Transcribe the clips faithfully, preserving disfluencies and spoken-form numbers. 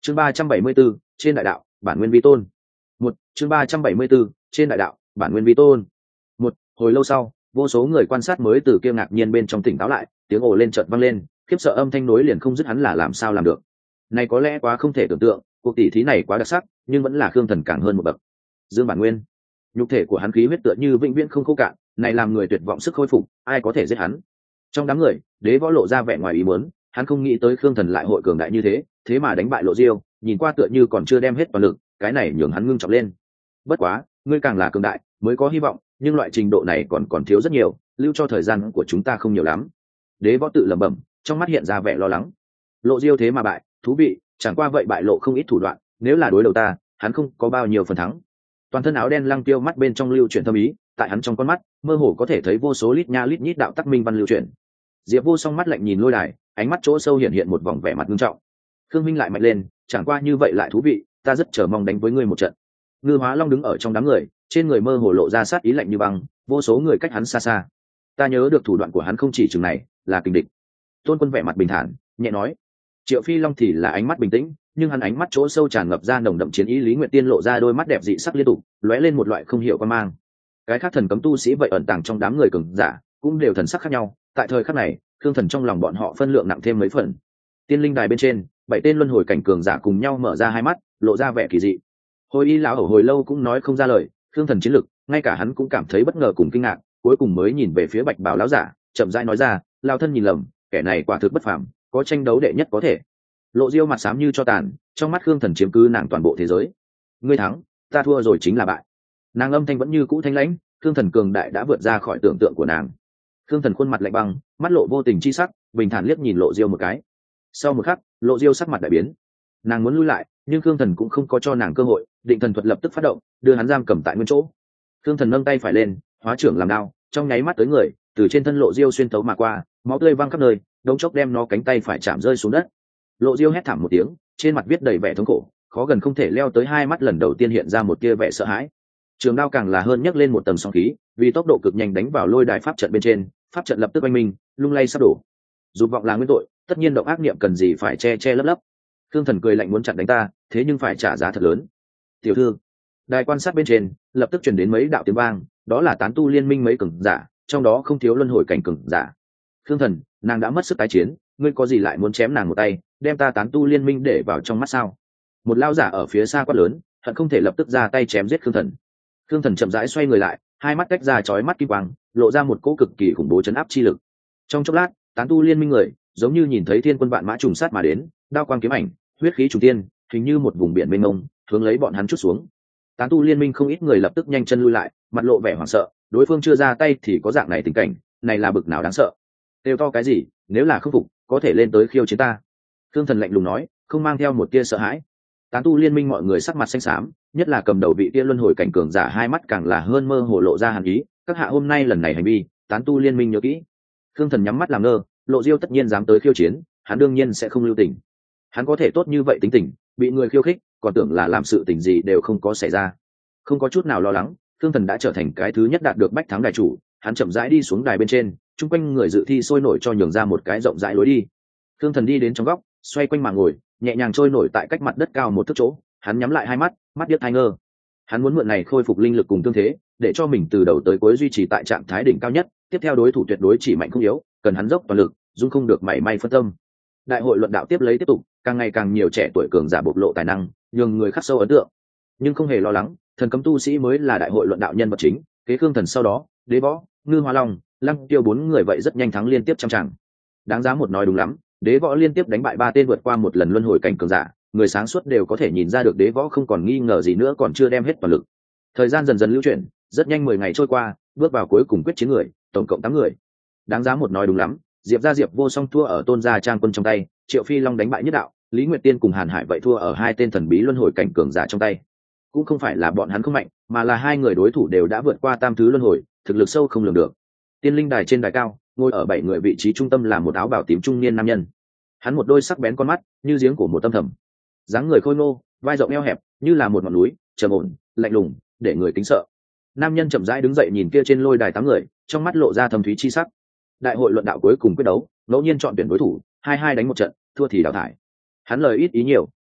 chương ba trăm bảy mươi 374, trên đại đạo bản nguyên vi tôn. Một chương ba trăm bảy mươi 374, trên đại đạo bản nguyên vi tôn. Một hồi lâu sau, vô số người quan sát mới từ kia ngạc nhiên bên trong tỉnh táo lại, tiếng ồ lên chợt vang lên, khiếp sợ âm thanh nối liền không dứt. Hắn là làm sao làm được? Này có lẽ quá không thể tưởng tượng, cuộc tỷ thí này quá đặc sắc, nhưng vẫn là Khương Thần càng hơn một bậc. Dương bản nguyên, nhục thể của hắn khí huyết tựa như vĩnh viễn không khô cạn, này làm người tuyệt vọng sức khôi phục, ai có thể giết hắn? Trong đám người, Đế Võ lộ ra vẻ ngoài ý muốn, hắn không nghĩ tới Khương Thần lại hội cường đại như thế, thế mà đánh bại Lộ Diêu, nhìn qua tựa như còn chưa đem hết toàn lực, cái này nhường hắn ngưng trọng lên. Bất quá, ngươi càng là cường đại, mới có hy vọng, nhưng loại trình độ này còn còn thiếu rất nhiều, lưu cho thời gian của chúng ta không nhiều lắm. Đế Võ tự lẩm bẩm, trong mắt hiện ra vẻ lo lắng. Lộ Diêu thế mà bại, thú vị, chẳng qua vậy bại lộ không ít thủ đoạn, nếu là đối đầu ta, hắn không có bao nhiêu phần thắng. Toàn thân áo đen Lăng Tiêu mắt bên trong lưu chuyển thâm ý, tại hắn trong con mắt, mơ hồ có thể thấy vô số lít nha lít nhít đạo tắc minh văn lưu chuyển. Diệp Vô Song mắt lạnh nhìn Lôi Đài, ánh mắt chỗ sâu hiện hiện một vòng vẻ mặt nghiêm trọng. Khương Minh lại mạnh lên, chẳng qua như vậy lại thú vị, ta rất chờ mong đánh với ngươi một trận. Ngư Hóa Long đứng ở trong đám người, trên người mơ hồ lộ ra sát ý lạnh như băng, vô số người cách hắn xa xa. Ta nhớ được thủ đoạn của hắn không chỉ chừng này, là kình địch. Tôn Quân vẻ mặt bình thản, nhẹ nói. Triệu Phi Long thì là ánh mắt bình tĩnh, nhưng hắn ánh mắt chỗ sâu tràn ngập ra nồng đậm chiến ý. Lý Nguyệt Tiên lộ ra đôi mắt đẹp dị sắc liên tục, lóe lên một loại không hiểu quan mang. Cái khác thần cấm tu sĩ vậy ẩn tàng trong đám người cường giả, cũng đều thần sắc khác nhau. Tại thời khắc này, Khương Thần trong lòng bọn họ phân lượng nặng thêm mấy phần. Tiên linh đài bên trên, bảy tên luân hồi cảnh cường giả cùng nhau mở ra hai mắt, lộ ra vẻ kỳ dị. Hồi Y lão hầu hồi lâu cũng nói không ra lời, Khương Thần chiến lực, ngay cả hắn cũng cảm thấy bất ngờ cùng kinh ngạc, cuối cùng mới nhìn về phía Bạch Bảo lão giả, chậm rãi nói ra, lão thân nhìn lầm, kẻ này quả thực bất phàm, có tranh đấu đệ nhất có thể. Lộ Diêu mặt xám như cho tàn, trong mắt Khương Thần chiếm cứ nàng toàn bộ thế giới. Ngươi thắng, ta thua rồi chính là bại. Nàng âm thanh vẫn như cũ thanh lãnh, Khương Thần cường đại đã vượt ra khỏi tưởng tượng của nàng. Khương Thần khuôn mặt lạnh băng, mắt lộ vô tình chi sắc, bình thản liếc nhìn Lộ Diêu một cái. Sau một khắc, Lộ Diêu sắc mặt đại biến. Nàng muốn lui lại, nhưng Khương Thần cũng không có cho nàng cơ hội, định thần thuật lập tức phát động, đưa hắn giam cầm tại nguyên chỗ. Khương Thần nâng tay phải lên, hóa trưởng làm đao, trong nháy mắt tới người, từ trên thân Lộ Diêu xuyên thấu mà qua, máu tươi văng khắp nơi, đống chốc đem nó cánh tay phải chạm rơi xuống đất. Lộ Diêu hét thảm một tiếng, trên mặt viết đầy vẻ thống khổ, khó gần không thể leo tới hai mắt lần đầu tiên hiện ra một tia vẻ sợ hãi. Trường đao càng là hơn nhấc lên một tầng sóng khí, vì tốc độ cực nhanh đánh vào lôi đài pháp trận bên trên, pháp trận lập tức oanh minh, lung lay sắp đổ. Dục vọng là nguyên tội, tất nhiên động ác niệm cần gì phải che che lấp lấp. Khương Thần cười lạnh muốn chặn đánh ta, thế nhưng phải trả giá thật lớn. Tiểu thư, đài quan sát bên trên lập tức truyền đến mấy đạo tiếng vang, đó là tán tu liên minh mấy cường giả, trong đó không thiếu luân hồi cảnh cường giả. Khương Thần, nàng đã mất sức tái chiến, ngươi có gì lại muốn chém nàng một tay, đem ta tán tu liên minh để vào trong mắt sao? Một lao giả ở phía xa quát lớn, hận không thể lập tức ra tay chém giết Khương Thần. Khương Thần chậm rãi xoay người lại, hai mắt cách ra chói mắt kim quang, lộ ra một cỗ cực kỳ khủng bố chấn áp chi lực. Trong chốc lát, tán tu liên minh người giống như nhìn thấy thiên quân vạn mã trùng sát mà đến, đao quang kiếm ảnh, huyết khí trùng tiên, hình như một vùng biển mênh mông, hướng lấy bọn hắn chút xuống. Tán tu liên minh không ít người lập tức nhanh chân lui lại, mặt lộ vẻ hoảng sợ, đối phương chưa ra tay thì có dạng này tình cảnh, này là bực nào đáng sợ. Đều to cái gì, nếu là không phục, có thể lên tới khiêu chiến ta. Khương Thần lạnh lùng nói, không mang theo một tia sợ hãi. Tán tu liên minh mọi người sắc mặt xanh xám, nhất là cầm đầu vị tia luân hồi cảnh cường giả hai mắt càng là hơn mơ hồ lộ ra hàn ý. Các hạ hôm nay lần này hành vi, tán tu liên minh nhớ kỹ. Khương Thần nhắm mắt làm ngơ, Lộ Diêu tất nhiên dám tới khiêu chiến, hắn đương nhiên sẽ không lưu tình. Hắn có thể tốt như vậy tính tình, bị người khiêu khích, còn tưởng là làm sự tình gì đều không có xảy ra. Không có chút nào lo lắng, Khương Thần đã trở thành cái thứ nhất đạt được bách thắng đài chủ. Hắn chậm rãi đi xuống đài bên trên, chung quanh người dự thi sôi nổi cho nhường ra một cái rộng rãi lối đi. Khương Thần đi đến trong góc, xoay quanh mà ngồi, nhẹ nhàng trôi nổi tại cách mặt đất cao một thước chỗ. Hắn nhắm lại hai mắt, mắt điếc tai ngơ. Hắn muốn mượn này khôi phục linh lực cùng tương thế, để cho mình từ đầu tới cuối duy trì tại trạng thái đỉnh cao nhất. Tiếp theo đối thủ tuyệt đối chỉ mạnh không yếu, cần hắn dốc toàn lực, dung không được mảy may phân tâm. Đại hội luận đạo tiếp lấy tiếp tục, càng ngày càng nhiều trẻ tuổi cường giả bộc lộ tài năng, nhường người khắc sâu ấn tượng. Nhưng không hề lo lắng, thần cấm tu sĩ mới là đại hội luận đạo nhân vật chính, kế Khương Thần sau đó, Đế Võ, Ngư Hóa Long, Lăng Tiêu bốn người vậy rất nhanh thắng liên tiếp trăm tràng. Đáng giá một nói đúng lắm, Đế Võ liên tiếp đánh bại ba tên vượt qua một lần luân hồi cảnh cường giả, người sáng suốt đều có thể nhìn ra được Đế Võ không còn nghi ngờ gì nữa, còn chưa đem hết toàn lực. Thời gian dần dần lưu chuyển, rất nhanh mười ngày trôi qua, bước vào cuối cùng quyết chiến người, tổng cộng tám người. Đáng giá một nói đúng lắm, Diệp gia Diệp Vô Song thua ở Tôn gia Trang Quân trong tay, Triệu Phi Long đánh bại Nhất Đạo, Lý Nguyệt Tiên cùng Hàn Hải vậy thua ở hai tên thần bí luân hồi cảnh cường giả trong tay. Cũng không phải là bọn hắn không mạnh, mà là hai người đối thủ đều đã vượt qua tam thứ luân hồi, thực lực sâu không lường được. Tiên linh đài trên đài cao, ngồi ở bảy người vị trí trung tâm là một áo bào tím trung niên nam nhân. Hắn một đôi sắc bén con mắt, như giếng của một tâm thầm. Dáng người khôi ngô, vai rộng eo hẹp, như là một ngọn núi, trầm ổn, lạnh lùng, để người kính sợ. Nam nhân chậm rãi đứng dậy nhìn kia trên lôi đài tám người, trong mắt lộ ra thâm thúy chi sắc. Đại hội luận đạo cuối cùng quyết đấu, ngẫu nhiên chọn tuyển đối thủ, hai hai đánh một trận, thua thì đào thải. Hắn lời ít ý nhiều,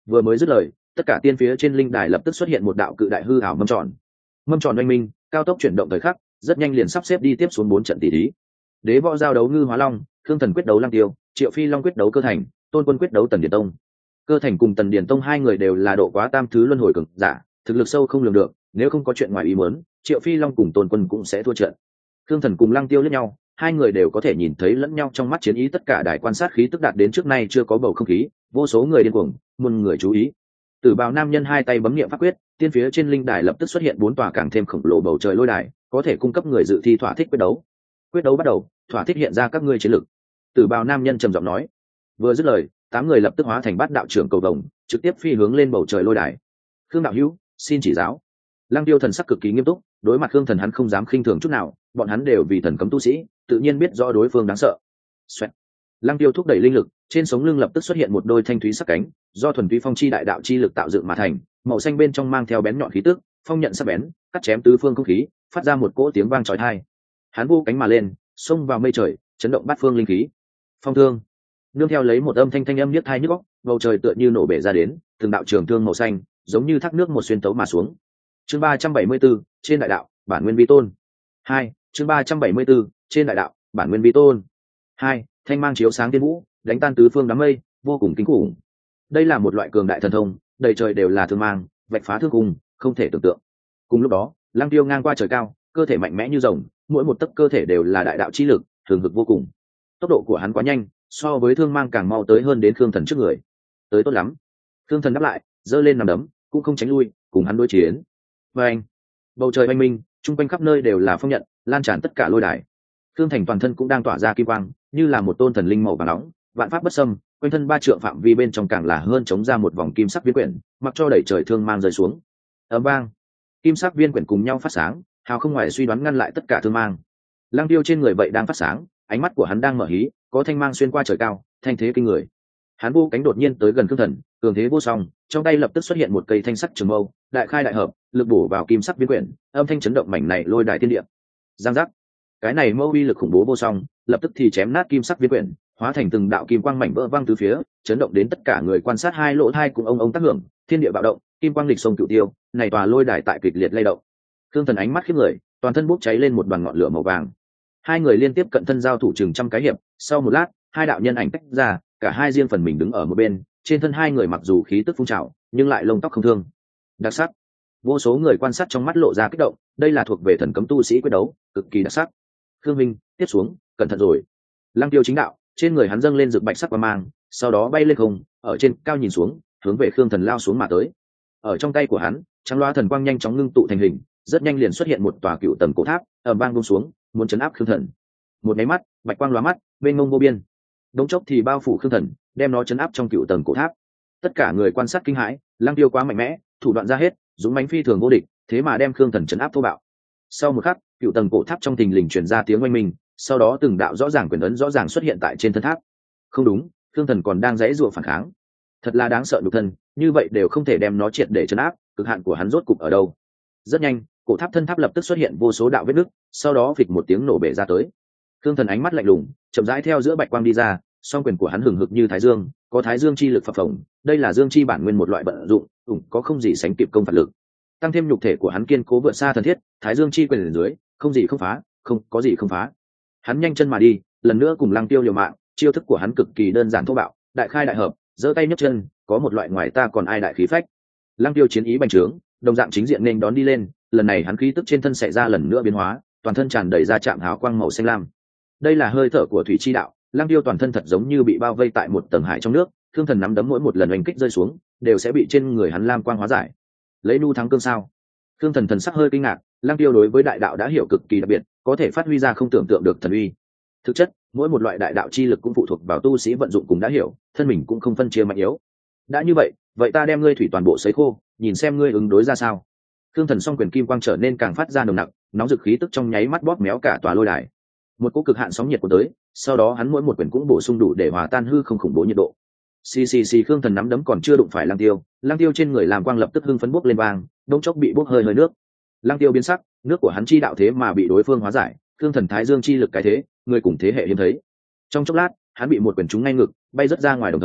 Vừa mới dứt lời, tất cả tiên phía trên linh đài lập tức xuất hiện một đạo cự đại hư ảo mâm tròn. Mâm tròn oanh minh, cao tốc chuyển động thời khắc, rất nhanh liền sắp xếp đi tiếp xuống bốn trận tỷ thí. Đế võ giao đấu Ngư Hóa Long, Thương Thần quyết đấu Lăng Tiêu, Triệu Phi Long quyết đấu Cơ Thành, Tôn Quân quyết đấu Tần Điền Tông. Cơ Thành cùng Tần Điền Tông hai người đều là độ quá tam thứ luân hồi cường giả, thực lực sâu không lường được, nếu không có chuyện ngoài ý muốn, Triệu Phi Long cùng Tôn Quân cũng sẽ thua trận. Thương Thần cùng Lăng Tiêu liếc nhau, hai người đều có thể nhìn thấy lẫn nhau trong mắt chiến ý, tất cả đài quan sát khí tức đạt đến trước nay chưa có bầu không khí, vô số người điên cuồng, muôn người chú ý. Tử bào nam nhân hai tay bấm niệm pháp quyết, tiên phía trên linh đài lập tức xuất hiện bốn tòa càng thêm khổng lồ bầu trời lôi đài, có thể cung cấp người dự thi thỏa thích quyết đấu. Quyết đấu bắt đầu, thỏa thích hiện ra các ngươi chiến lực. Tử bào nam nhân trầm giọng nói. Vừa dứt lời, tám người lập tức hóa thành bát đạo trưởng cầu vồng, trực tiếp phi hướng lên bầu trời lôi đài. Khương đạo hữu, xin chỉ giáo. Lăng Tiêu thần sắc cực kỳ nghiêm túc, đối mặt Khương Thần hắn không dám khinh thường chút nào, bọn hắn đều vì thần cấm tu sĩ, tự nhiên biết rõ đối phương đáng sợ. Xoẹt. Lăng Tiêu thúc đẩy linh lực, trên sống lưng lập tức xuất hiện một đôi thanh thúy sắc cánh, do thuần túy phong chi đại đạo chi lực tạo dựng mà thành, màu xanh bên trong mang theo bén nhọn khí tức, phong nhận sắc bén, cắt chém tứ phương không khí, phát ra một cỗ tiếng vang chói tai. Hắn vu cánh mà lên, xông vào mây trời, chấn động bát phương linh khí. Phong thương. Nương theo lấy một âm thanh thanh âm niết tai nhức óc, bầu trời tựa như nổ bể ra đến, từng đạo trường thương màu xanh, giống như thác nước một xuyên tấu mà xuống. Chương ba trăm bảy mươi 74, trên đại đạo, bản nguyên vi tôn. Hai, chương ba trăm bảy mươi 74, trên đại đạo, bản nguyên vi tôn. Hai, thanh mang chiếu sáng tiên vũ, đánh tan tứ phương đám mây, vô cùng kinh khủng. Đây là một loại cường đại thần thông, đầy trời đều là thương mang, vạch phá thương cung, không thể tưởng tượng. Cùng lúc đó, Lăng Tiêu ngang qua trời cao, cơ thể mạnh mẽ như rồng, mỗi một tấc cơ thể đều là đại đạo chi lực, thường hực vô cùng. Tốc độ của hắn quá nhanh, so với thương mang càng mau tới hơn đến Khương Thần trước người. Tới tốt lắm. Khương Thần đáp lại, giơ lên nằm đấm, cũng không tránh lui, cùng hắn đối chiến. Và anh, bầu trời oanh minh, chung quanh khắp nơi đều là phong nhận, lan tràn tất cả lôi đài. Khương Thành toàn thân cũng đang tỏa ra kim quang, như là một tôn thần linh màu vàng nóng, vạn pháp bất xâm, quanh thân ba trượng phạm vi bên trong càng là hơn chống ra một vòng kim sắc viên quyển, mặc cho đẩy trời thương mang rơi xuống. Ầm vang, kim sắc viên quyển cùng nhau phát sáng, hào không ngoài suy đoán ngăn lại tất cả thương mang. Lăng Tiêu trên người vậy đang phát sáng, ánh mắt của hắn đang mở hí, có thanh mang xuyên qua trời cao, thanh thế kinh người. Hắn vô cánh đột nhiên tới gần Khương Thần, cường thế vô song, trong tay lập tức xuất hiện một cây thanh sắc trường mâu, đại khai đại hợp, lực bổ vào kim sắc viên quyển, âm thanh chấn động mảnh này lôi đại thiên địa. Giang giác, cái này mâu uy lực khủng bố vô song, lập tức thì chém nát kim sắc viên quyển, hóa thành từng đạo kim quang mảnh vỡ văng tứ phía, chấn động đến tất cả người quan sát hai lỗ thai cùng ông ông tác hưởng, thiên địa bạo động, kim quang lịch sông cửu tiêu, này tòa lôi đài tại kịch liệt lay động. Khương Thần ánh mắt khiếp người, toàn thân bốc cháy lên một đoàn ngọn lửa màu vàng. Hai người liên tiếp cận thân giao thủ chừng trăm cái hiệp, sau một lát, hai đạo nhân ảnh tách ra, cả hai riêng phần mình đứng ở một bên, trên thân hai người mặc dù khí tức phun trào, nhưng lại lông tóc không thương. Đặc sắc. Vô số người quan sát trong mắt lộ ra kích động, đây là thuộc về thần cấm tu sĩ quyết đấu, cực kỳ đặc sắc. Khương Minh, tiếp xuống, cẩn thận rồi. Lăng Tiêu chính đạo, trên người hắn dâng lên rực bạch sắc quang mang, sau đó bay lên không, ở trên cao nhìn xuống, hướng về Khương Thần lao xuống mà tới. Ở trong tay của hắn, trắng loa thần quang nhanh chóng ngưng tụ thành hình, rất nhanh liền xuất hiện một tòa cựu tầng cổ tháp, ầm vang buông xuống, muốn chấn áp Khương Thần. Một cái mắt, bạch quang lóa mắt, bên ngông vô biên. Đống chốc thì bao phủ Khương Thần, đem nó chấn áp trong cựu tầng cổ tháp. Tất cả người quan sát kinh hãi, Lăng Tiêu quá mạnh mẽ, thủ đoạn ra hết, dũng mãnh phi thường vô địch, thế mà đem Khương Thần chấn áp thô bạo. Sau một khắc, cựu tầng cổ tháp trong thình lình truyền ra tiếng oanh minh, sau đó từng đạo rõ ràng quyền ấn rõ ràng xuất hiện tại trên thân tháp. Không đúng, Khương Thần còn đang giãy giụa phản kháng. Thật là đáng sợ nhục thân, như vậy đều không thể đem nó triệt để chấn áp, cực hạn của hắn rốt cục ở đâu? Rất nhanh, cổ tháp thân tháp lập tức xuất hiện vô số đạo vết nứt, sau đó phịch một tiếng nổ bể ra tới. Khương Thần ánh mắt lạnh lùng, chậm rãi theo giữa bạch quang đi ra, song quyền của hắn hừng hực như thái dương, có thái dương chi lực phập phồng, đây là dương chi bản nguyên một loại vận dụng, ủng có không gì sánh kịp công phạt lực. Tăng thêm nhục thể của hắn kiên cố vượt xa thần thiết, thái dương chi quyền dưới, không gì không phá, không có gì không phá. Hắn nhanh chân mà đi, lần nữa cùng Lăng Tiêu liều mạng, chiêu thức của hắn cực kỳ đơn giản thô bạo, đại khai đại hợp, giơ tay nhấc chân, có một loại ngoài ta còn ai đại khí phách. Lăng Tiêu chiến ý bành trướng, đồng dạng chính diện nên đón đi lên, lần này hắn khí tức trên thân xảy ra lần nữa biến hóa, toàn thân tràn đầy ra chạm hào quang màu xanh lam. Đây là hơi thở của thủy chi đạo, Lăng Tiêu toàn thân thật giống như bị bao vây tại một tầng hải trong nước, Thương Thần nắm đấm mỗi một lần oanh kích rơi xuống, đều sẽ bị trên người hắn lam quang hóa giải. Lấy nu thắng cương sao? Thương Thần thần sắc hơi kinh ngạc, Lăng Tiêu đối với đại đạo đã hiểu cực kỳ đặc biệt, có thể phát huy ra không tưởng tượng được thần uy. Thực chất, mỗi một loại đại đạo chi lực cũng phụ thuộc vào tu sĩ vận dụng cùng đã hiểu, thân mình cũng không phân chia mạnh yếu. Đã như vậy, vậy ta đem ngươi thủy toàn bộ sấy khô, nhìn xem ngươi ứng đối ra sao. Thương Thần song quyền kim quang trở nên càng phát ra nồng nặc, nóng dực khí tức trong nháy mắt bóp méo cả tòa lôi đài. Một cỗ cực hạn sóng nhiệt của tới, sau đó hắn mỗi một quyền cũng bổ sung đủ để hòa tan hư không khủng bố nhiệt độ. Xì xì xì, Khương Thần nắm đấm còn chưa đụng phải Lăng Tiêu, Lăng Tiêu trên người làm quang lập tức hưng phấn bốc lên vang, đống chốc bị bốc hơi hơi nước. Lăng Tiêu biến sắc, nước của hắn chi đạo thế mà bị đối phương hóa giải, Khương Thần thái dương chi lực cái thế, người cùng thế hệ hiếm thấy. Trong chốc lát, hắn bị một quyền trúng ngay ngực, bay rất ra ngoài, đồng thời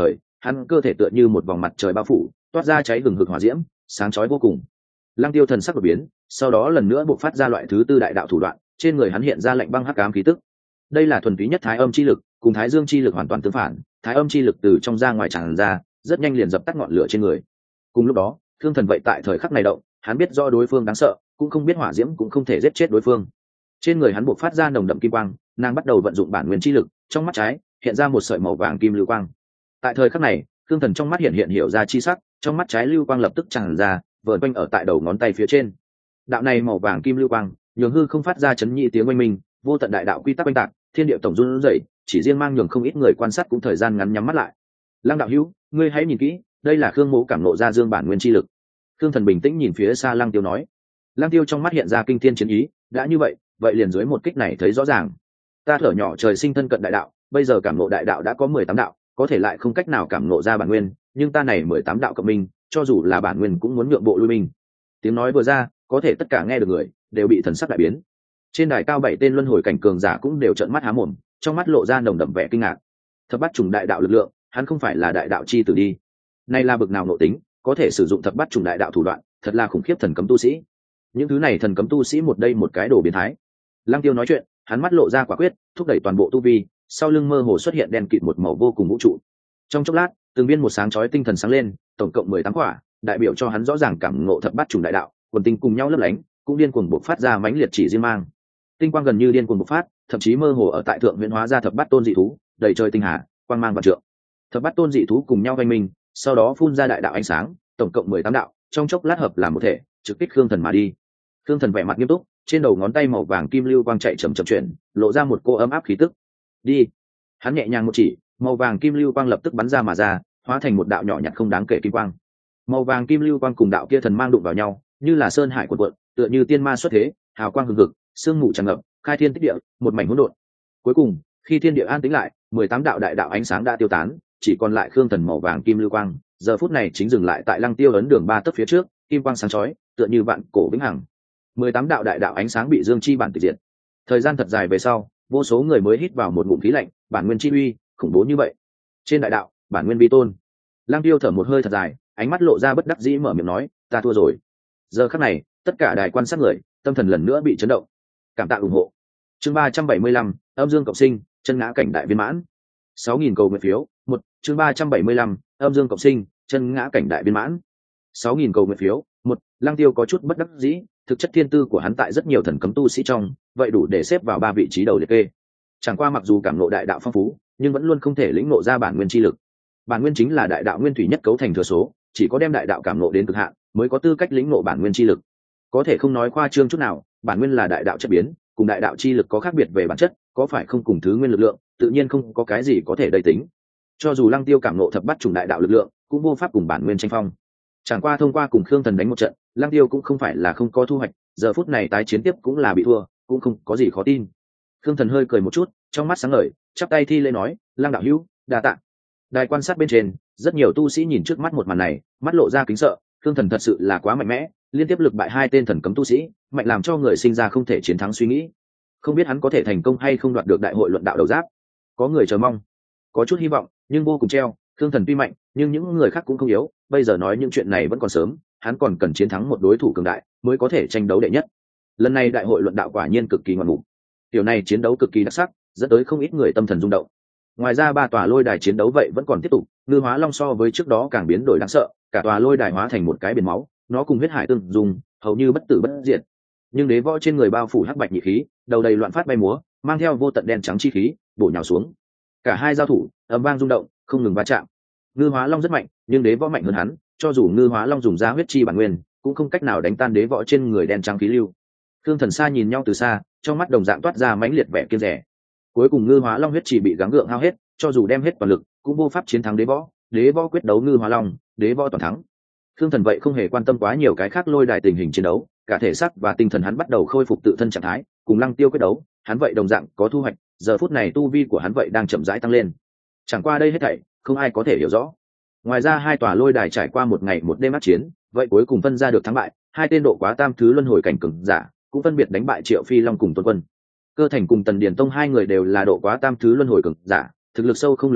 hắn cơ thể tựa như một vòng mặt trời bao phủ, toát ra cháy hừng hực hỏa diễm, sáng chói vô cùng. Lăng Tiêu thần sắc đột biến, sau đó lần nữa bộc phát ra loại thứ tư đại đạo thủ đoạn, trên người hắn hiện ra lạnh băng hắc ám khí tức. Đây là thuần túy nhất thái âm chi lực, cùng thái dương chi lực hoàn toàn tương phản, thái âm chi lực từ trong ra ngoài tràn ra, rất nhanh liền dập tắt ngọn lửa trên người. Cùng lúc đó, Thương Thần vậy tại thời khắc này động, hắn biết rõ đối phương đáng sợ, cũng không biết hỏa diễm cũng không thể giết chết đối phương. Trên người hắn bộc phát ra nồng đậm kim quang, nàng bắt đầu vận dụng bản nguyên chi lực, trong mắt trái hiện ra một sợi màu vàng kim lưu quang. Tại thời khắc này, Thương Thần trong mắt hiện hiện hiểu ra chi sắc, trong mắt trái lưu quang lập tức tràn ra, vờn quanh ở tại đầu ngón tay phía trên. Đạo này màu vàng kim lưu quang, nhường hư không phát ra chấn nhị tiếng oanh minh, vô tận đại đạo quy tắc oanh tạc, thiên địa tổng run rẩy, chỉ riêng mang nhường không ít người quan sát cũng thời gian ngắn nhắm mắt lại. Lăng đạo hữu, ngươi hãy nhìn kỹ, đây là Khương Mỗ cảm nộ ra dương bản nguyên chi lực. Thương Thần bình tĩnh nhìn phía xa Lăng Tiêu nói. Lăng Tiêu trong mắt hiện ra kinh thiên chiến ý, đã như vậy, vậy liền dưới một kích này thấy rõ ràng. Ta thở nhỏ trời sinh thân cận đại đạo, bây giờ cảm nộ đại đạo đã có mười tám đạo, có thể lại không cách nào cảm nộ ra bản nguyên, nhưng ta này mười tám đạo cộng minh, cho dù là bản nguyên cũng muốn nhượng bộ lui mình. Tiếng nói vừa ra, có thể tất cả nghe được người đều bị thần sắc đại biến. Trên đài cao bảy tên luân hồi cảnh cường giả cũng đều trợn mắt há mồm, trong mắt lộ ra nồng đậm vẻ kinh ngạc. Thập bát trùng đại đạo lực lượng, hắn không phải là đại đạo chi tử đi. Nay là bực nào nội tính, có thể sử dụng thập bát trùng đại đạo thủ đoạn, thật là khủng khiếp thần cấm tu sĩ. Những thứ này thần cấm tu sĩ một đây một cái đồ biến thái. Lăng Tiêu nói chuyện, hắn mắt lộ ra quả quyết, thúc đẩy toàn bộ tu vi, sau lưng mơ hồ xuất hiện đen kịt một màu vô cùng vũ trụ. Trong chốc lát, từng viên một sáng chói tinh thần sáng lên, tổng cộng mười tám quả, đại biểu cho hắn rõ ràng cảm ngộ thập bát trùng đại đạo, quần tinh cùng nhau lấp lánh, cũng điên cuồng bộc phát ra mãnh liệt chỉ riêng mang. Tinh quang gần như điên cuồng bộc phát, thậm chí mơ hồ ở tại thượng huyễn hóa ra thập bát tôn dị thú, đầy trời tinh hà, quang mang vạn trượng. Thập bát tôn dị thú cùng nhau vây mình, sau đó phun ra đại đạo ánh sáng, tổng cộng mười tám đạo, trong chốc lát hợp làm một thể, trực kích Khương Thần mà đi. Khương Thần vẻ mặt nghiêm túc, trên đầu ngón tay màu vàng kim lưu quang chạy chậm chậm chuyển, lộ ra một cô ấm áp khí tức. Đi. Hắn nhẹ nhàng một chỉ, màu vàng kim lưu quang lập tức bắn ra mà ra, hóa thành một đạo nhỏ nhặt không đáng kể kim quang. Màu vàng kim lưu quang cùng đạo kia thần mang đụng vào nhau, như là sơn hải cuộn cuộn, tựa như tiên ma xuất thế, hào quang hừng hực, sương mù tràn ngập, khai thiên tích địa, một mảnh hỗn độn. Cuối cùng, khi thiên địa an tĩnh lại, mười tám đạo đại đạo ánh sáng đã tiêu tán, chỉ còn lại Khương Thần màu vàng kim lưu quang, giờ phút này chính dừng lại tại Lăng Tiêu ấn đường ba tấc phía trước, kim quang sáng chói, tựa như vạn cổ vĩnh hằng. mười tám đạo đại đạo ánh sáng bị dương chi bản tịch diệt. Thời gian thật dài về sau, vô số người mới hít vào một ngụm khí lạnh, bản nguyên chi uy, khủng bố như vậy. Trên đại đạo, bản nguyên vi tôn. Lăng Tiêu thở một hơi thật dài, ánh mắt lộ ra bất đắc dĩ mở miệng nói, ta thua rồi. Giờ khắc này, tất cả đài quan sát người, tâm thần lần nữa bị chấn động. Cảm tạ ủng hộ. Chương ba trăm bảy mươi lăm, âm dương cộng sinh, chân ngã cảnh đại viên mãn. sáu nghìn cầu nguyện phiếu, một, chương ba trăm bảy mươi lăm, âm dương cộng sinh, chân ngã cảnh đại viên mãn. sáu nghìn cầu nguyện phiếu, một, Lăng Tiêu có chút bất đắc dĩ, thực chất thiên tư của hắn tại rất nhiều thần cấm tu sĩ trong, vậy đủ để xếp vào ba vị trí đầu liệt kê. Chẳng qua mặc dù cảm ngộ đại đạo phong phú, nhưng vẫn luôn không thể lĩnh ngộ ra bản nguyên chi lực. Bản nguyên chính là đại đạo nguyên thủy nhất cấu thành thừa số, chỉ có đem đại đạo cảm ngộ đến cực hạn, mới có tư cách lĩnh ngộ bản nguyên chi lực. Có thể không nói khoa trương chút nào, bản nguyên là đại đạo chất biến, cùng đại đạo chi lực có khác biệt về bản chất, có phải không cùng thứ nguyên lực lượng, tự nhiên không có cái gì có thể đầy tính. Cho dù Lăng Tiêu cảm ngộ thập bát chủng đại đạo lực lượng, cũng vô pháp cùng bản nguyên tranh phong. Chẳng qua thông qua cùng Khương Thần đánh một trận, Lăng Tiêu cũng không phải là không có thu hoạch, giờ phút này tái chiến tiếp cũng là bị thua, cũng không có gì khó tin. Khương Thần hơi cười một chút, trong mắt sáng ngời, chắp tay thi lễ nói, Lăng đạo hữu, đa tạ. Đài quan sát bên trên, rất nhiều tu sĩ nhìn trước mắt một màn này, mắt lộ ra kính sợ. Khương Thần thật sự là quá mạnh mẽ, liên tiếp lực bại hai tên thần cấm tu sĩ, mạnh làm cho người sinh ra không thể chiến thắng suy nghĩ. Không biết hắn có thể thành công hay không đoạt được đại hội luận đạo đầu giáp. Có người chờ mong, có chút hy vọng, nhưng vô cùng treo. Khương Thần tuy mạnh, nhưng những người khác cũng không yếu, bây giờ nói những chuyện này vẫn còn sớm, hắn còn cần chiến thắng một đối thủ cường đại mới có thể tranh đấu đệ nhất. Lần này đại hội luận đạo quả nhiên cực kỳ ngoạn mục, tiểu này chiến đấu cực kỳ đặc sắc, dẫn tới không ít người tâm thần rung động. Ngoài ra ba tòa lôi đài chiến đấu vậy vẫn còn tiếp tục, Ngư Hóa Long so với trước đó càng biến đổi đáng sợ, cả tòa lôi đài hóa thành một cái biển máu, nó cùng huyết hải tương dùng, hầu như bất tử bất diệt. Nhưng đế võ trên người bao phủ hắc bạch nhị khí, đầu đầy loạn phát bay múa, mang theo vô tận đen trắng chi khí, bổ nhào xuống. Cả hai giao thủ, ầm vang rung động, không ngừng va chạm. Ngư Hóa Long rất mạnh, nhưng đế võ mạnh hơn hắn, cho dù Ngư Hóa Long dùng ra huyết chi bản nguyên, cũng không cách nào đánh tan đế võ trên người đen trắng khí lưu. Thương Thần Sa nhìn nhau từ xa, trong mắt đồng dạng toát ra mãnh liệt vẻ kiêng dè. Cuối cùng Ngư Hóa Long huyết chỉ bị gắng gượng hao hết, cho dù đem hết toàn lực, cũng vô pháp chiến thắng đế võ. Đế võ quyết đấu Ngư Hóa Long, đế võ toàn thắng. Thương Thần vậy không hề quan tâm quá nhiều cái khác lôi đài tình hình chiến đấu, cả thể xác và tinh thần hắn bắt đầu khôi phục tự thân trạng thái, cùng Lăng Tiêu quyết đấu, hắn vậy đồng dạng có thu hoạch, giờ phút này tu vi của hắn vậy đang chậm rãi tăng lên. Chẳng qua đây hết thảy, không ai có thể hiểu rõ. Ngoài ra hai tòa lôi đài trải qua một ngày một đêm ác chiến, vậy cuối cùng phân ra được thắng bại, hai tên độ quá tam thứ luân hồi cảnh cường giả, cũng phân biệt đánh bại Triệu Phi Long cùng Tôn Quân. Cơ Thành cùng Tần Điền Tông hai người đều là độ quá tam thứ luân hồi cường giả, thực lực sâu không lường được,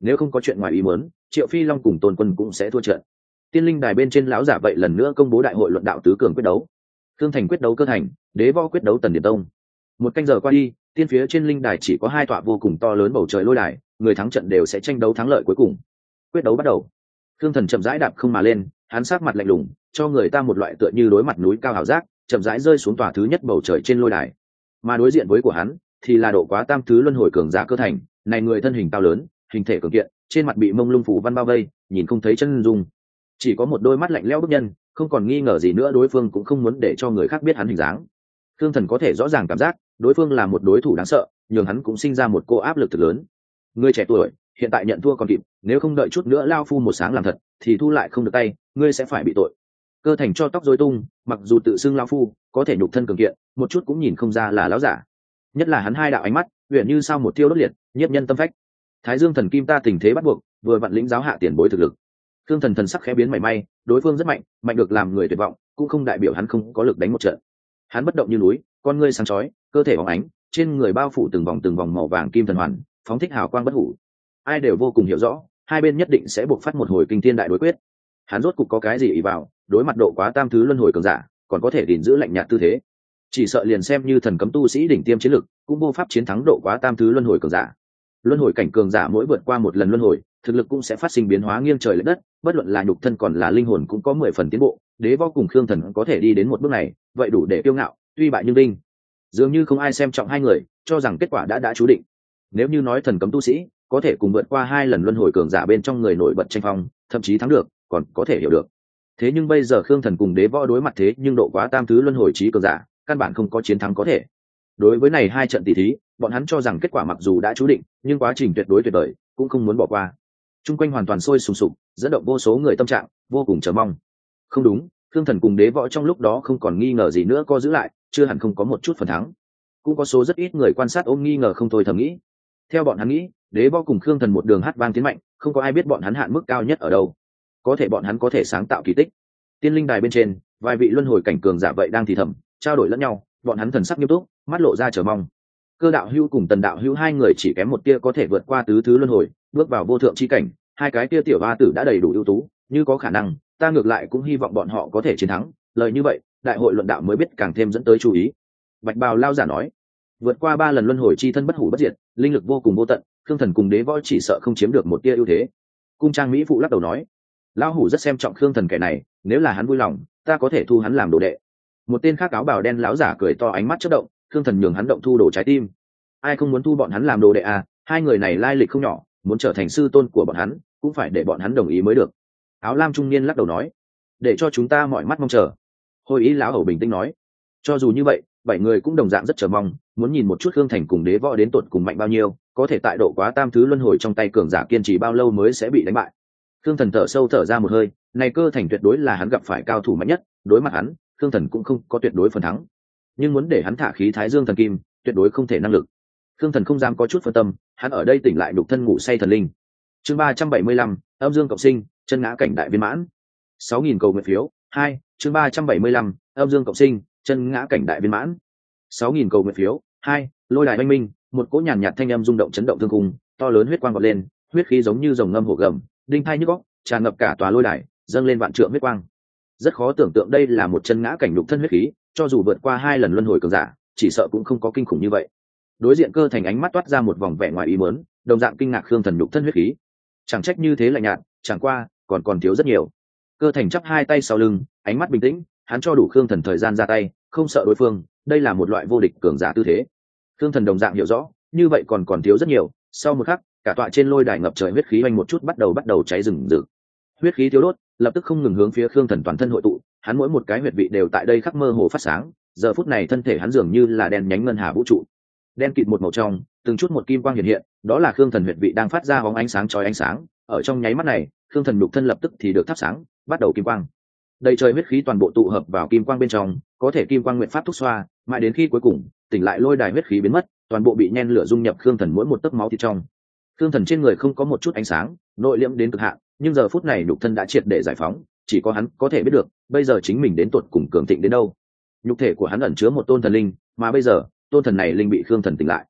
nếu không có chuyện ngoài ý muốn, Triệu Phi Long cùng Tôn Quân cũng sẽ thua trận. Tiên linh đài bên trên lão giả vậy lần nữa công bố đại hội luận đạo tứ cường quyết đấu. Thương Thành quyết đấu Cơ Thành, Đế Võ quyết đấu Tần Điển Tông. Một canh giờ qua đi, tiên phía trên linh đài chỉ có hai tọa vô cùng to lớn bầu trời lôi đài, người thắng trận đều sẽ tranh đấu thắng lợi cuối cùng. Quyết đấu bắt đầu. Thương Thần chậm rãi đạp không mà lên, hắn sát mặt lạnh lùng, cho người ta một loại tựa như đối mặt núi cao hào giác, chậm rãi rơi xuống tòa thứ nhất bầu trời trên lôi đài. Mà đối diện với của hắn thì là độ quá tam thứ luân hồi cường giả Cơ Thành, này người thân hình cao lớn, hình thể cường kiện, trên mặt bị mông lung phủ văn bao vây, nhìn không thấy chân dung, chỉ có một đôi mắt lạnh lẽo bức nhân, không còn nghi ngờ gì nữa đối phương cũng không muốn để cho người khác biết hắn hình dáng. Thương Thần có thể rõ ràng cảm giác đối phương là một đối thủ đáng sợ, nhường hắn cũng sinh ra một cô áp lực thật lớn. Ngươi trẻ tuổi, hiện tại nhận thua còn kịp, nếu không đợi chút nữa lao phu một sáng làm thật thì thu lại không được tay, ngươi sẽ phải bị tội. Cơ Thành cho tóc rối tung, mặc dù tự xưng lao phu, có thể nhục thân cường kiện, một chút cũng nhìn không ra là lão giả. Nhất là hắn hai đạo ánh mắt uyển như sao một tiêu đốt liệt, nhiếp nhân tâm phách. Thái Dương Thần Kim ta tình thế bắt buộc, vừa vặn lĩnh giáo hạ tiền bối thực lực. Thương Thần thần sắc khẽ biến mảy may, đối phương rất mạnh, mạnh được làm người tuyệt vọng, cũng không đại biểu hắn không có lực đánh một trận. Hắn bất động như núi, con ngươi sáng chói, cơ thể bóng ánh, trên người bao phủ từng vòng từng vòng màu vàng kim thần hoàn, phóng thích hào quang bất hủ. Ai đều vô cùng hiểu rõ, hai bên nhất định sẽ buộc phát một hồi kinh thiên đại đối quyết. Hắn rốt cục có cái gì ý vào, đối mặt độ quá tam thứ luân hồi cường giả, còn có thể gìn giữ lạnh nhạt tư thế. Chỉ sợ liền xem như thần cấm tu sĩ đỉnh tiêm chiến lực, cũng vô pháp chiến thắng độ quá tam thứ luân hồi cường giả. Luân hồi cảnh cường giả mỗi vượt qua một lần luân hồi, thực lực cũng sẽ phát sinh biến hóa nghiêng trời lệch đất, bất luận là nhục thân còn là linh hồn cũng có mười phần tiến bộ. Đế Võ cùng Khương Thần có thể đi đến một bước này, vậy đủ để kiêu ngạo, tuy bại nhưng vinh. Dường như không ai xem trọng hai người, cho rằng kết quả đã đã chú định. Nếu như nói thần cấm tu sĩ có thể cùng vượt qua hai lần luân hồi cường giả bên trong người nổi bật tranh phong, thậm chí thắng được, còn có thể hiểu được. Thế nhưng bây giờ Khương Thần cùng Đế Võ đối mặt thế nhưng độ quá tam thứ luân hồi trí cường giả, căn bản không có chiến thắng có thể. Đối với này hai trận tỷ thí, bọn hắn cho rằng kết quả mặc dù đã chú định, nhưng quá trình tuyệt đối tuyệt vời, cũng không muốn bỏ qua. Trung quanh hoàn toàn sôi sùng sục, dẫn động vô số người tâm trạng vô cùng chờ mong. Không đúng, Khương Thần cùng Đế Võ trong lúc đó không còn nghi ngờ gì nữa co giữ lại, chưa hẳn không có một chút phần thắng. Cũng có số rất ít người quan sát ôm nghi ngờ không thôi thầm nghĩ. Theo bọn hắn nghĩ, Đế Võ cùng Khương Thần một đường hát vang tiến mạnh, không có ai biết bọn hắn hạn mức cao nhất ở đâu. Có thể bọn hắn có thể sáng tạo kỳ tích. Tiên linh đài bên trên, vài vị luân hồi cảnh cường giả vậy đang thì thầm, trao đổi lẫn nhau, bọn hắn thần sắc nghiêm túc, mắt lộ ra chờ mong. Cơ đạo hữu cùng Tần đạo hữu hai người chỉ kém một tia có thể vượt qua tứ thứ luân hồi, bước vào vô thượng chi cảnh, hai cái tia tiểu hoa tử đã đầy đủ ưu tú, như có khả năng, ta ngược lại cũng hy vọng bọn họ có thể chiến thắng, lời như vậy, đại hội luận đạo mới biết càng thêm dẫn tới chú ý. Bạch Bào lao giả nói, vượt qua ba lần luân hồi chi thân bất hủ bất diệt, linh lực vô cùng vô tận, Khương Thần cùng Đế Võ chỉ sợ không chiếm được một tia ưu thế. Cung Trang Mỹ phụ lắc đầu nói, lão hủ rất xem trọng Khương Thần kẻ này, nếu là hắn vui lòng, ta có thể thu hắn làm đồ đệ. Một tên khác áo bào đen lão giả cười to, ánh mắt chớp động, Khương Thần nhường hắn động thu đồ trái tim. Ai không muốn thu bọn hắn làm đồ đệ à, hai người này lai lịch không nhỏ, muốn trở thành sư tôn của bọn hắn, cũng phải để bọn hắn đồng ý mới được. Áo lam trung niên lắc đầu nói, để cho chúng ta mọi mắt mong chờ. Hồi ý lão hầu bình tĩnh nói, cho dù như vậy, bảy người cũng đồng dạng rất chờ mong, muốn nhìn một chút Khương Thành cùng Đế Võ đến tột cùng mạnh bao nhiêu, có thể tại độ quá tam thứ luân hồi trong tay cường giả kiên trì bao lâu mới sẽ bị đánh bại. Khương Thần thở sâu thở ra một hơi, này Cơ Thành tuyệt đối là hắn gặp phải cao thủ mạnh nhất, đối mặt hắn, Khương Thần cũng không có tuyệt đối phần thắng. Nhưng muốn để hắn thả khí Thái Dương Thần Kim, tuyệt đối không thể năng lực. Khương Thần không dám có chút phân tâm, hắn ở đây tỉnh lại đục thân ngủ say thần linh. Chương ba trăm bảy mươi lăm, âm dương cộng sinh, chân ngã cảnh đại viên mãn. sáu nghìn cầu nguyện phiếu, hai, chương ba trăm bảy mươi lăm, âm dương cộng sinh, chân ngã cảnh đại viên mãn. sáu nghìn cầu nguyện phiếu, hai, lôi đài oanh minh, một cỗ nhàn nhạt thanh âm rung động chấn động thương khung, to lớn huyết quang vọt lên, huyết khí giống như rồng ngâm hổ gầm, đinh thai nhức óc, tràn ngập cả tòa lôi đài, dâng lên vạn trượng huyết quang. Rất khó tưởng tượng đây là một chân ngã cảnh đục thân huyết khí, cho dù vượt qua hai lần luân hồi cường giả, chỉ sợ cũng không có kinh khủng như vậy. Đối diện Cơ Thành ánh mắt toát ra một vòng vẻ ngoài ý muốn, đồng dạng kinh ngạc Khương Thần đục thân huyết khí. Chẳng trách như thế lạnh nhạt, chẳng qua, còn còn thiếu rất nhiều. Cơ Thành chắp hai tay sau lưng, ánh mắt bình tĩnh, hắn cho đủ Khương Thần thời gian ra tay, không sợ đối phương, đây là một loại vô địch cường giả tư thế. Khương Thần đồng dạng hiểu rõ, như vậy còn còn thiếu rất nhiều. Sau một khắc, cả tọa trên lôi đài ngập trời huyết khí oanh một chút bắt đầu bắt đầu cháy rừng rực. Huyết khí thiếu đốt, lập tức không ngừng hướng phía Khương Thần toàn thân hội tụ, hắn mỗi một cái huyệt vị đều tại đây khắc mơ hồ phát sáng. Giờ phút này thân thể hắn dường như là đen nhánh ngân hà vũ trụ, đen kịt một màu trong, từng chút một kim quang hiện hiện, đó là Khương Thần huyệt vị đang phát ra bóng ánh sáng chói ánh sáng. Ở trong nháy mắt này, Khương Thần nhục thân lập tức thì được thắp sáng, bắt đầu kim quang. Đầy trời huyết khí toàn bộ tụ hợp vào kim quang bên trong, có thể kim quang nguyện pháp thúc xoa, mãi đến khi cuối cùng, tỉnh lại lôi đài huyết khí biến mất, toàn bộ bị nhen lửa dung nhập Khương Thần mỗi một tấc máu thịt trong. Khương Thần trên người không có một chút ánh sáng, nội liễm đến cực hạn, nhưng giờ phút này nhục thân đã triệt để giải phóng, chỉ có hắn có thể biết được, bây giờ chính mình đến tuột cùng cường thịnh đến đâu. Nhục thể của hắn ẩn chứa một tôn thần linh, mà bây giờ, tôn thần này linh bị Khương Thần tỉnh lại.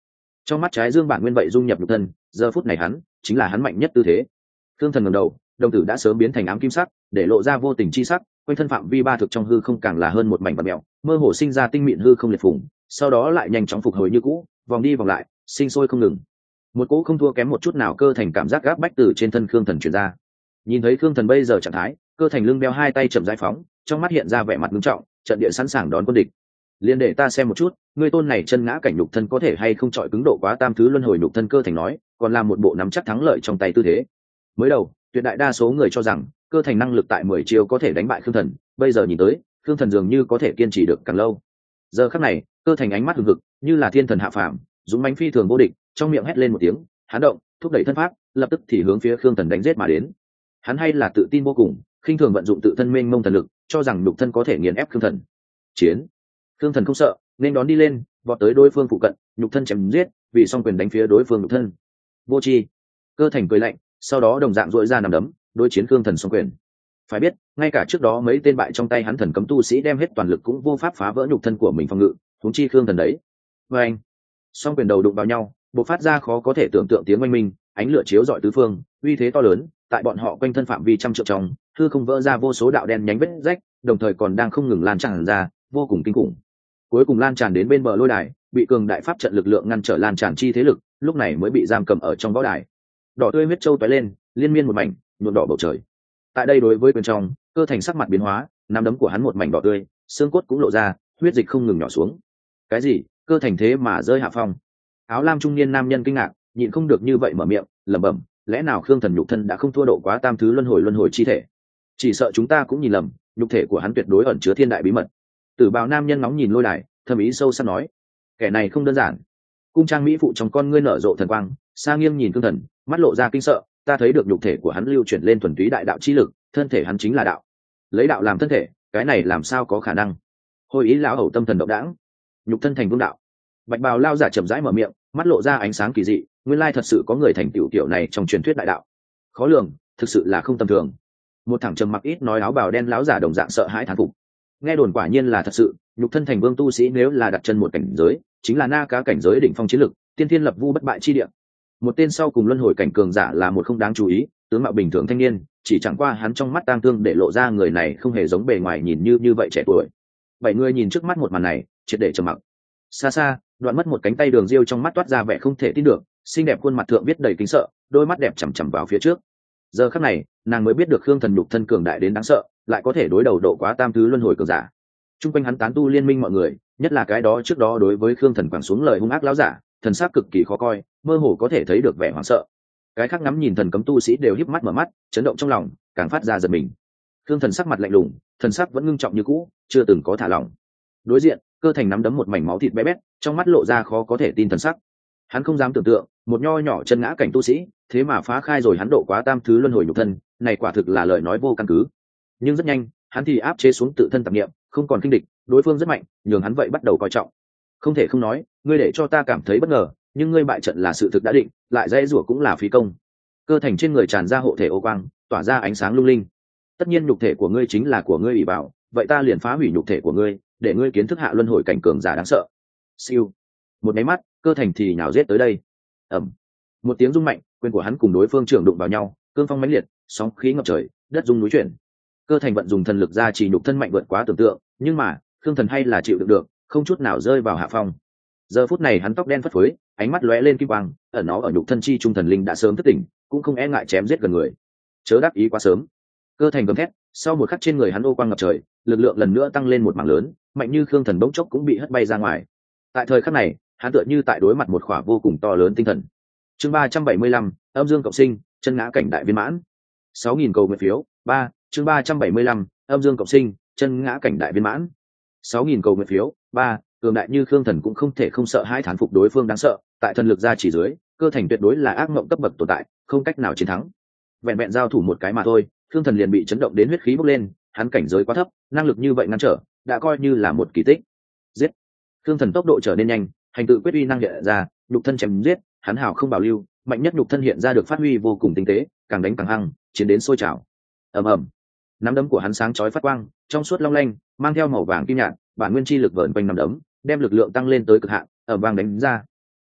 trong mắt trái dương bản nguyên vậy dung nhập nhục thân, giờ phút này hắn chính là hắn mạnh nhất tư thế. Thương thần ngẩng đầu, đồng tử đã sớm biến thành ám kim sắc, để lộ ra vô tình chi sắc, quanh thân phạm vi ba thực trong hư không càng là hơn một mảnh bạt mèo, mơ hồ sinh ra tinh mịn hư không liệt phùng, sau đó lại nhanh chóng phục hồi như cũ, vòng đi vòng lại, sinh sôi không ngừng. Một cỗ không thua kém một chút nào cơ thành cảm giác gáp bách từ trên thân Khương Thần truyền ra. Nhìn thấy Khương Thần bây giờ trạng thái, cơ thành lưng đeo hai tay chậm rãi phóng, trong mắt hiện ra vẻ mặt nghiêm trọng, trận địa sẵn sàng đón quân địch. Liên để ta xem một chút, ngươi tôn này chân ngã cảnh nhục thân có thể hay không chọi cứng độ quá tam thứ luân hồi nhục thân. Cơ thành nói, còn làm một bộ nắm chắc thắng lợi trong tay tư thế. Mới đầu, tuyệt đại đa số người cho rằng cơ thành năng lực tại mười chiêu có thể đánh bại Khương Thần, bây giờ nhìn tới, Khương Thần dường như có thể kiên trì được càng lâu. Giờ khắc này, cơ thành ánh mắt hừng hực, như là thiên thần hạ phàm, dũng mãnh phi thường vô địch, trong miệng hét lên một tiếng, hắn động, thúc đẩy thân pháp, lập tức thì hướng phía Khương Thần đánh giết mà đến. Hắn hay là tự tin vô cùng, khinh thường vận dụng tự thân mênh mông thần lực, cho rằng nhục thân có thể nghiền ép Khương Thần. Chiến! Khương Thần không sợ, nên đón đi lên, vọt tới đối phương phụ cận, nhục thân chém giết, vì song quyền đánh phía đối phương nhục thân. Vô tri! Cơ thành cười lạnh, sau đó đồng dạng duỗi ra nằm đấm, đối chiến Khương Thần song quyền. Phải biết, ngay cả trước đó mấy tên bại trong tay hắn thần cấm tu sĩ đem hết toàn lực cũng vô pháp phá vỡ nhục thân của mình phòng ngự, huống chi Khương Thần đấy. Và anh, song quyền đầu đụng vào nhau, bộc phát ra khó có thể tưởng tượng tiếng oanh minh, ánh lửa chiếu rọi tứ phương, uy thế to lớn, tại bọn họ quanh thân phạm vi trăm trượng trong, hư không vỡ ra vô số đạo đen nhánh vết rách, đồng thời còn đang không ngừng lan tràn ra, vô cùng kinh khủng. Cuối cùng lan tràn đến bên bờ lôi đài, bị cường đại pháp trận lực lượng ngăn trở lan tràn chi thế lực, lúc này mới bị giam cầm ở trong võ đài. Đỏ tươi huyết châu tóe lên, liên miên một mảnh, nhuộm đỏ bầu trời. Tại đây đối với bên trong, cơ thành sắc mặt biến hóa, nắm đấm của hắn một mảnh đỏ tươi, xương cốt cũng lộ ra, huyết dịch không ngừng nhỏ xuống. Cái gì? Cơ thành thế mà rơi hạ phong? Áo lam trung niên nam nhân kinh ngạc, nhịn không được như vậy mở miệng, lẩm bẩm, lẽ nào Khương Thần nhục thân đã không thua độ quá tam thứ luân hồi luân hồi chi thể? Chỉ sợ chúng ta cũng nhìn lầm, nhục thể của hắn tuyệt đối ẩn chứa thiên đại bí mật. Tử bào nam nhân nóng nhìn lôi đài, thâm ý sâu sắc nói, kẻ này không đơn giản. Cung trang mỹ phụ trong con ngươi nở rộ thần quang, sa nghiêng nhìn Khương Thần, mắt lộ ra kinh sợ, ta thấy được nhục thể của hắn lưu chuyển lên thuần túy đại đạo chi lực, thân thể hắn chính là đạo. Lấy đạo làm thân thể, cái này làm sao có khả năng? Hồi ý lão hầu tâm thần động đãng, nhục thân thành vương đạo. Bạch bào lao giả chậm rãi mở miệng, mắt lộ ra ánh sáng kỳ dị, nguyên lai thật sự có người thành tựu kiểu này trong truyền thuyết đại đạo. Khó lường, thực sự là không tầm thường. Một thằng trầm mặc ít nói áo bào đen lão giả đồng dạng sợ hãi thán phục. Nghe đồn quả nhiên là thật sự, nhục thân thành vương tu sĩ nếu là đặt chân một cảnh giới, chính là na cá cảnh giới đỉnh phong chiến lực, tiên thiên lập vu bất bại chi địa. Một tên sau cùng luân hồi cảnh cường giả là một không đáng chú ý, tướng mạo bình thường thanh niên, chỉ chẳng qua hắn trong mắt tang thương để lộ ra người này không hề giống bề ngoài nhìn như như vậy trẻ tuổi. Bảy người nhìn trước mắt một màn này, triệt để trầm mặc. Xa xa, đoạn mất một cánh tay Đường Diêu trong mắt toát ra vẻ không thể tin được, xinh đẹp khuôn mặt thượng viết đầy kính sợ, đôi mắt đẹp chằm chằm vào phía trước. Giờ khắc này, nàng mới biết được Khương Thần nhục thân cường đại đến đáng sợ, lại có thể đối đầu độ quá tam thứ luân hồi cường giả. Trung quanh hắn tán tu liên minh mọi người, nhất là cái đó trước đó đối với Khương Thần quẳng xuống lời hung ác lão giả, thần sắc cực kỳ khó coi, mơ hồ có thể thấy được vẻ hoảng sợ. Cái khác ngắm nhìn thần cấm tu sĩ đều híp mắt mở mắt, chấn động trong lòng, càng phát ra giật mình. Khương Thần sắc mặt lạnh lùng, thần sắc vẫn ngưng trọng như cũ, chưa từng có thả lỏng. Đối diện, cơ thành nắm đấm một mảnh máu thịt bé bét, trong mắt lộ ra khó có thể tin thần sắc. Hắn không dám tưởng tượng, một nho nhỏ chân ngã cảnh tu sĩ, thế mà phá khai rồi hắn độ quá tam thứ luân hồi nhục thân, này quả thực là lời nói vô căn cứ. Nhưng rất nhanh, hắn thì áp chế xuống tự thân tạp niệm, không còn kinh địch, đối phương rất mạnh, nhường hắn vậy bắt đầu coi trọng. Không thể không nói, ngươi để cho ta cảm thấy bất ngờ, nhưng ngươi bại trận là sự thực đã định, lại dễ rủa cũng là phí công. Cơ thành trên người tràn ra hộ thể ô quang, tỏa ra ánh sáng lung linh. Tất nhiên nhục thể của ngươi chính là của ngươi ủy bảo, vậy ta liền phá hủy nhục thể của ngươi, để ngươi kiến thức hạ luân hồi cảnh cường giả đáng sợ. Siêu. Một máy mắt, cơ thành thì nhào giết tới đây. Ầm. Một tiếng rung mạnh, quyền của hắn cùng đối phương trưởng đụng vào nhau, cương phong mãnh liệt, sóng khí ngập trời, đất rung núi chuyển. Cơ thành vận dùng thần lực ra chỉ nhục thân mạnh vượt quá tưởng tượng, nhưng mà, Khương Thần hay là chịu đựng được, không chút nào rơi vào hạ phong. Giờ phút này hắn tóc đen phất phới, ánh mắt lóe lên kim quang, ẩn nó ở nhục thân chi trung thần linh đã sớm thức tỉnh, cũng không e ngại chém giết gần người. Chớ đáp ý quá sớm. Cơ thành gầm thét, sau một khắc trên người hắn ô quang ngập trời, lực lượng lần nữa tăng lên một mảng lớn, mạnh như Khương Thần bỗng chốc cũng bị hất bay ra ngoài. Tại thời khắc này, hắn tựa như tại đối mặt một khỏa vô cùng to lớn tinh thần. Chương ba trăm bảy mươi lăm, âm dương cộng sinh, chân ngã cảnh đại viên mãn. sáu nghìn cầu nguyện phiếu, ba, chương ba trăm bảy mươi lăm, âm dương cộng sinh, chân ngã cảnh đại viên mãn. sáu nghìn cầu nguyện phiếu, ba, cường đại như Khương Thần cũng không thể không sợ hãi thán phục đối phương đáng sợ, tại thần lực ra chỉ dưới, cơ thành tuyệt đối là ác mộng cấp bậc tồn tại, không cách nào chiến thắng. Vẹn vẹn giao thủ một cái mà thôi, Khương Thần liền bị chấn động đến huyết khí bốc lên, hắn cảnh giới quá thấp, năng lực như vậy ngăn trở, đã coi như là một kỳ tích. Giết! Khương Thần tốc độ trở nên nhanh, hành tự quyết uy năng hiện ra, nhục thân chém giết, hắn hào không bảo lưu, mạnh nhất nhục thân hiện ra được phát huy vô cùng tinh tế, càng đánh càng hăng, chiến đến sôi trào. Ầm ầm. Nắm đấm của hắn sáng chói phát quang, trong suốt long lanh, mang theo màu vàng kim nhạt, bản nguyên chi lực vờn quanh nắm đấm, đem lực lượng tăng lên tới cực hạn, ở vang đánh ra.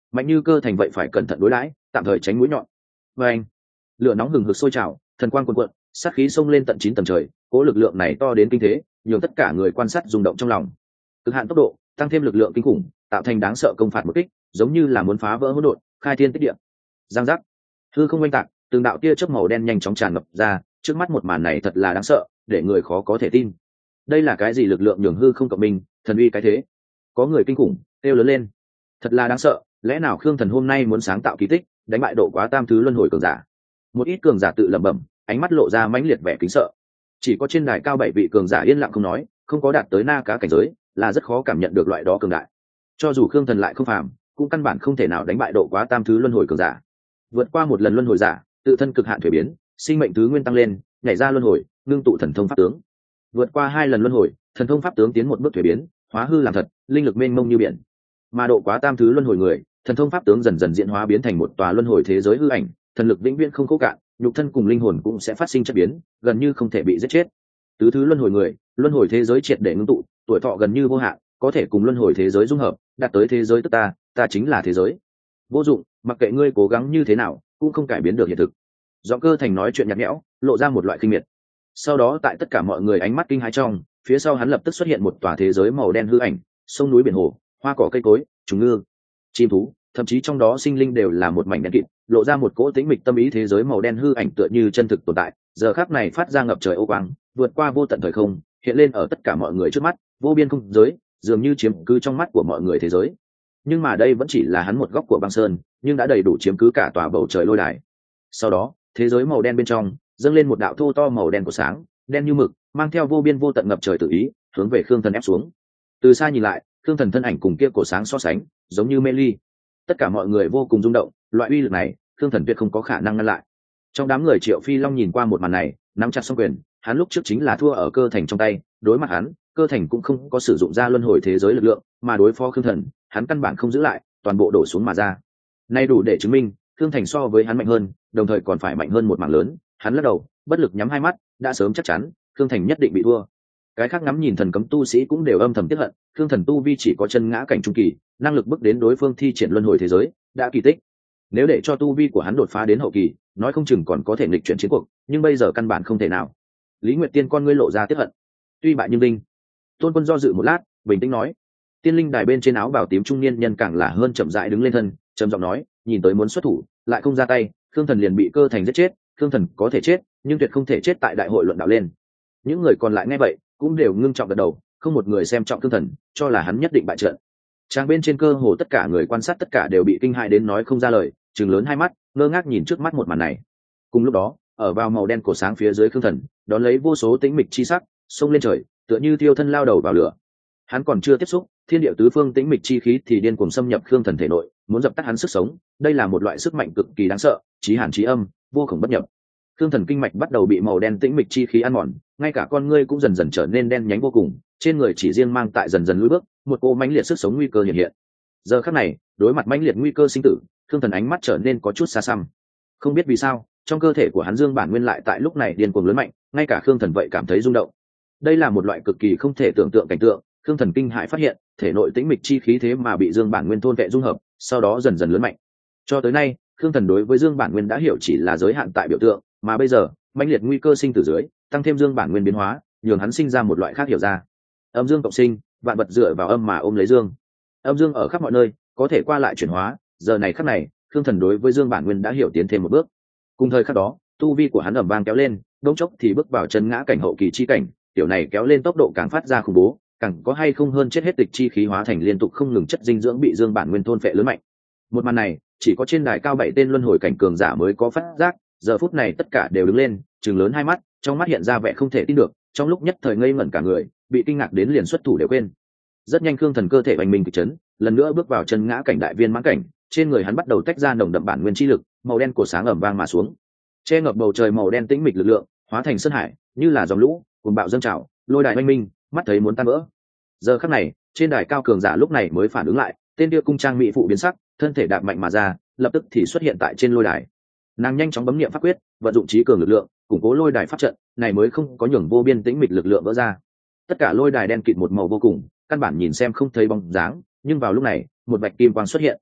mạnh như cơ thành vậy phải cẩn thận đối đãi, tạm thời tránh mũi nhọn. Và anh, lửa nóng hừng hực sôi trào, thần quang cuồn cuộn, sát khí xông lên tận chín tầng trời, cố lực lượng này to đến kinh thế, nhường tất cả người quan sát rung động trong lòng. Cực hạn tốc độ, tăng thêm lực lượng kinh khủng, tạo thành đáng sợ công phạt một kích, giống như là muốn phá vỡ hỗn độn, khai thiên tích địa. Giang giác, hư không oanh tạc, từng đạo tia chớp màu đen nhanh chóng tràn ngập ra, trước mắt một màn này thật là đáng sợ, để người khó có thể tin. Đây là cái gì lực lượng nhường hư không cộng minh, thần uy cái thế? Có người kinh khủng kêu lớn lên, thật là đáng sợ, lẽ nào Khương Thần hôm nay muốn sáng tạo kỳ tích, đánh bại độ quá tam thứ luân hồi cường giả? Một ít cường giả tự lẩm bẩm, ánh mắt lộ ra mãnh liệt vẻ kính sợ. Chỉ có trên đài cao bảy vị cường giả yên lặng không nói, không có đạt tới na cá cảnh giới, là rất khó cảm nhận được loại đó cường đại. Cho dù Khương Thần lại không phàm, cũng căn bản không thể nào đánh bại độ quá tam thứ luân hồi cường giả. Vượt qua một lần luân hồi giả, tự thân cực hạn thuế biến, sinh mệnh thứ nguyên tăng lên, nhảy ra luân hồi, ngưng tụ thần thông pháp tướng. Vượt qua hai lần luân hồi, thần thông pháp tướng tiến một bước thuế biến, hóa hư làm thật, linh lực mênh mông như biển. Mà độ quá tam thứ luân hồi người, thần thông pháp tướng dần dần diễn hóa biến thành một tòa luân hồi thế giới hư ảnh, thần lực vĩnh viễn không khô cạn, nhục thân cùng linh hồn cũng sẽ phát sinh chất biến, gần như không thể bị giết chết. Tứ thứ luân hồi người, luân hồi thế giới triệt để ngưng tụ, tuổi thọ gần như vô hạn, có thể cùng luân hồi thế giới dung hợp, đạt tới thế giới tức ta, ta chính là thế giới. Vô dụng, mặc kệ ngươi cố gắng như thế nào, cũng không cải biến được hiện thực. Giọng Cơ Thành nói chuyện nhạt nhẽo, lộ ra một loại khinh miệt. Sau đó tại tất cả mọi người ánh mắt kinh hãi trong, phía sau hắn lập tức xuất hiện một tòa thế giới màu đen hư ảnh, sông núi biển hồ, hoa cỏ cây cối, trùng ngư, chim thú, thậm chí trong đó sinh linh đều là một mảnh đen kịt, lộ ra một cỗ tĩnh mịch tâm ý. Thế giới màu đen hư ảnh tựa như chân thực tồn tại, giờ khắc này phát ra ngập trời ô quang, vượt qua vô tận thời không, hiện lên ở tất cả mọi người trước mắt, vô biên không giới, dường như chiếm cứ trong mắt của mọi người thế giới. Nhưng mà đây vẫn chỉ là hắn một góc của băng sơn, nhưng đã đầy đủ chiếm cứ cả tòa bầu trời lôi đài. Sau đó, thế giới màu đen bên trong dâng lên một đạo thô to màu đen của sáng, đen như mực, mang theo vô biên vô tận ngập trời tự ý, hướng về Khương Thần ép xuống. Từ xa nhìn lại, Khương Thần thân ảnh cùng kia cổ sáng so sánh, giống như mê ly. Tất cả mọi người vô cùng rung động, loại uy lực này, Khương Thần tuyệt không có khả năng ngăn lại. Trong đám người Triệu Phi Long nhìn qua một màn này, nắm chặt song quyền, hắn lúc trước chính là thua ở Cơ Thành trong tay, đối mặt hắn, Cơ Thành cũng không có sử dụng ra luân hồi thế giới lực lượng, mà đối phó Khương Thần, hắn căn bản không giữ lại, toàn bộ đổ xuống mà ra. Nay đủ để chứng minh, Khương Thành so với hắn mạnh hơn, đồng thời còn phải mạnh hơn một mảng lớn. Hắn lắc đầu, bất lực nhắm hai mắt, đã sớm chắc chắn, Khương Thành nhất định bị thua. Cái khác ngắm nhìn thần cấm tu sĩ cũng đều âm thầm tiếc hận, Khương Thần tu vi chỉ có chân ngã cảnh trung kỳ, năng lực bước đến đối phương thi triển luân hồi thế giới, đã kỳ tích. Nếu để cho tu vi của hắn đột phá đến hậu kỳ, nói không chừng còn có thể nghịch chuyển chiến cuộc, nhưng bây giờ căn bản không thể nào. Lý Nguyệt Tiên con ngươi lộ ra tiếc hận. Tuy bại nhưng đinh. Tôn Quân do dự một lát, bình tĩnh nói. Tiên linh đài bên trên áo bào tím trung niên nhân càng là hơn chậm rãi đứng lên thân, trầm giọng nói, nhìn tới muốn xuất thủ, lại không ra tay, Khương Thần liền bị Cơ Thành giết chết. Khương Thần có thể chết, nhưng tuyệt không thể chết tại đại hội luận đạo lên. Những người còn lại nghe vậy, cũng đều ngưng trọng gật đầu, không một người xem trọng Khương Thần, cho là hắn nhất định bại trận. Trang bên trên cơ hồ tất cả người quan sát tất cả đều bị kinh hãi đến nói không ra lời, trừng lớn hai mắt, ngơ ngác nhìn trước mắt một màn này. Cùng lúc đó, ở vào màu đen cổ sáng phía dưới Khương Thần, đón lấy vô số tĩnh mịch chi sắc, xông lên trời, tựa như thiêu thân lao đầu vào lửa. Hắn còn chưa tiếp xúc, thiên địa tứ phương tĩnh mịch chi khí thì điên cuồng xâm nhập Khương Thần thể nội, muốn dập tắt hắn sức sống. Đây là một loại sức mạnh cực kỳ đáng sợ, chí hàn chí âm, vô cùng bất nhập. Khương Thần kinh mạch bắt đầu bị màu đen tĩnh mịch chi khí ăn mòn, ngay cả con ngươi cũng dần dần trở nên đen nhánh vô cùng, trên người chỉ riêng mang tại dần dần lùi bước, một cô mãnh liệt sức sống nguy cơ hiện hiện. Giờ khắc này, đối mặt mãnh liệt nguy cơ sinh tử, Khương Thần ánh mắt trở nên có chút xa xăm. Không biết vì sao, trong cơ thể của hắn dương bản nguyên lại tại lúc này điên cuồng lớn mạnh, ngay cả Khương Thần vậy cảm thấy rung động. Đây là một loại cực kỳ không thể tưởng tượng cảnh tượng, Khương Thần kinh hãi phát hiện, thể nội tĩnh mịch chi khí thế mà bị dương bản nguyên thôn vệ dung hợp, sau đó dần dần lớn mạnh. Cho tới nay, Khương Thần đối với dương bản nguyên đã hiểu chỉ là giới hạn tại biểu tượng, mà bây giờ, mãnh liệt nguy cơ sinh tử dưới, tăng thêm dương bản nguyên biến hóa, nhường hắn sinh ra một loại khác hiểu ra. Âm dương cộng sinh, vạn vật dựa vào âm mà ôm lấy dương. Âm dương ở khắp mọi nơi, có thể qua lại chuyển hóa, giờ này khắc này, Khương Thần đối với dương bản nguyên đã hiểu tiến thêm một bước. Cùng thời khắc đó, tu vi của hắn ầm vang kéo lên, đống chốc thì bước vào chân ngã cảnh hậu kỳ chi cảnh, tiểu này kéo lên tốc độ càng phát ra khủng bố, càng có hay không hơn chết hết tịch chi khí hóa thành liên tục không ngừng chất dinh dưỡng bị dương bản nguyên thôn phệ lớn mạnh. Một màn này, chỉ có trên đài cao bảy tên luân hồi cảnh cường giả mới có phát giác, giờ phút này tất cả đều đứng lên, trừng lớn hai mắt, trong mắt hiện ra vẻ không thể tin được, trong lúc nhất thời ngây ngẩn cả người, bị kinh ngạc đến liền xuất thủ đều quên. Rất nhanh Khương Thần cơ thể oanh minh kịch chấn, lần nữa bước vào chân ngã cảnh đại viên mãn cảnh, trên người hắn bắt đầu tách ra nồng đậm bản nguyên chi lực, màu đen của sáng ẩm vang mà xuống, che ngập bầu trời màu đen tĩnh mịch lực lượng, hóa thành sơn hải, như là dòng lũ, cuồng bạo dâng trào, lôi đài oanh minh, mắt thấy muốn tan vỡ. Giờ khắc này, trên đài cao cường giả lúc này mới phản ứng lại, tên kia cung trang mỹ phụ biến sắc, thân thể đạp mạnh mà ra, lập tức thì xuất hiện tại trên lôi đài. Nàng nhanh chóng bấm niệm pháp quyết, vận dụng trí cường lực lượng, củng cố lôi đài pháp trận, này mới không có nhường vô biên tĩnh mịch lực lượng vỡ ra. Tất cả lôi đài đen kịt một màu vô cùng, căn bản nhìn xem không thấy bóng dáng, nhưng vào lúc này, một vạch kim quang xuất hiện.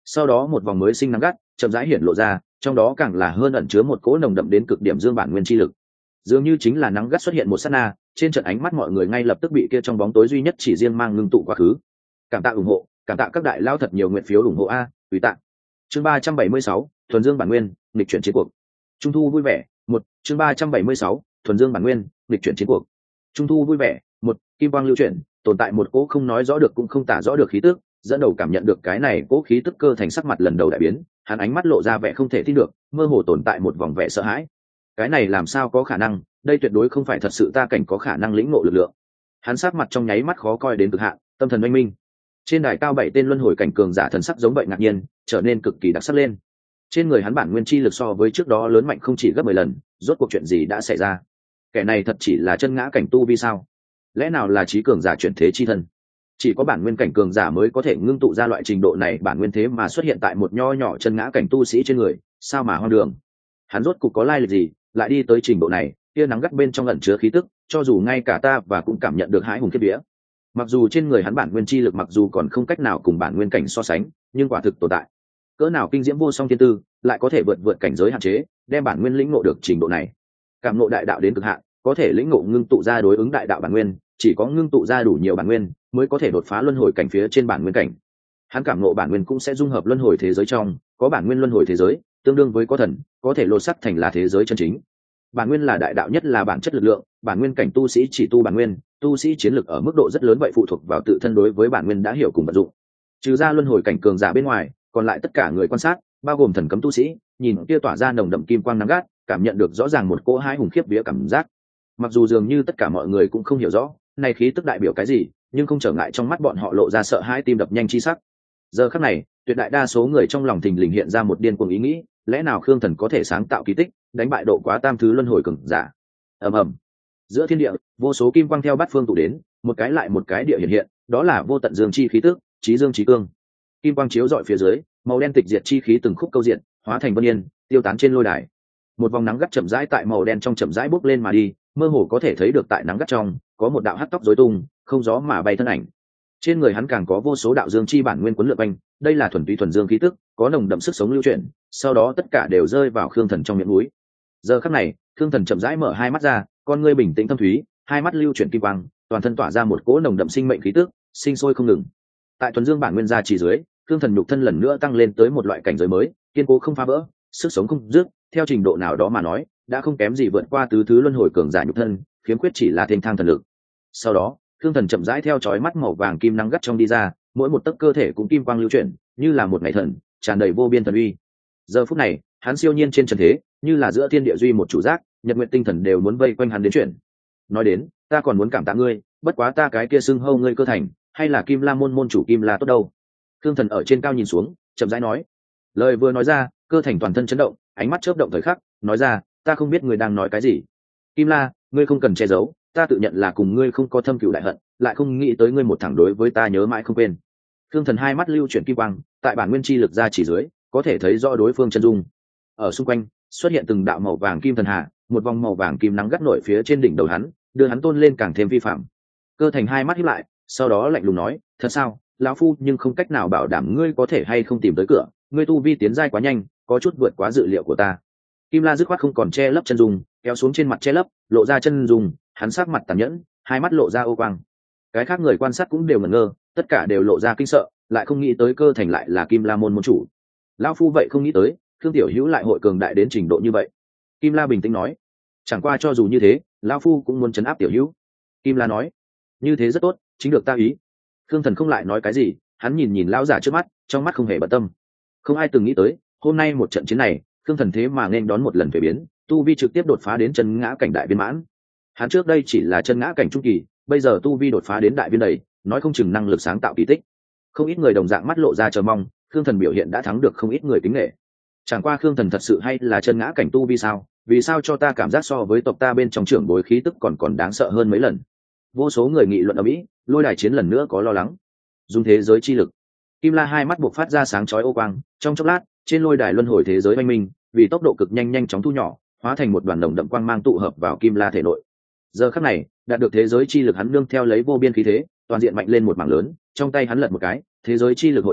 Sau đó một vòng mới sinh nắng gắt chậm rãi hiển lộ ra, trong đó càng là hơn ẩn chứa một cỗ nồng đậm đến cực điểm dương bản nguyên chi lực. Dường như chính là nắng gắt xuất hiện một sát na, trên trận ánh mắt mọi người ngay lập tức bị kia trong bóng tối duy nhất chỉ riêng mang ngưng tụ quá khứ. Cảm tạ ủng hộ, cảm tạ các đại lao thật nhiều nguyện phiếu ủng hộ a, ủy tạ. Chương ba trăm bảy mươi sáu, thuần dương bản nguyên, nghịch chuyển chiến cuộc. Trung thu vui vẻ, một, chương ba trăm bảy mươi sáu, thuần dương bản nguyên, nghịch chuyển chiến cuộc. Trung thu vui vẻ, một, kim quang lưu chuyển, tồn tại một cỗ không nói rõ được cũng không tả rõ được khí tức, dẫn đầu cảm nhận được cái này cỗ khí tức cơ thành sắc mặt lần đầu đại biến, hắn ánh mắt lộ ra vẻ không thể tin được, mơ hồ tồn tại một vòng vẻ sợ hãi. Cái này làm sao có khả năng, đây tuyệt đối không phải thật sự ta cảnh có khả năng lĩnh ngộ lực lượng. Hắn sắc mặt trong nháy mắt khó coi đến cực hạn, tâm thần oanh minh. Trên đài cao bảy tên luân hồi cảnh cường giả thần sắc giống vậy ngạc nhiên, trở nên cực kỳ đặc sắc lên. Trên người hắn bản nguyên chi lực so với trước đó lớn mạnh không chỉ gấp mười lần, rốt cuộc chuyện gì đã xảy ra? Kẻ này thật chỉ là chân ngã cảnh tu vi sao? Lẽ nào là trí cường giả chuyển thế chi thân? Chỉ có bản nguyên cảnh cường giả mới có thể ngưng tụ ra loại trình độ này bản nguyên thế mà xuất hiện tại một nho nhỏ chân ngã cảnh tu sĩ trên người, sao mà hoang đường? Hắn rốt cuộc có lai lịch gì, lại đi tới trình độ này, kia nắng gắt bên trong ẩn chứa khí tức, cho dù ngay cả ta và cũng cảm nhận được hãi hùng khiếp vía. Mặc dù trên người hắn bản nguyên chi lực mặc dù còn không cách nào cùng bản nguyên cảnh so sánh, nhưng quả thực tồn tại cỡ nào kinh diễm vô song thiên tư, lại có thể vượt vượt cảnh giới hạn chế, đem bản nguyên lĩnh ngộ được trình độ này. Cảm ngộ đại đạo đến cực hạn, có thể lĩnh ngộ ngưng tụ ra đối ứng đại đạo bản nguyên, chỉ có ngưng tụ ra đủ nhiều bản nguyên mới có thể đột phá luân hồi cảnh phía trên bản nguyên cảnh. Hắn cảm ngộ bản nguyên cũng sẽ dung hợp luân hồi thế giới trong, có bản nguyên luân hồi thế giới, tương đương với có thần, có thể lột sắc thành là thế giới chân chính. Bản nguyên là đại đạo nhất là bản chất lực lượng, bản nguyên cảnh tu sĩ chỉ tu bản nguyên, tu sĩ chiến lực ở mức độ rất lớn vậy phụ thuộc vào tự thân đối với bản nguyên đã hiểu cùng vận dụng. Trừ ra luân hồi cảnh cường giả bên ngoài, còn lại tất cả người quan sát, bao gồm thần cấm tu sĩ, nhìn kia tỏa ra nồng đậm kim quang nắng gắt, cảm nhận được rõ ràng một cỗ hãi hùng khiếp vía cảm giác. Mặc dù dường như tất cả mọi người cũng không hiểu rõ, này khí tức đại biểu cái gì, nhưng không trở ngại trong mắt bọn họ lộ ra sợ hãi tim đập nhanh chi sắc. Giờ khắc này, tuyệt đại đa số người trong lòng thình lình hiện ra một điên cuồng ý nghĩ, lẽ nào Khương Thần có thể sáng tạo kỳ tích, đánh bại độ quá tam thứ luân hồi cường giả? Ầm ầm. Giữa thiên địa, vô số kim quang theo bát phương tụ đến, một cái lại một cái địa hiện hiện, đó là vô tận dương chi khí tức, chí dương chí cương. Kim quang chiếu rọi phía dưới, màu đen tịch diệt chi khí từng khúc câu diện, hóa thành vân yên, tiêu tán trên lôi đài. Một vòng nắng gắt chậm rãi tại màu đen trong chậm rãi bốc lên mà đi, mơ hồ có thể thấy được tại nắng gắt trong, có một đạo hắc tóc rối tung, không gió mà bay thân ảnh. Trên người hắn càng có vô số đạo dương chi bản nguyên quấn lượn quanh, đây là thuần túy thuần dương khí tức, có nồng đậm sức sống lưu chuyển, sau đó tất cả đều rơi vào Khương Thần trong miệng núi. Giờ khắc này, Khương Thần chậm rãi mở hai mắt ra, con ngươi bình tĩnh thâm thúy, hai mắt lưu chuyển kim quang, toàn thân tỏa ra một cỗ nồng đậm sinh mệnh khí tức, sinh sôi không ngừng. Tại thuần dương bản nguyên gia trì dưới, Khương Thần nhục thân lần nữa tăng lên tới một loại cảnh giới mới, kiên cố không phá vỡ, sức sống không dứt, theo trình độ nào đó mà nói, đã không kém gì vượt qua tứ thứ luân hồi cường giả nhục thân, khiếm khuyết chỉ là thêm thang thần lực. Sau đó, Khương Thần chậm rãi theo chói mắt màu vàng kim nắng gắt trong đi ra, mỗi một tấc cơ thể cũng kim quang lưu chuyển, như là một ngày thần, tràn đầy vô biên thần uy. Giờ phút này, hắn siêu nhiên trên trần thế, như là giữa thiên địa duy một chủ giác, nhật nguyện tinh thần đều muốn vây quanh hắn đến chuyển. Nói đến, ta còn muốn cảm tạ ngươi, bất quá ta cái kia xưng hâu ngươi cơ thành, hay là Kim La môn môn chủ Kim La tốt đâu? Khương Thần ở trên cao nhìn xuống, chậm rãi nói. Lời vừa nói ra, cơ thành toàn thân chấn động, ánh mắt chớp động thời khắc, nói ra, ta không biết ngươi đang nói cái gì. Kim La, ngươi không cần che giấu, ta tự nhận là cùng ngươi không có thâm cừu đại hận, lại không nghĩ tới ngươi một thẳng đối với ta nhớ mãi không quên. Khương Thần hai mắt lưu chuyển kim quang, tại bản nguyên chi lực ra chỉ dưới, có thể thấy rõ đối phương chân dung. Ở xung quanh xuất hiện từng đạo màu vàng kim thần hạ, một vòng màu vàng kim nắng gắt nổi phía trên đỉnh đầu hắn, đưa hắn tôn lên càng thêm vi phạm. Cơ thành hai mắt híp lại, sau đó lạnh lùng nói, thật sao, lão phu nhưng không cách nào bảo đảm ngươi có thể hay không tìm tới cửa, ngươi tu vi tiến giai quá nhanh, có chút vượt quá dự liệu của ta. Kim La dứt khoát không còn che lấp chân dung, kéo xuống trên mặt che lấp, lộ ra chân dung, hắn sắc mặt tàn nhẫn, hai mắt lộ ra ô quang. Cái khác người quan sát cũng đều ngẩn ngơ, tất cả đều lộ ra kinh sợ, lại không nghĩ tới cơ thành lại là Kim La môn môn chủ. Lão phu vậy không nghĩ tới, Khương tiểu hữu lại hội cường đại đến trình độ như vậy. Kim La bình tĩnh nói, chẳng qua cho dù như thế, lão phu cũng muốn trấn áp tiểu hữu. Kim La nói, như thế rất tốt, chính được ta ý. Khương Thần không lại nói cái gì, hắn nhìn nhìn lão giả trước mắt, trong mắt không hề bận tâm. Không ai từng nghĩ tới, hôm nay một trận chiến này, Khương Thần thế mà nên đón một lần thuế biến, tu vi trực tiếp đột phá đến chân ngã cảnh đại viên mãn. Hắn trước đây chỉ là chân ngã cảnh trung kỳ, bây giờ tu vi đột phá đến đại viên đầy, nói không chừng năng lực sáng tạo kỳ tích. Không ít người đồng dạng mắt lộ ra chờ mong, Khương Thần biểu hiện đã thắng được không ít người kính nể. Chẳng qua Khương Thần thật sự hay là chân ngã cảnh tu vi sao? Vì sao cho ta cảm giác so với tộc ta bên trong trưởng bối khí tức còn còn đáng sợ hơn mấy lần? Vô số người nghị luận ở mỹ, lôi đài chiến lần nữa có lo lắng. Dùng thế giới chi lực, Kim La hai mắt buộc phát ra sáng chói ô quang, trong chốc lát, trên lôi đài luân hồi thế giới oanh minh, vì tốc độ cực nhanh nhanh chóng thu nhỏ, hóa thành một đoàn đồng đậm quang mang tụ hợp vào Kim La thể nội. Giờ khắc này, đạt được thế giới chi lực hắn nương theo lấy vô biên khí thế, toàn diện mạnh lên một mảng lớn, trong tay hắn lật một cái, thế giới chi lực hội tụ,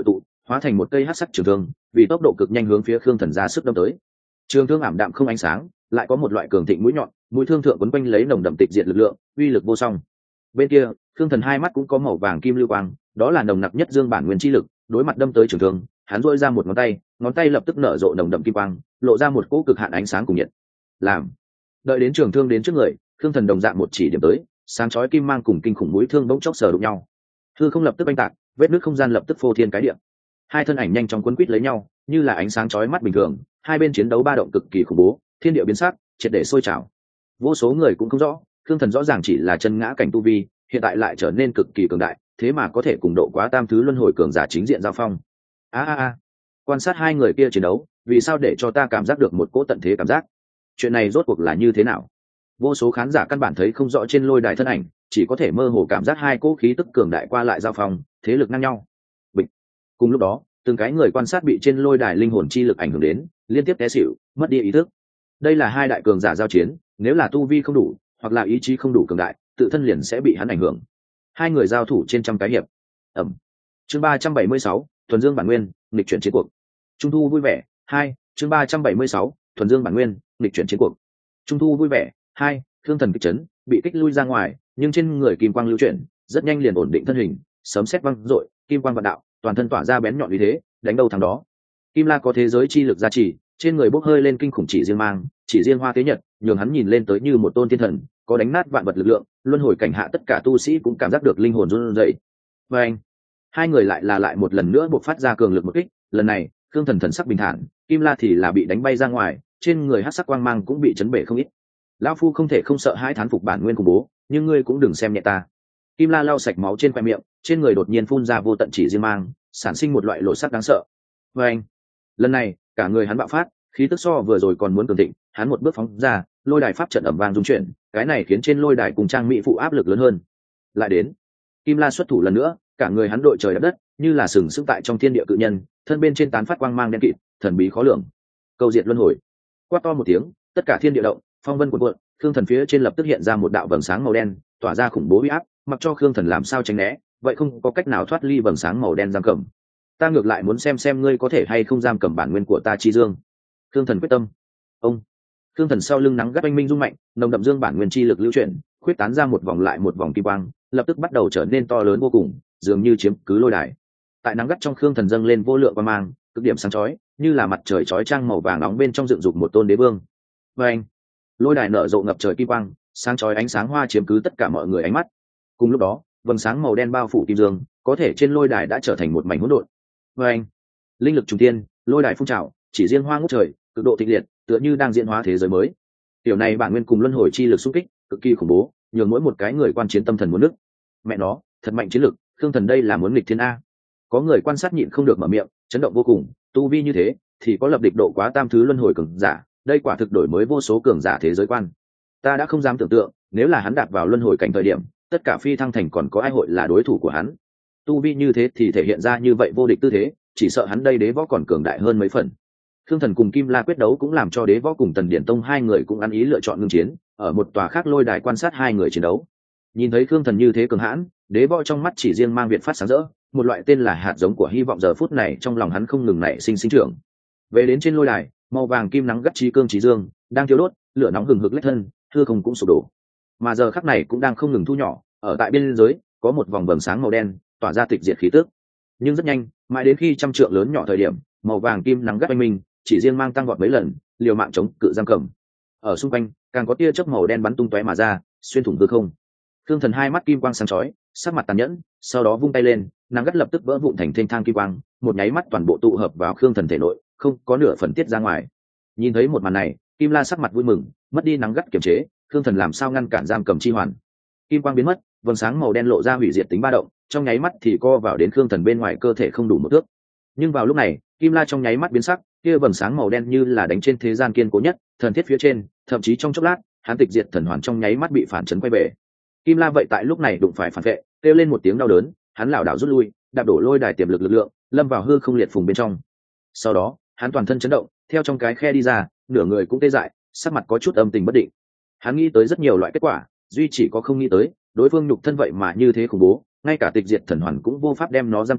hóa thành một cây hắc sắc trường thương, vì tốc độ cực nhanh hướng phía khương thần ra sức đâm tới. Trường thương ảm đạm không ánh sáng, lại có một loại cường thịnh mũi nhọn, mũi thương thượng quấn quanh lấy nồng đậm tịch diệt lực lượng, uy lực vô song. Bên kia, khương thần hai mắt cũng có màu vàng kim lưu quang, đó là nồng nặc nhất dương bản nguyên chi lực. Đối mặt đâm tới trường thương, hắn duỗi ra một ngón tay, ngón tay lập tức nở rộ nồng đậm kim quang, lộ ra một cỗ cực hạn ánh sáng cùng nhiệt. Làm đợi đến trường thương đến trước người, khương thần đồng dạng một chỉ điểm tới, sáng chói kim mang cùng kinh khủng mũi thương bỗng chốc sờ đụng nhau, hư không lập tức oanh tạc, vết nứt không gian lập tức phô thiên cái địa. Hai thân ảnh nhanh chóng quấn quýt lấy nhau, như là ánh sáng chói mắt bình thường. Hai bên chiến đấu ba động cực kỳ khủng bố, thiên địa biến sắc, triệt để sôi trào. Vô số người cũng không rõ, khương thần rõ ràng chỉ là chân ngã cảnh tu vi, hiện tại lại trở nên cực kỳ cường đại, thế mà có thể cùng độ quá tam thứ luân hồi cường giả chính diện giao phong. A a a, quan sát hai người kia chiến đấu, vì sao để cho ta cảm giác được một cỗ tận thế cảm giác? Chuyện này rốt cuộc là như thế nào? Vô số khán giả căn bản thấy không rõ trên lôi đài thân ảnh, chỉ có thể mơ hồ cảm giác hai cỗ khí tức cường đại qua lại giao phong, thế lực ngang nhau. Bịch. Cùng lúc đó, từng cái người quan sát bị trên lôi đài linh hồn chi lực ảnh hưởng đến, liên tiếp té xỉu, mất đi ý thức. Đây là hai đại cường giả giao chiến, nếu là tu vi không đủ, hoặc là ý chí không đủ cường đại, tự thân liền sẽ bị hắn ảnh hưởng. Hai người giao thủ trên trăm cái hiệp. Ẩm. Chương ba trăm bảy mươi sáu, thuần dương bản nguyên, nghịch chuyển chiến cuộc. Trung thu vui vẻ. Hai. Chương ba trăm bảy mươi sáu, thuần dương bản nguyên, nghịch chuyển chiến cuộc. Trung thu vui vẻ. Hai. Thương thần kích chấn, bị kích lui ra ngoài, nhưng trên người kim quang lưu chuyển, rất nhanh liền ổn định thân hình, sấm sét vang rội, kim quang vạn đạo, toàn thân tỏa ra bén nhọn uy thế, đánh đâu thắng đó. Kim La có thế giới chi lực gia trì, trên người bốc hơi lên kinh khủng chỉ riêng mang, chỉ riêng hoa tế nhật, nhường hắn nhìn lên tới như một tôn thiên thần, có đánh nát vạn vật lực lượng, luân hồi cảnh hạ tất cả tu sĩ cũng cảm giác được linh hồn run rẩy. Và anh, hai người lại là lại một lần nữa buộc phát ra cường lực một kích, lần này, Khương Thần thần sắc bình thản, Kim La thì là bị đánh bay ra ngoài, trên người hắc sắc quang mang cũng bị chấn bể không ít. Lão phu không thể không sợ hai thán phục bản nguyên của bố, nhưng ngươi cũng đừng xem nhẹ ta. Kim La lau sạch máu trên khoe miệng, trên người đột nhiên phun ra vô tận chỉ riêng mang, sản sinh một loại lộ sắc đáng sợ. Và anh, lần này, cả người hắn bạo phát, khí tức so vừa rồi còn muốn cường thịnh, hắn một bước phóng ra, lôi đài pháp trận ầm vang rung chuyển, cái này khiến trên lôi đài cùng trang mỹ phụ áp lực lớn hơn. Lại đến, Kim La xuất thủ lần nữa, cả người hắn đội trời đất đất, như là sừng sững tại trong thiên địa cự nhân, thân bên trên tán phát quang mang đen kịt, thần bí khó lường. Câu diệt luân hồi. Quát to một tiếng, tất cả thiên địa động, phong vân cuộn cuộn, Khương Thần phía trên lập tức hiện ra một đạo vầng sáng màu đen, tỏa ra khủng bố uy áp, mặc cho Khương Thần làm sao tránh né, vậy không có cách nào thoát ly vầng sáng màu đen giam cầm. Ta ngược lại muốn xem xem ngươi có thể hay không giam cầm bản nguyên của ta chi dương. Khương Thần quyết tâm. Ông. Khương Thần sau lưng nắng gắt oanh minh rung mạnh, nồng đậm dương bản nguyên chi lực lưu chuyển, khuyết tán ra một vòng lại một vòng kim quang, lập tức bắt đầu trở nên to lớn vô cùng, dường như chiếm cứ lôi đài. Tại nắng gắt trong Khương Thần dâng lên vô lượng quang mang, cực điểm sáng chói, như là mặt trời chói chang màu vàng nóng bên trong dựng dục một tôn đế vương. Và anh, lôi đài nở rộ ngập trời kim quang, sáng chói ánh sáng hoa chiếm cứ tất cả mọi người ánh mắt. Cùng lúc đó, vầng sáng màu đen bao phủ kim dương, có thể trên lôi đài đã trở thành một mảnh hỗn độn. Và anh, linh lực trùng thiên, lôi đài phun trào, chỉ riêng hoa ngút trời, cực độ thịnh liệt, tựa như đang diễn hóa thế giới mới. Tiểu này bản nguyên cùng luân hồi chi lực xung kích, cực kỳ khủng bố, nhường mỗi một cái người quan chiến tâm thần muốn nức. Mẹ nó, thật mạnh chiến lực, Khương Thần đây là muốn nghịch thiên a. Có người quan sát nhịn không được mở miệng, chấn động vô cùng, tu vi như thế, thì có lập địch độ quá tam thứ luân hồi cường giả, đây quả thực đổi mới vô số cường giả thế giới quan. Ta đã không dám tưởng tượng, nếu là hắn đạp vào luân hồi cảnh thời điểm, tất cả phi thăng thành còn có ai hội là đối thủ của hắn. Tu vi như thế thì thể hiện ra như vậy vô địch tư thế, chỉ sợ hắn đây đế võ còn cường đại hơn mấy phần. Khương Thần cùng Kim La quyết đấu cũng làm cho đế võ cùng Tần Điển Tông hai người cũng ăn ý lựa chọn ngưng chiến, ở một tòa khác lôi đài quan sát hai người chiến đấu. Nhìn thấy Khương Thần như thế cường hãn, đế võ trong mắt chỉ riêng mang việt phát sáng rỡ, một loại tên là hạt giống của hy vọng giờ phút này trong lòng hắn không ngừng nảy sinh sinh trưởng. Về đến trên lôi đài, màu vàng kim nắng gắt trí cương trí dương, đang thiêu đốt, lửa nóng hừng hực lết thân, hư không cũng sụp đổ. Mà giờ khắc này cũng đang không ngừng thu nhỏ, ở tại biên giới có một vòng vầng sáng màu đen, tỏa ra tịch diệt khí tức. Nhưng rất nhanh, mãi đến khi trăm trượng lớn nhỏ thời điểm, màu vàng kim nắng gắt oanh minh, chỉ riêng mang tăng vọt mấy lần, liều mạng chống cự giam cầm. Ở xung quanh, càng có tia chớp màu đen bắn tung tóe mà ra, xuyên thủng hư không. Khương Thần hai mắt kim quang sáng chói, sắc mặt tàn nhẫn, sau đó vung tay lên, nắng gắt lập tức vỡ vụn thành thênh thang kim quang, một nháy mắt toàn bộ tụ hợp vào Khương Thần thể nội, không có nửa phần tiết ra ngoài. Nhìn thấy một màn này, Kim La sắc mặt vui mừng, mất đi nắng gắt kiềm chế, Khương Thần làm sao ngăn cản giam cầm chi hoàn. Kim quang biến mất, vầng sáng màu đen lộ ra hủy diệt tính ba động, trong nháy mắt thì co vào đến Khương Thần bên ngoài cơ thể không đủ một thước. Nhưng vào lúc này, Kim La trong nháy mắt biến sắc, kia vầng sáng màu đen như là đánh trên thế gian kiên cố nhất, thần thiết phía trên, thậm chí trong chốc lát, hắn tịch diệt thần hoàn trong nháy mắt bị phản chấn quay về. Kim La vậy tại lúc này đụng phải phản vệ, kêu lên một tiếng đau đớn, hắn lảo đảo rút lui, đạp đổ lôi đài tiềm lực lực lượng, lâm vào hư không liệt phùng bên trong. Sau đó, hắn toàn thân chấn động, theo trong cái khe đi ra, nửa người cũng tê dại, sắc mặt có chút âm tình bất định. Hắn nghĩ tới rất nhiều loại kết quả, duy chỉ có không nghĩ tới, đối phương nhục thân vậy mà như thế khủng bố, ngay cả tịch diệt thần hoàn cũng vô pháp đem nó giam cầm,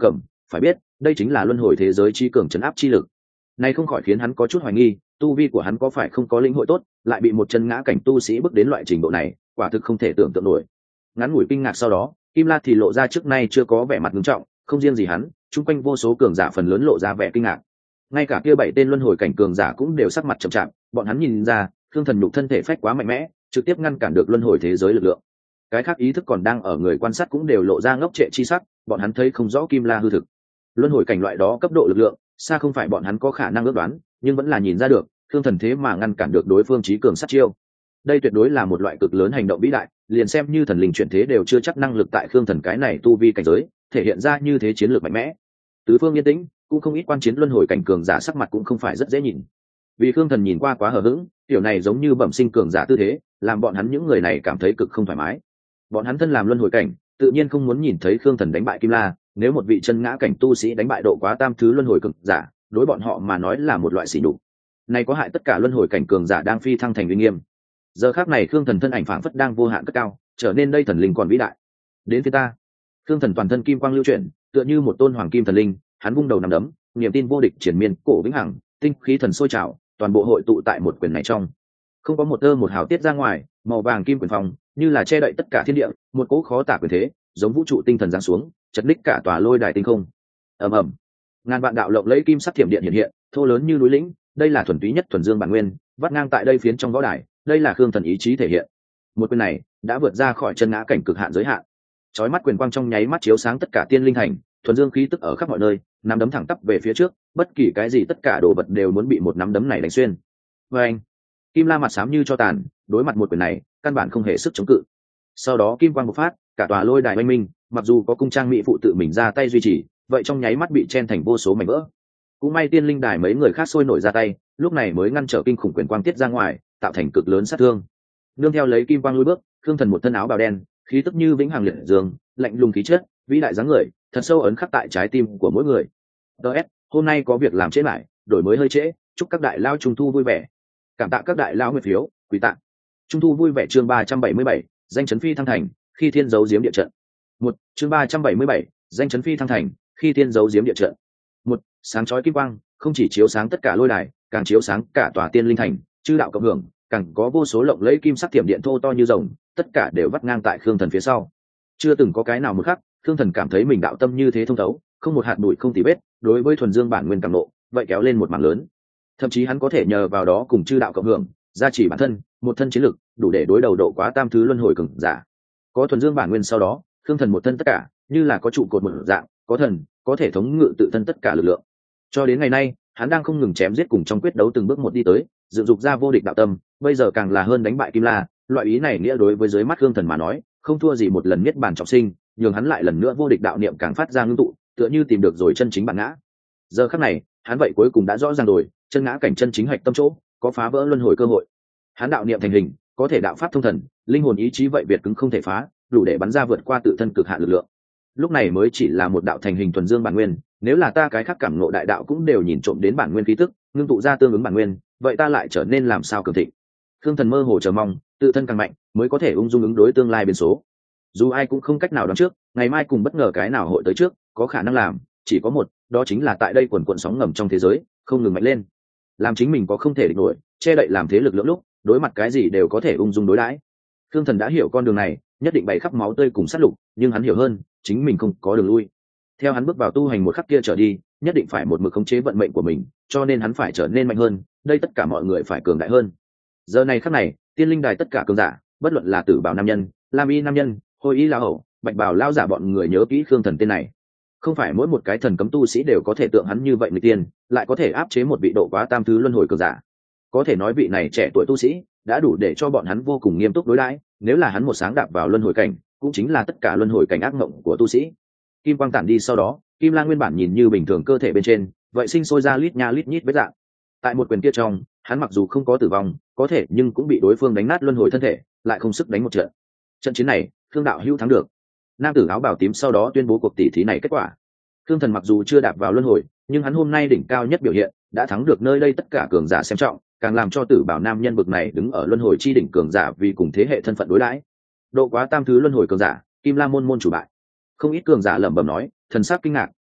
phải biết đây chính là luân hồi thế giới chi cường trấn áp chi lực. Này không khỏi khiến hắn có chút hoài nghi, tu vi của hắn có phải không có lĩnh hội tốt, lại bị một chân ngã cảnh tu sĩ bước đến loại trình độ này, quả thực không thể tưởng tượng nổi. Ngắn ngủi kinh ngạc sau đó, Kim La thì lộ ra trước nay chưa có vẻ mặt nghiêm trọng, không riêng gì hắn, chung quanh vô số cường giả phần lớn lộ ra vẻ kinh ngạc. Ngay cả kia bảy tên luân hồi cảnh cường giả cũng đều sắc mặt trầm trọng, bọn hắn nhìn ra, Thương Thần nhục thân thể phách quá mạnh mẽ, trực tiếp ngăn cản được luân hồi thế giới lực lượng. Cái khác ý thức còn đang ở người quan sát cũng đều lộ ra ngốc trệ chi sắc, bọn hắn thấy không rõ Kim La hư thực. Luân hồi cảnh loại đó cấp độ lực lượng, xa không phải bọn hắn có khả năng ước đoán, nhưng vẫn là nhìn ra được, Thương Thần thế mà ngăn cản được đối phương chí cường sát chiêu. Đây tuyệt đối là một loại cực lớn hành động vĩ đại, liền xem như thần linh chuyển thế đều chưa chắc năng lực tại Khương Thần cái này tu vi cảnh giới, thể hiện ra như thế chiến lược mạnh mẽ. Tứ phương yên tĩnh, cũng không ít quan chiến luân hồi cảnh cường giả sắc mặt cũng không phải rất dễ nhìn. Vì Khương Thần nhìn qua quá hờ hững, kiểu này giống như bẩm sinh cường giả tư thế, làm bọn hắn những người này cảm thấy cực không thoải mái. Bọn hắn thân làm luân hồi cảnh, tự nhiên không muốn nhìn thấy Khương Thần đánh bại Kim La, nếu một vị chân ngã cảnh tu sĩ đánh bại độ quá tam thứ luân hồi cường giả, đối bọn họ mà nói là một loại sỉ nhục. Này có hại tất cả luân hồi cảnh cường giả đang phi thăng thành uy nghiêm. Giờ khắc này Khương Thần thân ảnh phảng phất đang vô hạn cất cao, trở nên đây thần linh còn vĩ đại. Đến phía ta. Khương Thần toàn thân kim quang lưu chuyển, tựa như một tôn hoàng kim thần linh, hắn vung đầu nắm đấm, niềm tin vô địch triển miên, cổ vĩnh hằng, tinh khí thần sôi trào, toàn bộ hội tụ tại một quyền này trong. Không có một tơ một hào tiết ra ngoài, màu vàng kim quyền phòng, như là che đậy tất cả thiên địa, một cỗ khó tả quyền thế, giống vũ trụ tinh thần giáng xuống, chật ních cả tòa lôi đài tinh không. Ầm ầm. Ngàn vạn đạo lộng lẫy kim sắc thiểm điện hiện hiện, thô lớn như núi lĩnh, đây là thuần túy nhất thuần dương bản nguyên, vắt ngang tại đây phiến trong võ đài, đây là Khương Thần ý chí thể hiện. Một quyền này đã vượt ra khỏi chân ngã cảnh cực hạn giới hạn. Chói mắt quyền quang trong nháy mắt chiếu sáng tất cả tiên linh thành, thuần dương khí tức ở khắp mọi nơi, nắm đấm thẳng tắp về phía trước, bất kỳ cái gì tất cả đồ vật đều muốn bị một nắm đấm này đánh xuyên. Và anh, Kim La mặt xám như cho tàn, đối mặt một quyền này, căn bản không hề sức chống cự. Sau đó kim quang bộc phát, cả tòa lôi đài oanh minh, mặc dù có cung trang mỹ phụ tự mình ra tay duy trì, vậy trong nháy mắt bị chen thành vô số mảnh vỡ. Cũng may tiên linh đài mấy người khác sôi nổi ra tay, lúc này mới ngăn trở kinh khủng quyền quang tiết ra ngoài, tạo thành cực lớn sát thương. Nương theo lấy kim quang lùi bước, Khương Thần một thân áo bào đen, khí tức như vĩnh hằng liệt dương, lạnh lùng khí chất, vĩ đại dáng người, thật sâu ấn khắc tại trái tim của mỗi người. đê ét, hôm nay có việc làm trễ lại, đổi mới hơi trễ, chúc các đại lao trung thu vui vẻ. Cảm tạ các đại lao nguyện phiếu, quý tặng. Trung thu vui vẻ chương ba trăm bảy mươi bảy, danh chấn phi thăng thành, khi thiên giấu giếm địa trận. Một, chương ba trăm bảy mươi bảy, danh chấn phi thăng thành, khi thiên giấu giếm địa trận. Một, sáng chói kim quang, không chỉ chiếu sáng tất cả lôi đài, càng chiếu sáng cả tòa tiên linh thành, chư đạo cộng hưởng, càng có vô số lộng lẫy kim sắc thiểm điện thô to như rồng, tất cả đều vắt ngang tại Khương Thần phía sau. Chưa từng có cái nào một khắc, Khương Thần cảm thấy mình đạo tâm như thế thông thấu, không một hạt bụi không tì vết, đối với thuần dương bản nguyên càng nộ, vậy kéo lên một mảng lớn. Thậm chí hắn có thể nhờ vào đó cùng chư đạo cộng hưởng, gia trì bản thân, một thân chiến lực, đủ để đối đầu độ quá tam thứ luân hồi cường giả. Có thuần dương bản nguyên sau đó, Khương Thần một thân tất cả, như là có trụ cột một dạng, có thần, có thể thống ngự tự thân tất cả lực lượng. Cho đến ngày nay, hắn đang không ngừng chém giết cùng trong quyết đấu từng bước một đi tới, dựng dục ra vô địch đạo tâm, bây giờ càng là hơn đánh bại Kim La, loại ý này nghĩa đối với dưới mắt Khương Thần mà nói, không thua gì một lần niết bàn trọng sinh, nhường hắn lại lần nữa vô địch đạo niệm càng phát ra ngưng tụ, tựa như tìm được rồi chân chính bản ngã. Giờ khắc này, hắn vậy cuối cùng đã rõ ràng rồi, chân ngã cảnh chân chính hạch tâm chỗ, có phá vỡ luân hồi cơ hội. Hắn đạo niệm thành hình, có thể đạo pháp thông thần, linh hồn ý chí vậy việt cứng không thể phá, đủ để bắn ra vượt qua tự thân cực hạn lực lượng. Lúc này mới chỉ là một đạo thành hình thuần dương bản nguyên, nếu là ta cái khác cảm ngộ đại đạo cũng đều nhìn trộm đến bản nguyên khí tức, ngưng tụ ra tương ứng bản nguyên, vậy ta lại trở nên làm sao cường thịnh. Khương Thần mơ hồ chờ mong, tự thân càng mạnh, mới có thể ung dung ứng đối tương lai biến số. Dù ai cũng không cách nào đoán trước, ngày mai cùng bất ngờ cái nào hội tới trước, có khả năng làm, chỉ có một, đó chính là tại đây quần quần sóng ngầm trong thế giới, không ngừng mạnh lên. Làm chính mình có không thể địch nổi, che đậy làm thế lực lưỡng lúc, đối mặt cái gì đều có thể ung dung đối đãi. Khương Thần đã hiểu con đường này, nhất định bày khắp máu tươi cùng sát lục, nhưng hắn hiểu hơn, chính mình không có đường lui. Theo hắn bước vào tu hành một khắc kia trở đi, nhất định phải một mực khống chế vận mệnh của mình, cho nên hắn phải trở nên mạnh hơn, đây tất cả mọi người phải cường đại hơn. Giờ này khắc này, tiên linh đài tất cả cường giả, bất luận là tử bào nam nhân, lam y nam nhân, hồi y lão hậu, bạch bào lao giả, bọn người nhớ kỹ Khương Thần tên này. Không phải mỗi một cái thần cấm tu sĩ đều có thể tượng hắn như vậy người tiên, lại có thể áp chế một vị độ quá tam thứ luân hồi cường giả. Có thể nói vị này trẻ tuổi tu sĩ đã đủ để cho bọn hắn vô cùng nghiêm túc đối đãi, nếu là hắn một sáng đạp vào luân hồi cảnh, cũng chính là tất cả luân hồi cảnh ác mộng của tu sĩ. Kim quang tản đi sau đó, Kim La nguyên bản nhìn như bình thường cơ thể bên trên, vậy sinh sôi ra lít nha lít nhít vết dạng. Tại một quyền kia trong, hắn mặc dù không có tử vong, có thể nhưng cũng bị đối phương đánh nát luân hồi thân thể, lại không sức đánh một trận. Trận chiến này, Khương đạo hữu thắng được. Nam tử áo bào tím sau đó tuyên bố cuộc tỷ thí này kết quả. Khương Thần mặc dù chưa đạp vào luân hồi, nhưng hắn hôm nay đỉnh cao nhất biểu hiện, đã thắng được nơi đây tất cả cường giả xem trọng, càng làm cho tử bảo nam nhân bực này đứng ở luân hồi chi đỉnh cường giả vì cùng thế hệ thân phận đối đãi. Độ quá tam thứ luân hồi cường giả, Kim La môn môn chủ bại. Không ít cường giả lẩm bẩm nói, thần sắc kinh ngạc,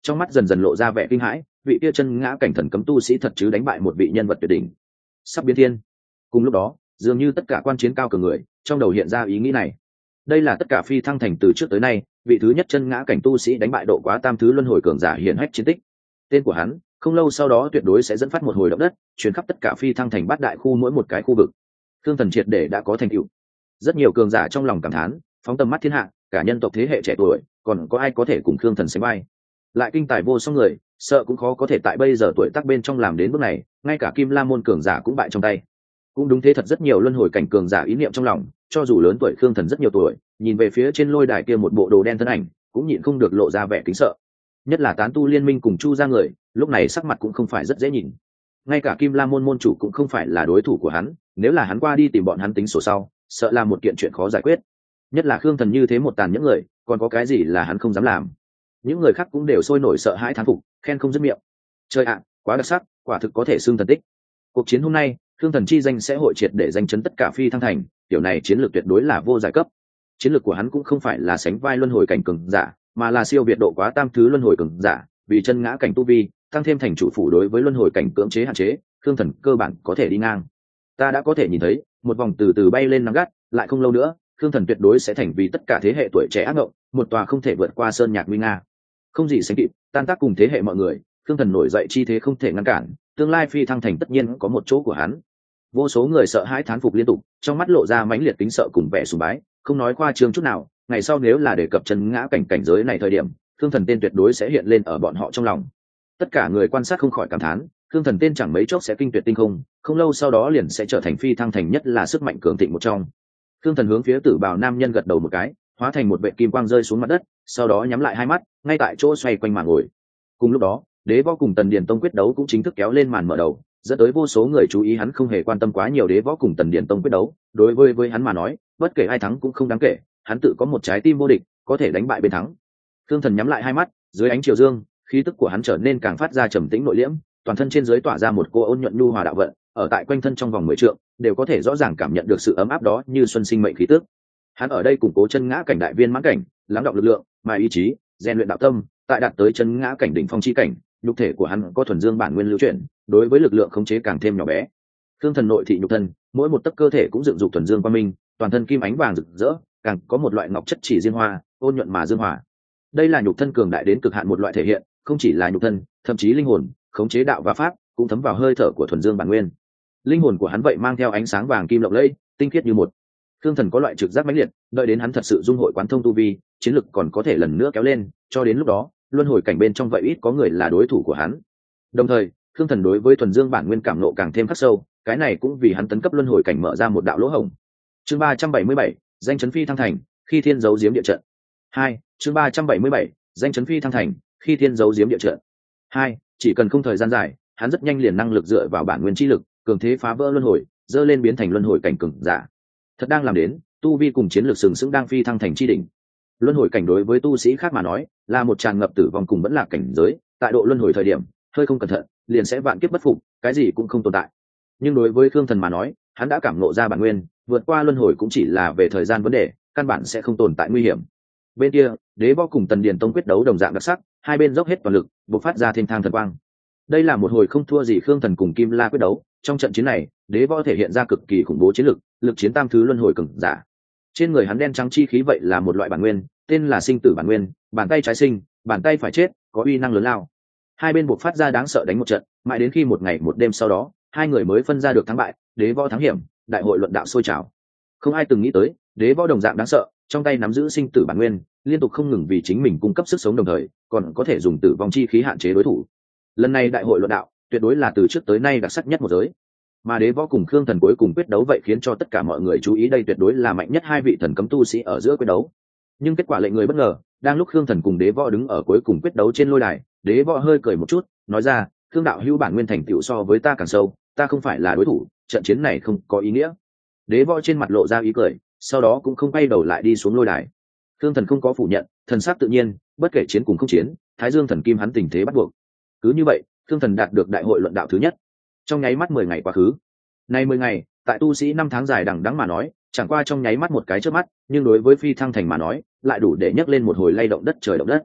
trong mắt dần dần lộ ra vẻ kinh hãi, vị kia chân ngã cảnh thần cấm tu sĩ thật chứ đánh bại một vị nhân vật tuyệt đỉnh, sắp biến thiên. Cùng lúc đó, dường như tất cả quan chiến cao cường người trong đầu hiện ra ý nghĩ này. Đây là tất cả phi thăng thành từ trước tới nay vị thứ nhất chân ngã cảnh tu sĩ đánh bại độ quá tam thứ luân hồi cường giả hiển hách chiến tích. Tên của hắn không lâu sau đó tuyệt đối sẽ dẫn phát một hồi động đất, truyền khắp tất cả phi thăng thành bát đại khu mỗi một cái khu vực. Thương Thần triệt để đã có thành tựu. Rất nhiều cường giả trong lòng cảm thán, phóng tầm mắt thiên hạ, cả nhân tộc thế hệ trẻ tuổi, còn có ai có thể cùng Thương Thần sánh vai? Lại kinh tài vô song người, sợ cũng khó có thể tại bây giờ tuổi tác bên trong làm đến bước này, ngay cả Kim La môn cường giả cũng bại trong tay. Cũng đúng thế, thật rất nhiều luân hồi cảnh cường giả ý niệm trong lòng, cho dù lớn tuổi Thương Thần rất nhiều tuổi, nhìn về phía trên lôi đài kia một bộ đồ đen thân ảnh, cũng nhịn không được lộ ra vẻ kính sợ. Nhất là tán tu liên minh cùng Chu gia người, lúc này sắc mặt cũng không phải rất dễ nhìn. Ngay cả Kim La môn môn chủ cũng không phải là đối thủ của hắn, nếu là hắn qua đi tìm bọn hắn tính sổ sau, sợ là một kiện chuyện khó giải quyết. Nhất là Khương Thần như thế một tàn những người, còn có cái gì là hắn không dám làm. Những người khác cũng đều sôi nổi sợ hãi thán phục, khen không dứt miệng. Trời ạ, quá đặc sắc, quả thực có thể xưng thần tích. Cuộc chiến hôm nay, Khương Thần chi danh sẽ hội triệt để danh chấn tất cả phi thăng thành, tiểu này chiến lược tuyệt đối là vô giải cấp. Chiến lược của hắn cũng không phải là sánh vai luân hồi cảnh cường giả, mà là siêu việt độ quá tam thứ luân hồi cường giả, vì chân ngã cảnh tu vi, tăng thêm thành chủ phủ đối với luân hồi cảnh cưỡng chế hạn chế, Khương Thần cơ bản có thể đi ngang. Ta đã có thể nhìn thấy, một vòng từ từ bay lên nắng gắt, lại không lâu nữa, Khương Thần tuyệt đối sẽ thành vì tất cả thế hệ tuổi trẻ ác ngộng, một tòa không thể vượt qua sơn nhạc nguy nga. Không gì sánh kịp, tan tác cùng thế hệ mọi người, Khương Thần nổi dậy chi thế không thể ngăn cản, tương lai phi thăng thành tất nhiên có một chỗ của hắn. Vô số người sợ hãi thán phục liên tục, trong mắt lộ ra mãnh liệt kính sợ cùng vẻ sùng bái, không nói khoa trương chút nào, ngày sau nếu là đề cập chân ngã cảnh cảnh giới này thời điểm, Khương Thần tên tuyệt đối sẽ hiện lên ở bọn họ trong lòng. Tất cả người quan sát không khỏi cảm thán, Khương Thần tên chẳng mấy chốc sẽ kinh tuyệt tinh không, không lâu sau đó liền sẽ trở thành phi thăng thành nhất là sức mạnh cường thịnh một trong. Khương Thần hướng phía Tử Bào nam nhân gật đầu một cái, hóa thành một vệ kim quang rơi xuống mặt đất, sau đó nhắm lại hai mắt, ngay tại chỗ xoay quanh mà ngồi. Cùng lúc đó, Đế Võ cùng Tần Điền Tông quyết đấu cũng chính thức kéo lên màn mở đầu, dẫn tới vô số người chú ý. Hắn không hề quan tâm quá nhiều Đế Võ cùng Tần Điền Tông quyết đấu, đối với với hắn mà nói, bất kể ai thắng cũng không đáng kể, hắn tự có một trái tim vô địch, có thể đánh bại bên thắng. Khương Thần nhắm lại hai mắt, dưới ánh chiều dương, khí tức của hắn trở nên càng phát ra trầm tĩnh nội liễm, toàn thân trên dưới tỏa ra một cô ôn nhuận nhu hòa đạo vận, ở tại quanh thân trong vòng mười trượng, đều có thể rõ ràng cảm nhận được sự ấm áp đó như xuân sinh mệnh khí tức. Hắn ở đây củng cố chân ngã cảnh đại viên mãn cảnh, lắng đọng lực lượng, mài ý chí, rèn luyện đạo tâm, tại đạt tới chân ngã cảnh đỉnh phong chi cảnh, nhục thể của hắn có thuần dương bản nguyên lưu chuyển, đối với lực lượng khống chế càng thêm nhỏ bé. Khương Thần nội thị nhục thân, mỗi một tấc cơ thể cũng dựng dục thuần dương quang minh, toàn thân kim ánh vàng rực rỡ, càng có một loại ngọc chất chỉ diên hoa, ôn nhuận mà dương hòa. Đây là nhục thân cường đại đến cực hạn một loại thể hiện, không chỉ là nhục thân, thậm chí linh hồn, khống chế đạo và pháp cũng thấm vào hơi thở của thuần dương bản nguyên. Linh hồn của hắn vậy mang theo ánh sáng vàng kim lộng lẫy, tinh khiết như một. Khương Thần có loại trực giác mãnh liệt, đợi đến hắn thật sự dung hội quán thông tu vi, chiến lực còn có thể lần nữa kéo lên, cho đến lúc đó, luân hồi cảnh bên trong vậy ít có người là đối thủ của hắn. Đồng thời, Khương Thần đối với thuần dương bản nguyên cảm nộ càng thêm khắc sâu, cái này cũng vì hắn tấn cấp luân hồi cảnh mở ra một đạo lỗ hổng. Chương ba trăm bảy mươi bảy, danh chấn phi thăng thành, khi thiên giấu giếm địa trận. hai, chương ba trăm bảy mươi bảy, danh chấn phi thăng thành, khi thiên giấu giếm địa trận. hai, chỉ cần không thời gian dài, hắn rất nhanh liền năng lực dựa vào bản nguyên chi lực, cường thế phá vỡ luân hồi, dơ lên biến thành luân hồi cảnh cường giả. Thật đang làm đến, tu vi cùng chiến lược sừng sững đang phi thăng thành chi đỉnh. Luân hồi cảnh đối với tu sĩ khác mà nói, là một tràn ngập tử vong cùng vẫn là cảnh giới, tại độ luân hồi thời điểm, hơi không cẩn thận, liền sẽ vạn kiếp bất phục, cái gì cũng không tồn tại. Nhưng đối với Khương Thần mà nói, hắn đã cảm ngộ ra bản nguyên, vượt qua luân hồi cũng chỉ là về thời gian vấn đề, căn bản sẽ không tồn tại nguy hiểm. Bên kia, Đế Võ cùng Tần Điền Tông quyết đấu đồng dạng đặc sắc, hai bên dốc hết toàn lực, bộc phát ra thiên thang thần quang. Đây là một hồi không thua gì Khương Thần cùng Kim La quyết đấu, trong trận chiến này, Đế Võ thể hiện ra cực kỳ khủng bố chiến lực, lực chiến tam thứ luân hồi cường giả. Trên người hắn đen trắng chi khí vậy là một loại bản nguyên, tên là sinh tử bản nguyên, bàn tay trái sinh, bàn tay phải chết, có uy năng lớn lao. Hai bên buộc phát ra đáng sợ đánh một trận, mãi đến khi một ngày một đêm sau đó, hai người mới phân ra được thắng bại. Đế Võ thắng hiểm, đại hội luận đạo sôi trào. Không ai từng nghĩ tới, Đế Võ đồng dạng đáng sợ, trong tay nắm giữ sinh tử bản nguyên, liên tục không ngừng vì chính mình cung cấp sức sống, đồng thời còn có thể dùng tử vong chi khí hạn chế đối thủ. Lần này đại hội luận đạo tuyệt đối là từ trước tới nay đặc sắc nhất một giới. Mà Đế Võ cùng Khương Thần cuối cùng quyết đấu vậy khiến cho tất cả mọi người chú ý, đây tuyệt đối là mạnh nhất hai vị thần cấm tu sĩ ở giữa quyết đấu. Nhưng kết quả lệnh người bất ngờ, đang lúc Khương Thần cùng Đế Võ đứng ở cuối cùng quyết đấu trên lôi đài, Đế Võ hơi cười một chút, nói ra, Khương đạo hữu bản nguyên thành tựu so với ta càng sâu, ta không phải là đối thủ, trận chiến này không có ý nghĩa. Đế Võ trên mặt lộ ra ý cười, sau đó cũng không quay đầu lại đi xuống lôi đài. Khương Thần không có phủ nhận, thần sắc tự nhiên, bất kể chiến cùng không chiến, Thái Dương thần kim hắn tình thế bắt buộc. Cứ như vậy, Khương Thần đạt được đại hội luận đạo thứ nhất. Trong nháy mắt mười ngày quá khứ. Nay mười ngày, tại tu sĩ năm tháng dài đằng đẵng mà nói, chẳng qua trong nháy mắt một cái chớp mắt, nhưng đối với phi thăng thành mà nói, lại đủ để nhấc lên một hồi lay động đất trời động đất.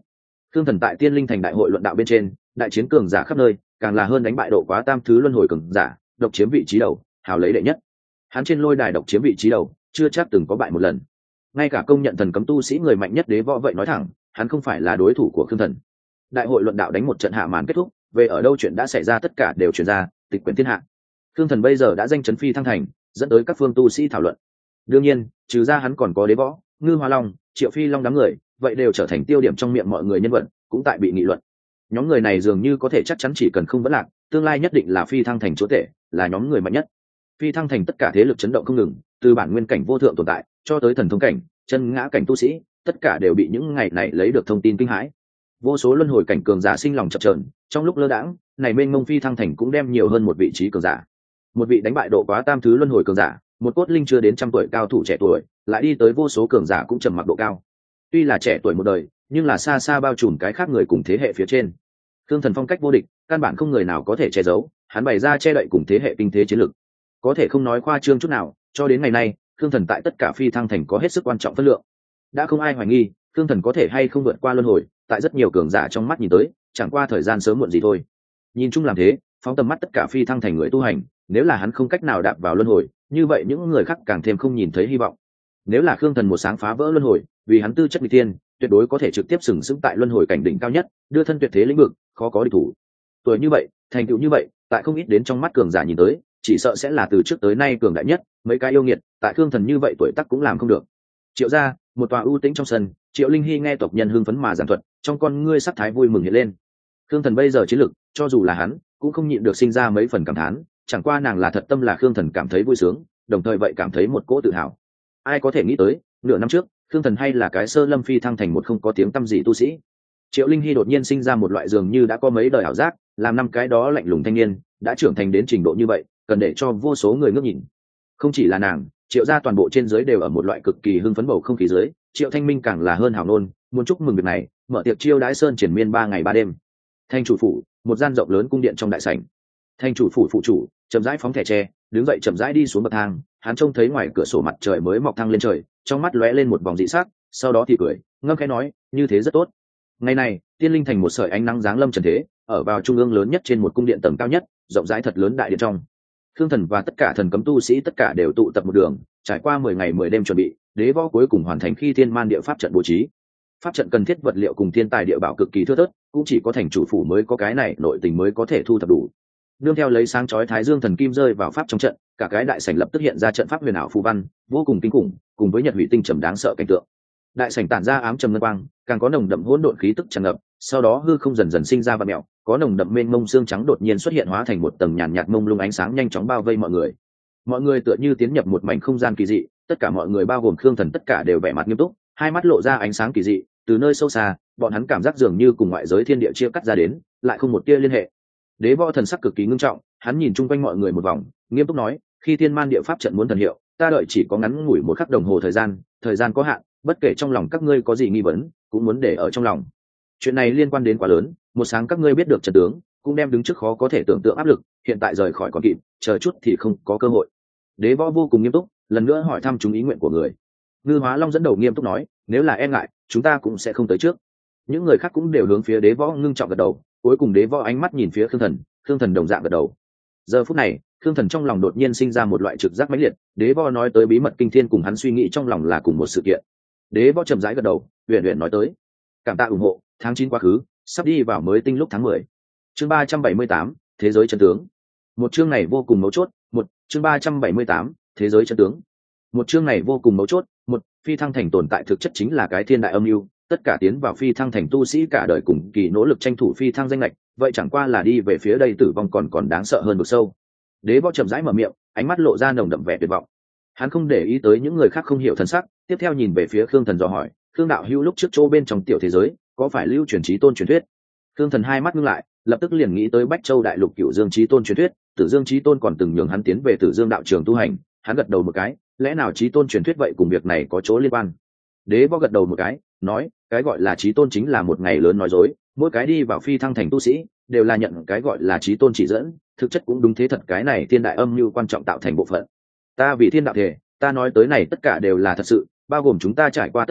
Khương Thần tại Tiên Linh Thành đại hội luận đạo bên trên, đại chiến cường giả khắp nơi, càng là hơn đánh bại độ quá tam thứ luân hồi cường giả, độc chiếm vị trí đầu, hào lấy đệ nhất. Hắn trên lôi đài độc chiếm vị trí đầu, chưa chắc từng có bại một lần. Ngay cả công nhận thần cấm tu sĩ người mạnh nhất đế võ vậy nói thẳng, hắn không phải là đối thủ của Khương Thần. Đại hội luận đạo đánh một trận hạ màn kết thúc, về ở đâu chuyện đã xảy ra tất cả đều truyền ra, tịch quyển thiên hạ. Khương Thần bây giờ đã danh chấn phi thăng thành, dẫn tới các phương tu sĩ thảo luận. Đương nhiên, trừ ra hắn còn có đế võ, Ngư Hoa Long, Triệu Phi Long đám người, vậy đều trở thành tiêu điểm trong miệng mọi người nhân vật, cũng tại bị nghị luận. Nhóm người này dường như có thể chắc chắn chỉ cần không vấn lạc, tương lai nhất định là phi thăng thành chúa tể, là nhóm người mạnh nhất. Phi thăng thành tất cả thế lực chấn động không ngừng, từ bản nguyên cảnh vô thượng tồn tại cho tới thần thông cảnh, chân ngã cảnh tu sĩ, tất cả đều bị những ngày này lấy được thông tin kinh hãi. Vô số luân hồi cảnh cường giả sinh lòng chập chờn, trong lúc lơ đãng, này mênh mông phi thăng thành cũng đem nhiều hơn một vị trí cường giả. Một vị đánh bại độ quá tam thứ luân hồi cường giả, một cốt linh chưa đến trăm tuổi cao thủ trẻ tuổi, lại đi tới vô số cường giả cũng trầm mặc độ cao. Tuy là trẻ tuổi một đời, nhưng là xa xa bao trùm cái khác người cùng thế hệ phía trên. Khương Thần phong cách vô địch, căn bản không người nào có thể che giấu, hắn bày ra che đậy cùng thế hệ kinh thế chiến lực. Có thể không nói khoa trương chút nào, cho đến ngày nay, Khương Thần tại tất cả phi thăng thành có hết sức quan trọng phân lượng. Đã không ai hoài nghi, Khương Thần có thể hay không vượt qua luân hồi, tại rất nhiều cường giả trong mắt nhìn tới, chẳng qua thời gian sớm muộn gì thôi. Nhìn chung làm thế, phóng tầm mắt tất cả phi thăng thành người tu hành, nếu là hắn không cách nào đạp vào luân hồi, như vậy những người khác càng thêm không nhìn thấy hy vọng. Nếu là Khương Thần một sáng phá vỡ luân hồi, vì hắn tư chất nghịch tiên, tuyệt đối có thể trực tiếp sừng sững tại luân hồi cảnh đỉnh cao nhất, đưa thân tuyệt thế lĩnh vực, khó có địch thủ. Tuổi như vậy, thành tựu như vậy, tại không ít đến trong mắt cường giả nhìn tới, chỉ sợ sẽ là từ trước tới nay cường đại nhất. Mấy cái yêu nghiệt, tại Khương Thần như vậy tuổi tác cũng làm không được. Triệu gia, một tòa ưu tĩnh trong sân, Triệu Linh Hy nghe tộc nhân hưng phấn mà giảng thuật, trong con ngươi sắc thái vui mừng hiện lên. Khương Thần bây giờ chiến lực, cho dù là hắn, cũng không nhịn được sinh ra mấy phần cảm thán, chẳng qua nàng là thật tâm là Khương Thần cảm thấy vui sướng, đồng thời vậy cảm thấy một cỗ tự hào. Ai có thể nghĩ tới, nửa năm trước, Khương Thần hay là cái sơ lâm phi thăng thành một không có tiếng tăm gì tu sĩ. Triệu Linh Hy đột nhiên sinh ra một loại dường như đã có mấy đời ảo giác, làm năm cái đó lạnh lùng thanh niên, đã trưởng thành đến trình độ như vậy, cần để cho vô số người ngước nhìn. Không chỉ là nàng, Triệu gia toàn bộ trên dưới đều ở một loại cực kỳ hưng phấn bầu không khí dưới, Triệu Thanh Minh càng là hơn hào nôn, muốn chúc mừng việc này, mở tiệc chiêu đãi sơn triển miên ba ngày ba đêm. Thành chủ phủ, một gian rộng lớn cung điện trong đại sảnh. Thành chủ phủ phụ chủ, chậm rãi phóng thẻ tre, đứng dậy chậm rãi đi xuống bậc thang, hắn trông thấy ngoài cửa sổ mặt trời mới mọc thăng lên trời, trong mắt lóe lên một vòng dị sắc, sau đó thì cười, ngâm khẽ nói, như thế rất tốt. Ngày này, Tiên Linh thành một sợi ánh nắng giáng lâm trần thế, ở vào trung ương lớn nhất trên một cung điện tầng cao nhất, rộng rãi thật lớn đại điện trong. Khương Thần và tất cả thần cấm tu sĩ tất cả đều tụ tập một đường, trải qua mười ngày mười đêm chuẩn bị, đế võ cuối cùng hoàn thành khi thiên man địa pháp trận bố trí. Pháp trận cần thiết vật liệu cùng thiên tài địa bảo cực kỳ thưa thớt, cũng chỉ có thành chủ phủ mới có cái này nội tình mới có thể thu thập đủ. Nương theo lấy sáng chói thái dương thần kim rơi vào pháp trong trận, cả cái đại sảnh lập tức hiện ra trận pháp huyền ảo phù văn, vô cùng kinh khủng, cùng với nhật hủy tinh trầm đáng sợ cảnh tượng. Đại sảnh tản ra ám trầm ngân quang, càng có nồng đậm hỗn độn khí tức tràn ngập, sau đó hư không dần dần sinh ra vạn mèo, có nồng đậm mênh mông xương trắng đột nhiên xuất hiện hóa thành một tầng nhàn nhạt mông lung ánh sáng nhanh chóng bao vây mọi người. Mọi người tựa như tiến nhập một mảnh không gian kỳ dị, tất cả mọi người bao gồm Khương Thần tất cả đều vẻ mặt nghiêm túc, hai mắt lộ ra ánh sáng kỳ dị, từ nơi sâu xa, bọn hắn cảm giác dường như cùng ngoại giới thiên địa chia cắt ra đến, lại không một tia liên hệ. Đế võ thần sắc cực kỳ ngưng trọng, hắn nhìn chung quanh mọi người một vòng, nghiêm túc nói, khi thiên man địa pháp trận muốn thần hiệu, ta đợi chỉ có ngắn ngủi một khắc đồng hồ thời gian, thời gian có hạn, bất kể trong lòng các ngươi có gì nghi vấn, cũng muốn để ở trong lòng. Chuyện này liên quan đến quá lớn, một sáng các ngươi biết được trận tướng, cũng đem đứng trước khó có thể tưởng tượng áp lực, hiện tại rời khỏi còn kịp, chờ chút thì không có cơ hội. Đế võ vô cùng nghiêm túc, lần nữa hỏi thăm chúng ý nguyện của người. Ngư Hóa Long dẫn đầu nghiêm túc nói, nếu là e ngại, chúng ta cũng sẽ không tới trước. Những người khác cũng đều hướng phía đế võ ngưng trọng gật đầu, cuối cùng đế võ ánh mắt nhìn phía Khương Thần, Khương Thần đồng dạng gật đầu. Giờ phút này, Khương Thần trong lòng đột nhiên sinh ra một loại trực giác mãnh liệt, đế võ nói tới bí mật kinh thiên cùng hắn suy nghĩ trong lòng là cùng một sự kiện. Đế võ chậm rãi gật đầu, huyền huyền nói tới, cảm tạ ủng hộ, tháng chín quá khứ, sắp đi vào mới tinh lúc tháng mười. Chương ba trăm bảy mươi tám, thế giới chân tướng. Một chương này vô cùng mấu chốt, một, chương ba trăm bảy mươi tám, thế giới chân tướng. Một chương này vô cùng mấu chốt, một, phi thăng thành tồn tại thực chất chính là cái thiên đại âm mưu, tất cả tiến vào phi thăng thành tu sĩ cả đời cùng kỳ nỗ lực tranh thủ phi thăng danh lệch, vậy chẳng qua là đi về phía đây tử vong còn còn đáng sợ hơn vực sâu. Đế võ chậm rãi mở miệng, ánh mắt lộ ra nồng đậm vẻ tuyệt vọng. Hắn không để ý tới những người khác không hiểu thần sắc, tiếp theo nhìn về phía Khương Thần dò hỏi, Khương đạo hữu lúc trước chỗ bên trong tiểu thế giới, có phải lưu truyền chí tôn truyền thuyết? Khương Thần hai mắt ngưng lại, lập tức liền nghĩ tới Bách Châu đại lục Cửu Dương chí tôn truyền thuyết, Tử Dương chí tôn còn từng nhường hắn tiến về Tử Dương đạo trường tu hành, hắn gật đầu một cái, lẽ nào chí tôn truyền thuyết vậy cùng việc này có chỗ liên quan? Đế võ gật đầu một cái, nói, cái gọi là chí tôn chính là một ngày lớn nói dối, mỗi cái đi vào phi thăng thành tu sĩ, đều là nhận cái gọi là chí tôn chỉ dẫn, thực chất cũng đúng thế thật, cái này thiên đại âm mưu quan trọng tạo thành bộ phận. Ta vì thiên đạo thể, ta nói tới này tất cả đều là thật sự, bao gồm chúng ta trải qua tất cả,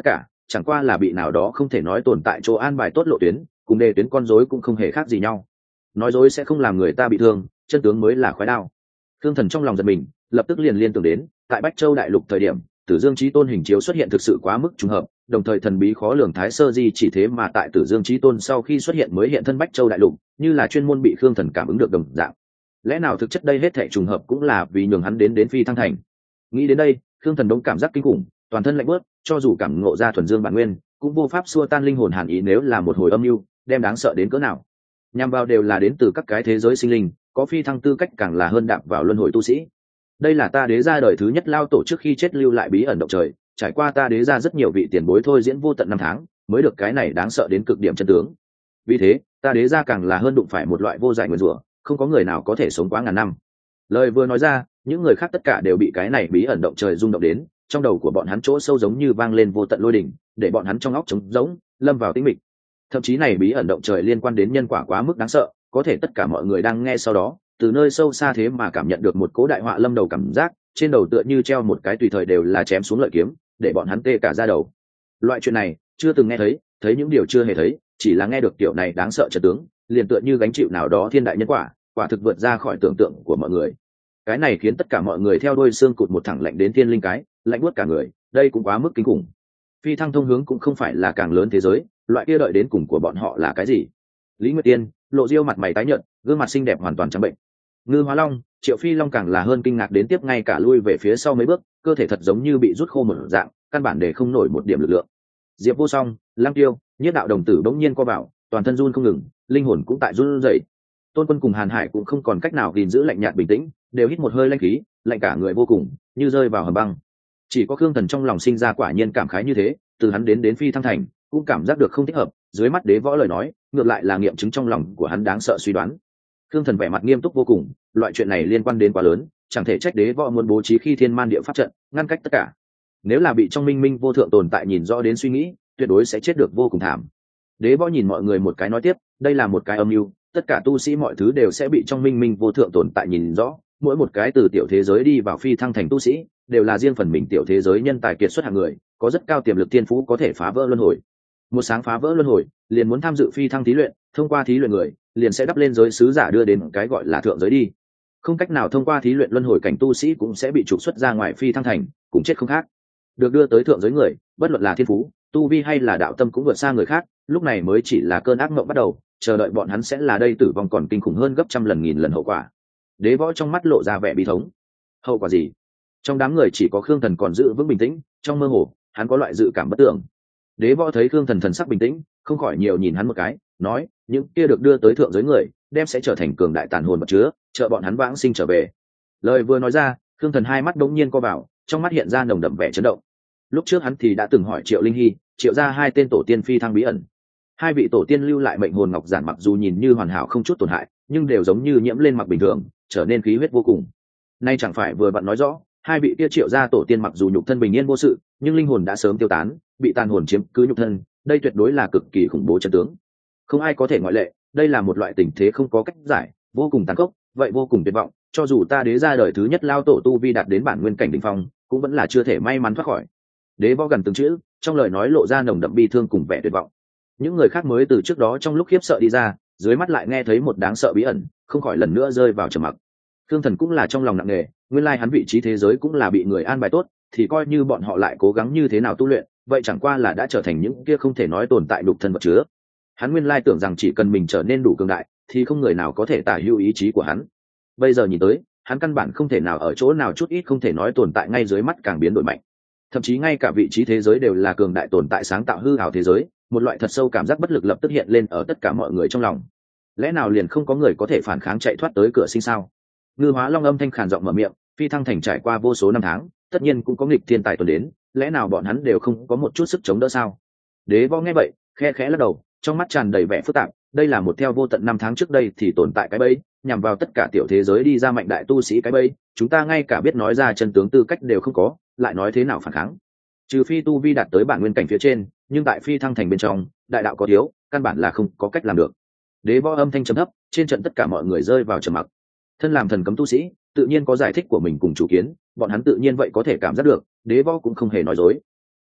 chẳng qua là bị nào đó không thể nói tồn tại chỗ an bài tốt lộ tuyến, cùng đề tuyến con rối cũng không hề khác gì nhau. Nói dối sẽ không làm người ta bị thương, chân tướng mới là khoái đao. Thương Thần trong lòng giật mình, lập tức liền liên tưởng đến tại Bách Châu đại lục thời điểm Tử Dương Chí Tôn hình chiếu xuất hiện thực sự quá mức trùng hợp, đồng thời thần bí khó lường Thái Sơ Di chỉ thế mà tại Tử Dương Chí Tôn sau khi xuất hiện mới hiện thân Bách Châu đại lục, như là chuyên môn bị Khương Thần cảm ứng được đồng dạng. Lẽ nào thực chất đây hết thảy trùng hợp cũng là vì nhường hắn đến đến Phi Thăng Thành? Nghĩ đến đây, Khương Thần đống cảm giác kinh khủng, toàn thân lạnh bớt, cho dù cảm ngộ ra thuần dương bản nguyên, cũng vô pháp xua tan linh hồn hàn ý nếu là một hồi âm mưu, đem đáng sợ đến cỡ nào. Nhằm vào đều là đến từ các cái thế giới sinh linh, có phi thăng tư cách càng là hơn đạp vào luân hồi tu sĩ. Đây là ta đế gia đời thứ nhất lao tổ trước khi chết lưu lại bí ẩn động trời, trải qua ta đế gia rất nhiều vị tiền bối thôi diễn vô tận năm tháng, mới được cái này đáng sợ đến cực điểm chân tướng. Vì thế, ta đế gia càng là hơn đụng phải một loại vô giải nguyên rủa, không có người nào có thể sống quá ngàn năm. Lời vừa nói ra, những người khác tất cả đều bị cái này bí ẩn động trời rung động đến, trong đầu của bọn hắn chỗ sâu giống như vang lên vô tận lôi đỉnh, để bọn hắn trong óc trống rỗng, lâm vào tĩnh mịch. Thậm chí này bí ẩn động trời liên quan đến nhân quả quá mức đáng sợ, có thể tất cả mọi người đang nghe sau đó, từ nơi sâu xa thế mà cảm nhận được một cố đại họa lâm đầu cảm giác, trên đầu tựa như treo một cái tùy thời đều là chém xuống lợi kiếm, để bọn hắn tê cả da đầu. Loại chuyện này, chưa từng nghe thấy, thấy những điều chưa hề thấy, chỉ là nghe được kiểu này đáng sợ trận tướng, liền tựa như gánh chịu nào đó thiên đại nhân quả, quả thực vượt ra khỏi tưởng tượng của mọi người. Cái này khiến tất cả mọi người theo đuôi xương cụt một thẳng lạnh đến thiên linh cái, lạnh buốt cả người, đây cũng quá mức kinh khủng. Phi thăng thông hướng cũng không phải là càng lớn thế giới, loại kia đợi đến cùng của bọn họ là cái gì? Lý Nguyệt Tiên, Lộ Diêu mặt mày tái nhợt, gương mặt xinh đẹp hoàn toàn trắng bệnh. Ngư Hóa Long, Triệu Phi Long càng là hơn kinh ngạc đến tiếp ngay cả lui về phía sau mấy bước, cơ thể thật giống như bị rút khô một dạng, căn bản để không nổi một điểm lực lượng. Diệp Vô Song, Lăng Tiêu, Nhiếp Đạo đồng tử bỗng nhiên co vào, toàn thân run không ngừng, linh hồn cũng tại run rẩy. Tôn Quân cùng Hàn Hải cũng không còn cách nào gìn giữ lạnh nhạt bình tĩnh, đều hít một hơi lãnh khí, lạnh cả người vô cùng, như rơi vào hầm băng. Chỉ có Khương Thần trong lòng sinh ra quả nhiên cảm khái như thế, từ hắn đến đến Phi Thăng Thành, cũng cảm giác được không thích hợp, dưới mắt đế võ lời nói, ngược lại là nghiệm chứng trong lòng của hắn đáng sợ suy đoán. Khương Thần vẻ mặt nghiêm túc vô cùng, loại chuyện này liên quan đến quá lớn, chẳng thể trách đế võ muốn bố trí khi thiên man địa pháp trận, ngăn cách tất cả. Nếu là bị trong minh minh vô thượng tồn tại nhìn rõ đến suy nghĩ, tuyệt đối sẽ chết được vô cùng thảm. Đế võ nhìn mọi người một cái nói tiếp, đây là một cái âm mưu, tất cả tu sĩ mọi thứ đều sẽ bị trong minh minh vô thượng tồn tại nhìn rõ, mỗi một cái từ tiểu thế giới đi vào Phi Thăng Thành tu sĩ, đều là riêng phần mình tiểu thế giới nhân tài kiệt xuất hạng người, có rất cao tiềm lực tiên phú có thể phá vỡ luân hồi. Một sáng phá vỡ luân hồi, liền muốn tham dự phi thăng thí luyện, thông qua thí luyện người, liền sẽ đắp lên giới sứ giả đưa đến cái gọi là thượng giới đi. Không cách nào thông qua thí luyện luân hồi cảnh tu sĩ cũng sẽ bị trục xuất ra ngoài Phi Thăng Thành, cũng chết không khác. Được đưa tới thượng giới người, bất luận là thiên phú, tu vi hay là đạo tâm cũng vượt xa người khác, lúc này mới chỉ là cơn ác mộng bắt đầu, chờ đợi bọn hắn sẽ là đây tử vong còn kinh khủng hơn gấp trăm lần nghìn lần hậu quả. Đế võ trong mắt lộ ra vẻ bi thống. Hậu quả gì? Trong đám người chỉ có Khương Thần còn giữ vững bình tĩnh, trong mơ hồ, hắn có loại dự cảm bất tưởng. Đế võ thấy Khương Thần thần sắc bình tĩnh, không khỏi nhiều nhìn hắn một cái, nói, những kia được đưa tới thượng giới người, đem sẽ trở thành cường đại tàn hồn vật chứa, trợ bọn hắn vãng sinh trở về. Lời vừa nói ra, Khương Thần hai mắt đống nhiên co vào, trong mắt hiện ra nồng đậm vẻ chấn động. Lúc trước hắn thì đã từng hỏi Triệu Linh Hy, Triệu ra hai tên tổ tiên phi thăng bí ẩn. Hai vị tổ tiên lưu lại mệnh hồn ngọc giản mặc dù nhìn như hoàn hảo không chút tổn hại, nhưng đều giống như nhiễm lên mặc bình thường, trở nên khí huyết vô cùng. Nay chẳng phải vừa bạn nói rõ, hai vị kia Triệu gia tổ tiên mặc dù nhục thân bình yên vô sự, nhưng linh hồn đã sớm tiêu tán, bị tàn hồn chiếm cứ nhục thân, đây tuyệt đối là cực kỳ khủng bố chân tướng. Không ai có thể ngoại lệ, đây là một loại tình thế không có cách giải, vô cùng tàn khốc, vậy vô cùng tuyệt vọng, cho dù ta đế gia đời thứ nhất lao tổ tu vi đạt đến bản nguyên cảnh đỉnh phong, cũng vẫn là chưa thể may mắn thoát khỏi. Đế võ gần từng chữ, trong lời nói lộ ra nồng đậm bi thương cùng vẻ tuyệt vọng. Những người khác mới từ trước đó trong lúc khiếp sợ đi ra, dưới mắt lại nghe thấy một đáng sợ bí ẩn, không khỏi lần nữa rơi vào trầm mặc. Thương Thần cũng là trong lòng nặng nề, nguyên lai hắn vị trí thế giới cũng là bị người an bài tốt, thì coi như bọn họ lại cố gắng như thế nào tu luyện, vậy chẳng qua là đã trở thành những kia không thể nói tồn tại đục thân vật chứa. Hắn nguyên lai tưởng rằng chỉ cần mình trở nên đủ cường đại, thì không người nào có thể tả hữu ý chí của hắn. Bây giờ nhìn tới, hắn căn bản không thể nào ở chỗ nào chút ít không thể nói tồn tại ngay dưới mắt càng biến đổi mạnh. Thậm chí ngay cả vị trí thế giới đều là cường đại tồn tại sáng tạo hư ảo thế giới, một loại thật sâu cảm giác bất lực lập tức hiện lên ở tất cả mọi người trong lòng. Lẽ nào liền không có người có thể phản kháng chạy thoát tới cửa sinh sao? Ngư Hóa Long âm thanh khàn giọng mở miệng, Phi Thăng Thành trải qua vô số năm tháng, tất nhiên cũng có nghịch thiên tài tuần đến, lẽ nào bọn hắn đều không có một chút sức chống đỡ sao? Đế võ nghe vậy, khe khẽ lắc đầu, trong mắt tràn đầy vẻ phức tạp, đây là một theo vô tận năm tháng trước đây thì tồn tại cái bẫy, nhằm vào tất cả tiểu thế giới đi ra mạnh đại tu sĩ cái bẫy, chúng ta ngay cả biết nói ra chân tướng tư cách đều không có, lại nói thế nào phản kháng? Trừ phi tu vi đạt tới bản nguyên cảnh phía trên, nhưng tại Phi Thăng Thành bên trong, đại đạo có thiếu, căn bản là không có cách làm được. Đế võ âm thanh trầm thấp, trên trận tất cả mọi người rơi vào trầm mặc. Thân làm thần cấm tu sĩ, tự nhiên có giải thích của mình cùng chủ kiến, bọn hắn tự nhiên vậy có thể cảm giác được, đế võ cũng không hề nói dối.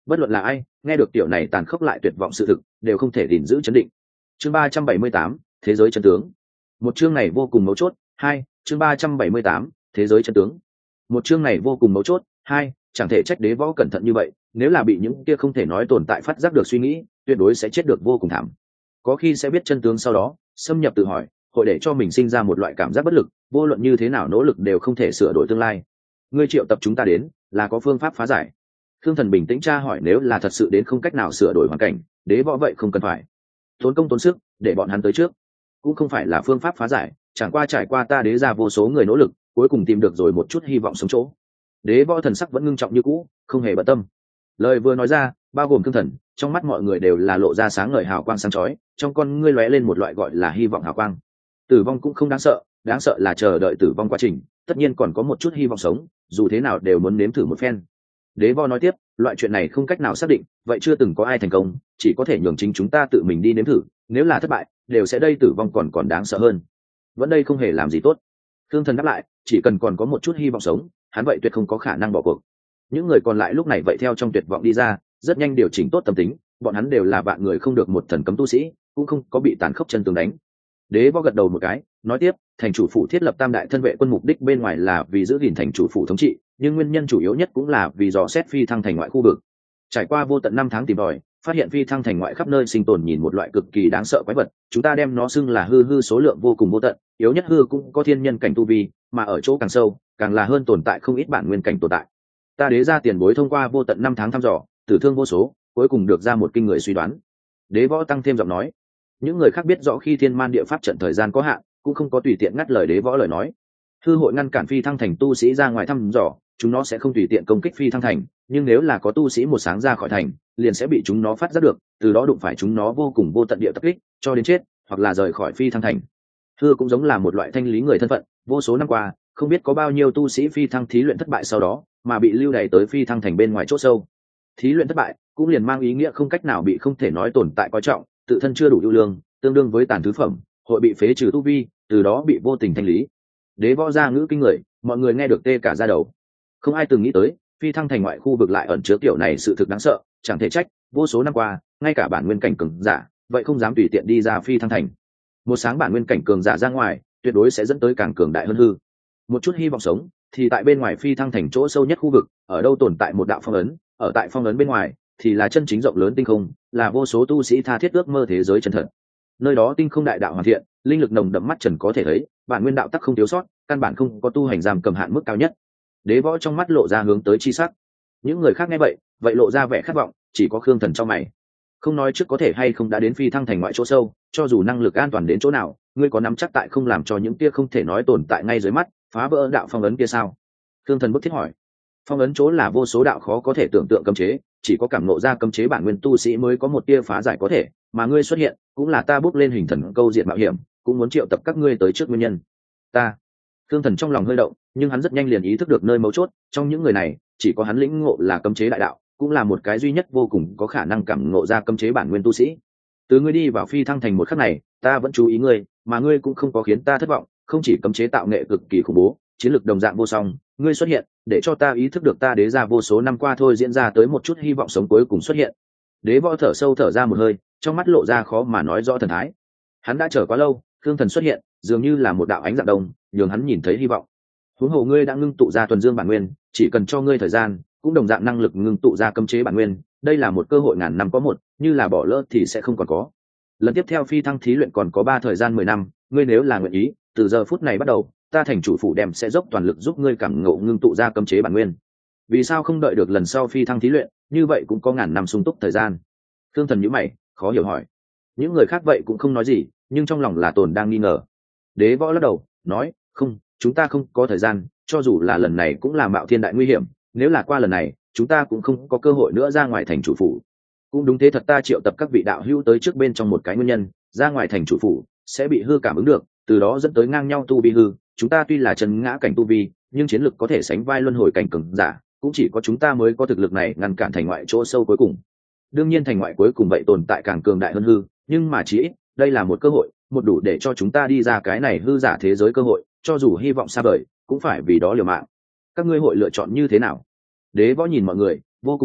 Bất luận là ai nghe được tiểu này tàn khốc lại tuyệt vọng sự thực đều không thể gìn giữ chấn định. Chương ba trăm bảy mươi tám, thế giới chân tướng. Một chương này vô cùng mấu chốt. Hai, chương ba trăm bảy mươi tám, thế giới chân tướng. Một chương này vô cùng mấu chốt. Hai, chẳng thể trách đế võ cẩn thận như vậy, nếu là bị những kia không thể nói tồn tại phát giác được suy nghĩ, tuyệt đối sẽ chết được vô cùng thảm. Có khi sẽ biết chân tướng sau đó xâm nhập tự hỏi, hội để cho mình sinh ra một loại cảm giác bất lực, vô luận như thế nào nỗ lực đều không thể sửa đổi tương lai. Ngươi triệu tập chúng ta đến là có phương pháp phá giải? Thương Thần bình tĩnh tra hỏi. Nếu là thật sự đến không cách nào sửa đổi hoàn cảnh, đế võ vậy không cần phải tốn công tốn sức để bọn hắn tới trước. Cũng không phải là phương pháp phá giải, chẳng qua trải qua ta đế ra vô số người nỗ lực, cuối cùng tìm được rồi một chút hy vọng sống chỗ. Đế võ thần sắc vẫn ngưng trọng như cũ, không hề bận tâm. Lời vừa nói ra, bao gồm Thương Thần, trong mắt mọi người đều là lộ ra sáng ngời hào quang sáng chói, trong con ngươi lóe lên một loại gọi là hy vọng hào quang. Tử vong cũng không đáng sợ, đáng sợ là chờ đợi tử vong quá trình, tất nhiên còn có một chút hy vọng sống, dù thế nào đều muốn nếm thử một phen. Đế võ nói tiếp, loại chuyện này không cách nào xác định, vậy chưa từng có ai thành công, chỉ có thể nhường chính chúng ta tự mình đi nếm thử, nếu là thất bại đều sẽ đây tử vong còn còn đáng sợ hơn. Vẫn đây không hề làm gì tốt. Thương Thần đáp lại, chỉ cần còn có một chút hy vọng sống, hắn vậy tuyệt không có khả năng bỏ cuộc. Những người còn lại lúc này vậy theo trong tuyệt vọng đi ra, rất nhanh điều chỉnh tốt tâm tính, bọn hắn đều là vạn người không được một thần cấm tu sĩ, cũng không có bị tàn khốc chân tường đánh. Đế võ gật đầu một cái, nói tiếp, thành chủ phủ thiết lập tam đại thân vệ quân, mục đích bên ngoài là vì giữ gìn thành chủ phủ thống trị, nhưng nguyên nhân chủ yếu nhất cũng là vì dò xét phi thăng thành ngoại khu vực. Trải qua vô tận năm tháng tìm tòi, phát hiện phi thăng thành ngoại khắp nơi sinh tồn nhìn một loại cực kỳ đáng sợ quái vật, chúng ta đem nó xưng là hư hư, số lượng vô cùng vô tận, yếu nhất hư cũng có thiên nhân cảnh tu vi, mà ở chỗ càng sâu càng là hơn tồn tại không ít bản nguyên cảnh tồn tại. Ta đế ra tiền bối thông qua vô tận năm tháng thăm dò, tử thương vô số, cuối cùng được ra một kinh người suy đoán. Đế võ tăng thêm giọng nói. Những người khác biết rõ khi thiên man địa pháp trận thời gian có hạn, cũng không có tùy tiện ngắt lời đế võ lời nói. Hư hội ngăn cản phi thăng thành tu sĩ ra ngoài thăm dò, chúng nó sẽ không tùy tiện công kích phi thăng thành, nhưng nếu là có tu sĩ một sáng ra khỏi thành, liền sẽ bị chúng nó phát giác được, từ đó đụng phải chúng nó vô cùng vô tận địa tập kích, cho đến chết, hoặc là rời khỏi phi thăng thành. Hư cũng giống là một loại thanh lý người thân phận, vô số năm qua, không biết có bao nhiêu tu sĩ phi thăng thí luyện thất bại sau đó, mà bị lưu đày tới phi thăng thành bên ngoài chỗ sâu. Thí luyện thất bại, cũng liền mang ý nghĩa không cách nào bị không thể nói tồn tại coi trọng, tự thân chưa đủ ưu lương, tương đương với tàn thứ phẩm, hội bị phế trừ tu vi, từ đó bị vô tình thanh lý. Đế võ ra ngữ kinh người, mọi người nghe được tê cả da đầu. Không ai từng nghĩ tới, phi thăng thành ngoại khu vực lại ẩn chứa kiểu này sự thực đáng sợ, chẳng thể trách, vô số năm qua, ngay cả bản nguyên cảnh cường giả, vậy không dám tùy tiện đi ra phi thăng thành. Một sáng bản nguyên cảnh cường giả ra ngoài, tuyệt đối sẽ dẫn tới càng cường đại hơn hư. Một chút hy vọng sống, thì tại bên ngoài phi thăng thành chỗ sâu nhất khu vực, ở đâu tồn tại một đạo phong ấn, ở tại phong ấn bên ngoài, thì là chân chính rộng lớn tinh không, là vô số tu sĩ tha thiết ước mơ thế giới chân thật. Nơi đó tinh không đại đạo hoàn thiện, linh lực nồng đậm mắt trần có thể thấy, bản nguyên đạo tắc không thiếu sót, căn bản không có tu hành giam cầm hạn mức cao nhất. Đế võ trong mắt lộ ra hướng tới chi sắc. Những người khác nghe vậy, vậy lộ ra vẻ khát vọng, chỉ có Khương Thần trong mày. Không nói trước có thể hay không đã đến phi thăng thành ngoại chỗ sâu, cho dù năng lực an toàn đến chỗ nào, ngươi có nắm chắc tại không làm cho những kia không thể nói tồn tại ngay dưới mắt phá vỡ đạo phong ấn kia sao? Khương Thần bức thiết hỏi. Phong ấn chỗ là vô số đạo khó có thể tưởng tượng cấm chế, chỉ có cảm ngộ ra cấm chế bản nguyên tu sĩ mới có một tia phá giải có thể, mà ngươi xuất hiện cũng là ta bước lên hình thần câu diện mạo hiểm, cũng muốn triệu tập các ngươi tới trước nguyên nhân. Ta. Khương Thần trong lòng hơi động, nhưng hắn rất nhanh liền ý thức được nơi mấu chốt, trong những người này, chỉ có hắn lĩnh ngộ là cấm chế đại đạo, cũng là một cái duy nhất vô cùng có khả năng cảm ngộ ra cấm chế bản nguyên tu sĩ. Từ ngươi đi vào phi thăng thành một khắc này, ta vẫn chú ý ngươi, mà ngươi cũng không có khiến ta thất vọng, không chỉ cấm chế tạo nghệ cực kỳ khủng bố, chiến lược đồng dạng vô song, ngươi xuất hiện, để cho ta ý thức được ta đế ra vô số năm qua thôi diễn ra tới một chút hy vọng sống cuối cùng xuất hiện. Đế võ thở sâu thở ra một hơi, trong mắt lộ ra khó mà nói rõ thần thái. Hắn đã chờ quá lâu, Khương Thần xuất hiện, dường như là một đạo ánh dạng đông, nhường hắn nhìn thấy hy vọng. Huống hồ ngươi đã ngưng tụ ra thuần dương bản nguyên, chỉ cần cho ngươi thời gian, cũng đồng dạng năng lực ngưng tụ ra cấm chế bản nguyên, đây là một cơ hội ngàn năm có một, như là bỏ lỡ thì sẽ không còn có. Lần tiếp theo phi thăng thí luyện còn có ba thời gian mười năm, ngươi nếu là nguyện ý, từ giờ phút này bắt đầu, ta thành chủ phủ đem sẽ dốc toàn lực giúp ngươi cảm ngộ ngưng tụ ra cấm chế bản nguyên. Vì sao không đợi được lần sau phi thăng thí luyện, như vậy cũng có ngàn năm sung túc thời gian. Khương Thần nhíu mày, khó hiểu hỏi. Những người khác vậy cũng không nói gì, nhưng trong lòng là tồn đang nghi ngờ. Đế võ lắc đầu, nói, không, chúng ta không có thời gian, cho dù là lần này cũng là mạo thiên đại nguy hiểm, nếu là qua lần này, chúng ta cũng không có cơ hội nữa ra ngoài thành chủ phủ. Cũng đúng thế thật, ta triệu tập các vị đạo hữu tới trước bên trong một cái nguyên nhân, ra ngoài thành chủ phủ sẽ bị hư cảm ứng được, từ đó dẫn tới ngang nhau tu vi hư, chúng ta tuy là chân ngã cảnh tu vi, nhưng chiến lực có thể sánh vai luân hồi cảnh cường giả, cũng chỉ có chúng ta mới có thực lực này ngăn cản thành ngoại chỗ sâu cuối cùng. Đương nhiên thành ngoại cuối cùng vậy tồn tại càng cường đại hơn hư, nhưng mà chỉ ít đây là một cơ hội, một đủ để cho chúng ta đi ra cái này hư giả thế giới cơ hội, cho dù hy vọng xa vời cũng phải vì đó liều mạng. Các ngươi hội lựa chọn như thế nào? Đế võ nhìn mọi người vô cùng nghiêm túc,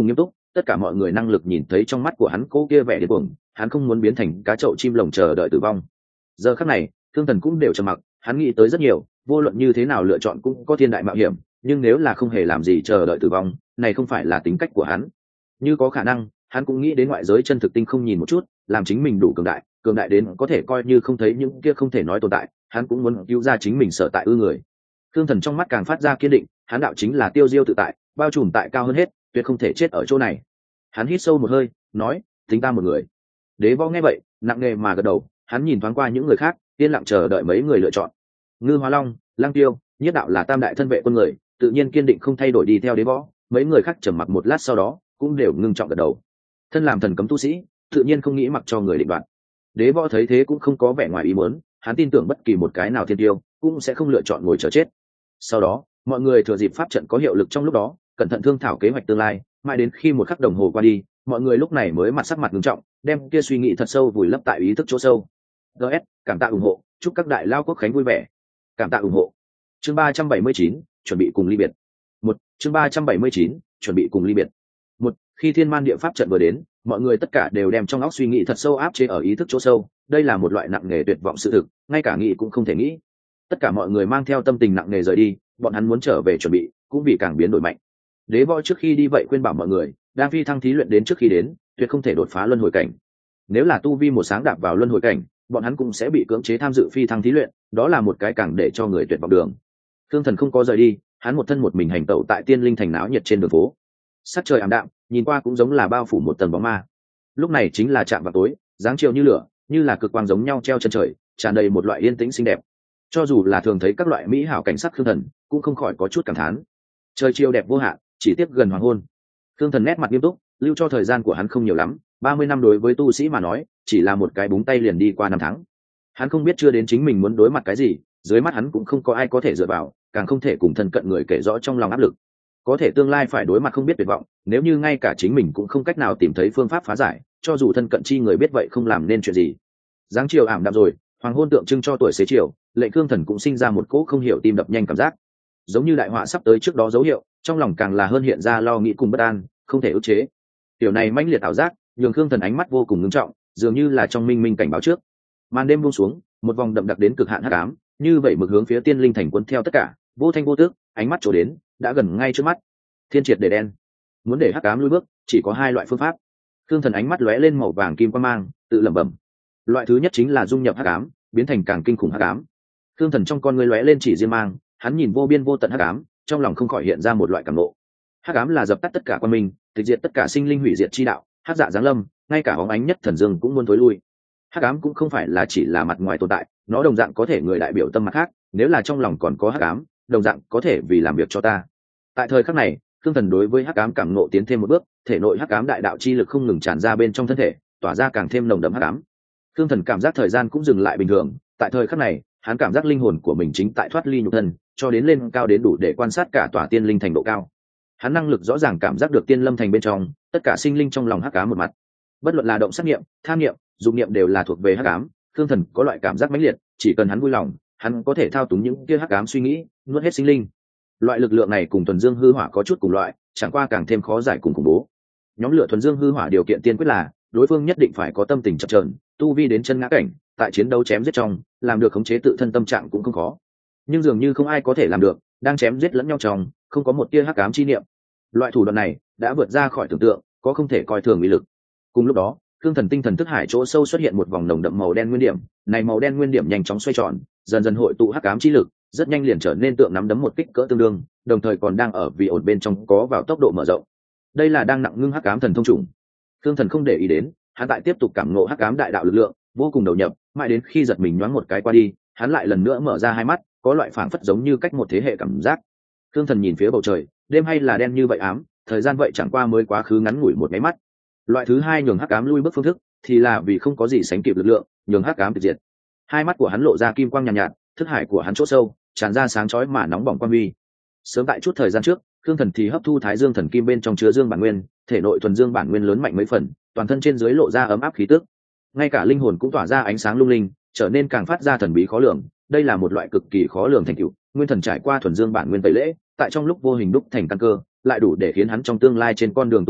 tất cả mọi người năng lực nhìn thấy trong mắt của hắn cố kia vẻ điên cuồng, hắn không muốn biến thành cá chậu chim lồng chờ đợi tử vong. Giờ khắc này thương thần cũng đều trầm mặc, hắn nghĩ tới rất nhiều, vô luận như thế nào lựa chọn cũng có thiên đại mạo hiểm, nhưng nếu là không hề làm gì chờ đợi tử vong, này không phải là tính cách của hắn. Như có khả năng, hắn cũng nghĩ đến ngoại giới chân thực tinh không nhìn một chút, làm chính mình đủ cường đại, cường đại đến có thể coi như không thấy những kia không thể nói tồn tại, hắn cũng muốn cứu ra chính mình sở tại ư người. Thương thần trong mắt càng phát ra kiên định, hắn đạo chính là tiêu diêu tự tại, bao trùm tại cao hơn hết, tuyệt không thể chết ở chỗ này. Hắn hít sâu một hơi, nói, tính ta một người. Đế Võ nghe vậy, nặng nề mà gật đầu, hắn nhìn thoáng qua những người khác, yên lặng chờ đợi mấy người lựa chọn. Ngư Hóa Long, Lăng Tiêu, Nhiếp Đạo là tam đại thân vệ quân người, tự nhiên kiên định không thay đổi đi theo Đế Võ. Mấy người khác trầm mặc một lát sau đó, cũng đều ngưng trọng gật đầu. Thân làm thần cấm tu sĩ, tự nhiên không nghĩ mặc cho người định đoạt. Đế Võ thấy thế cũng không có vẻ ngoài ý muốn, hắn tin tưởng bất kỳ một cái nào thiên tiêu cũng sẽ không lựa chọn ngồi chờ chết. Sau đó, mọi người thừa dịp pháp trận có hiệu lực trong lúc đó, cẩn thận thương thảo kế hoạch tương lai, mãi đến khi một khắc đồng hồ qua đi, mọi người lúc này mới mặt sắc mặt nghiêm trọng, đem kia suy nghĩ thật sâu vùi lấp tại ý thức chỗ sâu. giê ét, cảm tạ ủng hộ, chúc các đại lao quốc khánh vui vẻ. Cảm tạ ủng hộ. Chương ba trăm bảy mươi chín, chuẩn bị cùng ly biệt. Một, chương ba trăm bảy mươi chín, chuẩn bị cùng ly biệt. Một, khi thiên man địa pháp trận vừa đến, mọi người tất cả đều đem trong óc suy nghĩ thật sâu áp chế ở ý thức chỗ sâu, đây là một loại nặng nề tuyệt vọng sự thực, ngay cả nghĩ cũng không thể nghĩ. Tất cả mọi người mang theo tâm tình nặng nề rời đi, bọn hắn muốn trở về chuẩn bị, cũng vì càng biến đổi mạnh. Đế Võ trước khi đi vậy khuyên bảo mọi người, đang phi thăng thí luyện đến trước khi đến, tuyệt không thể đột phá luân hồi cảnh. Nếu là tu vi một sáng đạp vào luân hồi cảnh, bọn hắn cũng sẽ bị cưỡng chế tham dự phi thăng thí luyện, đó là một cái càng để cho người tuyệt vọng đường. Thương Thần không có rời đi, hắn một thân một mình hành tẩu tại Tiên Linh thành náo nhiệt trên đường phố. Sắc trời ảm đạm, nhìn qua cũng giống là bao phủ một tầng bóng ma. Lúc này chính là chạm vào tối, dáng chiều như lửa, như là cực quang giống nhau treo chân trời, tràn đầy một loại yên tĩnh xinh đẹp. Cho dù là thường thấy các loại mỹ hảo cảnh sắc Thương Thần, cũng không khỏi có chút cảm thán. Trời chiều đẹp vô hạn, chỉ tiếp gần hoàng hôn. Thương Thần nét mặt nghiêm túc, lưu cho thời gian của hắn không nhiều lắm, ba mươi năm đối với tu sĩ mà nói, chỉ là một cái búng tay liền đi qua năm tháng. Hắn không biết chưa đến chính mình muốn đối mặt cái gì, dưới mắt hắn cũng không có ai có thể dựa vào, càng không thể cùng thân cận người kể rõ trong lòng áp lực. Có thể tương lai phải đối mặt không biết tuyệt vọng, nếu như ngay cả chính mình cũng không cách nào tìm thấy phương pháp phá giải, cho dù thân cận chi người biết vậy không làm nên chuyện gì. Dáng chiều ảm đạm rồi, hoàng hôn tượng trưng cho tuổi xế chiều, Lệnh Cương Thần cũng sinh ra một cỗ không hiểu tim đập nhanh cảm giác, giống như đại họa sắp tới trước đó dấu hiệu, trong lòng càng là hơn hiện ra lo nghĩ cùng bất an, không thể ức chế. Điều này mãnh liệt ảo giác, nhường Cương Thần ánh mắt vô cùng ngưng trọng, dường như là trong minh minh cảnh báo trước. Màn đêm buông xuống, một vòng đậm đặc đến cực hạn hắc ám, như vậy mực hướng phía Tiên Linh thành quân theo tất cả, vô thanh vô tước, ánh mắt chỗ đến, đã gần ngay trước mắt. Thiên triệt để đen. Muốn để hắc ám lùi bước, chỉ có hai loại phương pháp. Cương Thần ánh mắt lóe lên màu vàng kim quang mang, tự lẩm bẩm. Loại thứ nhất chính là dung nhập hắc ám, biến thành càng kinh khủng hắc ám. Cương Thần trong con ngươi lóe lên chỉ riêng mang, hắn nhìn vô biên vô tận hắc ám, trong lòng không khỏi hiện ra một loại cảm ngộ. Hắc ám là dập tắt tất cả quan minh, tịch diệt tất cả sinh linh hủy diệt chi đạo, hắc dạ giáng lâm, ngay cả bóng ánh nhất thần dương cũng muốn tối lui. Hắc ám cũng không phải là chỉ là mặt ngoài tồn tại, nó đồng dạng có thể người đại biểu tâm mặt khác, nếu là trong lòng còn có hắc ám, đồng dạng có thể vì làm việc cho ta. Tại thời khắc này, Cương Thần đối với hắc ám cảm ngộ tiến thêm một bước, thể nội hắc ám đại đạo chi lực không ngừng tràn ra bên trong thân thể, tỏa ra càng thêm nồng đậm hắc ám. Cương Thần cảm giác thời gian cũng dừng lại bình thường, tại thời khắc này, hắn cảm giác linh hồn của mình chính tại thoát ly nhục thân, cho đến lên cao đến đủ để quan sát cả tòa Tiên Linh thành độ cao. Hắn năng lực rõ ràng cảm giác được Tiên Lâm thành bên trong, tất cả sinh linh trong lòng hắc ám một mặt. Bất luận là động sát niệm, tham niệm, dụng niệm đều là thuộc về hắc ám, Cương Thần có loại cảm giác mãnh liệt, chỉ cần hắn vui lòng, hắn có thể thao túng những kia hắc ám suy nghĩ, nuốt hết sinh linh. Loại lực lượng này cùng thuần dương hư hỏa có chút cùng loại, chẳng qua càng thêm khó giải cùng khủng bố. Nhóm lửa thuần dương hư hỏa điều kiện tiên quyết là đối phương nhất định phải có tâm tình chập chờn, tu vi đến chân ngã cảnh, tại chiến đấu chém giết trong, làm được khống chế tự thân tâm trạng cũng không khó. Nhưng dường như không ai có thể làm được, đang chém giết lẫn nhau trong, không có một tia hắc ám chi niệm. Loại thủ đoạn này đã vượt ra khỏi tưởng tượng, có không thể coi thường uy lực. Cùng lúc đó, Cương Thần tinh thần thức hải chỗ sâu xuất hiện một vòng nồng đậm màu đen nguyên điểm, này màu đen nguyên điểm nhanh chóng xoay tròn, dần dần hội tụ hắc ám chi lực, rất nhanh liền trở nên tượng nắm đấm một kích cỡ tương đương, đồng thời còn đang ở vì ổn bên trong có vào tốc độ mở rộng. Đây là đang nặng ngưng hắc ám thần thông trùng. Cương Thần không để ý đến, hắn tại tiếp tục cảm ngộ hắc ám đại đạo lực lượng, vô cùng đầu nhập, mãi đến khi giật mình nhoáng một cái qua đi, hắn lại lần nữa mở ra hai mắt, có loại phảng phất giống như cách một thế hệ cảm giác. Cương Thần nhìn phía bầu trời, đêm hay là đen như vậy ám, thời gian vậy chẳng qua mới quá khứ ngắn ngủi một cái mắt. Loại thứ hai nhường hắc ám lui bước phương thức, thì là vì không có gì sánh kịp lực lượng, nhường hắc ám tuyệt diệt. Hai mắt của hắn lộ ra kim quang nhàn nhạt, nhạt, thức hải của hắn chỗ sâu tràn ra sáng chói mà nóng bỏng quang huy. Sớm tại chút thời gian trước, Cương Thần thì hấp thu Thái Dương thần kim bên trong chứa dương bản nguyên, thể nội thuần dương bản nguyên lớn mạnh mấy phần, toàn thân trên dưới lộ ra ấm áp khí tức. Ngay cả linh hồn cũng tỏa ra ánh sáng lung linh, trở nên càng phát ra thần bí khó lường. Đây là một loại cực kỳ khó lường thành tựu, nguyên thần trải qua thuần dương bản nguyên tẩy lễ, tại trong lúc vô hình đúc thành căn cơ, lại đủ để khiến hắn trong tương lai trên con đường tu hành,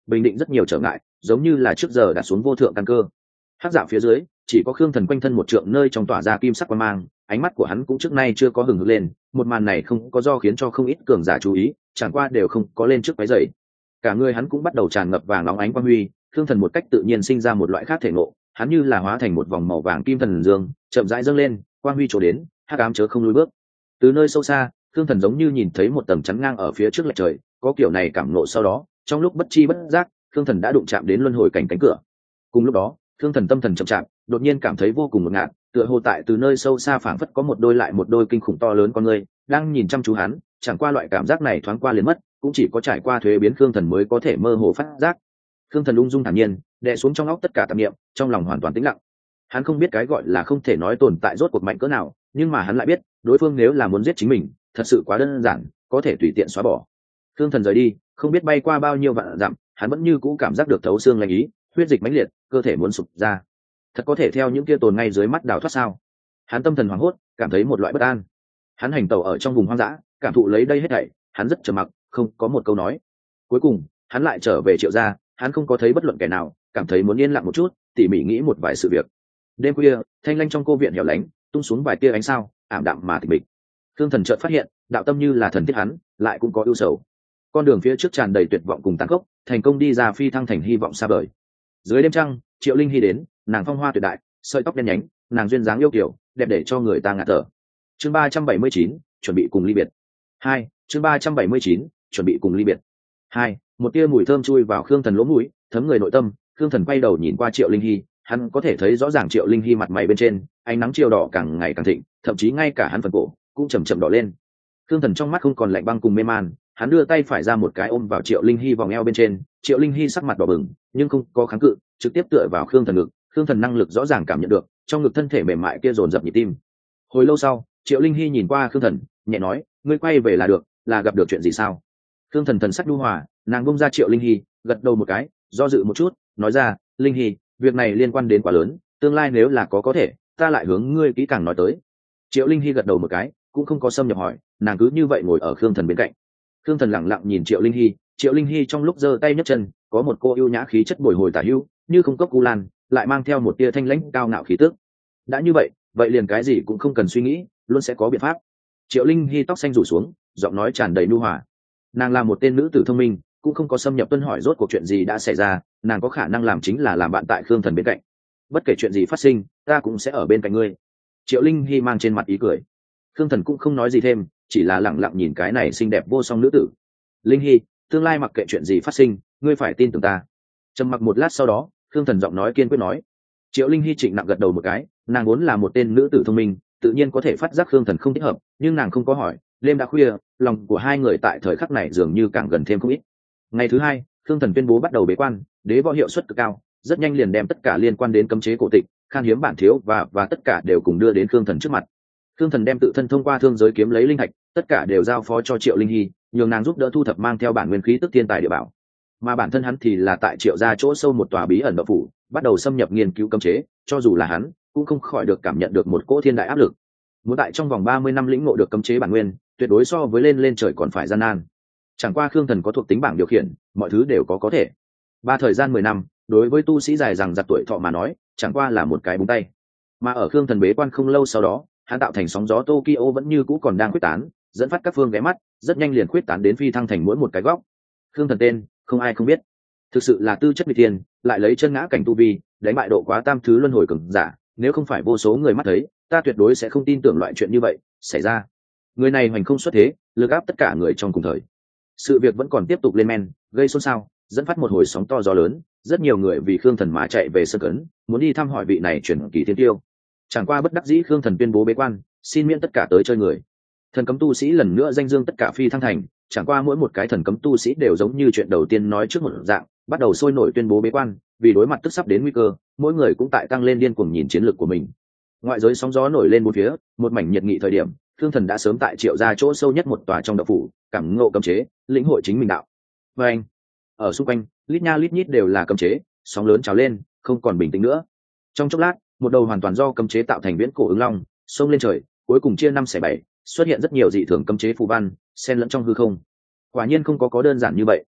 bình định rất nhiều trở ngại, giống như là trước giờ đặt xuống vô thượng căn cơ. Hắc dạ phía dưới chỉ có khương thần quanh thân một trượng nơi trong tỏa ra kim sắc quang mang, ánh mắt của hắn cũng trước nay chưa có hừng hực lên. Một màn này không có do khiến cho không ít cường giả chú ý, chẳng qua đều không có lên trước váy dày. Cả người hắn cũng bắt đầu tràn ngập vàng óng ánh quang huy. Khương thần một cách tự nhiên sinh ra một loại khác thể ngộ, hắn như là hóa thành một vòng màu vàng kim thần dương, chậm rãi dâng lên, quang huy trổ đến, hắc ám chớ không lùi bước. Từ nơi sâu xa, Khương thần giống như nhìn thấy một tầng chắn ngang ở phía trước lệch trời, có kiểu này cảm nộ sau đó, trong lúc bất chi bất giác, Khương thần đã đụng chạm đến luân hồi cảnh cánh cửa. Cùng lúc đó, Khương thần tâm thần chậm chạp, đột nhiên cảm thấy vô cùng ngột ngạt, tựa hồ tại từ nơi sâu xa phảng phất có một đôi lại một đôi kinh khủng to lớn con người đang nhìn chăm chú hắn. Chẳng qua loại cảm giác này thoáng qua liền mất, cũng chỉ có trải qua thuế biến Khương thần mới có thể mơ hồ phát giác. Khương thần ung dung thản nhiên, đè xuống trong óc tất cả tạp niệm, trong lòng hoàn toàn tĩnh lặng. Hắn không biết cái gọi là không thể nói tồn tại rốt cuộc mạnh cỡ nào, nhưng mà hắn lại biết, đối phương nếu là muốn giết chính mình, thật sự quá đơn giản, có thể tùy tiện xóa bỏ. Khương thần rời đi, không biết bay qua bao nhiêu vạn dặm, hắn vẫn như cũ cảm giác được thấu xương lạnh ý, huyết dịch mãnh liệt, cơ thể muốn sụp ra. Thật có thể theo những kia tồn ngay dưới mắt đào thoát sao? Hắn tâm thần hoảng hốt, cảm thấy một loại bất an. Hắn hành tẩu ở trong vùng hoang dã, cảm thụ lấy đây hết thảy, hắn rất trầm mặc, không có một câu nói. Cuối cùng, hắn lại trở về Triệu gia, hắn không có thấy bất luận kẻ nào, cảm thấy muốn yên lặng một chút, tỉ mỉ nghĩ một vài sự việc. Đêm khuya, thanh lanh trong cô viện hẻo lánh, tung xuống vài tia ánh sao, ảm đạm mà tịch mịch. Thương thần chợt phát hiện, đạo tâm như là thần thiết hắn, lại cũng có ưu sầu. Con đường phía trước tràn đầy tuyệt vọng cùng tàn khốc, thành công đi ra phi thăng thành hy vọng xa vời. Dưới đêm trăng, Triệu Linh Hy đến, nàng phong hoa tuyệt đại, sợi tóc đen nhánh, nàng duyên dáng yêu kiều, đẹp để cho người ta ngạt thở. Chương ba trăm bảy mươi chín, chuẩn bị cùng ly biệt. Hai, chương ba trăm bảy mươi chín, chuẩn bị cùng ly biệt. Hai, một tia mùi thơm chui vào Khương thần lỗ mũi, thấm người nội tâm. Khương thần quay đầu nhìn qua Triệu Linh Hy, hắn có thể thấy rõ ràng Triệu Linh Hy mặt mày bên trên, ánh nắng chiều đỏ càng ngày càng thịnh, thậm chí ngay cả hắn phần cổ cũng chầm chậm đỏ lên. Khương thần trong mắt không còn lạnh băng cùng mê man, hắn đưa tay phải ra một cái ôm vào Triệu Linh Hy vòng eo bên trên. Triệu Linh Hy sắc mặt đỏ bừng, nhưng không có kháng cự, trực tiếp tựa vào Khương thần ngực. Khương thần năng lực rõ ràng cảm nhận được, trong ngực thân thể mềm mại kia dồn dập nhịp tim. Hồi lâu sau, Triệu Linh Hy nhìn qua Khương thần, nhẹ nói, ngươi quay về là được, là gặp được chuyện gì sao? Khương thần thần sắc nhu hòa, nàng bông ra Triệu Linh Hy, gật đầu một cái, do dự một chút, nói ra, Linh Hy, việc này liên quan đến quá lớn, tương lai nếu là có có thể, ta lại hướng ngươi kỹ càng nói tới. Triệu Linh Hy gật đầu một cái, cũng không có xâm nhập hỏi, nàng cứ như vậy ngồi ở Khương thần bên cạnh. Khương thần lặng lặng nhìn Triệu Linh Hy, Triệu Linh Hy trong lúc giơ tay nhấc chân, có một cô ưu nhã khí chất bồi hồi tả hữu, như không cốc u lan, lại mang theo một tia thanh lãnh cao ngạo khí tức. Đã như vậy, vậy liền cái gì cũng không cần suy nghĩ, luôn sẽ có biện pháp. Triệu Linh Hy tóc xanh rủ xuống, giọng nói tràn đầy nhu hòa. Nàng là một tên nữ tử thông minh, cũng không có xâm nhập tuân hỏi rốt cuộc chuyện gì đã xảy ra, nàng có khả năng làm chính là làm bạn tại Khương thần bên cạnh. Bất kể chuyện gì phát sinh, ta cũng sẽ ở bên cạnh ngươi. Triệu Linh Hy mang trên mặt ý cười. Khương thần cũng không nói gì thêm, chỉ là lặng lặng nhìn cái này xinh đẹp vô song nữ tử. Linh Hy, tương lai mặc kệ chuyện gì phát sinh, ngươi phải tin tưởng ta. Trầm mặc một lát sau đó, Khương thần giọng nói kiên quyết nói. Triệu Linh Hy trịnh nặng gật đầu một cái, nàng vốn là một tên nữ tử thông minh, tự nhiên có thể phát giác Khương thần không thích hợp, nhưng nàng không có hỏi. Đêm đã khuya, lòng của hai người tại thời khắc này dường như càng gần thêm không ít. Ngày thứ hai, Khương thần tuyên bố bắt đầu bế quan, đế võ hiệu suất cực cao, rất nhanh liền đem tất cả liên quan đến cấm chế cổ tịch, khan hiếm bản thiếu và và tất cả đều cùng đưa đến Khương thần trước mặt. Khương thần đem tự thân thông qua thương giới kiếm lấy linh thạch, tất cả đều giao phó cho Triệu Linh Hy, nhường nàng giúp đỡ thu thập mang theo bản nguyên khí tức thiên tài địa bảo. Mà bản thân hắn thì là tại Triệu gia chỗ sâu một tòa bí ẩn động phủ, bắt đầu xâm nhập nghiên cứu cấm chế, cho dù là hắn, cũng không khỏi được cảm nhận được một cỗ thiên đại áp lực. Muốn tại trong vòng ba mươi năm lĩnh ngộ được cấm chế bản nguyên, tuyệt đối so với lên lên trời còn phải gian nan. Chẳng qua Khương thần có thuộc tính bảng điều khiển, mọi thứ đều có có thể. Ba thời gian mười năm, đối với tu sĩ dài rằng giặc tuổi thọ mà nói, chẳng qua là một cái búng tay. Mà ở Khương thần bế quan không lâu sau đó, hắn tạo thành sóng gió Tokyo vẫn như cũ còn đang quyết tán, dẫn phát các phương ghé mắt, rất nhanh liền quyết tán đến phi thăng thành mỗi một cái góc. Khương thần tên, không ai không biết. Thực sự là tư chất vị thiên, lại lấy chân ngã cảnh tu vi, đánh bại độ quá tam thứ luân hồi cường giả, nếu không phải vô số người mắt thấy, ta tuyệt đối sẽ không tin tưởng loại chuyện như vậy xảy ra. Người này hoành không xuất thế, lực áp tất cả người trong cùng thời. Sự việc vẫn còn tiếp tục lên men, gây xôn xao, dẫn phát một hồi sóng to gió lớn, rất nhiều người vì Khương thần mà chạy về sân cấn, muốn đi thăm hỏi vị này truyền kỳ thiên tiêu. Chẳng qua bất đắc dĩ Khương thần tuyên bố bế quan, xin miễn tất cả tới chơi người. Thần cấm tu sĩ lần nữa danh dương tất cả phi thăng thành, chẳng qua mỗi một cái thần cấm tu sĩ đều giống như chuyện đầu tiên nói trước một dạng, bắt đầu sôi nổi tuyên bố bế quan, vì đối mặt tức sắp đến nguy cơ, mỗi người cũng tại tăng lên điên cuồng nhìn chiến lược của mình. Ngoại giới sóng gió nổi lên bốn phía, một mảnh nhiệt nghị thời điểm, Khương thần đã sớm tại Triệu gia chỗ sâu nhất một tòa trong động phủ, cảm ngộ cấm chế, lĩnh hội chính mình đạo. Và anh, ở xung quanh, lít nha lít nhít đều là cấm chế, sóng lớn trào lên, không còn bình tĩnh nữa. Trong chốc lát, một đầu hoàn toàn do cấm chế tạo thành viễn cổ ứng long, xông lên trời, cuối cùng chia năm xẻ bảy, xuất hiện rất nhiều dị thường cấm chế phù văn, xen lẫn trong hư không. Quả nhiên không có có đơn giản như vậy.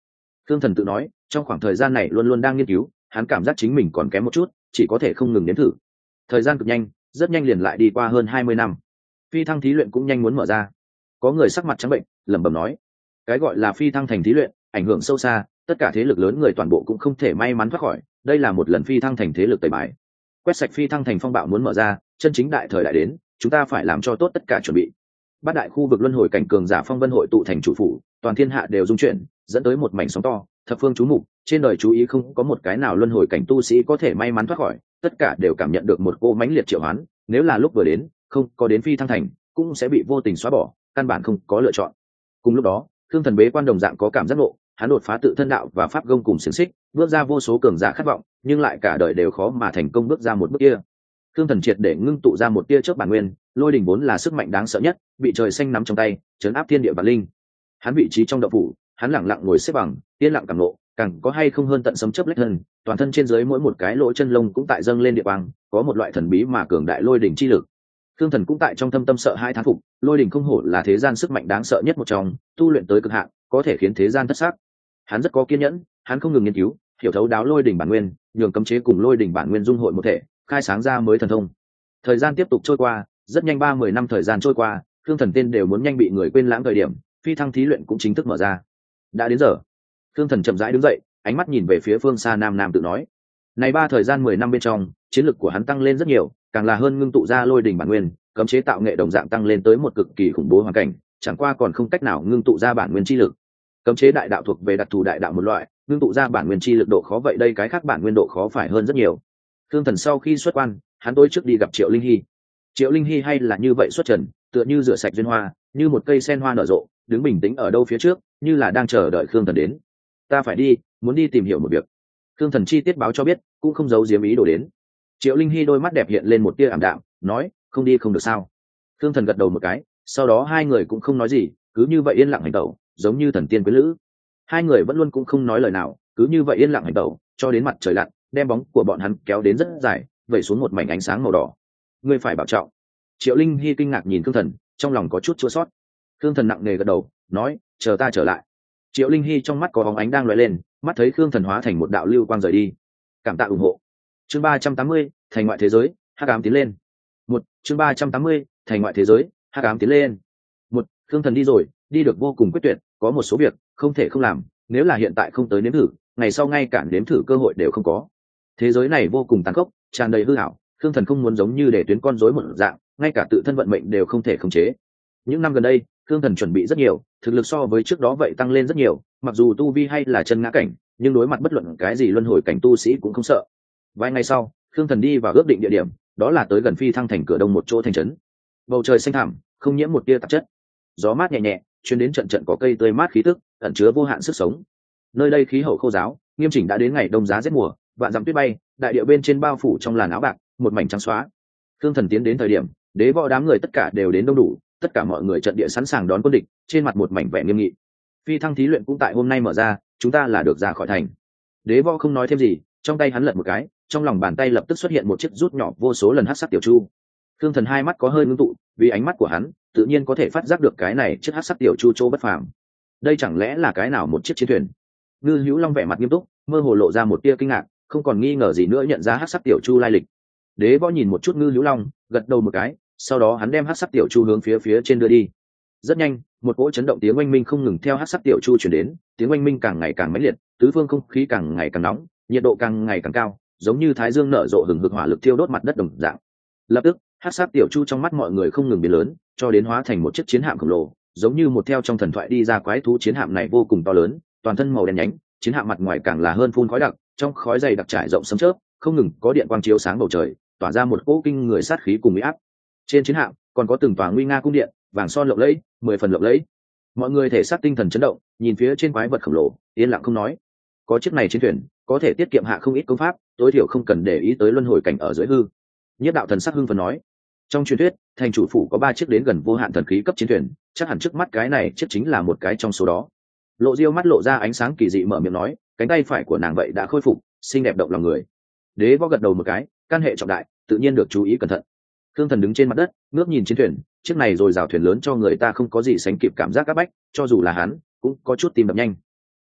Thương Thần tự nói, trong khoảng thời gian này luôn luôn đang nghiên cứu, hắn cảm giác chính mình còn kém một chút, chỉ có thể không ngừng nếm thử. Thời gian cực nhanh, rất nhanh liền lại đi qua hơn hai mươi năm. Phi thăng thí luyện cũng nhanh muốn mở ra. Có người sắc mặt trắng bệnh, lẩm bẩm nói, cái gọi là phi thăng thành thí luyện, ảnh hưởng sâu xa, tất cả thế lực lớn người toàn bộ cũng không thể may mắn thoát khỏi, đây là một lần phi thăng thành thế lực tẩy bài. Quét sạch phi thăng thành phong bạo muốn mở ra, chân chính đại thời đại đến, chúng ta phải làm cho tốt tất cả chuẩn bị. Bát đại khu vực luân hồi cảnh cường giả phong vân hội tụ thành chủ phủ, toàn thiên hạ đều dung chuyển, dẫn tới một mảnh sóng to, thập phương chú mục, trên đời chú ý không có một cái nào luân hồi cảnh tu sĩ có thể may mắn thoát khỏi, tất cả đều cảm nhận được một cô mãnh liệt triệu hoán, nếu là lúc vừa đến, không có đến phi thăng thành, cũng sẽ bị vô tình xóa bỏ, căn bản không có lựa chọn. Cùng lúc đó, Thương Thần bế quan đồng dạng có cảm giác ngộ, hắn đột phá tự thân đạo và pháp gông cùng xiềng xích, bước ra vô số cường giả khát vọng, nhưng lại cả đời đều khó mà thành công bước ra một bước kia. Thương Thần triệt để ngưng tụ ra một tia chớp bản nguyên, lôi đỉnh vốn là sức mạnh đáng sợ nhất, bị trời xanh nắm trong tay, trấn áp thiên địa vạn linh. Hắn vị trí trong động phủ, hắn lặng lặng ngồi xếp bằng, yên lặng cảm ngộ, càng có hay không hơn tận sấm chớp lách thân, toàn thân trên dưới mỗi một cái lỗ chân lông cũng tại dâng lên địa quang, có một loại thần bí mà cường đại lôi đỉnh chi lực. Thương Thần cũng tại trong thâm tâm sợ hai thán phục, lôi đỉnh không hổ là thế gian sức mạnh đáng sợ nhất một trong, tu luyện tới cực hạn, có thể khiến thế gian thất sắc. Hắn rất có kiên nhẫn, hắn không ngừng nghiên cứu, hiểu thấu đáo lôi đỉnh bản nguyên, nhường cấm chế cùng lôi đỉnh bản nguyên dung hội một thể, khai sáng ra mới thần thông. Thời gian tiếp tục trôi qua, rất nhanh ba mươi năm thời gian trôi qua, Thương Thần tên đều muốn nhanh bị người quên lãng thời điểm, phi thăng thí luyện cũng chính thức mở ra. Đã đến giờ. Thương Thần chậm rãi đứng dậy, ánh mắt nhìn về phía phương xa nam nam tự nói, này ba thời gian mười năm bên trong, chiến lực của hắn tăng lên rất nhiều, càng là hơn ngưng tụ ra lôi đỉnh bản nguyên, cấm chế tạo nghệ đồng dạng tăng lên tới một cực kỳ khủng bố hoàn cảnh, chẳng qua còn không cách nào ngưng tụ ra bản nguyên chi lực. Cấm chế đại đạo thuộc về đặc thù đại đạo một loại, ngưng tụ ra bản nguyên chi lực độ khó vậy đây cái khác bản nguyên độ khó phải hơn rất nhiều. Thương Thần sau khi xuất quan, hắn tối trước đi gặp Triệu Linh Hy. Triệu Linh Hy hay là như vậy xuất trần, tựa như rửa sạch duyên hoa, như một cây sen hoa nở rộ, đứng bình tĩnh ở đâu phía trước, như là đang chờ đợi Thương Thần đến. Ta phải đi, muốn đi tìm hiểu một việc. Thương Thần chi tiết báo cho biết, cũng không giấu giếm ý đồ đến. Triệu Linh Hy đôi mắt đẹp hiện lên một tia ảm đạm, nói, không đi không được sao? Thương Thần gật đầu một cái, sau đó hai người cũng không nói gì, cứ như vậy yên lặng hành tẩu, giống như thần tiên quyến lữ. Hai người vẫn luôn cũng không nói lời nào, cứ như vậy yên lặng hành tẩu, cho đến mặt trời lặn, đem bóng của bọn hắn kéo đến rất dài, vẩy xuống một mảnh ánh sáng màu đỏ. Ngươi phải bảo trọng. Triệu Linh Hy kinh ngạc nhìn Thương Thần, trong lòng có chút chua xót. Thương Thần nặng nề gật đầu, nói, chờ ta trở lại. Triệu Linh Hy trong mắt có bóng ánh đang lóe lên, mắt thấy Thương Thần hóa thành một đạo lưu quang rời đi. Cảm tạ ủng hộ. Chương ba trăm tám mươi, thành ngoại thế giới, hắc ám tiến lên. Một, chương ba trăm tám mươi, thành ngoại thế giới, hắc ám tiến lên. Một, Thương Thần đi rồi, đi được vô cùng quyết tuyệt, có một số việc không thể không làm, nếu là hiện tại không tới nếm thử, ngày sau ngay cả nếm thử cơ hội đều không có. Thế giới này vô cùng tàn khốc, tràn đầy hư ảo, Thương Thần không muốn giống như để tuyến con rối một dạng, ngay cả tự thân vận mệnh đều không thể khống chế. Những năm gần đây, Thương Thần chuẩn bị rất nhiều, thực lực so với trước đó vậy tăng lên rất nhiều, mặc dù tu vi hay là chân ngã cảnh, nhưng đối mặt bất luận cái gì luân hồi cảnh tu sĩ cũng không sợ. Vài ngày sau, Thương Thần đi vào ước định địa điểm, đó là tới gần phi thăng thành cửa đông một chỗ thành trấn. Bầu trời xanh thẳm, không nhiễm một tia tạp chất, gió mát nhẹ nhẹ, truyền đến trận trận có cây tươi mát khí tức, ẩn chứa vô hạn sức sống. Nơi đây khí hậu khô giáo, nghiêm chỉnh đã đến ngày đông giá rét mùa, vạn dặm tuyết bay, đại địa bên trên bao phủ trong làn áo bạc, một mảnh trắng xóa. Thương Thần tiến đến thời điểm, đế võ đám người tất cả đều đến đông đủ, tất cả mọi người trận địa sẵn sàng đón quân địch, trên mặt một mảnh vẻ nghiêm nghị. Phi thăng thí luyện cũng tại hôm nay mở ra, chúng ta là được ra khỏi thành. Đế võ không nói thêm gì, trong tay hắn lật một cái, trong lòng bàn tay lập tức xuất hiện một chiếc rút nhỏ vô số lần hắc sắc tiểu chu. Thương Thần hai mắt có hơi ngưng tụ, vì ánh mắt của hắn, tự nhiên có thể phát giác được cái này chiếc hắc sắc tiểu chu chỗ bất phàm. Đây chẳng lẽ là cái nào một chiếc chiến thuyền? Ngư Hữu Long vẻ mặt nghiêm túc, mơ hồ lộ ra một tia kinh ngạc, không còn nghi ngờ gì nữa nhận ra hắc sắc tiểu chu lai lịch. Đế võ nhìn một chút Ngư Hữu Long, gật đầu một cái, sau đó hắn đem hắc sắc tiểu chu hướng phía phía trên đưa đi. Rất nhanh, một cỗ chấn động tiếng oanh minh không ngừng theo hắc sắc tiểu chu truyền đến, tiếng oanh minh càng ngày càng mãnh liệt, tứ phương không khí càng ngày càng nóng, nhiệt độ càng ngày càng cao, giống như thái dương nở rộ hừng hực hỏa lực thiêu đốt mặt đất đồng dạng. Lập tức, hắc sắc tiểu chu trong mắt mọi người không ngừng biến lớn, cho đến hóa thành một chiếc chiến hạm khổng lồ, giống như một theo trong thần thoại đi ra quái thú. Chiến hạm này vô cùng to lớn, toàn thân màu đen nhánh, chiến hạm mặt ngoài càng là hơn phun khói đặc, trong khói dày đặc trải rộng sấm chớp, không ngừng có điện quang chiếu sáng bầu trời, tỏa ra một cỗ kinh người sát khí cùng uy áp. Trên chiến hạm còn có từng tòa nguy nga cung điện, vàng son lộng lẫy, mười phần lộng lẫy. Mọi người thể xác tinh thần chấn động, nhìn phía trên quái vật khổng lồ, yên lặng không nói. Có chiếc này chiến thuyền, có thể tiết kiệm hạ không ít công pháp, tối thiểu không cần để ý tới luân hồi cảnh ở dưới hư. Nhất đạo thần sắc hưng phấn nói, trong truyền thuyết, thành chủ phủ có ba chiếc đến gần vô hạn thần khí cấp chiến thuyền, chắc hẳn trước mắt cái này chiếc chính là một cái trong số đó. Lộ Diêu mắt lộ ra ánh sáng kỳ dị mở miệng nói, cánh tay phải của nàng vậy đã khôi phục, xinh đẹp động lòng người. Đế võ gật đầu một cái, căn hệ trọng đại, tự nhiên được chú ý cẩn thận. Thương Thần đứng trên mặt đất, ngước nhìn chiến thuyền, chiếc này rồi rào thuyền lớn cho người ta không có gì sánh kịp cảm giác áp bách, cho dù là hắn, cũng có chút tim đập nhanh.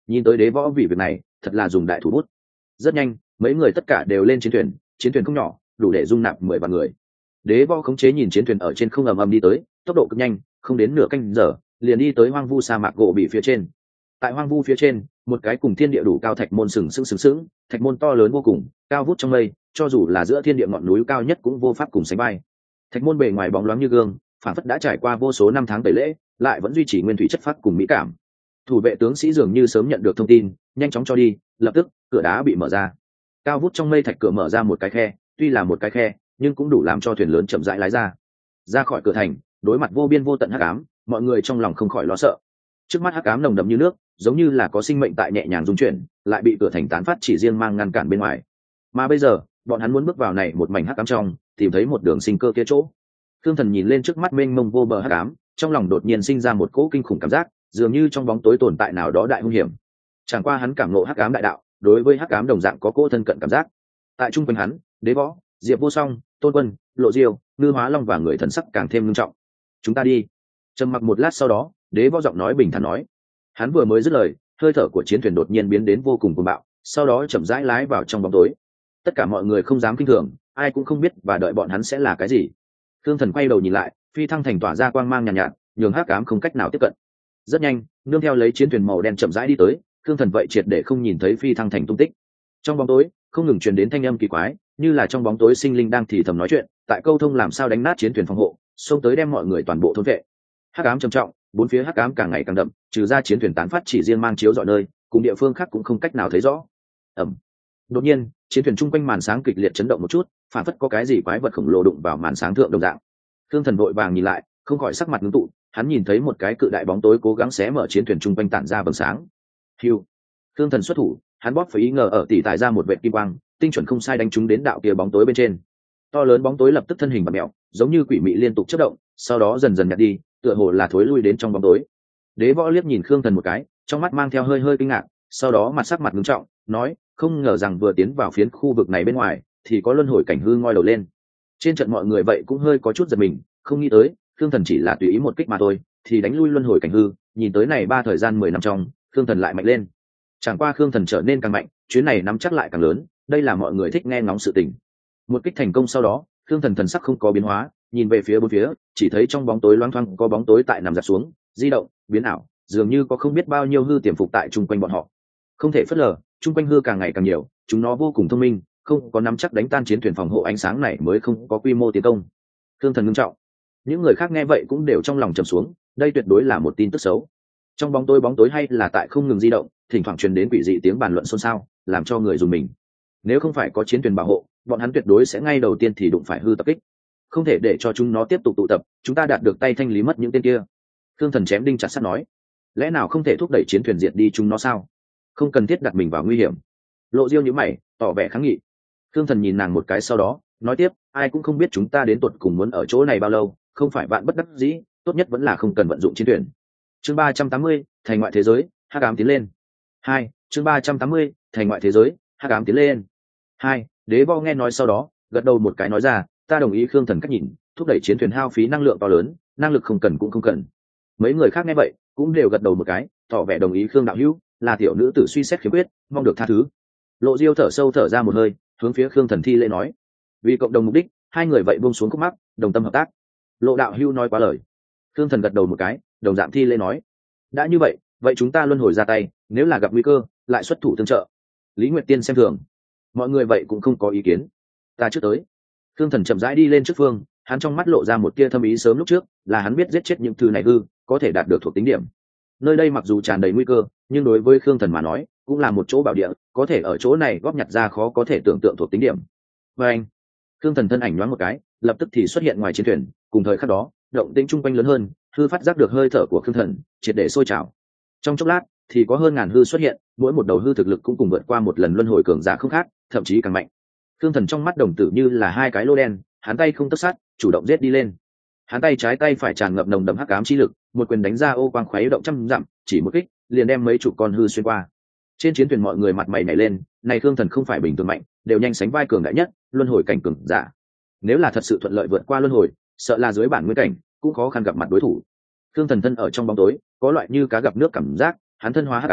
Nhìn tới đế võ vì việc này thật là dùng đại thủ bút. Rất nhanh mấy người tất cả đều lên chiến thuyền, chiến thuyền không nhỏ, đủ để dung nạp mười vạn người. Đế võ khống chế nhìn chiến thuyền ở trên không ầm ầm đi tới, tốc độ cực nhanh, không đến nửa canh giờ liền đi tới hoang vu sa mạc gỗ bị phía trên. Tại hoang vu phía trên, một cái cùng thiên địa đủ cao thạch môn sừng sững sừng sững, thạch môn to lớn vô cùng, cao vút trong mây, cho dù là giữa thiên địa ngọn núi cao nhất cũng vô pháp cùng sánh vai. Thạch môn bề ngoài bóng loáng như gương, phản phất đã trải qua vô số năm tháng tẩy lễ, lại vẫn duy trì nguyên thủy chất phác cùng mỹ cảm. Thủ vệ tướng sĩ dường như sớm nhận được thông tin, nhanh chóng cho đi, lập tức cửa đá bị mở ra. Cao vút trong mây thạch cửa mở ra một cái khe, tuy là một cái khe, nhưng cũng đủ làm cho thuyền lớn chậm rãi lái ra. Ra khỏi cửa thành, đối mặt vô biên vô tận hắc ám, mọi người trong lòng không khỏi lo sợ. Trước mắt hắc ám nồng đậm như nước, giống như là có sinh mệnh tại nhẹ nhàng dung chuyển, lại bị cửa thành tán phát chỉ riêng mang ngăn cản bên ngoài. Mà bây giờ, bọn hắn muốn bước vào này một mảnh hắc ám trong, tìm thấy một đường sinh cơ kia chỗ. Thương Thần nhìn lên trước mắt mênh mông vô bờ hắc ám, trong lòng đột nhiên sinh ra một cỗ kinh khủng cảm giác, dường như trong bóng tối tồn tại nào đó đại hung hiểm. Chẳng qua hắn cảm ngộ hắc ám đại đạo, đối với hắc ám đồng dạng có cỗ thân cận cảm giác. Tại trung quanh hắn, Đế Võ, Diệp Vô Song, Tôn Quân, Lộ Diêu, Ngư Hóa Long và người thần sắc càng thêm nghiêm trọng. Chúng ta đi. Trầm mặc một lát sau đó, Đế Võ giọng nói bình thản nói. Hắn vừa mới dứt lời, hơi thở của chiến thuyền đột nhiên biến đến vô cùng cuồng bạo, sau đó chậm rãi lái vào trong bóng tối. Tất cả mọi người không dám kinh thường, ai cũng không biết và đợi bọn hắn sẽ là cái gì. Thương Thần quay đầu nhìn lại, phi thăng thành tỏa ra quang mang nhàn nhạt, nhạt, nhường hắc ám không cách nào tiếp cận. Rất nhanh, nương theo lấy chiến thuyền màu đen chậm rãi đi tới, Thương Thần vậy triệt để không nhìn thấy phi thăng thành tung tích. Trong bóng tối, không ngừng truyền đến thanh âm kỳ quái, như là trong bóng tối sinh linh đang thì thầm nói chuyện, tại câu thông làm sao đánh nát chiến thuyền phòng hộ, xông tới đem mọi người toàn bộ thôn vệ. Hắc ám trầm trọng, bốn phía hắc ám càng ngày càng đậm, trừ ra chiến thuyền tán phát chỉ riêng mang chiếu rọi nơi, cùng địa phương khác cũng không cách nào thấy rõ. Ầm. Đột nhiên, chiến thuyền chung quanh màn sáng kịch liệt chấn động một chút, phản phất có cái gì quái vật khổng lồ đụng vào màn sáng thượng đồng dạng. Thương Thần vội vàng nhìn lại, không khỏi sắc mặt ngưng tụ, hắn nhìn thấy một cái cự đại bóng tối cố gắng xé mở chiến thuyền chung quanh tản ra vầng sáng. Hưu. Thương Thần xuất thủ, hắn bóp phải ý ngờ ở tỉ tại ra một vệt kim quang, tinh chuẩn không sai đánh trúng đến đạo kia bóng tối bên trên. To lớn bóng tối lập tức thân hình bặm mèo, giống như quỷ mị liên tục chớp động, sau đó dần dần nhạt đi, tựa hồ là thối lui đến trong bóng tối. Đế Võ liếc nhìn Khương Thần một cái, trong mắt mang theo hơi hơi kinh ngạc, sau đó mặt sắc mặt nghiêm trọng, nói, không ngờ rằng vừa tiến vào phiến khu vực này bên ngoài, thì có luân hồi cảnh hư ngoi đầu lên. Trên trận mọi người vậy cũng hơi có chút giật mình, không nghĩ tới, Khương Thần chỉ là tùy ý một kích mà thôi, thì đánh lui luân hồi cảnh hư, nhìn tới này ba thời gian mười năm trong, Khương Thần lại mạnh lên. Chẳng qua Khương Thần trở nên càng mạnh, chuyến này nắm chắc lại càng lớn, đây là mọi người thích nghe ngóng sự tình. Một kích thành công sau đó, Khương Thần thần sắc không có biến hóa, nhìn về phía bốn phía, chỉ thấy trong bóng tối loáng thoáng có bóng tối tại nằm dạp xuống, di động, biến ảo, dường như có không biết bao nhiêu hư tiềm phục tại chung quanh bọn họ. Không thể phớt lờ, chung quanh hư càng ngày càng nhiều, chúng nó vô cùng thông minh, không có nắm chắc đánh tan chiến thuyền phòng hộ ánh sáng này mới không có quy mô tiến công. Khương Thần ngưng trọng. Những người khác nghe vậy cũng đều trong lòng trầm xuống, đây tuyệt đối là một tin tức xấu. Trong bóng tối bóng tối hay là tại không ngừng di động, thỉnh thoảng truyền đến quỷ dị tiếng bàn luận xôn xao, làm cho người dùng mình. Nếu không phải có chiến thuyền bảo hộ, bọn hắn tuyệt đối sẽ ngay đầu tiên thì đụng phải hư tập kích. Không thể để cho chúng nó tiếp tục tụ tập, chúng ta đạt được tay thanh lý mất những tên kia. Khương Thần chém đinh chặt sắt nói, lẽ nào không thể thúc đẩy chiến thuyền diệt đi chúng nó sao? Không cần thiết đặt mình vào nguy hiểm. Lộ Diêu nhíu mày, tỏ vẻ kháng nghị. Khương Thần nhìn nàng một cái sau đó, nói tiếp, ai cũng không biết chúng ta đến tuột cùng muốn ở chỗ này bao lâu, không phải bạn bất đắc dĩ, tốt nhất vẫn là không cần vận dụng chiến thuyền. Chương ba trăm tám mươi, thành ngoại thế giới, hắc ám tiến lên. Hai, chương ba trăm tám mươi, thành ngoại thế giới, hắc ám tiến lên. Hai, Đế Võ nghe nói sau đó, gật đầu một cái nói ra, ta đồng ý Khương Thần cách nhìn, thúc đẩy chiến thuyền hao phí năng lượng to lớn, năng lực không cần cũng không cần. Mấy người khác nghe vậy, cũng đều gật đầu một cái, tỏ vẻ đồng ý Khương đạo hữu, là tiểu nữ tử suy xét khiếm khuyết, mong được tha thứ. Lộ Diêu thở sâu thở ra một hơi, hướng phía Khương Thần thi lễ nói, vì cộng đồng mục đích, hai người vậy buông xuống khúc mắc, đồng tâm hợp tác. Lộ đạo hữu nói quá lời. Khương Thần gật đầu một cái, đồng dạng thi lễ nói, đã như vậy, vậy chúng ta luân hồi ra tay, nếu là gặp nguy cơ, lại xuất thủ tương trợ. Lý Nguyệt Tiên xem thường. Mọi người vậy cũng không có ý kiến. Ta trước tới. Khương Thần chậm rãi đi lên trước phương, hắn trong mắt lộ ra một tia thâm ý sớm lúc trước, là hắn biết giết chết những thứ này hư, có thể đạt được thuộc tính điểm. Nơi đây mặc dù tràn đầy nguy cơ, nhưng đối với Khương Thần mà nói, cũng là một chỗ bảo địa, có thể ở chỗ này góp nhặt ra khó có thể tưởng tượng thuộc tính điểm. Và anh, Khương Thần thân ảnh nhoáng một cái, lập tức thì xuất hiện ngoài chiến thuyền, cùng thời khắc đó, động tĩnh chung quanh lớn hơn, hư phát giác được hơi thở của Khương Thần, triệt để sôi trào. Trong chốc lát, thì có hơn ngàn hư xuất hiện, mỗi một đầu hư thực lực cũng cùng vượt qua một lần luân hồi cường giả không khác, thậm chí càng mạnh. Khương Thần trong mắt đồng tử như là hai cái lô đen, hắn tay không tất sát, chủ động giết đi lên. Hắn tay trái tay phải tràn ngập nồng đậm hắc ám chi lực, một quyền đánh ra ô quang khuấy động trăm dặm, chỉ một kích, liền đem mấy chục con hư xuyên qua. Trên chiến thuyền mọi người mặt mày nhảy lên, này Khương Thần không phải bình thường mạnh, đều nhanh sánh vai cường đại nhất, luân hồi cảnh cường giả. Nếu là thật sự thuận lợi vượt qua luân hồi, sợ là dưới bản nguyên cảnh, cũng khó khăn gặp mặt đối thủ. Khương Thần thân ở trong bóng tối, có loại như cá gặp nước cảm giác, hắn thân hóa hắc ám,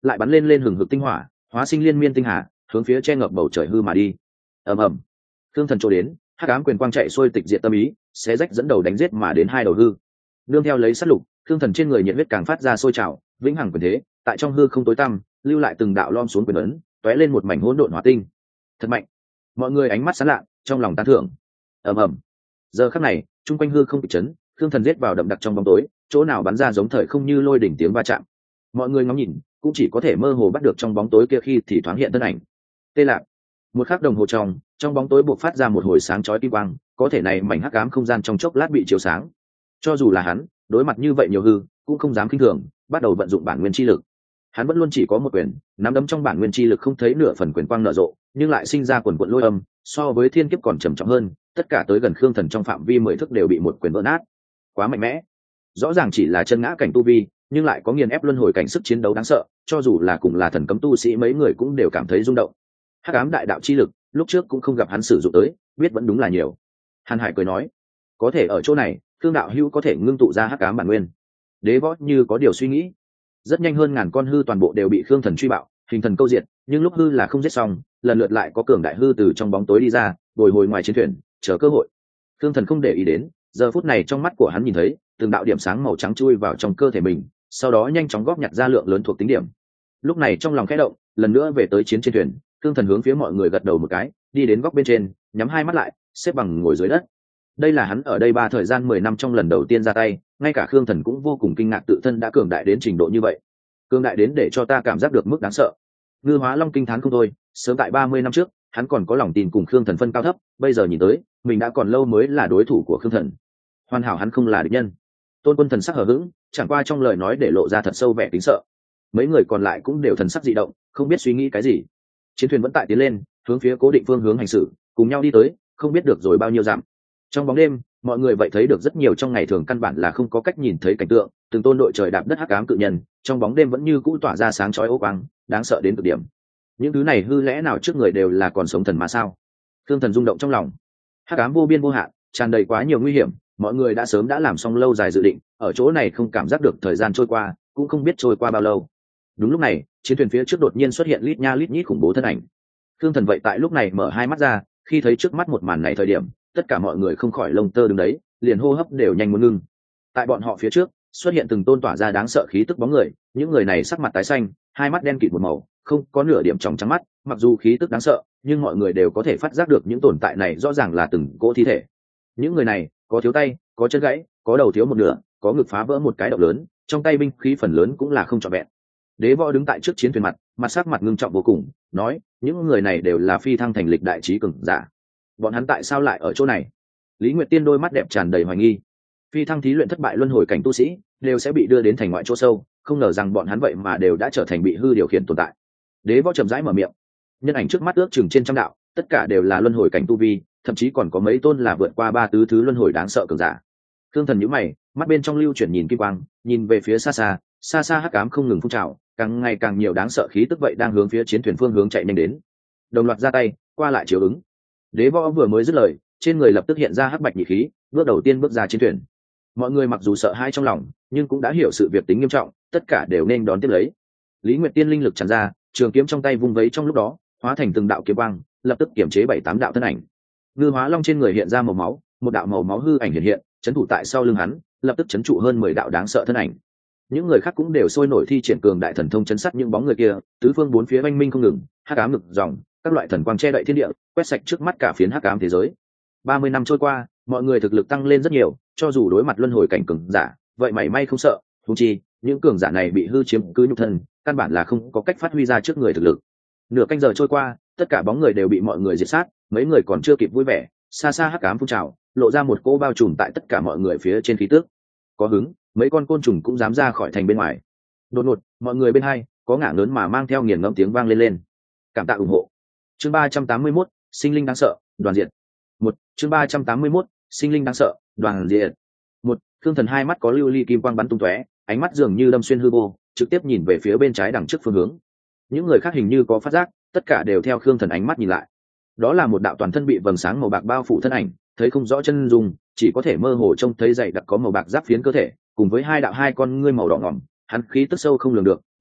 lại bắn lên lên hừng hực tinh hỏa, hóa sinh liên miên tinh hà, hướng phía che ngập bầu trời hư mà đi. ầm ầm, thương thần chỗ đến, hắc ám quyền quang chạy xuôi tịch diệt tâm ý, xé rách dẫn đầu đánh giết mà đến hai đầu hư. Nương theo lấy sát lục, thương thần trên người nhiệt huyết càng phát ra sôi trào, vĩnh hằng quyền thế, tại trong hư không tối tăm, lưu lại từng đạo lom xuống quyền ấn, tóe lên một mảnh hỗn độn hỏa tinh. Thật mạnh. Mọi người ánh mắt sáng lạ, trong lòng tán thưởng. ầm ầm. Giờ khắc này, trung quanh hư không bị chấn, thương thần giết vào đậm đặc trong bóng tối, chỗ nào bắn ra giống thời không như lôi đỉnh tiếng va chạm. Mọi người ngóng nhìn, cũng chỉ có thể mơ hồ bắt được trong bóng tối kia khi thì thoáng hiện thân ảnh. Tê Lạc. Một khắc đồng hồ trong, trong bóng tối buộc phát ra một hồi sáng chói kim quang, có thể này mảnh hắc ám không gian trong chốc lát bị chiếu sáng. Cho dù là hắn, đối mặt như vậy nhiều hư, cũng không dám khinh thường, bắt đầu vận dụng bản nguyên chi lực. Hắn vẫn luôn chỉ có một quyền, nắm đấm trong bản nguyên chi lực không thấy nửa phần quyền quang nở rộ, nhưng lại sinh ra quần quần lôi âm, so với thiên kiếp còn trầm trọng hơn, tất cả tới gần Khương Thần trong phạm vi mười thước đều bị một quyền vỡ nát. Quá mạnh mẽ. Rõ ràng chỉ là chân ngã cảnh tu vi, nhưng lại có nghiền ép luân hồi cảnh sức chiến đấu đáng sợ, cho dù là cùng là thần cấm tu sĩ mấy người cũng đều cảm thấy rung động. Hắc ám đại đạo chi lực, lúc trước cũng không gặp hắn sử dụng tới, biết vẫn đúng là nhiều. Hàn Hải cười nói, có thể ở chỗ này, Thương đạo hữu có thể ngưng tụ ra hắc ám bản nguyên. Đế Võ như có điều suy nghĩ. Rất nhanh hơn ngàn con hư toàn bộ đều bị Khương Thần truy bạo, hình thần câu diệt, nhưng lúc hư là không giết xong, lần lượt lại có cường đại hư từ trong bóng tối đi ra, bồi hồi ngoài chiến thuyền, chờ cơ hội. Khương Thần không để ý đến, giờ phút này trong mắt của hắn nhìn thấy từng đạo điểm sáng màu trắng chui vào trong cơ thể mình, sau đó nhanh chóng góp nhặt ra lượng lớn thuộc tính điểm. Lúc này trong lòng khẽ động, lần nữa về tới chiến trên thuyền, Khương Thần hướng phía mọi người gật đầu một cái, đi đến góc bên trên, nhắm hai mắt lại, xếp bằng ngồi dưới đất. Đây là hắn ở đây ba thời gian mười năm trong lần đầu tiên ra tay, ngay cả Khương Thần cũng vô cùng kinh ngạc tự thân đã cường đại đến trình độ như vậy. Cường đại đến để cho ta cảm giác được mức đáng sợ. Ngư Hóa Long kinh thán không thôi, sớm tại ba mươi năm trước, hắn còn có lòng tin cùng Khương Thần phân cao thấp, bây giờ nhìn tới, mình đã còn lâu mới là đối thủ của Khương Thần. Hoàn hảo hắn không là địch nhân. Tôn Quân thần sắc hờ hững, chẳng qua trong lời nói để lộ ra thật sâu vẻ kính sợ. Mấy người còn lại cũng đều thần sắc dị động, không biết suy nghĩ cái gì. Chiến thuyền vẫn tại tiến lên, hướng phía cố định phương hướng hành xử, cùng nhau đi tới, không biết được rồi bao nhiêu dặm. Trong bóng đêm, mọi người vậy thấy được rất nhiều trong ngày thường căn bản là không có cách nhìn thấy cảnh tượng, từng tôn đội trời đạp đất hắc ám cự nhân, trong bóng đêm vẫn như cũ tỏa ra sáng chói ô quang, đáng sợ đến cực điểm. Những thứ này hư lẽ nào trước người đều là còn sống thần mà sao? Thương Thần rung động trong lòng. Hắc ám vô biên vô hạn, tràn đầy quá nhiều nguy hiểm, mọi người đã sớm đã làm xong lâu dài dự định, ở chỗ này không cảm giác được thời gian trôi qua, cũng không biết trôi qua bao lâu. Đúng lúc này, chiến thuyền phía trước đột nhiên xuất hiện lít nha lít nhít khủng bố thân ảnh. Thương Thần vậy tại lúc này mở hai mắt ra, khi thấy trước mắt một màn này thời điểm, tất cả mọi người không khỏi lông tơ đứng đấy, liền hô hấp đều nhanh muốn ngưng. Tại bọn họ phía trước, xuất hiện từng tôn tỏa ra đáng sợ khí tức bóng người, những người này sắc mặt tái xanh, hai mắt đen kịt một màu, không có nửa điểm tròng trắng mắt, mặc dù khí tức đáng sợ, nhưng mọi người đều có thể phát giác được những tồn tại này rõ ràng là từng cỗ thi thể. Những người này, có thiếu tay, có chân gãy, có đầu thiếu một nửa, có ngực phá vỡ một cái động lớn, trong tay binh khí phần lớn cũng là không trọn vẹn. Đế Võ đứng tại trước chiến thuyền mặt, mặt sắc mặt ngưng trọng vô cùng, nói, những người này đều là phi thăng thành lịch đại trí cường giả. Bọn hắn tại sao lại ở chỗ này? Lý Nguyệt Tiên đôi mắt đẹp tràn đầy hoài nghi. Phi thăng thí luyện thất bại luân hồi cảnh tu sĩ đều sẽ bị đưa đến thành ngoại chỗ sâu, không ngờ rằng bọn hắn vậy mà đều đã trở thành bị hư điều khiển tồn tại. Đế Võ chậm rãi mở miệng. Nhân ảnh trước mắt ước chừng trên trăm đạo, tất cả đều là luân hồi cảnh tu vi, thậm chí còn có mấy tôn là vượt qua ba tứ thứ luân hồi đáng sợ cường giả. Thương Thần nhíu mày, mắt bên trong lưu chuyển nhìn kim quang, nhìn về phía xa xa, xa xa hắc ám không ngừng phun trào, càng ngày càng nhiều đáng sợ khí tức vậy đang hướng phía chiến thuyền phương hướng chạy nhanh đến. Đồng loạt ra tay, qua lại chiếu ứng. Đế Võ vừa mới dứt lời, trên người lập tức hiện ra hắc bạch nhị khí, bước đầu tiên bước ra chiến thuyền. Mọi người mặc dù sợ hãi trong lòng, nhưng cũng đã hiểu sự việc tính nghiêm trọng, tất cả đều nên đón tiếp lấy. Lý Nguyệt Tiên linh lực tràn ra, trường kiếm trong tay vung vấy trong lúc đó, hóa thành từng đạo kiếm quang, lập tức kiểm chế bảy tám đạo thân ảnh. Ngư Hóa Long trên người hiện ra màu máu, một đạo màu máu hư ảnh hiện hiện, chấn thủ tại sau lưng hắn, lập tức chấn trụ hơn mười đạo đáng sợ thân ảnh. Những người khác cũng đều sôi nổi thi triển cường đại thần thông chấn sát những bóng người kia, tứ phương bốn phía oanh minh không ngừng, hắc ám ngực dòng, các loại thần quang che đậy thiên địa, quét sạch trước mắt cả phiến hắc ám thế giới. ba mươi năm trôi qua, mọi người thực lực tăng lên rất nhiều, cho dù đối mặt luân hồi cảnh cường giả, vậy mảy may không sợ, huống chi, những cường giả này bị hư chiếm cứ nhục thân, căn bản là không có cách phát huy ra trước người thực lực. Nửa canh giờ trôi qua, tất cả bóng người đều bị mọi người diệt sát, mấy người còn chưa kịp vui vẻ, xa xa hắc ám phun trào, lộ ra một cỗ bao trùm tại tất cả mọi người phía trên khí tức. Có hứng, mấy con côn trùng cũng dám ra khỏi thành bên ngoài. Đột ngột, mọi người bên hai có ngả lớn mà mang theo nghiền ngẫm tiếng vang lên lên. Cảm tạ ủng hộ. Chương ba trăm tám mươi mốt, sinh linh đáng sợ, đoàn diệt. Một, chương ba trăm tám mươi mốt, sinh linh đáng sợ, đoàn diệt. Một, Thương Thần hai mắt có lưu ly kim quang bắn tung tóe, ánh mắt dường như đâm xuyên hư vô, trực tiếp nhìn về phía bên trái đằng trước phương hướng. Những người khác hình như có phát giác, tất cả đều theo Khương Thần ánh mắt nhìn lại. Đó là một đạo toàn thân bị vầng sáng màu bạc bao phủ thân ảnh, thấy không rõ chân dung, chỉ có thể mơ hồ trông thấy dày đặc có màu bạc giáp phiến cơ thể, cùng với hai đạo hai con ngươi màu đỏ ngỏm, hắn khí tức sâu không lường được,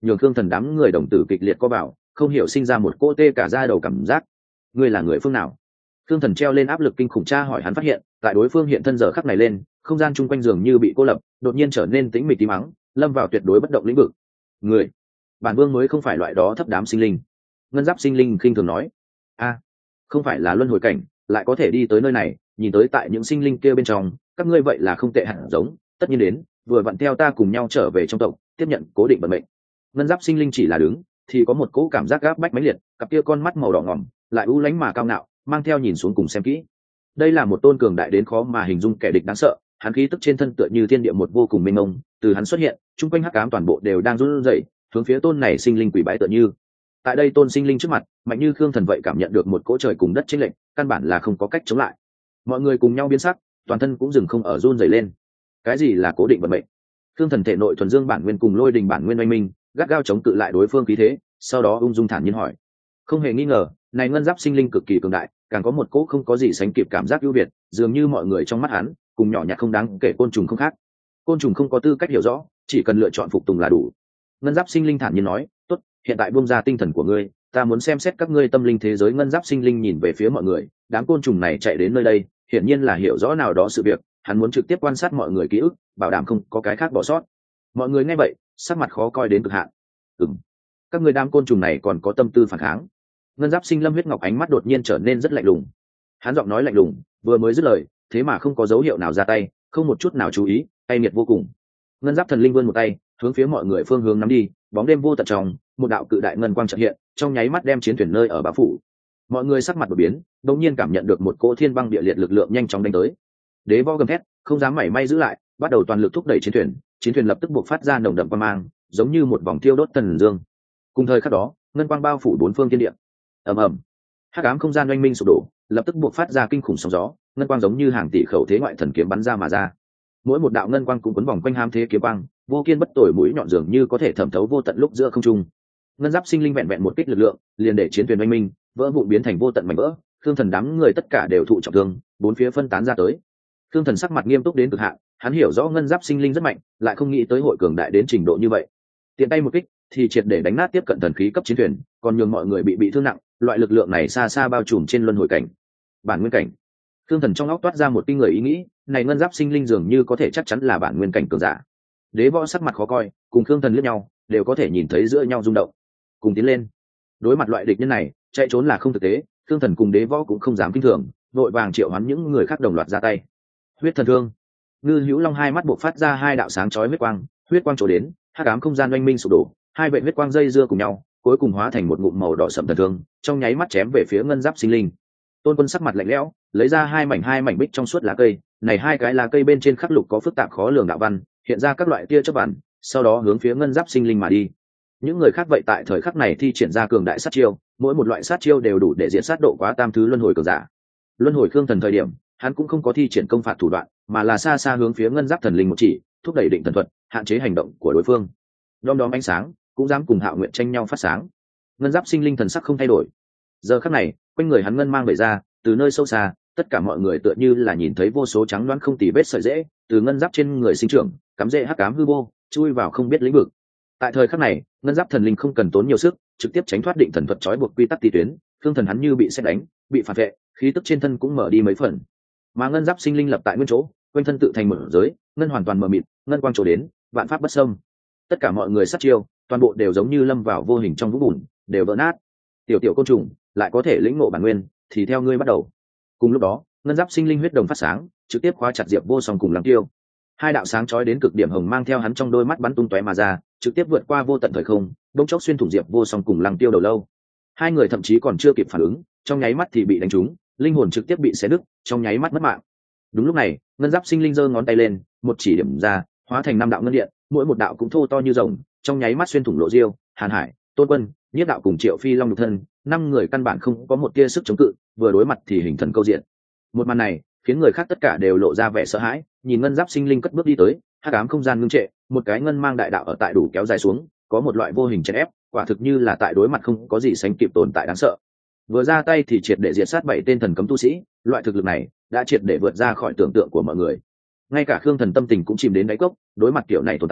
nhường Khương Thần đám người đồng tử kịch liệt co vào, không hiểu sinh ra một cỗ tê cả da đầu cảm giác. Ngươi là người phương nào? Khương Thần treo lên áp lực kinh khủng tra hỏi. Hắn phát hiện tại đối phương hiện thân giờ khắc này lên, không gian chung quanh dường như bị cô lập, đột nhiên trở nên tĩnh mịch tím mắng, lâm vào tuyệt đối bất động lĩnh vực. Người, bản vương mới không phải loại đó thấp đám sinh linh. Ngân giáp sinh linh khinh thường nói. A, không phải là luân hồi cảnh, lại có thể đi tới nơi này, nhìn tới tại những sinh linh kia bên trong, các ngươi vậy là không tệ hẳn giống, tất nhiên đến, vừa vặn theo ta cùng nhau trở về trong tộc, tiếp nhận cố định vận mệnh. Ngân giáp sinh linh chỉ là đứng, thì có một cỗ cảm giác gáp bách mãnh liệt, cặp kia con mắt màu đỏ ngỏm, lại u lánh mà cao ngạo, mang theo nhìn xuống cùng xem kỹ. Đây là một tôn cường đại đến khó mà hình dung kẻ địch đáng sợ, hắn khí tức trên thân tựa như thiên địa một vô cùng mênh mông, từ hắn xuất hiện, chung quanh hắc ám toàn bộ đều đang run rẩy, hướng phía tôn này sinh linh quỷ bái tựa như. Tại đây tôn sinh linh trước mặt, mạnh như Khương Thần vậy cảm nhận được một cỗ trời cùng đất chênh lệch, căn bản là không có cách chống lại. Mọi người cùng nhau biến sắc, toàn thân cũng dừng không ở run rẩy lên. Cái gì là cố định vận mệnh? Khương Thần thể nội thuần dương bản nguyên cùng lôi đình bản nguyên oanh minh, gắt gao chống cự lại đối phương khí thế, sau đó ung dung thản nhiên hỏi. Không hề nghi ngờ, này ngân giáp sinh linh cực kỳ cường đại, càng có một cỗ không có gì sánh kịp cảm giác ưu việt, dường như mọi người trong mắt hắn, cùng nhỏ nhặt không đáng kể côn trùng không khác. Côn trùng không có tư cách hiểu rõ, chỉ cần lựa chọn phục tùng là đủ. Ngân giáp sinh linh thản nhiên nói, tốt, hiện tại buông ra tinh thần của ngươi, ta muốn xem xét các ngươi tâm linh thế giới. Ngân giáp sinh linh nhìn về phía mọi người, đám côn trùng này chạy đến nơi đây, hiển nhiên là hiểu rõ nào đó sự việc, hắn muốn trực tiếp quan sát mọi người ký ức, bảo đảm không có cái khác bỏ sót. Mọi người nghe vậy, sắc mặt khó coi đến cực hạn. Ừm, các ngươi đám côn trùng này còn có tâm tư phản kháng? Ngân giáp sinh lâm huyết ngọc ánh mắt đột nhiên trở nên rất lạnh lùng. Hắn giọng nói lạnh lùng, vừa mới dứt lời, thế mà không có dấu hiệu nào ra tay, không một chút nào chú ý, tay nghiệt vô cùng. Ngân giáp thần linh vươn một tay, hướng phía mọi người phương hướng nắm đi, bóng đêm vô tận trong, một đạo cự đại ngân quang chợt hiện, trong nháy mắt đem chiến thuyền nơi ở bão phủ. Mọi người sắc mặt đổi biến, đột nhiên cảm nhận được một cỗ thiên băng địa liệt lực lượng nhanh chóng đánh tới. Đế võ gầm thét, không dám mảy may giữ lại, bắt đầu toàn lực thúc đẩy chiến thuyền, chiến thuyền lập tức buộc phát ra nồng đậm quang mang, giống như một vòng thiêu đốt thần dương. Cùng thời khắc đó, ngân quang bao phủ bốn phương thiên địa. Ầm ầm, hắc ám không gian oanh minh sụp đổ, lập tức buộc phát ra kinh khủng sóng gió, ngân quang giống như hàng tỷ khẩu thế ngoại thần kiếm bắn ra mà ra. Mỗi một đạo ngân quang cũng quấn vòng quanh ham thế kiếm quang, vô kiên bất tồi mũi nhọn dường như có thể thẩm thấu vô tận lúc giữa không trung. Ngân giáp sinh linh vẹn vẹn một kích lực lượng, liền để chiến thuyền oanh minh vỡ vụn biến thành vô tận mảnh vỡ. Khương Thần đám người tất cả đều thụ trọng thương, bốn phía phân tán ra tới. Khương Thần sắc mặt nghiêm túc đến cực hạn, hắn hiểu rõ ngân giáp sinh linh rất mạnh, lại không nghĩ tới hội cường đại đến trình độ như vậy. Tiện tay một kích thì triệt để đánh nát tiếp cận thần khí cấp chiến thuyền, còn nhường mọi người bị bị thương nặng. Loại lực lượng này xa xa bao trùm trên luân hồi cảnh, bản nguyên cảnh. Khương Thần trong óc toát ra một kinh người ý nghĩ, này ngân giáp sinh linh dường như có thể chắc chắn là bản nguyên cảnh cường giả. Đế võ sắc mặt khó coi, cùng Khương Thần liếc nhau, đều có thể nhìn thấy giữa nhau rung động. Cùng tiến lên. Đối mặt loại địch nhân này, chạy trốn là không thực tế, Khương Thần cùng Đế võ cũng không dám kinh thường, vội vàng triệu hoán những người khác đồng loạt ra tay. Huyết thần thương. Ngư Hữu Long hai mắt bộc phát ra hai đạo sáng chói huyết quang, huyết quang trổ đến, hắc ám không gian oanh minh sụp đổ, hai vệ huyết quang dây dưa cùng nhau, cuối cùng hóa thành một ngụm màu đỏ sẫm thần thương, trong nháy mắt chém về phía ngân giáp sinh linh. Tôn Quân sắc mặt lạnh lẽo, lấy ra hai mảnh hai mảnh bích trong suốt lá cây, này hai cái lá cây bên trên khắc lục có phức tạp khó lường đạo văn, hiện ra các loại tia chớp bản, sau đó hướng phía ngân giáp sinh linh mà đi. Những người khác vậy tại thời khắc này thi triển ra cường đại sát chiêu, mỗi một loại sát chiêu đều đủ để diện sát độ quá tam thứ luân hồi cường giả. Luân hồi Khương Thần thời điểm, hắn cũng không có thi triển công phạt thủ đoạn, mà là xa xa hướng phía ngân giáp thần linh một chỉ, thúc đẩy định thần thuật, hạn chế hành động của đối phương. Đom đóm ánh sáng, cũng dám cùng Hạo Nguyện tranh nhau phát sáng. Ngân giáp sinh linh thần sắc không thay đổi. Giờ khắc này, quanh người hắn ngân mang bày ra, từ nơi sâu xa, tất cả mọi người tựa như là nhìn thấy vô số trắng đoán không tì vết sợi rễ, từ ngân giáp trên người sinh trưởng, cắm rễ hắc ám hư vô, chui vào không biết lĩnh vực. Tại thời khắc này, ngân giáp thần linh không cần tốn nhiều sức, trực tiếp tránh thoát định thần thuật trói buộc quy tắc ti tuyến, Khương Thần hắn như bị sét đánh, bị phản vệ, khí tức trên thân cũng mở đi mấy phần. Mà ngân giáp sinh linh lập tại nguyên chỗ, quanh thân tự thành mở giới, ngân hoàn toàn mờ mịt, ngân quang trổ đến, vạn pháp bất xâm. Tất cả mọi người sát chiêu, toàn bộ đều giống như lâm vào vô hình trong vũng bùn, đều vỡ nát. Tiểu tiểu côn trùng, lại có thể lĩnh ngộ bản nguyên, thì theo ngươi bắt đầu. Cùng lúc đó, ngân giáp sinh linh huyết đồng phát sáng, trực tiếp khóa chặt Diệp Vô Song cùng Lăng Tiêu. Hai đạo sáng chói đến cực điểm hồng mang theo hắn trong đôi mắt bắn tung tóe mà ra, trực tiếp vượt qua vô tận thời không, bỗng chốc xuyên thủng Diệp Vô Song cùng Lăng Tiêu đầu lâu. Hai người thậm chí còn chưa kịp phản ứng, trong nháy mắt thì bị đánh trúng, linh hồn trực tiếp bị xé nứt, trong nháy mắt mất mạng. Đúng lúc này, ngân giáp sinh linh giơ ngón tay lên, một chỉ điểm ra, hóa thành năm đạo ngân điện, mỗi một đạo cũng thô to như rồng, trong nháy mắt xuyên thủng Lộ Diêu, Hàn Hải, Tôn Quân, Nhiếp đạo cùng Triệu Phi Long nhục thân, năm người căn bản không có một tia sức chống cự, vừa đối mặt thì hình thần câu diện. Một màn này khiến người khác tất cả đều lộ ra vẻ sợ hãi, nhìn ngân giáp sinh linh cất bước đi tới, hắc ám không gian ngưng trệ, một cái ngân mang đại đạo ở tại đủ kéo dài xuống, có một loại vô hình chèn ép, quả thực như là tại đối mặt không có gì sánh kịp tồn tại đáng sợ. Vừa ra tay thì triệt để diệt sát bảy tên thần cấm tu sĩ, loại thực lực này đã triệt để vượt ra khỏi tưởng tượng của mọi người. Ngay cả Khương Thần tâm tình cũng chìm đến đáy cốc, đối mặt kiểu này tồn tại,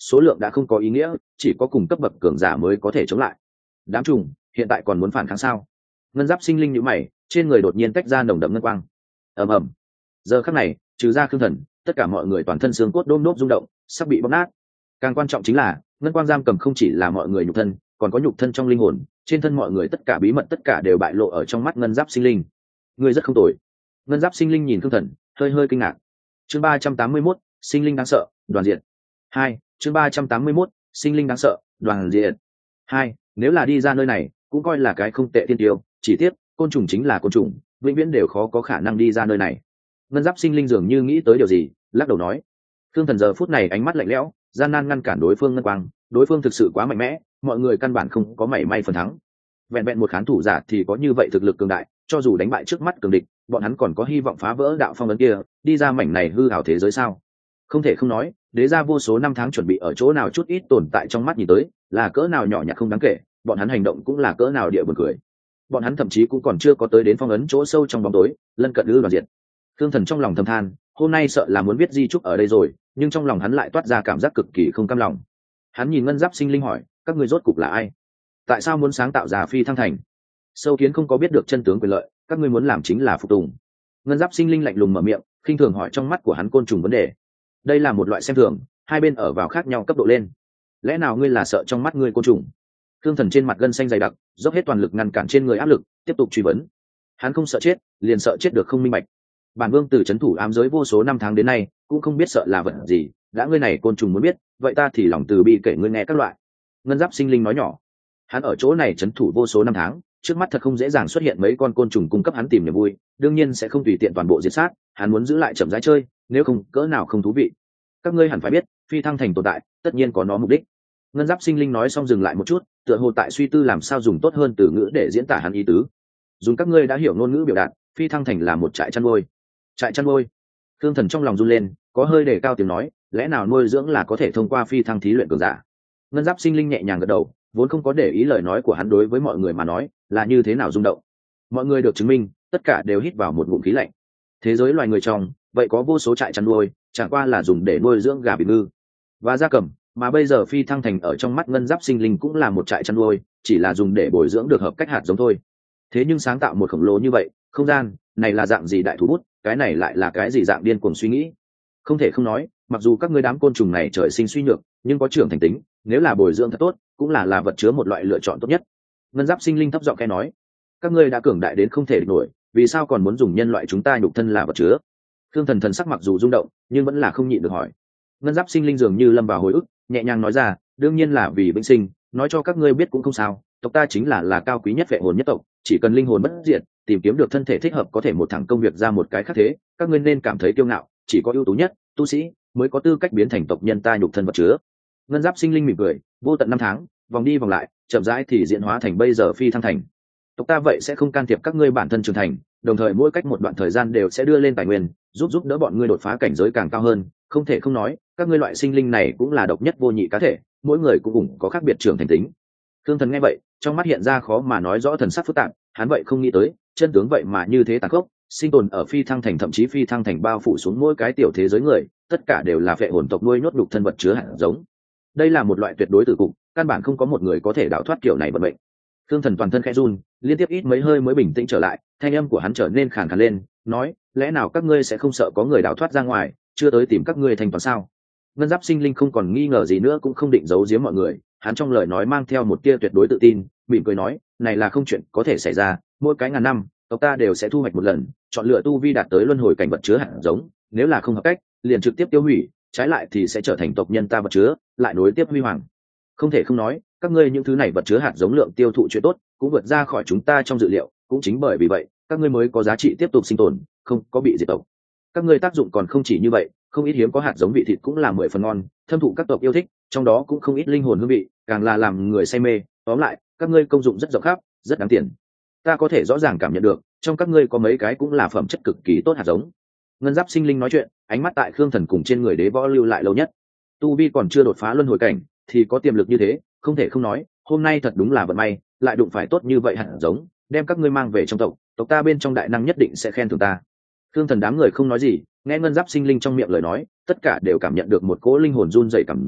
số lượng đã không có ý nghĩa, chỉ có cùng cấp bậc cường giả mới có thể chống lại. Đám trùng hiện tại còn muốn phản kháng sao? Ngân giáp sinh linh nhíu mày, trên người đột nhiên tách ra nồng đậm ngân quang. Ầm ầm. Giờ khắc này, trừ ra Khương Thần, tất cả mọi người toàn thân xương cốt đôm đốp rung động, sắp bị bóp nát. Càng quan trọng chính là ngân quang giam cầm không chỉ là mọi người nhục thân, còn có nhục thân trong linh hồn, trên thân mọi người tất cả bí mật tất cả đều bại lộ ở trong mắt ngân giáp sinh linh. Người rất không tồi. Ngân giáp sinh linh nhìn Khương Thần, hơi hơi kinh ngạc. Chương ba trăm tám mươi mốt, sinh linh đáng sợ, đoàn diện. Hai, chương ba trăm tám mươi mốt, sinh linh đáng sợ, đoàn diện. Hai, nếu là đi ra nơi này, cũng coi là cái không tệ tiên tiêu, chỉ tiếc, côn trùng chính là côn trùng, vĩnh viễn đều khó có khả năng đi ra nơi này. Ngân giáp sinh linh dường như nghĩ tới điều gì, lắc đầu nói. Khương Thần giờ phút này ánh mắt lạnh lẽo, gian nan ngăn cản đối phương ngân quang, đối phương thực sự quá mạnh mẽ, mọi người căn bản không có mảy may phần thắng. Vẹn vẹn một khán thủ giả thì có như vậy thực lực cường đại, cho dù đánh bại trước mắt cường địch, bọn hắn còn có hy vọng phá vỡ đạo phong ấn kia, đi ra mảnh này hư ảo thế giới sao? Không thể không nói, đế gia vô số năm tháng chuẩn bị ở chỗ nào chút ít tồn tại trong mắt nhìn tới, là cỡ nào nhỏ nhặt không đáng kể, bọn hắn hành động cũng là cỡ nào địa buồn cười. Bọn hắn thậm chí cũng còn chưa có tới đến phong ấn chỗ sâu trong bóng tối, lân cận ư đoàn diệt. Thương Thần trong lòng thầm than, hôm nay sợ là muốn viết di chúc ở đây rồi, nhưng trong lòng hắn lại toát ra cảm giác cực kỳ không cam lòng. Hắn nhìn ngân giáp sinh linh hỏi, các ngươi rốt cục là ai? Tại sao muốn sáng tạo ra phi thăng thành? Sâu kiến không có biết được chân tướng quyền lợi, các ngươi muốn làm chính là phục tùng. Ngân giáp sinh linh lạnh lùng mở miệng, khinh thường hỏi trong mắt của hắn côn trùng vấn đề. Đây là một loại xem thường, hai bên ở vào khác nhau cấp độ lên. Lẽ nào ngươi là sợ trong mắt ngươi côn trùng? Thương Thần trên mặt gân xanh dày đặc, dốc hết toàn lực ngăn cản trên người áp lực, tiếp tục truy vấn. Hắn không sợ chết, liền sợ chết được không minh bạch. Bản vương từ chấn thủ ám giới vô số năm tháng đến nay, cũng không biết sợ là vật gì, đã ngươi này côn trùng muốn biết, vậy ta thì lòng từ bi kể ngươi nghe các loại. Ngân giáp sinh linh nói nhỏ. Hắn ở chỗ này chấn thủ vô số năm tháng, trước mắt thật không dễ dàng xuất hiện mấy con côn trùng cung cấp hắn tìm niềm vui, đương nhiên sẽ không tùy tiện toàn bộ diệt sát, hắn muốn giữ lại chậm rãi chơi, nếu không cỡ nào không thú vị. Các ngươi hẳn phải biết, phi thăng thành tồn tại, tất nhiên có nó mục đích. Ngân giáp sinh linh nói xong dừng lại một chút, tựa hồ tại suy tư làm sao dùng tốt hơn từ ngữ để diễn tả hắn ý tứ. Dùng các ngươi đã hiểu ngôn ngữ biểu đạt, phi thăng thành là một trại chăn nuôi. Trại chăn nuôi. Thương Thần trong lòng run lên, có hơi đề cao tiếng nói, lẽ nào nuôi dưỡng là có thể thông qua phi thăng thí luyện cường giả? Ngân giáp sinh linh nhẹ nhàng gật đầu, vốn không có để ý lời nói của hắn đối với mọi người mà nói là như thế nào rung động. Mọi người được chứng minh, tất cả đều hít vào một ngụm khí lạnh. Thế giới loài người trong, vậy có vô số trại chăn nuôi, chẳng qua là dùng để nuôi dưỡng gà vịt ngư và gia cầm, mà bây giờ phi thăng thành ở trong mắt ngân giáp sinh linh cũng là một trại chăn nuôi, chỉ là dùng để bồi dưỡng được hợp cách hạt giống thôi. Thế nhưng sáng tạo một khổng lồ như vậy, không gian này là dạng gì đại thú bút, cái này lại là cái gì dạng điên cuồng suy nghĩ. Không thể không nói, mặc dù các ngươi đám côn trùng này trời sinh suy nhược, nhưng có trưởng thành tính, nếu là bồi dưỡng thật tốt, cũng là là vật chứa một loại lựa chọn tốt nhất. Ngân giáp sinh linh thấp giọng khẽ nói, các ngươi đã cường đại đến không thể địch nổi, vì sao còn muốn dùng nhân loại chúng ta nhục thân là vật chứa? Thương Thần thần sắc mặc dù rung động, nhưng vẫn là không nhịn được hỏi. Ngân giáp sinh linh dường như lâm vào hồi ức, nhẹ nhàng nói ra, đương nhiên là vì vĩnh sinh, nói cho các ngươi biết cũng không sao, tộc ta chính là là cao quý nhất vệ hồn nhất tộc, chỉ cần linh hồn bất diệt, tìm kiếm được thân thể thích hợp có thể một thẳng công việc ra một cái khác thế, các ngươi nên cảm thấy kiêu ngạo, chỉ có ưu tú nhất tu sĩ mới có tư cách biến thành tộc nhân ta nhục thân vật chứa. Ngân giáp sinh linh mỉm cười, vô tận năm tháng vòng đi vòng lại, chậm rãi thì diễn hóa thành bây giờ phi thăng thành. Tộc ta vậy sẽ không can thiệp các ngươi bản thân trưởng thành, đồng thời mỗi cách một đoạn thời gian đều sẽ đưa lên tài nguyên, giúp giúp đỡ bọn ngươi đột phá cảnh giới càng cao hơn. Không thể không nói, các ngươi loại sinh linh này cũng là độc nhất vô nhị cá thể, mỗi người cũng cùng có khác biệt trưởng thành tính. Thương Thần nghe vậy, trong mắt hiện ra khó mà nói rõ thần sắc phức tạp, hắn vậy không nghĩ tới, chân tướng vậy mà như thế tàn khốc, sinh tồn ở phi thăng thành, thậm chí phi thăng thành bao phủ xuống mỗi cái tiểu thế giới người, tất cả đều là phệ hồn tộc nuôi nhốt đục thân vật chứa hạt giống. Đây là một loại tuyệt đối tử cục, căn bản không có một người có thể đào thoát kiểu này vận mệnh. Thương Thần toàn thân khẽ run, liên tiếp ít mấy hơi mới bình tĩnh trở lại, thanh âm của hắn trở nên khàn khàn lên, nói, lẽ nào các ngươi sẽ không sợ có người đào thoát ra ngoài, chưa tới tìm các ngươi thành toán sao? Ngân giáp sinh linh không còn nghi ngờ gì nữa, cũng không định giấu giếm mọi người, hắn trong lời nói mang theo một tia tuyệt đối tự tin, mỉm cười nói, này là không chuyện có thể xảy ra, mỗi cái ngàn năm tộc ta đều sẽ thu hoạch một lần, chọn lựa tu vi đạt tới luân hồi cảnh vật chứa hạt giống, nếu là không hợp cách liền trực tiếp tiêu hủy, trái lại thì sẽ trở thành tộc nhân ta vật chứa, lại nối tiếp huy hoàng. Không thể không nói, các ngươi những thứ này vật chứa hạt giống lượng tiêu thụ chuyện tốt cũng vượt ra khỏi chúng ta trong dự liệu, cũng chính bởi vì vậy các ngươi mới có giá trị tiếp tục sinh tồn, không có bị diệt tộc. Các ngươi tác dụng còn không chỉ như vậy, không ít hiếm có hạt giống vị thịt cũng là mười phần ngon, thâm thụ các tộc yêu thích, trong đó cũng không ít linh hồn hương vị, càng là làm người say mê. Tóm lại, các ngươi công dụng rất rộng khắp, rất đáng tiền. Ta có thể rõ ràng cảm nhận được, trong các ngươi có mấy cái cũng là phẩm chất cực kỳ tốt hạt giống. Ngân giáp sinh linh nói chuyện, ánh mắt tại Khương Thần cùng trên người đế võ lưu lại lâu nhất. Tu vi còn chưa đột phá luân hồi cảnh, thì có tiềm lực như thế, không thể không nói, hôm nay thật đúng là vận may, lại đụng phải tốt như vậy hạt giống, đem các ngươi mang về trong tộc, tộc ta bên trong đại năng nhất định sẽ khen thưởng ta. Khương Thần đám người không nói gì, nghe Ngân giáp sinh linh trong miệng lời nói, tất cả đều cảm nhận được một cỗ linh hồn run rẩy cảm giác,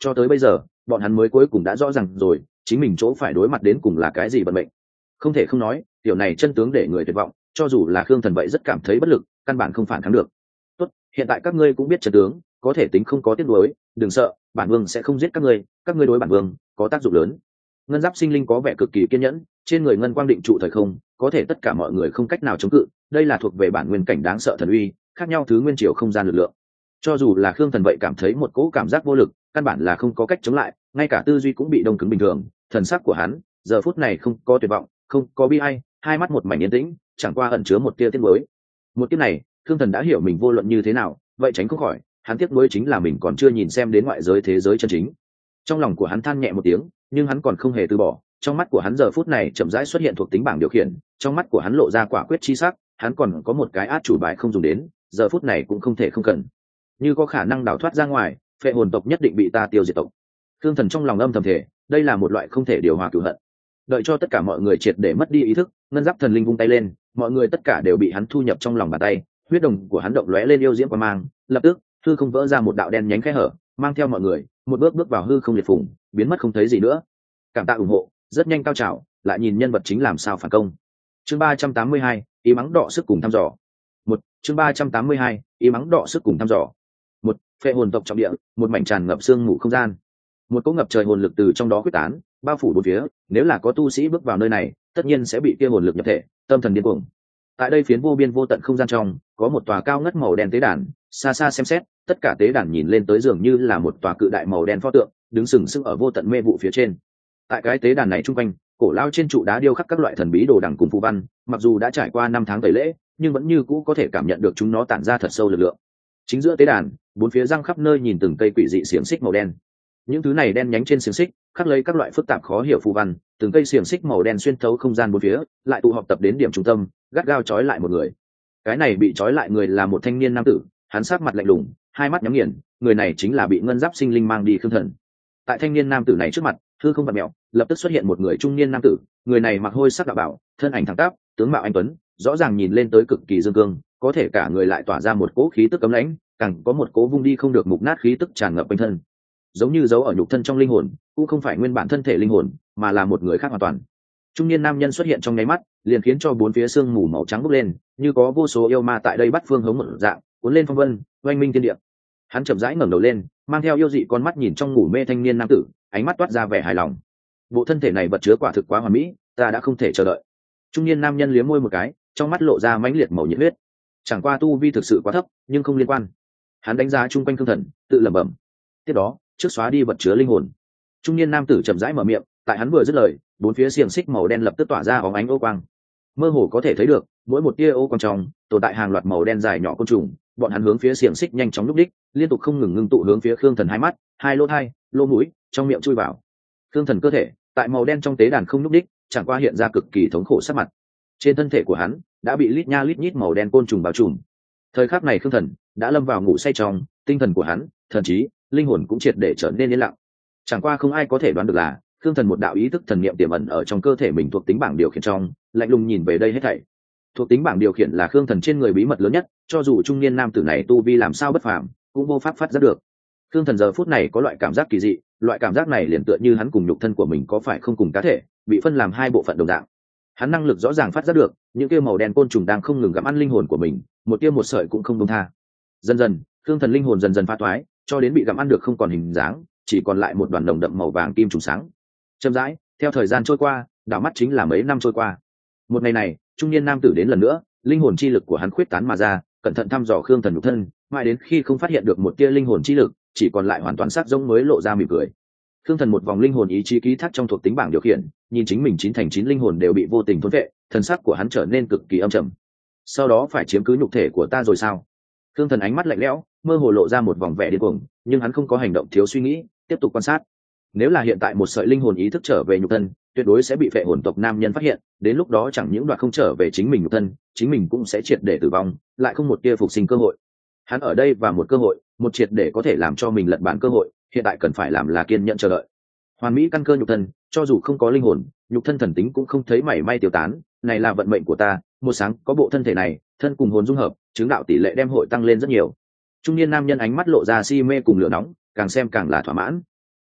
cho tới bây giờ bọn hắn mới cuối cùng đã rõ ràng rồi chính mình chỗ phải đối mặt đến cùng là cái gì vận mệnh. Không thể không nói điều này chân tướng để người tuyệt vọng, cho dù là Khương Thần vậy rất cảm thấy bất lực, căn bản không phản kháng được. Tốt, hiện tại các ngươi cũng biết chân tướng, có thể tính không có tiếc nuối, đừng sợ, bản vương sẽ không giết các ngươi, các ngươi đối bản vương có tác dụng lớn. Ngân giáp sinh linh có vẻ cực kỳ kiên nhẫn, trên người ngân quang định trụ thời không, có thể tất cả mọi người không cách nào chống cự, đây là thuộc về bản nguyên cảnh đáng sợ thần uy, khác nhau thứ nguyên triều không gian lực lượng. Cho dù là Khương Thần vậy cảm thấy một cỗ cảm giác vô lực, căn bản là không có cách chống lại, ngay cả tư duy cũng bị đông cứng bình thường. Thần sắc của hắn giờ phút này không có tuyệt vọng, không có bi ai, hai mắt một mảnh yên tĩnh, chẳng qua ẩn chứa một tia tiếc nuối. Một tia này, Khương Thần đã hiểu mình vô luận như thế nào, vậy tránh không khỏi, hắn tiếc nuối chính là mình còn chưa nhìn xem đến ngoại giới thế giới chân chính. Trong lòng của hắn than nhẹ một tiếng, nhưng hắn còn không hề từ bỏ, trong mắt của hắn giờ phút này chậm rãi xuất hiện thuộc tính bảng điều khiển, trong mắt của hắn lộ ra quả quyết chi sắc, hắn còn có một cái át chủ bài không dùng đến, giờ phút này cũng không thể không cần. Như có khả năng đào thoát ra ngoài, phệ hồn tộc nhất định bị ta tiêu diệt tộc. Khương Thần trong lòng âm thầm thể, đây là một loại không thể điều hòa cửu hận. Đợi cho tất cả mọi người triệt để mất đi ý thức, ngân giáp thần linh vung tay lên, mọi người tất cả đều bị hắn thu nhập trong lòng bàn tay, huyết đồng của hắn động lóe lên yêu diễm quang mang, lập tức hư không vỡ ra một đạo đen nhánh khe hở, mang theo mọi người một bước bước vào hư không liệt phùng, biến mất không thấy gì nữa. Cảm tạ ủng hộ, rất nhanh cao trào, lại nhìn nhân vật chính làm sao phản công. Chương ba trăm tám mươi hai, ý mắng đọ sức cùng thăm dò. Một, chương ba trăm tám mươi hai, ý mắng đọ sức cùng thăm dò. Một, phệ hồn tộc trọng địa, một mảnh tràn ngập sương mù không gian. Một cỗ ngập trời hồn lực từ trong đó quyết tán, bao phủ bốn phía, nếu là có tu sĩ bước vào nơi này, tất nhiên sẽ bị kia hồn lực nhập thể, tâm thần điên cuồng. Tại đây phiến vô biên vô tận không gian trong, có một tòa cao ngất màu đen tế đàn, xa xa xem xét, tất cả tế đàn nhìn lên tới dường như là một tòa cự đại màu đen pho tượng, đứng sừng sững ở vô tận mê vụ phía trên. Tại cái tế đàn này trung quanh, cổ lao trên trụ đá điêu khắc các loại thần bí đồ đằng cùng phù văn, mặc dù đã trải qua năm tháng tẩy lễ, nhưng vẫn như cũ có thể cảm nhận được chúng nó tản ra thật sâu lực lượng. Chính giữa tế đàn, bốn phía răng khắp nơi nhìn từng cây quỷ dị xiềng xích màu đen. Những thứ này đen nhánh trên xiềng xích khắc lấy các loại phức tạp khó hiểu phù văn, từng cây xiềng xích màu đen xuyên thấu không gian bốn phía, lại tụ họp tập đến điểm trung tâm, gắt gao trói lại một người. Cái này bị trói lại người là một thanh niên nam tử, hắn sát mặt lạnh lùng, hai mắt nhắm nghiền, người này chính là bị ngân giáp sinh linh mang đi Khương Thần. Tại thanh niên nam tử này trước mặt, hư không vặn mèo, lập tức xuất hiện một người trung niên nam tử, người này mặc hôi sắc đạo bảo, thân ảnh thẳng tắp, tướng mạo anh tuấn, rõ ràng nhìn lên tới cực kỳ dương cương, có thể cả người lại tỏa ra một cỗ khí tức cấm lãnh, càng có một cỗ vung đi không được mục nát khí tức tràn ngập quanh thân, giống như giấu ở nhục thân trong linh hồn, cũng không phải nguyên bản thân thể linh hồn, mà là một người khác hoàn toàn. Trung niên nam nhân xuất hiện trong nháy mắt, liền khiến cho bốn phía sương mù màu trắng bốc lên, như có vô số yêu ma tại đây bắt phương hống một dạng, cuốn lên phong vân, oanh minh thiên địa. Hắn chậm rãi ngẩng đầu lên, mang theo yêu dị con mắt nhìn trong ngủ mê thanh niên nam tử, ánh mắt toát ra vẻ hài lòng. Bộ thân thể này vật chứa quả thực quá hoàn mỹ, ta đã không thể chờ đợi. Trung niên nam nhân liếm môi một cái, trong mắt lộ ra mãnh liệt màu nhiệt huyết. Chẳng qua tu vi thực sự quá thấp, nhưng không liên quan. Hắn đánh giá chung quanh Khương Thần, tự lẩm bẩm. Tiếp đó, trước xóa đi vật chứa linh hồn. Trung niên nam tử chậm rãi mở miệng, tại hắn vừa dứt lời, bốn phía xiềng xích màu đen lập tức tỏa ra óng ánh ô quang. Mơ hồ có thể thấy được, mỗi một tia ô quang trong tồn tại hàng loạt màu đen dài nhỏ côn trùng, bọn hắn hướng phía xiềng xích nhanh chóng lúc đích, liên tục không ngừng ngưng tụ hướng phía Khương Thần hai mắt, hai lỗ tai, lỗ mũi, trong miệng chui vào. Khương Thần cơ thể, tại màu đen trong tế đàn không lúc đích, chẳng qua hiện ra cực kỳ thống khổ sắc mặt. Trên thân thể của hắn đã bị lít nha lít nhít màu đen côn trùng bao trùm. Thời khắc này Khương Thần đã lâm vào ngủ say trong, tinh thần của hắn, thần trí, linh hồn cũng triệt để trở nên yên lặng. Chẳng qua không ai có thể đoán được là Khương Thần một đạo ý thức thần niệm tiềm ẩn ở trong cơ thể mình thuộc tính bảng điều khiển trong, lạnh lùng nhìn về đây hết thảy. Thuộc tính bảng điều khiển là Khương Thần trên người bí mật lớn nhất, cho dù trung niên nam tử này tu vi làm sao bất phàm, cũng vô pháp phát giác được. Khương Thần giờ phút này có loại cảm giác kỳ dị, loại cảm giác này liền tựa như hắn cùng nhục thân của mình có phải không cùng cá thể, bị phân làm hai bộ phận đồng dạng. Hắn năng lực rõ ràng phát giác được, những kia màu đen côn trùng đang không ngừng gặm ăn linh hồn của mình, một tia một sợi cũng không buông tha. Dần dần, Khương Thần linh hồn dần dần phá thoái, cho đến bị gặm ăn được không còn hình dáng, chỉ còn lại một đoàn đồng đậm màu vàng kim trùng sáng. Chậm rãi, theo thời gian trôi qua, đảo mắt chính là mấy năm trôi qua. Một ngày này, trung niên nam tử đến lần nữa, linh hồn chi lực của hắn khuyết tán mà ra, cẩn thận thăm dò Khương Thần nhục thân, mãi đến khi không phát hiện được một tia linh hồn chi lực, chỉ còn lại hoàn toàn xác giống mới lộ ra mỉm cười. Khương Thần một vòng linh hồn ý chí ký thác trong thuộc tính bảng điều khiển, nhìn chính mình chín thành chín linh hồn đều bị vô tình thôn vệ, thần sắc của hắn trở nên cực kỳ âm trầm. Sau đó phải chiếm cứ nhục thể của ta rồi sao? Khương Thần ánh mắt lạnh lẽo, mơ hồ lộ ra một vòng vẻ điên cuồng, nhưng hắn không có hành động thiếu suy nghĩ, tiếp tục quan sát. Nếu là hiện tại một sợi linh hồn ý thức trở về nhục thân, tuyệt đối sẽ bị phệ hồn tộc nam nhân phát hiện, đến lúc đó chẳng những đoạt không trở về chính mình nhục thân, chính mình cũng sẽ triệt để tử vong, lại không một tia phục sinh cơ hội. Hắn ở đây và một cơ hội, một triệt để có thể làm cho mình lật bản cơ hội, hiện tại cần phải làm là kiên nhẫn chờ đợi. Hoàn mỹ căn cơ nhục thân, cho dù không có linh hồn, nhục thân thần tính cũng không thấy mảy may tiêu tán, này là vận mệnh của ta, một sáng có bộ thân thể này, thân cùng hồn dung hợp, chứng đạo tỷ lệ đem hội tăng lên rất nhiều. Trung niên nam nhân ánh mắt lộ ra si mê cùng lửa nóng, càng xem càng là thỏa mãn.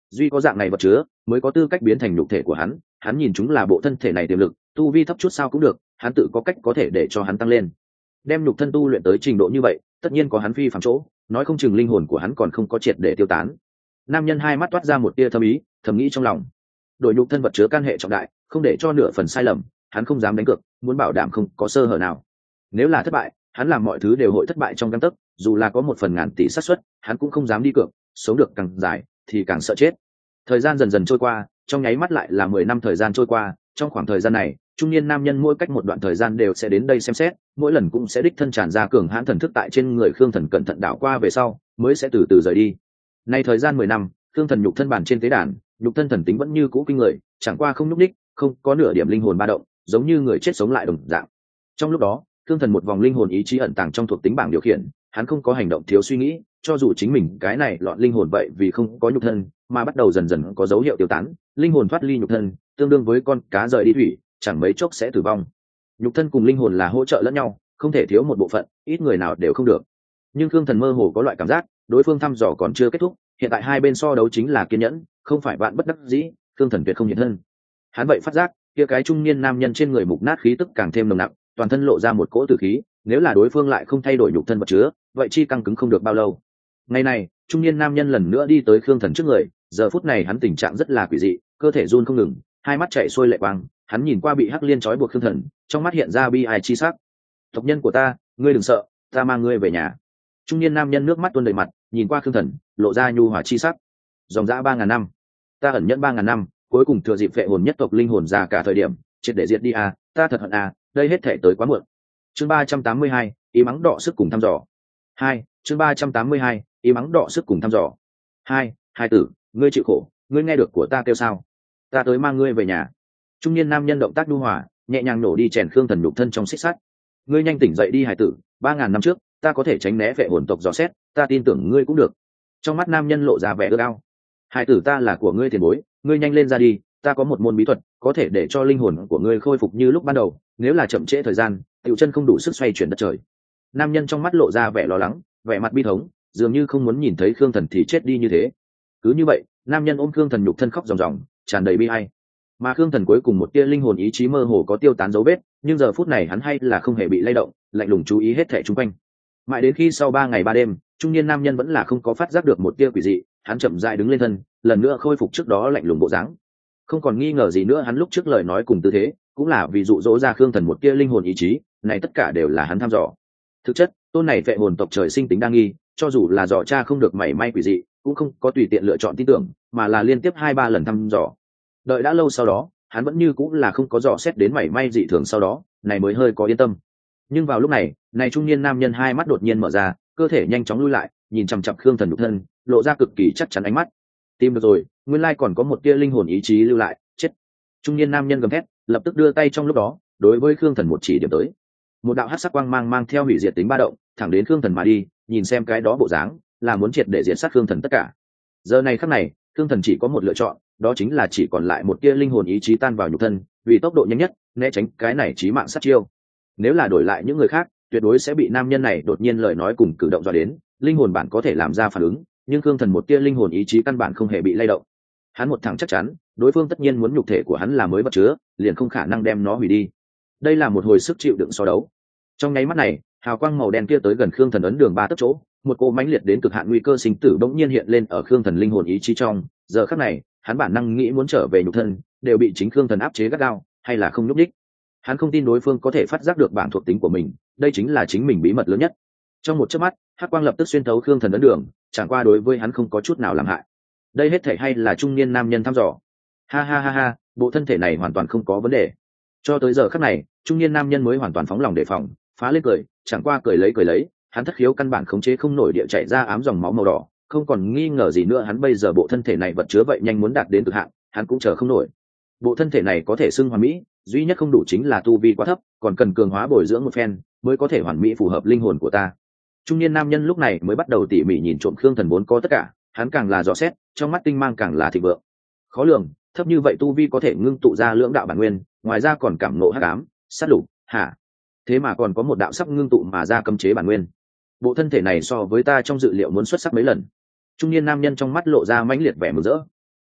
duy có dạng này vật chứa mới có tư cách biến thành nhục thể của hắn. Hắn nhìn chúng là bộ thân thể này tiềm lực, tu vi thấp chút sao cũng được, hắn tự có cách có thể để cho hắn tăng lên. Đem nhục thân tu luyện tới trình độ như vậy, tất nhiên có hắn phi phàm chỗ, nói không chừng linh hồn của hắn còn không có triệt để tiêu tán. Nam nhân hai mắt toát ra một tia thâm ý, thầm nghĩ trong lòng. Đổi nhục thân vật chứa can hệ trọng đại, không để cho nửa phần sai lầm, hắn không dám đánh cược, muốn bảo đảm không có sơ hở nào. Nếu là thất bại, hắn làm mọi thứ đều hội thất bại trong gang tấc, dù là có một phần ngàn tỷ xác suất, hắn cũng không dám đi cược, sống được càng dài thì càng sợ chết. Thời gian dần dần trôi qua, trong nháy mắt lại là mười năm thời gian trôi qua. Trong khoảng thời gian này, trung niên nam nhân mỗi cách một đoạn thời gian đều sẽ đến đây xem xét, mỗi lần cũng sẽ đích thân tràn ra cường hãn thần thức tại trên người Khương Thần, cẩn thận đảo qua về sau mới sẽ từ từ rời đi. Nay thời gian mười năm, Khương Thần nhục thân bản trên tế đàn, nhục thân thần tính vẫn như cũ kinh người, chẳng qua không nhúc đích, không có nửa điểm linh hồn ba động, giống như người chết sống lại đồng dạng. Trong lúc đó, Khương Thần một vòng linh hồn ý chí ẩn tàng trong thuộc tính bảng điều khiển, hắn không có hành động thiếu suy nghĩ, cho dù chính mình cái này lọt linh hồn vậy vì không có nhục thân mà bắt đầu dần dần có dấu hiệu tiêu tán, linh hồn thoát ly nhục thân tương đương với con cá rời đi thủy, chẳng mấy chốc sẽ tử vong. Nhục thân cùng linh hồn là hỗ trợ lẫn nhau, không thể thiếu một bộ phận, ít người nào đều không được. Nhưng Khương Thần mơ hồ có loại cảm giác đối phương thăm dò còn chưa kết thúc, hiện tại hai bên so đấu chính là kiên nhẫn, không phải bạn bất đắc dĩ. Khương Thần tuyệt không hiện thân. Hắn vậy phát giác kia cái trung niên nam nhân trên người mục nát khí tức càng thêm nồng nặc, toàn thân lộ ra một cỗ tử khí, nếu là đối phương lại không thay đổi nhục thân vật chứa, vậy chi căng cứng không được bao lâu. Ngày này, trung niên nam nhân lần nữa đi tới Khương Thần trước người, giờ phút này hắn tình trạng rất là quỷ dị, cơ thể run không ngừng, hai mắt chảy xuôi lệ quang, hắn nhìn qua bị hắc liên trói buộc Khương Thần, trong mắt hiện ra bi ai chi sắc. Tộc nhân của ta, ngươi đừng sợ, ta mang ngươi về nhà. Trung niên nam nhân nước mắt tuôn đầy mặt, nhìn qua Khương Thần, lộ ra nhu hòa chi sắc. Dòng dã ba ngàn năm, ta ẩn nhẫn ba ngàn năm, cuối cùng thừa dịp vệ hồn nhất tộc linh hồn già cả thời điểm, triệt để diệt đi à, ta thật hận à, đây hết thể tới quá muộn. Chương ba trăm tám mươi hai, ý mắng đọ sức cùng thăm dò. Hai, chương ba trăm tám mươi hai, ý mắng đọ sức cùng thăm dò. Hai, hai tử, ngươi chịu khổ, ngươi nghe được của ta kêu sao? Ta tới mang ngươi về nhà. Trung niên nam nhân động tác nhu hòa, nhẹ nhàng nổ đi chèn Khương Thần nhục thân trong xích sắt. Ngươi nhanh tỉnh dậy đi hải tử, ba ngàn năm trước, ta có thể tránh né vệ hồn tộc dò xét, ta tin tưởng ngươi cũng được. Trong mắt nam nhân lộ ra vẻ ước ao. Hải tử, ta là của ngươi tiền bối, ngươi nhanh lên ra đi, ta có một môn bí thuật, có thể để cho linh hồn của ngươi khôi phục như lúc ban đầu, nếu là chậm trễ thời gian, tiểu chân không đủ sức xoay chuyển đất trời. Nam nhân trong mắt lộ ra vẻ lo lắng, vẻ mặt bi thống, dường như không muốn nhìn thấy Khương Thần thì chết đi như thế. Cứ như vậy, nam nhân ôm Khương Thần nhục thân khóc ròng ròng, tràn đầy bi ai. Mà Khương Thần cuối cùng một tia linh hồn ý chí mơ hồ có tiêu tán dấu vết, nhưng giờ phút này hắn hay là không hề bị lay động, lạnh lùng chú ý hết thảy xung quanh. Mãi đến khi sau ba ngày ba đêm, trung niên nam nhân vẫn là không có phát giác được một tia quỷ dị, hắn chậm rãi đứng lên thân, lần nữa khôi phục trước đó lạnh lùng bộ dáng. Không còn nghi ngờ gì nữa, hắn lúc trước lời nói cùng tư thế, cũng là vì dụ dỗ ra Khương Thần một tia linh hồn ý chí, này tất cả đều là hắn thăm dò. Thực chất, tôn này vệ hồn tộc trời sinh tính đa nghi, cho dù là dò tra không được mảy may quỷ dị, cũng không có tùy tiện lựa chọn tin tưởng, mà là liên tiếp hai ba lần thăm dò. Đợi đã lâu sau đó, hắn vẫn như cũng là không có dò xét đến mảy may dị thường, sau đó này mới hơi có yên tâm. Nhưng vào lúc này, này trung niên nam nhân hai mắt đột nhiên mở ra, cơ thể nhanh chóng lui lại, nhìn chằm chằm Khương Thần nhục thân, lộ ra cực kỳ chắc chắn ánh mắt. Tìm được rồi, nguyên lai còn có một tia linh hồn ý chí lưu lại, chết. Trung niên nam nhân gầm thét, lập tức đưa tay trong lúc đó, đối với Khương Thần một chỉ điểm tới. Một đạo hắc sắc quang mang mang theo hủy diệt tính ba động, thẳng đến Khương Thần mà đi, nhìn xem cái đó bộ dáng, là muốn triệt để diệt sát Khương Thần tất cả. Giờ này khắc này, Khương Thần chỉ có một lựa chọn, đó chính là chỉ còn lại một tia linh hồn ý chí tan vào nhục thân, vì tốc độ nhanh nhất, né tránh cái này chí mạng sát chiêu. Nếu là đổi lại những người khác, tuyệt đối sẽ bị nam nhân này đột nhiên lời nói cùng cử động dọa đến, linh hồn bản có thể làm ra phản ứng, nhưng Khương Thần một tia linh hồn ý chí căn bản không hề bị lay động. Hắn một thẳng chắc chắn, đối phương tất nhiên muốn nhục thể của hắn là mới vật chứa, liền không khả năng đem nó hủy đi. Đây là một hồi sức chịu đựng so đấu. Trong nháy mắt này, hào quang màu đen kia tới gần Khương Thần ấn đường ba tấc chỗ, một cỗ mãnh liệt đến cực hạn nguy cơ sinh tử bỗng nhiên hiện lên ở Khương Thần linh hồn ý chí trong. Giờ khắc này, hắn bản năng nghĩ muốn trở về nhục thân, đều bị chính Khương Thần áp chế gắt gao, hay là không nhúc nhích. Hắn không tin đối phương có thể phát giác được bản thuộc tính của mình, đây chính là chính mình bí mật lớn nhất. Trong một chớp mắt, hắc quang lập tức xuyên thấu Khương Thần ấn đường, chẳng qua đối với hắn không có chút nào làm hại. Đây hết thể hay là trung niên nam nhân thăm dò. Ha ha ha ha, bộ thân thể này hoàn toàn không có vấn đề. Cho tới giờ khắc này, trung niên nam nhân mới hoàn toàn phóng lòng đề phòng, phá lên cười, chẳng qua cười lấy cười lấy, hắn thất khiếu căn bản khống chế không nổi địa chảy ra ám dòng máu màu đỏ, không còn nghi ngờ gì nữa, hắn bây giờ bộ thân thể này vật chứa vậy nhanh muốn đạt đến cực hạn, hắn cũng chờ không nổi. Bộ thân thể này có thể xưng hoàn mỹ, duy nhất không đủ chính là tu vi quá thấp, còn cần cường hóa bồi dưỡng một phen mới có thể hoàn mỹ phù hợp linh hồn của ta. Trung niên nam nhân lúc này mới bắt đầu tỉ mỉ nhìn trộm Khương Thần vốn có tất cả, hắn càng là dò xét, trong mắt tinh mang càng là thịnh vượng. Khó lường, thấp như vậy tu vi có thể ngưng tụ ra lưỡng đạo bản nguyên, ngoài ra còn cảm ngộ hắc ám, sát lục, hả? Thế mà còn có một đạo sắp ngưng tụ mà ra cấm chế bản nguyên. Bộ thân thể này so với ta trong dự liệu muốn xuất sắc mấy lần. Trung niên nam nhân trong mắt lộ ra mãnh liệt vẻ mừng rỡ.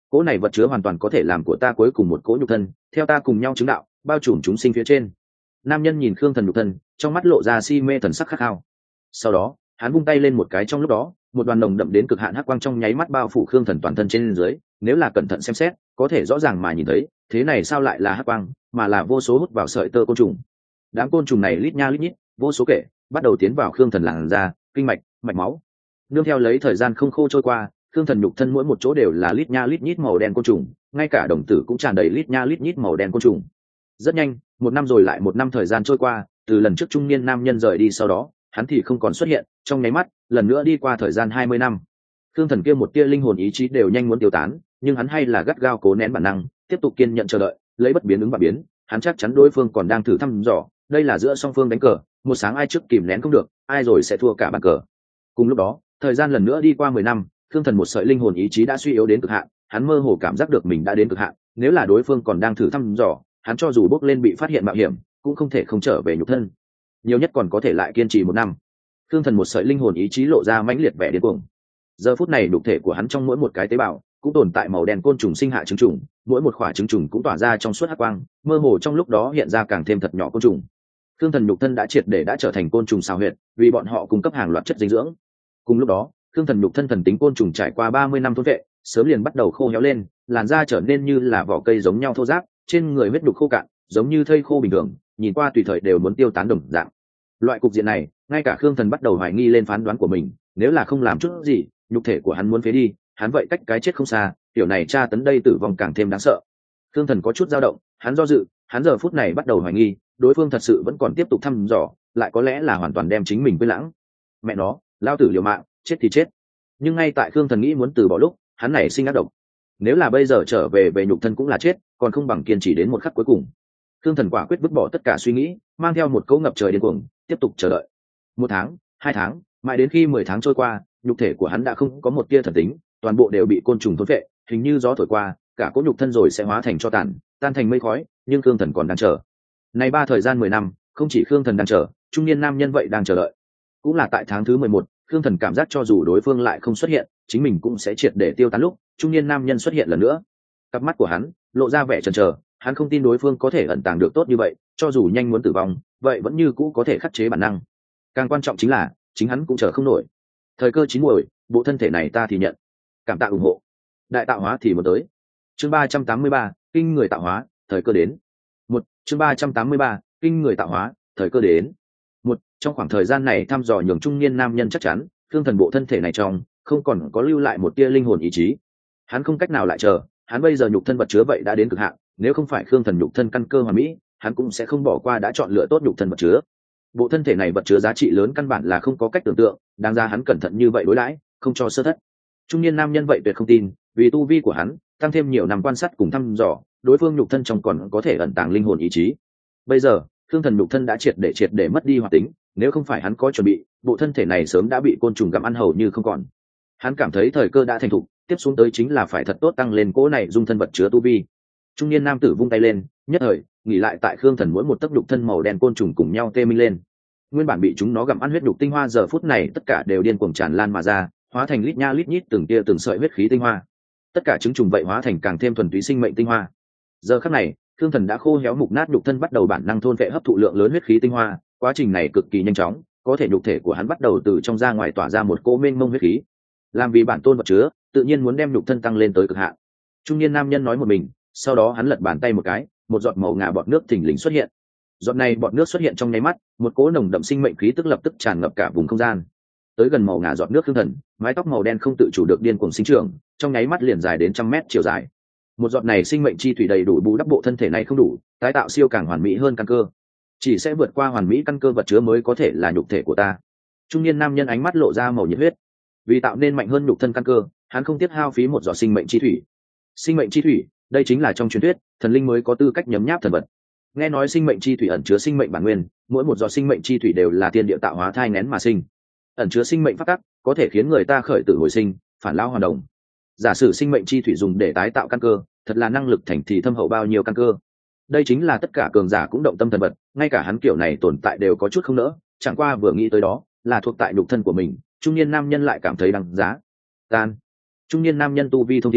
cỗ này vật chứa hoàn toàn có thể làm của ta cuối cùng một cỗ nhục thân, theo ta cùng nhau chứng đạo, bao trùm chúng sinh phía trên. Nam nhân nhìn khương thần nhục thân, trong mắt lộ ra si mê thần sắc khát khao. Sau đó hắn vung tay lên một cái, trong lúc đó một đoàn nồng đậm đến cực hạn hắc quang trong nháy mắt bao phủ khương thần toàn thân trên dưới. Nếu là cẩn thận xem xét, có thể rõ ràng mà nhìn thấy, thế này sao lại là hắc quang, mà là vô số hút vào sợi tơ côn trùng. Đám côn trùng này lít nha lít nhít, vô số kể, bắt đầu tiến vào khương thần làn da, kinh mạch, mạch máu. Nương theo lấy thời gian không khô trôi qua, khương thần nhục thân mỗi một chỗ đều là lít nha lít nhít màu đen côn trùng, ngay cả đồng tử cũng tràn đầy lít nha lít nhít màu đen côn trùng. Rất nhanh, một năm rồi lại một năm thời gian trôi qua, từ lần trước trung niên nam nhân rời đi sau đó, hắn thì không còn xuất hiện, trong nháy mắt, lần nữa đi qua thời gian hai mươi năm. Khương thần kia một tia linh hồn ý chí đều nhanh muốn tiêu tán, nhưng hắn hay là gắt gao cố nén bản năng, tiếp tục kiên nhận chờ đợi, lấy bất biến ứng và biến, hắn chắc chắn đối phương còn đang thử thăm dò, đây là giữa song phương đánh cờ, một sáng ai trước kìm nén không được, ai rồi sẽ thua cả bàn cờ. Cùng lúc đó, thời gian lần nữa đi qua mười năm, Khương thần một sợi linh hồn ý chí đã suy yếu đến cực hạn, hắn mơ hồ cảm giác được mình đã đến cực hạn, nếu là đối phương còn đang thử thăm dò, hắn cho dù bước lên bị phát hiện mạo hiểm, cũng không thể không trở về nhục thân, nhiều nhất còn có thể lại kiên trì một năm. Khương thần một sợi linh hồn ý chí lộ ra mãnh liệt vẻ điên cuồng. Giờ phút này nhục thể của hắn trong mỗi một cái tế bào cũng tồn tại màu đen côn trùng sinh hạ trứng trùng, mỗi một quả trứng trùng cũng tỏa ra trong suốt hắc quang, mơ hồ trong lúc đó hiện ra càng thêm thật nhỏ côn trùng. Khương thần nhục thân đã triệt để đã trở thành côn trùng xào huyệt, vì bọn họ cung cấp hàng loạt chất dinh dưỡng. Cùng lúc đó, Khương thần nhục thân thần tính côn trùng trải qua ba mươi năm thôn vệ, sớm liền bắt đầu khô héo lên, làn da trở nên như là vỏ cây giống nhau thô ráp, trên người huyết nhục khô cạn, giống như thây khô bình thường, nhìn qua tùy thời đều muốn tiêu tán đồng dạng. Loại cục diện này, ngay cả Khương thần bắt đầu hoài nghi lên phán đoán của mình, nếu là không làm chút gì, nhục thể của hắn muốn phế đi, hắn vậy cách cái chết không xa, tiểu này tra tấn đây tử vong càng thêm đáng sợ. Khương thần có chút dao động, hắn do dự, hắn giờ phút này bắt đầu hoài nghi, đối phương thật sự vẫn còn tiếp tục thăm dò, lại có lẽ là hoàn toàn đem chính mình quên lãng. Mẹ nó, lao tử liều mạng, chết thì chết. Nhưng ngay tại Khương thần nghĩ muốn từ bỏ lúc, hắn nảy sinh ác độc. Nếu là bây giờ trở về về nhục thân cũng là chết, còn không bằng kiên trì đến một khắc cuối cùng. Khương thần quả quyết vứt bỏ tất cả suy nghĩ, mang theo một cỗ ngập trời điên cuồng, tiếp tục chờ đợi. Một tháng, hai tháng, mãi đến khi mười tháng trôi qua, nhục thể của hắn đã không có một tia thần tính, toàn bộ đều bị côn trùng thôn phệ, hình như gió thổi qua, cả cỗ nhục thân rồi sẽ hóa thành tro tàn, tan thành mây khói. Nhưng Khương thần còn đang chờ. Này ba thời gian mười năm, không chỉ Khương thần đang chờ, trung niên nam nhân vậy đang chờ đợi. Cũng là tại tháng thứ mười một, Khương thần cảm giác cho dù đối phương lại không xuất hiện, chính mình cũng sẽ triệt để tiêu tán lúc trung niên nam nhân xuất hiện lần nữa. Cặp mắt của hắn lộ ra vẻ chần chờ, hắn không tin đối phương có thể ẩn tàng được tốt như vậy, cho dù nhanh muốn tử vong, vậy vẫn như cũ có thể khắc chế bản năng. Càng quan trọng chính là chính hắn cũng chờ không nổi. Thời cơ chín muồi, bộ thân thể này ta thì nhận. Cảm tạ ủng hộ. Đại tạo hóa thì muốn tới. Chương ba trăm tám mươi ba, kinh người tạo hóa, thời cơ đến. Một, chương ba trăm tám mươi ba, kinh người tạo hóa, thời cơ đến. Một, trong khoảng thời gian này thăm dò nhường trung niên nam nhân chắc chắn, Khương thần bộ thân thể này trong không còn có lưu lại một tia linh hồn ý chí. Hắn không cách nào lại chờ, hắn bây giờ nhục thân vật chứa vậy đã đến cực hạn, nếu không phải Khương thần nhục thân căn cơ hoàn mỹ, hắn cũng sẽ không bỏ qua đã chọn lựa tốt nhục thân vật chứa. Bộ thân thể này vật chứa giá trị lớn căn bản là không có cách tưởng tượng, đáng ra hắn cẩn thận như vậy đối đãi, không cho sơ thất. Trung niên nam nhân vậy tuyệt không tin, vì tu vi của hắn tăng thêm nhiều năm quan sát cùng thăm dò, đối phương nhục thân trong còn có thể ẩn tàng linh hồn ý chí. Bây giờ Khương thần nhục thân đã triệt để triệt để mất đi hoạt tính, nếu không phải hắn có chuẩn bị, bộ thân thể này sớm đã bị côn trùng gặm ăn hầu như không còn. Hắn cảm thấy thời cơ đã thành thục, tiếp xuống tới chính là phải thật tốt tăng lên cỗ này dung thân vật chứa tu vi. Trung niên nam tử vung tay lên, nhất thời nghỉ lại tại Khương thần mỗi một tấc nhục thân màu đen côn trùng cùng nhau tê minh lên. Nguyên bản bị chúng nó gặm ăn huyết nhục tinh hoa giờ phút này tất cả đều điên cuồng tràn lan mà ra, hóa thành lít nha lít nhít từng tia từng sợi huyết khí tinh hoa. Tất cả trứng trùng vậy hóa thành càng thêm thuần túy sinh mệnh tinh hoa. Giờ khắc này, Khương thần đã khô héo mục nát nhục thân bắt đầu bản năng thôn vệ hấp thụ lượng lớn huyết khí tinh hoa, quá trình này cực kỳ nhanh chóng, có thể nhục thể của hắn bắt đầu từ trong ra ngoài tỏa ra một cỗ mênh mông huyết khí. Làm vì bản tôn vật chứa, tự nhiên muốn đem nhục thân tăng lên tới cực hạn. Trung niên nam nhân nói một mình, sau đó hắn lật bàn tay một cái, một giọt màu ngà bọt nước thình lình xuất hiện. Giọt này bọt nước xuất hiện trong nháy mắt, một cỗ nồng đậm sinh mệnh khí tức lập tức tràn ngập cả vùng không gian. Tới gần màu ngà giọt nước Khương thần, mái tóc màu đen không tự chủ được điên cuồng sinh trưởng, trong nháy mắt liền dài đến trăm mét chiều dài. Một giọt này sinh mệnh chi thủy đầy đủ bù đắp bộ thân thể này không đủ, tái tạo siêu càng hoàn mỹ hơn căn cơ. Chỉ sẽ vượt qua hoàn mỹ căn cơ vật chứa mới có thể là nhục thể của ta. Trung niên nam nhân ánh mắt lộ ra màu nhiệt huyết. Vì tạo nên mạnh hơn nhục thân căn cơ, hắn không tiếc hao phí một giọt sinh mệnh chi thủy. Sinh mệnh chi thủy, đây chính là trong truyền thuyết, thần linh mới có tư cách nhấm nháp thần vật. Nghe nói sinh mệnh chi thủy ẩn chứa sinh mệnh bản nguyên, mỗi một giọt sinh mệnh chi thủy đều là thiên địa tạo hóa thai nghén mà sinh. Ẩn chứa sinh mệnh pháp tắc, có thể khiến người ta khởi tử hồi sinh, phản lao hoàn đồng. Giả sử sinh mệnh chi thủy dùng để tái tạo căn cơ, thật là năng lực thành thì thâm hậu bao nhiêu căn cơ. Đây chính là tất cả cường giả cũng động tâm thần vật, ngay cả hắn kiểu này tồn tại đều có chút không nỡ, chẳng qua vừa nghĩ tới đó, là thuộc tại nhục thân của mình, trung niên nam nhân lại cảm thấy đằng giá. Tan. Trung niên nam nhân tu vi thông thiên,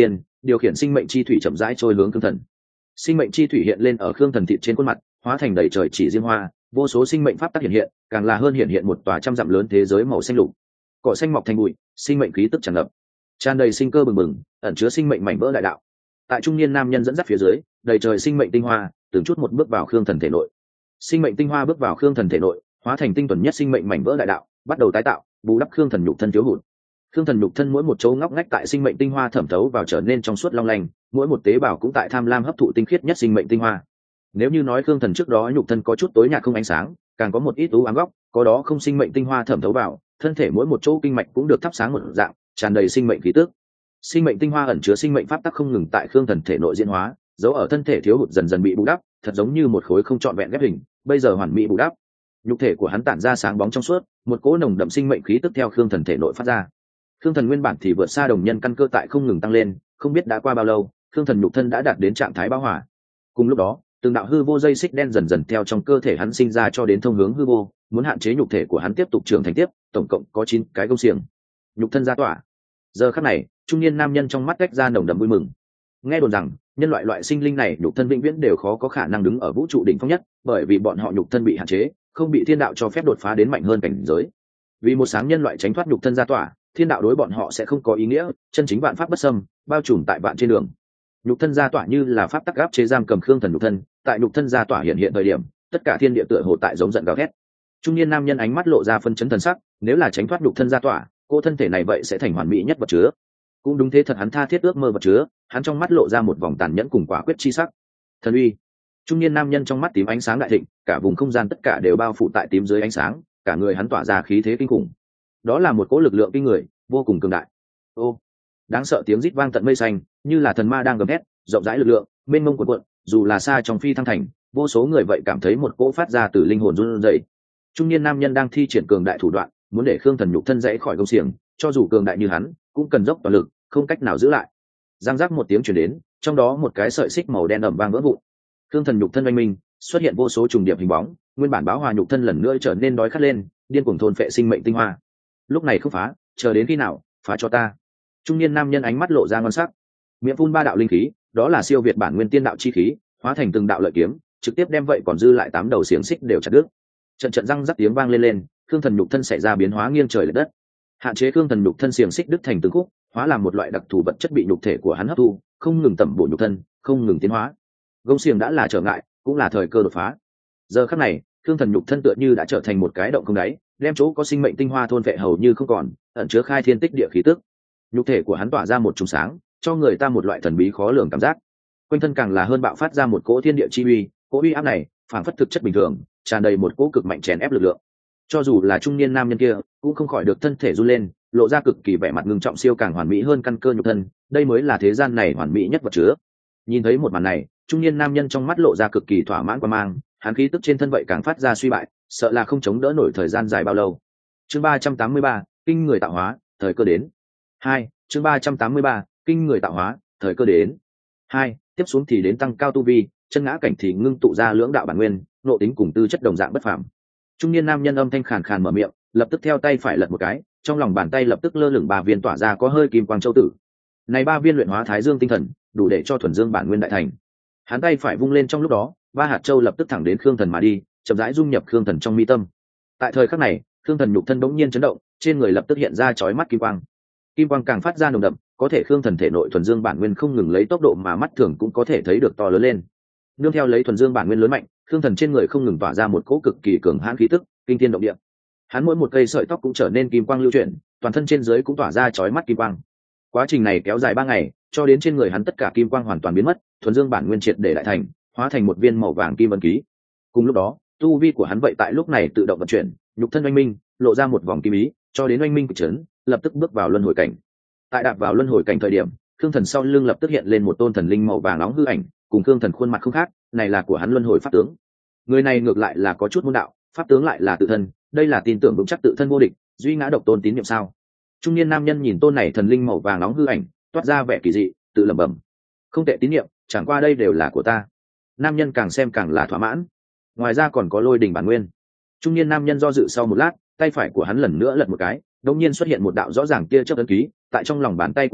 điều khiển sinh mệnh chi thủy chậm rãi trôi hướng khương thần. Sinh mệnh chi thủy hiện lên ở khương thần thịt trên khuôn mặt, hóa thành đầy trời chỉ diêm hoa, vô số sinh mệnh pháp tắc hiện hiện, càng là hơn hiện hiện một tòa trăm dặm lớn thế giới màu xanh lục. Cỏ xanh mọc thành bụi, sinh mệnh khí tức tràn ngập, tràn đầy sinh cơ bừng bừng, ẩn chứa sinh mệnh mảnh vỡ đại đạo. Tại trung niên nam nhân dẫn dắt phía dưới, đầy trời sinh mệnh tinh hoa từng chút một bước vào khương thần thể nội. Sinh mệnh tinh hoa bước vào khương thần thể nội, hóa thành tinh thuần nhất sinh mệnh mảnh vỡ đại đạo, bắt đầu tái tạo, bù đắp khương thần nhục thân thiếu hụt. Khương thần nhục thân mỗi một chỗ ngóc ngách tại sinh mệnh tinh hoa thẩm thấu vào trở nên trong suốt long lanh, mỗi một tế bào cũng tại tham lam hấp thụ tinh khiết nhất sinh mệnh tinh hoa. Nếu như nói khương thần trước đó nhục thân có chút tối nhạt không ánh sáng, càng có một ít u ám góc, có đó không sinh mệnh tinh hoa thẩm thấu vào, thân thể mỗi một chỗ kinh mạch cũng được thắp sáng một dạng, tràn đầy sinh mệnh khí tức. Sinh mệnh tinh hoa ẩn chứa sinh mệnh pháp tắc không ngừng tại khương thần thể nội diễn hóa, dấu ở thân thể thiếu hụt dần dần bị bù đắp, thật giống như một khối không trọn vẹn ghép hình, bây giờ hoàn mỹ bù đắp. Nhục thể của hắn tản ra sáng bóng trong suốt, một cỗ nồng đậm sinh mệnh khí tức theo khương thần thể nội phát ra. Khương thần nguyên bản thì vượt xa đồng nhân căn cơ tại không ngừng tăng lên, không biết đã qua bao lâu, khương thần nhục thân đã đạt đến trạng thái bão hỏa. Cùng lúc đó, từng đạo hư vô dây xích đen dần dần theo trong cơ thể hắn sinh ra cho đến thông hướng hư vô, muốn hạn chế nhục thể của hắn tiếp tục trưởng thành tiếp, tổng cộng có chín cái công xiềng. Nhục thân ra tỏa. Giờ khắc này, trung niên nam nhân trong mắt tách ra nồng đậm vui mừng. Nghe đồn rằng, nhân loại loại sinh linh này nhục thân vĩnh viễn đều khó có khả năng đứng ở vũ trụ đỉnh phong nhất, bởi vì bọn họ nhục thân bị hạn chế, không bị thiên đạo cho phép đột phá đến mạnh hơn cảnh giới. Vì một sáng nhân loại tránh thoát nhục thân ra tỏa, thiên đạo đối bọn họ sẽ không có ý nghĩa, chân chính vạn pháp bất xâm, bao trùm tại vạn trên đường. Nhục thân ra tỏa như là pháp tắc áp chế giam cầm khương thần nhục thân, tại nhục thân ra tỏa hiện hiện thời điểm, tất cả thiên địa tựa hồ tại giống giận gào thét. Trung niên nam nhân ánh mắt lộ ra phân chấn thần sắc, nếu là tránh thoát nhục thân ra tỏa, cô thân thể này vậy sẽ thành hoàn mỹ nhất vật chứa. Cũng đúng thế thật, hắn tha thiết ước mơ vật chứa, hắn trong mắt lộ ra một vòng tàn nhẫn cùng quả quyết chi sắc. Thần uy. Trung niên nam nhân trong mắt tím ánh sáng đại thịnh, cả vùng không gian tất cả đều bao phủ tại tím dưới ánh sáng, cả người hắn tỏa ra khí thế kinh khủng. Đó là một cỗ lực lượng kinh người, vô cùng cường đại. Ô, đáng sợ tiếng rít vang tận mây xanh, như là thần ma đang gầm thét, rộng rãi lực lượng, mênh mông cuồn cuộn, dù là xa trong phi thăng thành, vô số người vậy cảm thấy một cỗ phát ra từ linh hồn run rẩy. Trung niên nam nhân đang thi triển cường đại thủ đoạn, muốn để khương thần nhục thân dãy khỏi công xiềng, cho dù cường đại như hắn, cũng cần dốc toàn lực, không cách nào giữ lại. Giang giác một tiếng truyền đến, trong đó một cái sợi xích màu đen ầm vang vỡ vụn. Khương thần nhục thân oanh minh, xuất hiện vô số trùng điệp hình bóng, nguyên bản báo hòa nhục thân lần nữa trở nên đói khát lên, điên cuồng thôn phệ sinh mệnh tinh hoa. Lúc này không phá, chờ đến khi nào, phá cho ta. Trung niên nam nhân ánh mắt lộ ra ngon sắc, miệng phun ba đạo linh khí, đó là siêu việt bản nguyên tiên đạo chi khí, hóa thành từng đạo lợi kiếm, trực tiếp đem vậy còn dư lại tám đầu xiềng xích đều chặt đứt. Trận trận răng rắc tiếng vang lên lên, khương thần nhục thân xảy ra biến hóa nghiêng trời lệch đất. Hạn chế khương thần nhục thân xiềng xích đứt thành từng khúc, hóa làm một loại đặc thù vật chất bị nhục thể của hắn hấp thu, không ngừng tẩm bổ nhục thân, không ngừng tiến hóa. Gông xiềng đã là trở ngại, cũng là thời cơ đột phá. Giờ khắc này, khương thần nhục thân tựa như đã trở thành một cái động không đáy, đem chỗ có sinh mệnh tinh hoa thôn vệ hầu như không còn, ẩn chứa khai thiên tích địa khí tức. Nhục thể của hắn tỏa ra một chùm sáng, cho người ta một loại thần bí khó lường cảm giác. Quanh thân càng là hơn bạo phát ra một cỗ thiên địa chi uy, cỗ uy áp này phảng phất thực chất bình thường, tràn đầy một cỗ cực mạnh chèn ép lực lượng. Cho dù là trung niên nam nhân kia, cũng không khỏi được thân thể run lên, lộ ra cực kỳ vẻ mặt ngưng trọng, siêu càng hoàn mỹ hơn căn cơ nhục thân, đây mới là thế gian này hoàn mỹ nhất vật chứa. Nhìn thấy một màn này, trung niên nam nhân trong mắt lộ ra cực kỳ thỏa mãn quan mang, hắn khí tức trên thân vậy càng phát ra suy bại, sợ là không chống đỡ nổi thời gian dài bao lâu. Chương ba trăm tám mươi ba, kinh người tạo hóa, thời cơ đến. Hai, chương ba trăm tám mươi ba, kinh người tạo hóa, thời cơ đến. Hai, tiếp xuống thì đến tăng cao tu vi, chân ngã cảnh thì ngưng tụ ra lưỡng đạo bản nguyên, nội tính cùng tư chất đồng dạng bất phàm. Trung niên nam nhân âm thanh khàn khàn mở miệng, lập tức theo tay phải lật một cái, trong lòng bàn tay lập tức lơ lửng ba viên tỏa ra có hơi kim quang châu tử. Này ba viên luyện hóa thái dương tinh thần, đủ để cho thuần dương bản nguyên đại thành. Hắn tay phải vung lên trong lúc đó, ba hạt châu lập tức thẳng đến khương thần mà đi, chậm rãi dung nhập khương thần trong mi tâm. Tại thời khắc này, khương thần nhục thân bỗng nhiên chấn động, trên người lập tức hiện ra chói mắt kim quang. Kim quang càng phát ra nồng đậm, có thể khương thần thể nội thuần dương bản nguyên không ngừng lấy tốc độ mà mắt thường cũng có thể thấy được to lớn lên. Nương theo lấy thuần dương bản nguyên lớn mạnh, khương thần trên người không ngừng tỏa ra một cỗ cực kỳ cường hãn khí tức, kinh thiên động địa. Hắn mỗi một cây sợi tóc cũng trở nên kim quang lưu chuyển, toàn thân trên dưới cũng tỏa ra chói mắt kim quang. Quá trình này kéo dài ba ngày, cho đến trên người hắn tất cả kim quang hoàn toàn biến mất, thuần dương bản nguyên triệt để đại thành, hóa thành một viên màu vàng kim vân ký. Cùng lúc đó, tu vi của hắn vậy tại lúc này tự động vận chuyển, nhục thân oanh minh, lộ ra một vòng kim ý, cho đến oanh minh cực chấn, lập tức bước vào luân hồi cảnh. Tại đạp vào luân hồi cảnh thời điểm, khương thần sau lưng lập tức hiện lên một tôn thần linh màu vàng nóng hư ảnh, cùng khương thần khuôn mặt không khác, này là của hắn luân hồi pháp tướng. Người này ngược lại là có chút môn đạo, pháp tướng lại là tự thân, đây là tin tưởng vững chắc tự thân vô địch, duy ngã độc tôn tín nhiệm sao? Trung niên nam nhân nhìn tôn này thần linh màu vàng nóng hư ảnh, toát ra vẻ kỳ dị, tự lẩm bẩm: không tệ tín nhiệm, chẳng qua đây đều là của ta. Nam nhân càng xem càng là thỏa mãn. Ngoài ra còn có lôi đình bản nguyên. Trung niên nam nhân do dự sau một lát, tay phải của hắn lần nữa lật một cái, đột nhiên xuất hiện một đạo rõ ràng tia chớp ấn ký, tại trong lòng bàn tay của hắn,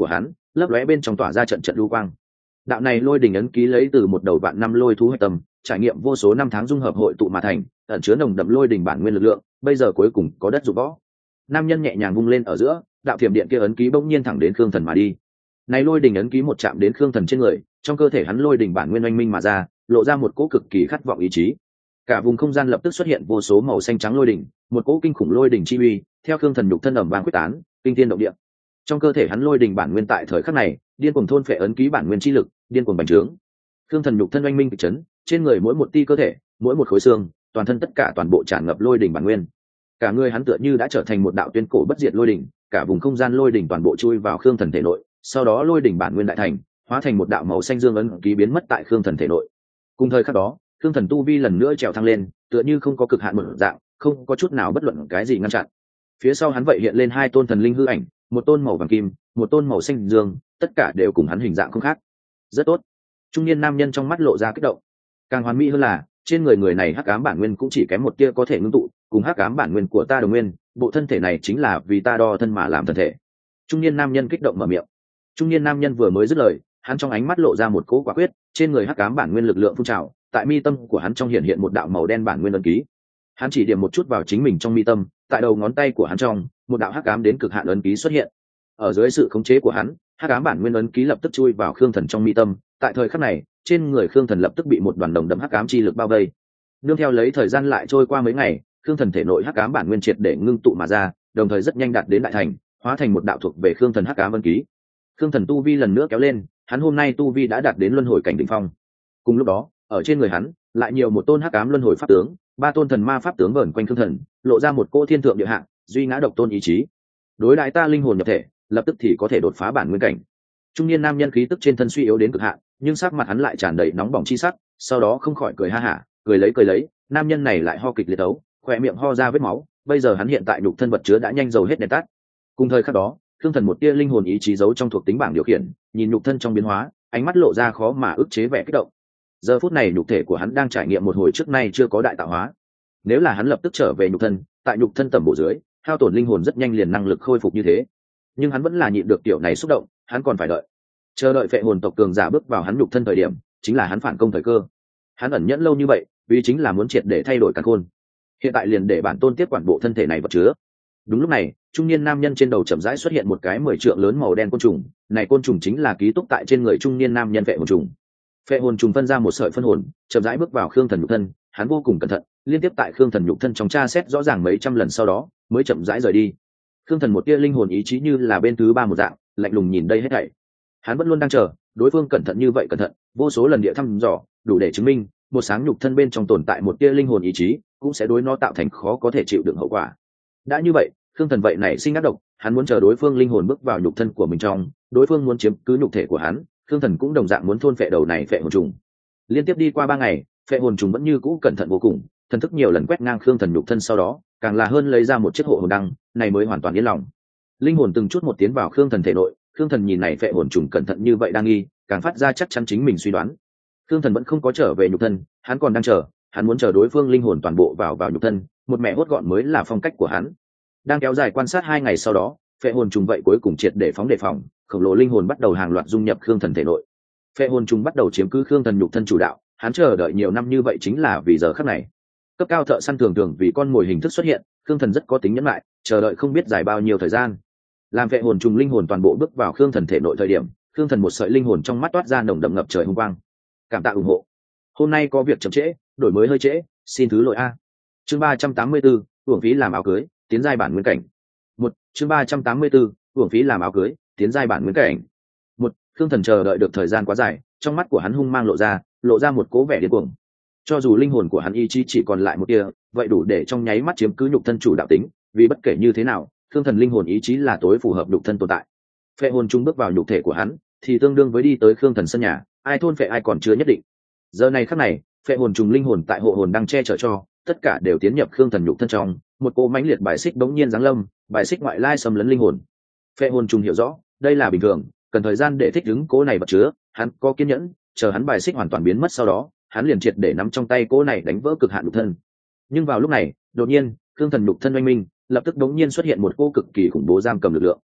lấp lóe bên trong tỏa ra trận trận lưu quang. Đạo này lôi đỉnh ấn ký lấy từ một đầu vạn năm lôi thú hệ tâm, trải nghiệm vô số năm tháng dung hợp hội tụ mà thành, ẩn chứa nồng đậm lôi đỉnh bản nguyên lực lượng, bây giờ cuối cùng có đất dụng võ. Nam nhân nhẹ nhàng vung lên ở giữa, đạo thiểm điện kia ấn ký bỗng nhiên thẳng đến Khương Thần mà đi. Này lôi đỉnh ấn ký một chạm đến Khương Thần trên người, trong cơ thể hắn lôi đỉnh bản nguyên oanh minh mà ra, lộ ra một cỗ cực kỳ khát vọng ý chí. Cả vùng không gian lập tức xuất hiện vô số màu xanh trắng lôi đỉnh, một cỗ kinh khủng lôi đỉnh chi uy, theo Khương Thần nhục thân ầm vang quyết tán, kinh thiên động địa. Trong cơ thể hắn lôi đỉnh bản nguyên tại thời khắc này, điên cuồng thôn phệ ấn ký bản nguyên chi lực, điên cuồng bành trướng. Khương Thần nhục thân oanh minh kịch chấn, trên người mỗi một ti cơ thể, mỗi một khối xương, toàn thân tất cả toàn bộ tràn ngập lôi đỉnh bản nguyên. Cả người hắn tựa như đã trở thành một đạo tuyên cổ bất diệt lôi đỉnh, cả vùng không gian lôi đỉnh toàn bộ chui vào Khương Thần thể nội, sau đó lôi đỉnh bản nguyên đại thành, hóa thành một đạo màu xanh dương ấn ký biến mất tại Khương Thần thể nội. Cùng thời khắc đó, Khương Thần tu vi lần nữa trèo thăng lên, tựa như không có cực hạn một dạng, không có chút nào bất luận cái gì ngăn chặn. Phía sau hắn vậy hiện lên hai tôn thần linh hư ảnh, một tôn màu vàng kim, một tôn màu xanh dương, tất cả đều cùng hắn hình dạng không khác. Rất tốt. Trung niên nam nhân trong mắt lộ ra kích động. Càng hoàn mỹ hơn là, trên người người này hắc ám bản nguyên cũng chỉ kém một tia có thể ngưng tụ, cùng hắc ám bản nguyên của ta đồng nguyên, bộ thân thể này chính là vì ta đo thân mà làm thân thể. Trung niên nam nhân kích động mở miệng. Trung niên nam nhân vừa mới dứt lời, hắn trong ánh mắt lộ ra một cỗ quả quyết, trên người hắc ám bản nguyên lực lượng phun trào, tại mi tâm của hắn trong hiện hiện một đạo màu đen bản nguyên ấn ký. Hắn chỉ điểm một chút vào chính mình trong mi tâm, tại đầu ngón tay của hắn trong, một đạo hắc ám đến cực hạn ấn ký xuất hiện. Ở dưới sự khống chế của hắn, hắc ám bản nguyên ấn ký lập tức chui vào Khương Thần trong mi tâm, tại thời khắc này, trên người Khương Thần lập tức bị một đoàn đồng đậm hắc ám chi lực bao vây. Nương theo lấy thời gian lại trôi qua mấy ngày, Khương Thần thể nội hắc ám bản nguyên triệt để ngưng tụ mà ra, đồng thời rất nhanh đạt đến đại thành, hóa thành một đạo thuộc về Khương Thần hắc ám ấn ký. Khương Thần tu vi lần nữa kéo lên, hắn hôm nay tu vi đã đạt đến luân hồi cảnh đỉnh phong. Cùng lúc đó, ở trên người hắn lại nhiều một tôn hắc ám luân hồi pháp tướng, ba tôn thần ma pháp tướng vờn quanh Khương Thần, lộ ra một cỗ thiên thượng địa hạ, duy ngã độc tôn ý chí. Đối đại ta linh hồn nhập thể, lập tức thì có thể đột phá bản nguyên cảnh. Trung niên nam nhân khí tức trên thân suy yếu đến cực hạn, nhưng sắc mặt hắn lại tràn đầy nóng bỏng chi sắc, sau đó không khỏi cười ha hả, cười lấy cười lấy, nam nhân này lại ho kịch liệt ấu, khỏe miệng ho ra vết máu, bây giờ hắn hiện tại nhục thân vật chứa đã nhanh dầu hết đèn tắt. Cùng thời khắc đó, Khương Thần một tia linh hồn ý chí giấu trong thuộc tính bảng điều khiển, nhìn nhục thân trong biến hóa, ánh mắt lộ ra khó mà ức chế vẻ kích động. Giờ phút này nhục thể của hắn đang trải nghiệm một hồi trước nay chưa có đại tạo hóa. Nếu là hắn lập tức trở về nhục thân, tại nhục thân tầm bổ dưới, hao tổn linh hồn rất nhanh liền năng lực khôi phục như thế. Nhưng hắn vẫn là nhịn được tiểu này xúc động, hắn còn phải đợi. Chờ đợi phệ hồn tộc cường giả bước vào hắn nhục thân thời điểm, chính là hắn phản công thời cơ. Hắn ẩn nhẫn lâu như vậy, vì chính là muốn triệt để thay đổi càn khôn. Hiện tại liền để bản tôn tiếp quản bộ thân thể này vật chứa. Đúng lúc này, trung niên nam nhân trên đầu chậm rãi xuất hiện một cái mười trượng lớn màu đen côn trùng, này côn trùng chính là ký túc tại trên người trung niên nam nhân phệ hồn trùng. Phệ hồn trùng phân ra một sợi phân hồn, chậm rãi bước vào Khương Thần nhục thân, hắn vô cùng cẩn thận, liên tiếp tại Khương Thần nhục thân trong tra xét rõ ràng mấy trăm lần sau đó, mới chậm rãi rời đi. Khương Thần một tia linh hồn ý chí như là bên thứ ba một dạng, lạnh lùng nhìn đây hết thảy. Hắn vẫn luôn đang chờ, đối phương cẩn thận như vậy cẩn thận, vô số lần địa thăm dò, đủ để chứng minh, một sáng nhục thân bên trong tồn tại một tia linh hồn ý chí, cũng sẽ đối nó tạo thành khó có thể chịu đựng hậu quả. Đã như vậy, Khương Thần vậy nảy sinh ác độc, hắn muốn chờ đối phương linh hồn bước vào nhục thân của mình trong, đối phương muốn chiếm cứ nhục thể của hắn, Khương Thần cũng đồng dạng muốn thôn phệ đầu này phệ hồn trùng. Liên tiếp đi qua ba ngày, phệ hồn trùng vẫn như cũ cẩn thận vô cùng, thần thức nhiều lần quét ngang Khương Thần nhục thân sau đó, càng là hơn lấy ra một chiếc hộ hồn đăng, này mới hoàn toàn yên lòng. Linh hồn từng chút một tiến vào Khương Thần thể nội, Khương Thần nhìn này phệ hồn trùng cẩn thận như vậy đang nghi, càng phát ra chắc chắn chính mình suy đoán. Khương Thần vẫn không có trở về nhục thân, hắn còn đang chờ, hắn muốn chờ đối phương linh hồn toàn bộ vào vào nhục thân, một mẹ hốt gọn mới là phong cách của hắn. Đang kéo dài quan sát hai ngày sau đó, phệ hồn trùng vậy cuối cùng triệt để phóng đề phòng, khổng lồ linh hồn bắt đầu hàng loạt dung nhập Khương Thần thể nội. Phệ hồn trùng bắt đầu chiếm cứ Khương Thần nhục thân chủ đạo, hắn chờ đợi nhiều năm như vậy chính là vì giờ khắc này. Cấp cao thợ săn thường thường vì con mồi hình thức xuất hiện, Khương Thần rất có tính nhẫn lại, chờ đợi không biết dài bao nhiêu thời gian. Làm phệ hồn trùng linh hồn toàn bộ bước vào Khương Thần thể nội thời điểm, Khương Thần một sợi linh hồn trong mắt toát ra nồng đậm ngập trời hung quang. Cảm tạ ủng hộ. Hôm nay có việc chậm trễ, đổi mới hơi trễ, xin thứ lỗi a. Chương ba trăm tám mươi tư, uổng phí làm áo cưới, tiến giai bản nguyên cảnh. Một, chương ba trăm tám mươi tư, uổng phí làm áo cưới, tiến giai bản nguyên cảnh. Một, Khương Thần chờ đợi được thời gian quá dài, trong mắt của hắn hung mang lộ ra, lộ ra một cố vẻ điên cuồng. Cho dù linh hồn của hắn ý chí chỉ còn lại một tia, vậy đủ để trong nháy mắt chiếm cứ nhục thân chủ đạo tính, vì bất kể như thế nào, Khương Thần linh hồn ý chí là tối phù hợp nhục thân tồn tại. Phệ hồn trung bước vào nhục thể của hắn, thì tương đương với đi tới Khương Thần sân nhà, ai thôn phệ ai còn chưa nhất định. Giờ này khắc này, phệ hồn trùng linh hồn tại hộ hồn đang che chở cho, tất cả đều tiến nhập Khương Thần nhục thân trong, một cỗ mãnh liệt bài xích bỗng nhiên giáng lâm, bài xích ngoại lai xâm lấn linh hồn. Phệ hồn trùng hiểu rõ, đây là bình thường, cần thời gian để thích ứng cỗ này vật chứa, hắn có kiên nhẫn, chờ hắn bài xích hoàn toàn biến mất sau đó, hắn liền triệt để nắm trong tay cỗ này đánh vỡ cực hạn nhục thân. Nhưng vào lúc này, đột nhiên, Khương Thần nhục thân oanh minh, lập tức đống nhiên xuất hiện một cô cực kỳ khủng bố giam cầm lực lượng.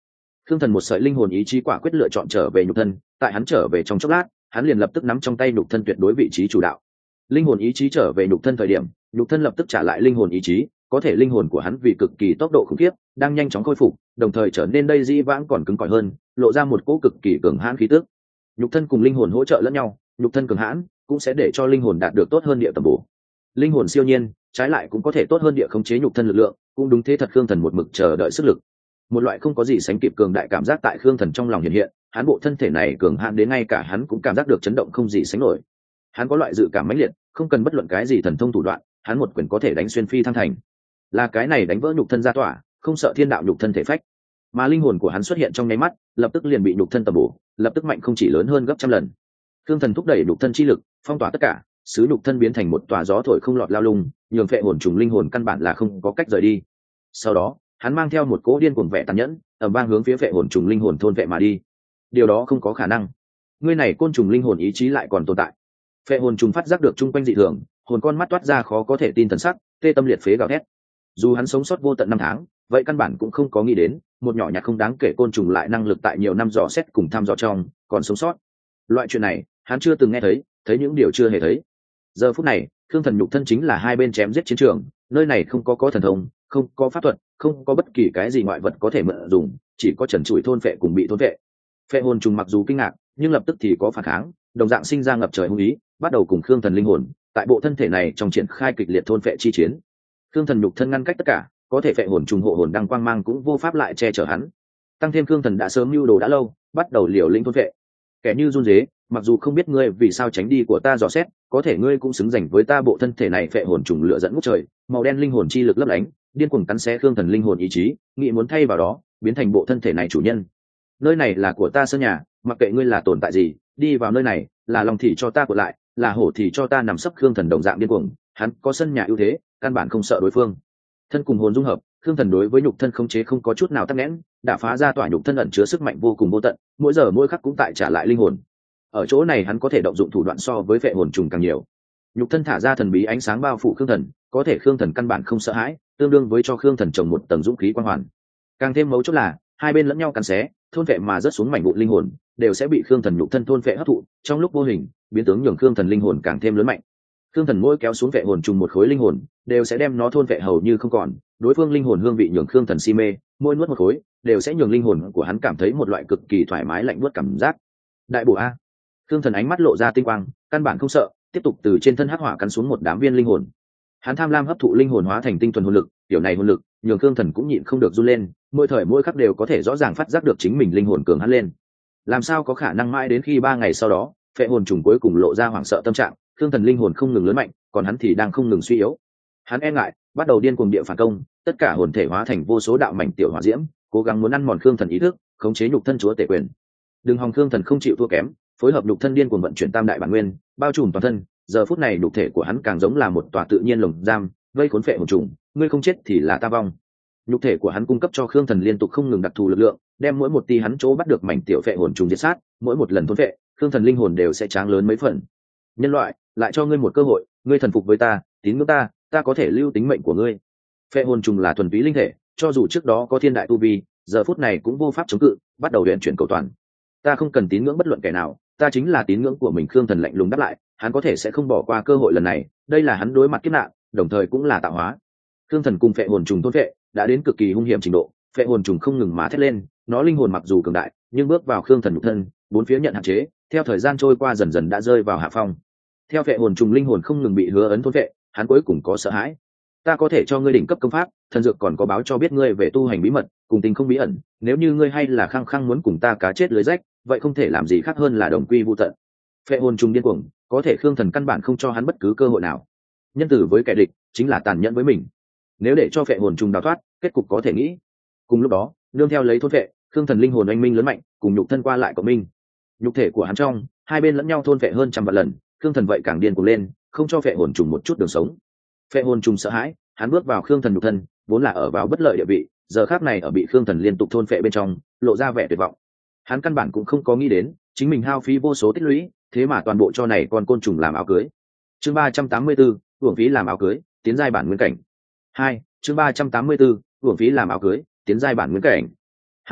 Khương Thần một sợi linh hồn ý chí quả quyết lựa chọn trở về nhục thân, tại hắn trở về trong chốc lát, hắn liền lập tức nắm trong tay nhục thân tuyệt đối vị trí chủ đạo. Linh hồn ý chí trở về nhục thân thời điểm, nhục thân lập tức trả lại linh hồn ý chí, có thể linh hồn của hắn vì cực kỳ tốc độ khủng khiếp, đang nhanh chóng khôi phục, đồng thời trở nên đây dĩ vãng còn cứng cỏi hơn, lộ ra một cỗ cực kỳ cường hãn khí tức. Nhục thân cùng linh hồn hỗ trợ lẫn nhau, nhục thân cường hãn cũng sẽ để cho linh hồn đạt được tốt hơn địa tầm bổ. Linh hồn siêu nhiên, trái lại cũng có thể tốt hơn địa khống chế nhục thân lực lượng, cũng đúng thế thật. Khương Thần một mực chờ đợi sức lực, một loại không có gì sánh kịp cường đại cảm giác tại Khương Thần trong lòng hiện hiện, hắn bộ thân thể này cường hãn đến ngay cả hắn cũng cảm giác được chấn động không gì sánh nổi. Hắn có loại dự cảm mãnh liệt, không cần bất luận cái gì thần thông thủ đoạn, hắn một quyền có thể đánh xuyên phi thăng thành. Là cái này đánh vỡ nhục thân ra tỏa, không sợ thiên đạo nhục thân thể phách. Mà linh hồn của hắn xuất hiện trong nháy mắt, lập tức liền bị nhục thân tầm bổ, lập tức mạnh không chỉ lớn hơn gấp trăm lần. Khương Thần thúc đẩy nhục thân chi lực, phong tỏa tất cả, sứ nhục thân biến thành một tòa gió thổi không lọt lao lung, nhường phệ hồn trùng linh hồn căn bản là không có cách rời đi. Sau đó, hắn mang theo một cỗ điên cuồng vẻ tàn nhẫn, ầm vang hướng phía phệ hồn trùng linh hồn thôn vệ mà đi. Điều đó không có khả năng. Ngươi này côn trùng linh hồn ý chí lại còn tồn tại. Phệ hồn trùng phát giác được chung quanh dị thường, hồn con mắt toát ra khó có thể tin thần sắc, tê tâm liệt phế gào thét. Dù hắn sống sót vô tận năm tháng, vậy căn bản cũng không có nghĩ đến, một nhỏ nhặt không đáng kể côn trùng lại năng lực tại nhiều năm dò xét cùng thăm dò trong, còn sống sót. Loại chuyện này, hắn chưa từng nghe thấy, thấy những điều chưa hề thấy. Giờ phút này, Khương Thần nhục thân chính là hai bên chém giết chiến trường, nơi này không có có thần thông, không có pháp thuật, không có bất kỳ cái gì ngoại vật có thể mượn dùng, chỉ có trần trụi thôn phệ cùng bị thôn phệ. Phệ hồn trùng mặc dù kinh ngạc, nhưng lập tức thì có phản kháng, đồng dạng sinh ra ngập trời hung ý, bắt đầu cùng Khương Thần linh hồn, tại bộ thân thể này trong triển khai kịch liệt thôn phệ chi chiến. Khương Thần nhục thân ngăn cách tất cả, có thể phệ hồn trùng hộ hồn đăng quang mang cũng vô pháp lại che chở hắn. Tăng thêm Khương Thần đã sớm mưu đồ đã lâu, bắt đầu liều lĩnh thôn phệ. Kẻ như run rế, mặc dù không biết ngươi vì sao tránh đi của ta dò xét, có thể ngươi cũng xứng dành với ta bộ thân thể này phệ hồn trùng lửa dẫn ngút trời, màu đen linh hồn chi lực lấp lánh, điên cuồng cắn xé Khương Thần linh hồn ý chí, nghĩ muốn thay vào đó, biến thành bộ thân thể này chủ nhân. Nơi này là của ta sân nhà, mặc kệ ngươi là tồn tại gì, đi vào nơi này, là lòng thì cho ta của lại, là hổ thì cho ta nằm sấp. Khương Thần đồng dạng điên cuồng, hắn có sân nhà ưu thế, căn bản không sợ đối phương. Thân cùng hồn dung hợp, Khương Thần đối với nhục thân khống chế không có chút nào tắc nghẽn, đã phá ra tỏa nhục thân ẩn chứa sức mạnh vô cùng vô tận, mỗi giờ mỗi khắc cũng tại trả lại linh hồn. Ở chỗ này hắn có thể động dụng thủ đoạn so với phệ hồn trùng càng nhiều. Nhục thân thả ra thần bí ánh sáng bao phủ Khương Thần, có thể Khương Thần căn bản không sợ hãi, tương đương với cho Khương Thần trồng một tầng dũng khí quang hoàn. Càng thêm mấu chốt là, hai bên lẫn nhau cắn xé, thôn phệ mà rớt xuống mảnh vụn linh hồn, đều sẽ bị Khương Thần nhục thân thôn phệ hấp thụ, trong lúc vô hình, biến tướng nhường Khương Thần linh hồn càng thêm lớn mạnh. Khương Thần mỗi kéo xuống phệ hồn trùng một khối linh hồn, đều sẽ đem nó thôn phệ hầu như không còn, đối phương linh hồn hương vị nhường Khương Thần si mê, mỗi nuốt một khối, đều sẽ nhường linh hồn của hắn cảm thấy một loại cực kỳ thoải mái lạnh buốt cảm giác. Đại bổ a. Khương Thần ánh mắt lộ ra tinh quang, căn bản không sợ, tiếp tục từ trên thân hắc hỏa cắn xuống một đám viên linh hồn. Hắn tham lam hấp thụ linh hồn hóa thành tinh thuần hồn lực, tiểu này hồn lực, nhường Khương Thần cũng nhịn không được run lên, mỗi thời mỗi khắc đều có thể rõ ràng phát giác được chính mình linh hồn cường hắn lên. Làm sao có khả năng mãi đến khi ba ngày sau đó, phệ hồn trùng cuối cùng lộ ra hoảng sợ tâm trạng, Khương Thần linh hồn không ngừng lớn mạnh, còn hắn thì đang không ngừng suy yếu. Hắn e ngại, bắt đầu điên cuồng địa phản công, tất cả hồn thể hóa thành vô số đạo mảnh tiểu hỏa diễm, cố gắng muốn ăn mòn Khương Thần ý thức, khống chế nhục thân chúa tể quyền. Đừng hòng Khương Thần không chịu thua kém, phối hợp nhục thân điên cuồng vận chuyển tam đại bản nguyên, bao trùm toàn thân. Giờ phút này nhục thể của hắn càng giống là một tòa tự nhiên lồng giam, vây khốn phệ hồn trùng, ngươi không chết thì là ta vong. Nhục thể của hắn cung cấp cho Khương Thần liên tục không ngừng đặc thù lực lượng, đem mỗi một tia hắn chỗ bắt được mảnh tiểu phệ hồn trùng diệt sát, mỗi một lần thôn phệ, Khương Thần linh hồn đều sẽ tráng lớn mấy phần. Nhân loại, lại cho ngươi một cơ hội, ngươi thần phục với ta, tín ngưỡng ta, ta có thể lưu tính mệnh của ngươi. Phệ hồn trùng là thuần túy linh thể, cho dù trước đó có thiên đại tu vi, giờ phút này cũng vô pháp chống cự, bắt đầu luyện chuyển cầu toàn. Ta không cần tín ngưỡng bất luận kẻ nào, ta chính là tín ngưỡng của mình. Khương Thần lạnh lùng đáp lại, hắn có thể sẽ không bỏ qua cơ hội lần này, đây là hắn đối mặt kiếp nạn, đồng thời cũng là tạo hóa. Khương Thần cùng phệ hồn trùng thôn phệ đã đến cực kỳ hung hiểm trình độ, phệ hồn trùng không ngừng mà thét lên, nó linh hồn mặc dù cường đại, nhưng bước vào Khương Thần nhục thân, bốn phía nhận hạn chế, theo thời gian trôi qua dần dần đã rơi vào hạ phong. Theo phệ hồn trùng linh hồn không ngừng bị hứa ấn thôn phệ, hắn cuối cùng có sợ hãi. Ta có thể cho ngươi đỉnh cấp công pháp, thần dược còn có báo cho biết ngươi về tu hành bí mật, cùng tình không bí ẩn, nếu như ngươi hay là khăng khăng muốn cùng ta cá chết lưới rách, vậy không thể làm gì khác hơn là đồng quy vu tận. Phệ hồn trùng điên cuồng, có thể Khương Thần căn bản không cho hắn bất cứ cơ hội nào. Nhân tử với kẻ địch chính là tàn nhẫn với mình. Nếu để cho phệ hồn trùng đào thoát, kết cục có thể nghĩ. Cùng lúc đó, nương theo lấy thôn phệ, Khương Thần linh hồn anh minh lớn mạnh, cùng nhục thân qua lại cộng minh. Nhục thể của hắn trong, hai bên lẫn nhau thôn phệ hơn trăm vạn lần, Khương Thần vậy càng điên cuồng lên, không cho phệ hồn trùng một chút đường sống. Phệ hồn trùng sợ hãi, hắn bước vào Khương Thần nhục thân, vốn là ở vào bất lợi địa vị, giờ khắc này ở bị Khương Thần liên tục thôn phệ bên trong, lộ ra vẻ tuyệt vọng. Hắn căn bản cũng không có nghĩ đến, chính mình hao phí vô số tích lũy, thế mà toàn bộ cho này con côn trùng làm áo cưới. Chương ba trăm tám mươi 34, uổng phí làm áo cưới, tiến giai bản nguyên cảnh. hai, chương ba trăm tám mươi 34, uổng phí làm áo cưới, tiến giai bản nguyên cảnh. hai,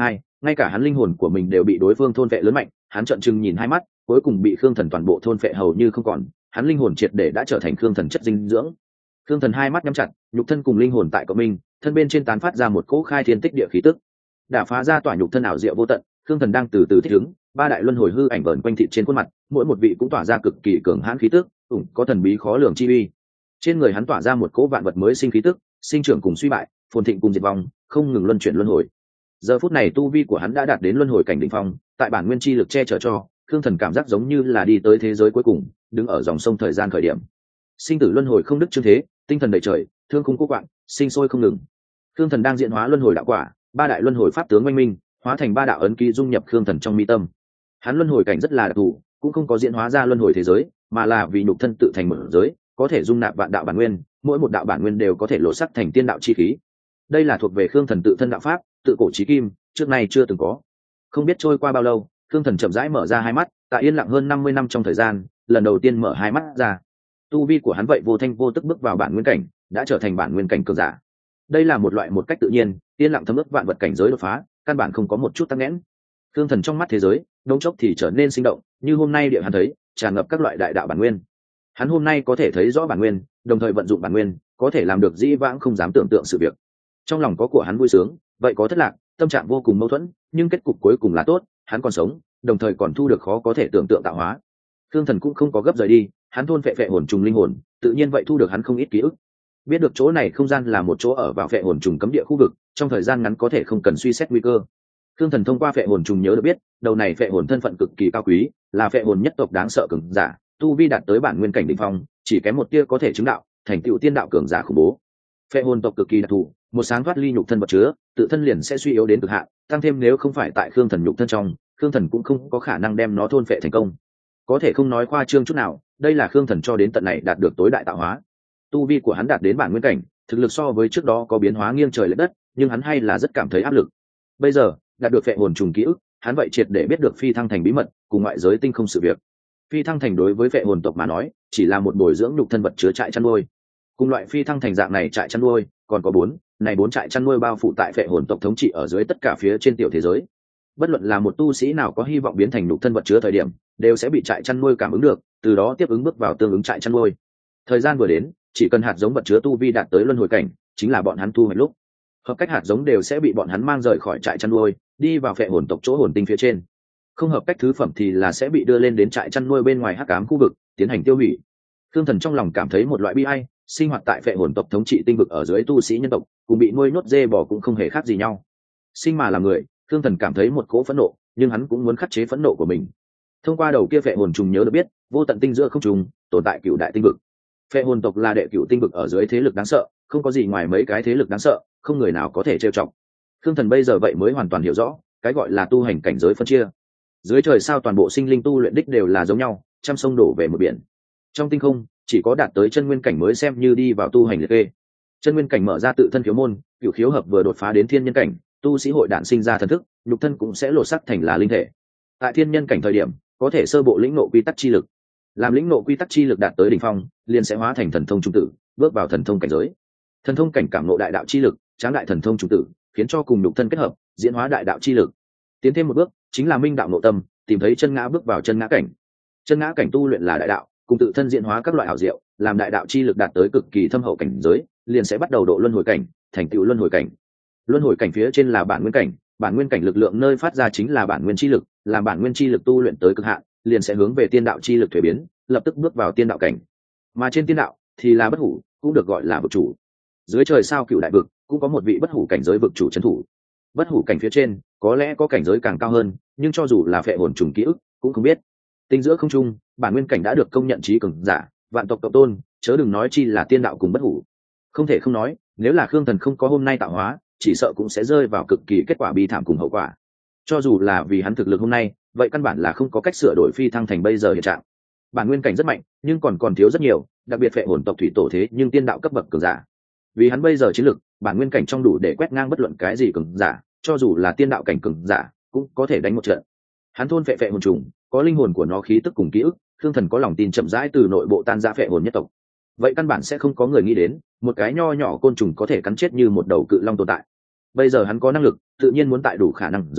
ngay cả hắn linh hồn của mình đều bị đối phương thôn vệ lớn mạnh. Hắn trợn trừng nhìn hai mắt, cuối cùng bị khương thần toàn bộ thôn vệ hầu như không còn. Hắn linh hồn triệt để đã trở thành khương thần chất dinh dưỡng. Khương thần hai mắt nhắm chặt, nhục thân cùng linh hồn tại cộng minh, thân bên trên tán phát ra một cỗ khai thiên tích địa khí tức, đã phá ra tỏa nhục thân ảo diệu vô tận. Khương thần đang từ từ thích ứng, ba đại luân hồi hư ảnh vờn quanh thịt trên khuôn mặt, mỗi một vị cũng tỏa ra cực kỳ cường hãn khí tức, ủng có thần bí khó lường chi uy. Trên người hắn tỏa ra một cỗ vạn vật mới sinh khí tức, sinh trưởng cùng suy bại, phồn thịnh cùng diệt vong, không ngừng luân chuyển luân hồi. Giờ phút này tu vi của hắn đã đạt đến luân hồi cảnh đỉnh phong, tại bản nguyên chi lực che chở cho, Khương thần cảm giác giống như là đi tới thế giới cuối cùng, đứng ở dòng sông thời gian khởi điểm. Sinh tử luân hồi không đứt chương thế, tinh thần đầy trời, thương khung cố quạng, sinh sôi không ngừng. Khương thần đang diễn hóa luân hồi đạo quả, ba đại luân hồi pháp tướng oanh minh, hóa thành ba đạo ấn ký dung nhập Khương thần trong mi tâm. Hắn luân hồi cảnh rất là đặc thù, cũng không có diễn hóa ra luân hồi thế giới, mà là vì nhục thân tự thành một giới, có thể dung nạp vạn đạo bản nguyên, mỗi một đạo bản nguyên đều có thể lộ sắc thành tiên đạo chi khí. Đây là thuộc về Khương thần tự thân đạo pháp, tự cổ chí kim, trước nay chưa từng có. Không biết trôi qua bao lâu, Khương thần chậm rãi mở ra hai mắt, tại yên lặng hơn năm mươi năm trong thời gian, lần đầu tiên mở hai mắt ra. Tu vi của hắn vậy vô thanh vô tức bước vào bản nguyên cảnh, đã trở thành bản nguyên cảnh cường giả. Đây là một loại một cách tự nhiên, yên lặng thấm ức vạn vật cảnh giới đột phá, căn bản không có một chút tắc nghẽn. Khương thần trong mắt thế giới, đống chốc thì trở nên sinh động, như hôm nay địa hắn thấy, tràn ngập các loại đại đạo bản nguyên. Hắn hôm nay có thể thấy rõ bản nguyên, đồng thời vận dụng bản nguyên, có thể làm được dĩ vãng không dám tưởng tượng sự việc. Trong lòng có của hắn vui sướng, vậy có thất lạc, tâm trạng vô cùng mâu thuẫn, nhưng kết cục cuối cùng là tốt, hắn còn sống, đồng thời còn thu được khó có thể tưởng tượng tạo hóa. Khương thần cũng không có gấp rời đi, hắn thôn phệ phệ hồn trùng linh hồn, tự nhiên vậy thu được hắn không ít ký ức. Biết được chỗ này không gian là một chỗ ở vào phệ hồn trùng cấm địa khu vực, trong thời gian ngắn có thể không cần suy xét nguy cơ. Khương thần thông qua phệ hồn trùng nhớ được biết, đầu này phệ hồn thân phận cực kỳ cao quý, là phệ hồn nhất tộc đáng sợ cường giả, tu vi đạt tới bản nguyên cảnh đỉnh phong, chỉ kém một tia có thể chứng đạo, thành tựu tiên đạo cường giả khủng bố. Phệ hồn tộc cực kỳ đặc thù, một sáng thoát ly nhục thân vật chứa, tự thân liền sẽ suy yếu đến cực hạn, tăng thêm nếu không phải tại Khương thần nhục thân trong, Khương thần cũng không có khả năng đem nó thôn phệ thành công. Có thể không nói khoa trương chút nào, đây là Khương thần cho đến tận này đạt được tối đại tạo hóa. Tu vi của hắn đạt đến bản nguyên cảnh, thực lực so với trước đó có biến hóa nghiêng trời lệch đất, nhưng hắn hay là rất cảm thấy áp lực. Bây giờ đạt được phệ hồn trùng ký ức, hắn vậy triệt để biết được phi thăng thành bí mật cùng ngoại giới tinh không sự việc. Phi thăng thành đối với phệ hồn tộc mà nói, chỉ là một bồi dưỡng nhục thân vật chứa trại chăn nuôi. Cùng loại phi thăng thành dạng này trại chăn nuôi, còn có bốn, này bốn trại chăn nuôi bao phủ tại phệ hồn tộc thống trị ở dưới tất cả phía trên tiểu thế giới. Bất luận là một tu sĩ nào có hy vọng biến thành nhục thân vật chứa thời điểm, đều sẽ bị trại chăn nuôi cảm ứng được, từ đó tiếp ứng bước vào tương ứng trại chăn nuôi. Thời gian vừa đến, chỉ cần hạt giống vật chứa tu vi đạt tới luân hồi cảnh, chính là bọn hắn thu hoạch lúc. Hợp cách hạt giống đều sẽ bị bọn hắn mang rời khỏi trại chăn nuôi, đi vào phệ hồn tộc chỗ hồn tinh phía trên. Không hợp cách thứ phẩm thì là sẽ bị đưa lên đến trại chăn nuôi bên ngoài hắc ám khu vực, tiến hành tiêu hủy. Khương thần trong lòng cảm thấy một loại bi ai, sinh hoạt tại phệ hồn tộc thống trị tinh vực ở dưới tu sĩ nhân tộc, cùng bị nuôi nhốt dê bò cũng không hề khác gì nhau. Sinh mà là người, Khương thần cảm thấy một cỗ phẫn nộ, nhưng hắn cũng muốn khắc chế phẫn nộ của mình. Thông qua đầu kia phệ hồn trùng nhớ được biết, vô tận tinh giữa không trùng tồn tại cựu đại tinh vực. Phệ hồn tộc là đệ cựu tinh vực ở dưới thế lực đáng sợ, không có gì ngoài mấy cái thế lực đáng sợ, không người nào có thể trêu chọc. Khương thần bây giờ vậy mới hoàn toàn hiểu rõ, cái gọi là tu hành cảnh giới phân chia. Dưới trời sao toàn bộ sinh linh tu luyện đích đều là giống nhau, trăm sông đổ về một biển. Trong tinh không, chỉ có đạt tới chân nguyên cảnh mới xem như đi vào tu hành liệt kê. Chân nguyên cảnh mở ra tự thân khiếu môn, cửu khiếu hợp vừa đột phá đến thiên nhân cảnh, tu sĩ hội đản sinh ra thần thức, nhục thân cũng sẽ lột sắc thành là linh thể. Tại thiên nhân cảnh thời điểm, có thể sơ bộ lĩnh ngộ quy tắc chi lực. Làm lĩnh ngộ quy tắc chi lực đạt tới đỉnh phong, liền sẽ hóa thành thần thông trung tử, bước vào thần thông cảnh giới. Thần thông cảnh cảm ngộ đại đạo chi lực, tráng đại thần thông trung tử, khiến cho cùng nhục thân kết hợp, diễn hóa đại đạo chi lực. Tiến thêm một bước, chính là minh đạo nội tâm, tìm thấy chân ngã bước vào chân ngã cảnh. Chân ngã cảnh tu luyện là đại đạo, cùng tự thân diễn hóa các loại ảo diệu, làm đại đạo chi lực đạt tới cực kỳ thâm hậu cảnh giới, liền sẽ bắt đầu độ luân hồi cảnh, thành tựu luân hồi cảnh. Luân hồi cảnh phía trên là bản nguyên cảnh, bản nguyên cảnh lực lượng nơi phát ra chính là bản nguyên chi lực, làm bản nguyên chi lực tu luyện tới cực hạn, liền sẽ hướng về tiên đạo chi lực thuế biến, lập tức bước vào tiên đạo cảnh. Mà trên tiên đạo thì là bất hủ, cũng được gọi là vực chủ. Dưới trời sao cựu đại vực, cũng có một vị bất hủ cảnh giới vực chủ trấn thủ. Bất hủ cảnh phía trên, có lẽ có cảnh giới càng cao hơn, nhưng cho dù là phệ hồn trùng ký ức, cũng không biết. Tinh giữa không trung, bản nguyên cảnh đã được công nhận trí cường giả, vạn tộc cộng tôn, chớ đừng nói chi là tiên đạo cùng bất hủ. Không thể không nói, nếu là Khương thần không có hôm nay tạo hóa, chỉ sợ cũng sẽ rơi vào cực kỳ kết quả bi thảm cùng hậu quả. Cho dù là vì hắn thực lực hôm nay, vậy căn bản là không có cách sửa đổi phi thăng thành bây giờ hiện trạng. Bản nguyên cảnh rất mạnh, nhưng còn còn thiếu rất nhiều, đặc biệt phệ hồn tộc thủy tổ thế nhưng tiên đạo cấp bậc cường giả. Vì hắn bây giờ chiến lực, bản nguyên cảnh trong đủ để quét ngang bất luận cái gì cường giả, cho dù là tiên đạo cảnh cường giả, cũng có thể đánh một trận. Hắn thôn phệ phệ hồn trùng, có linh hồn của nó khí tức cùng ký ức, Khương thần có lòng tin chậm rãi từ nội bộ tan ra phệ hồn nhất tộc. Vậy căn bản sẽ không có người nghĩ đến, một cái nho nhỏ côn trùng có thể cắn chết như một đầu cự long tồn tại. Bây giờ hắn có năng lực, tự nhiên muốn tại đủ khả năng dưới,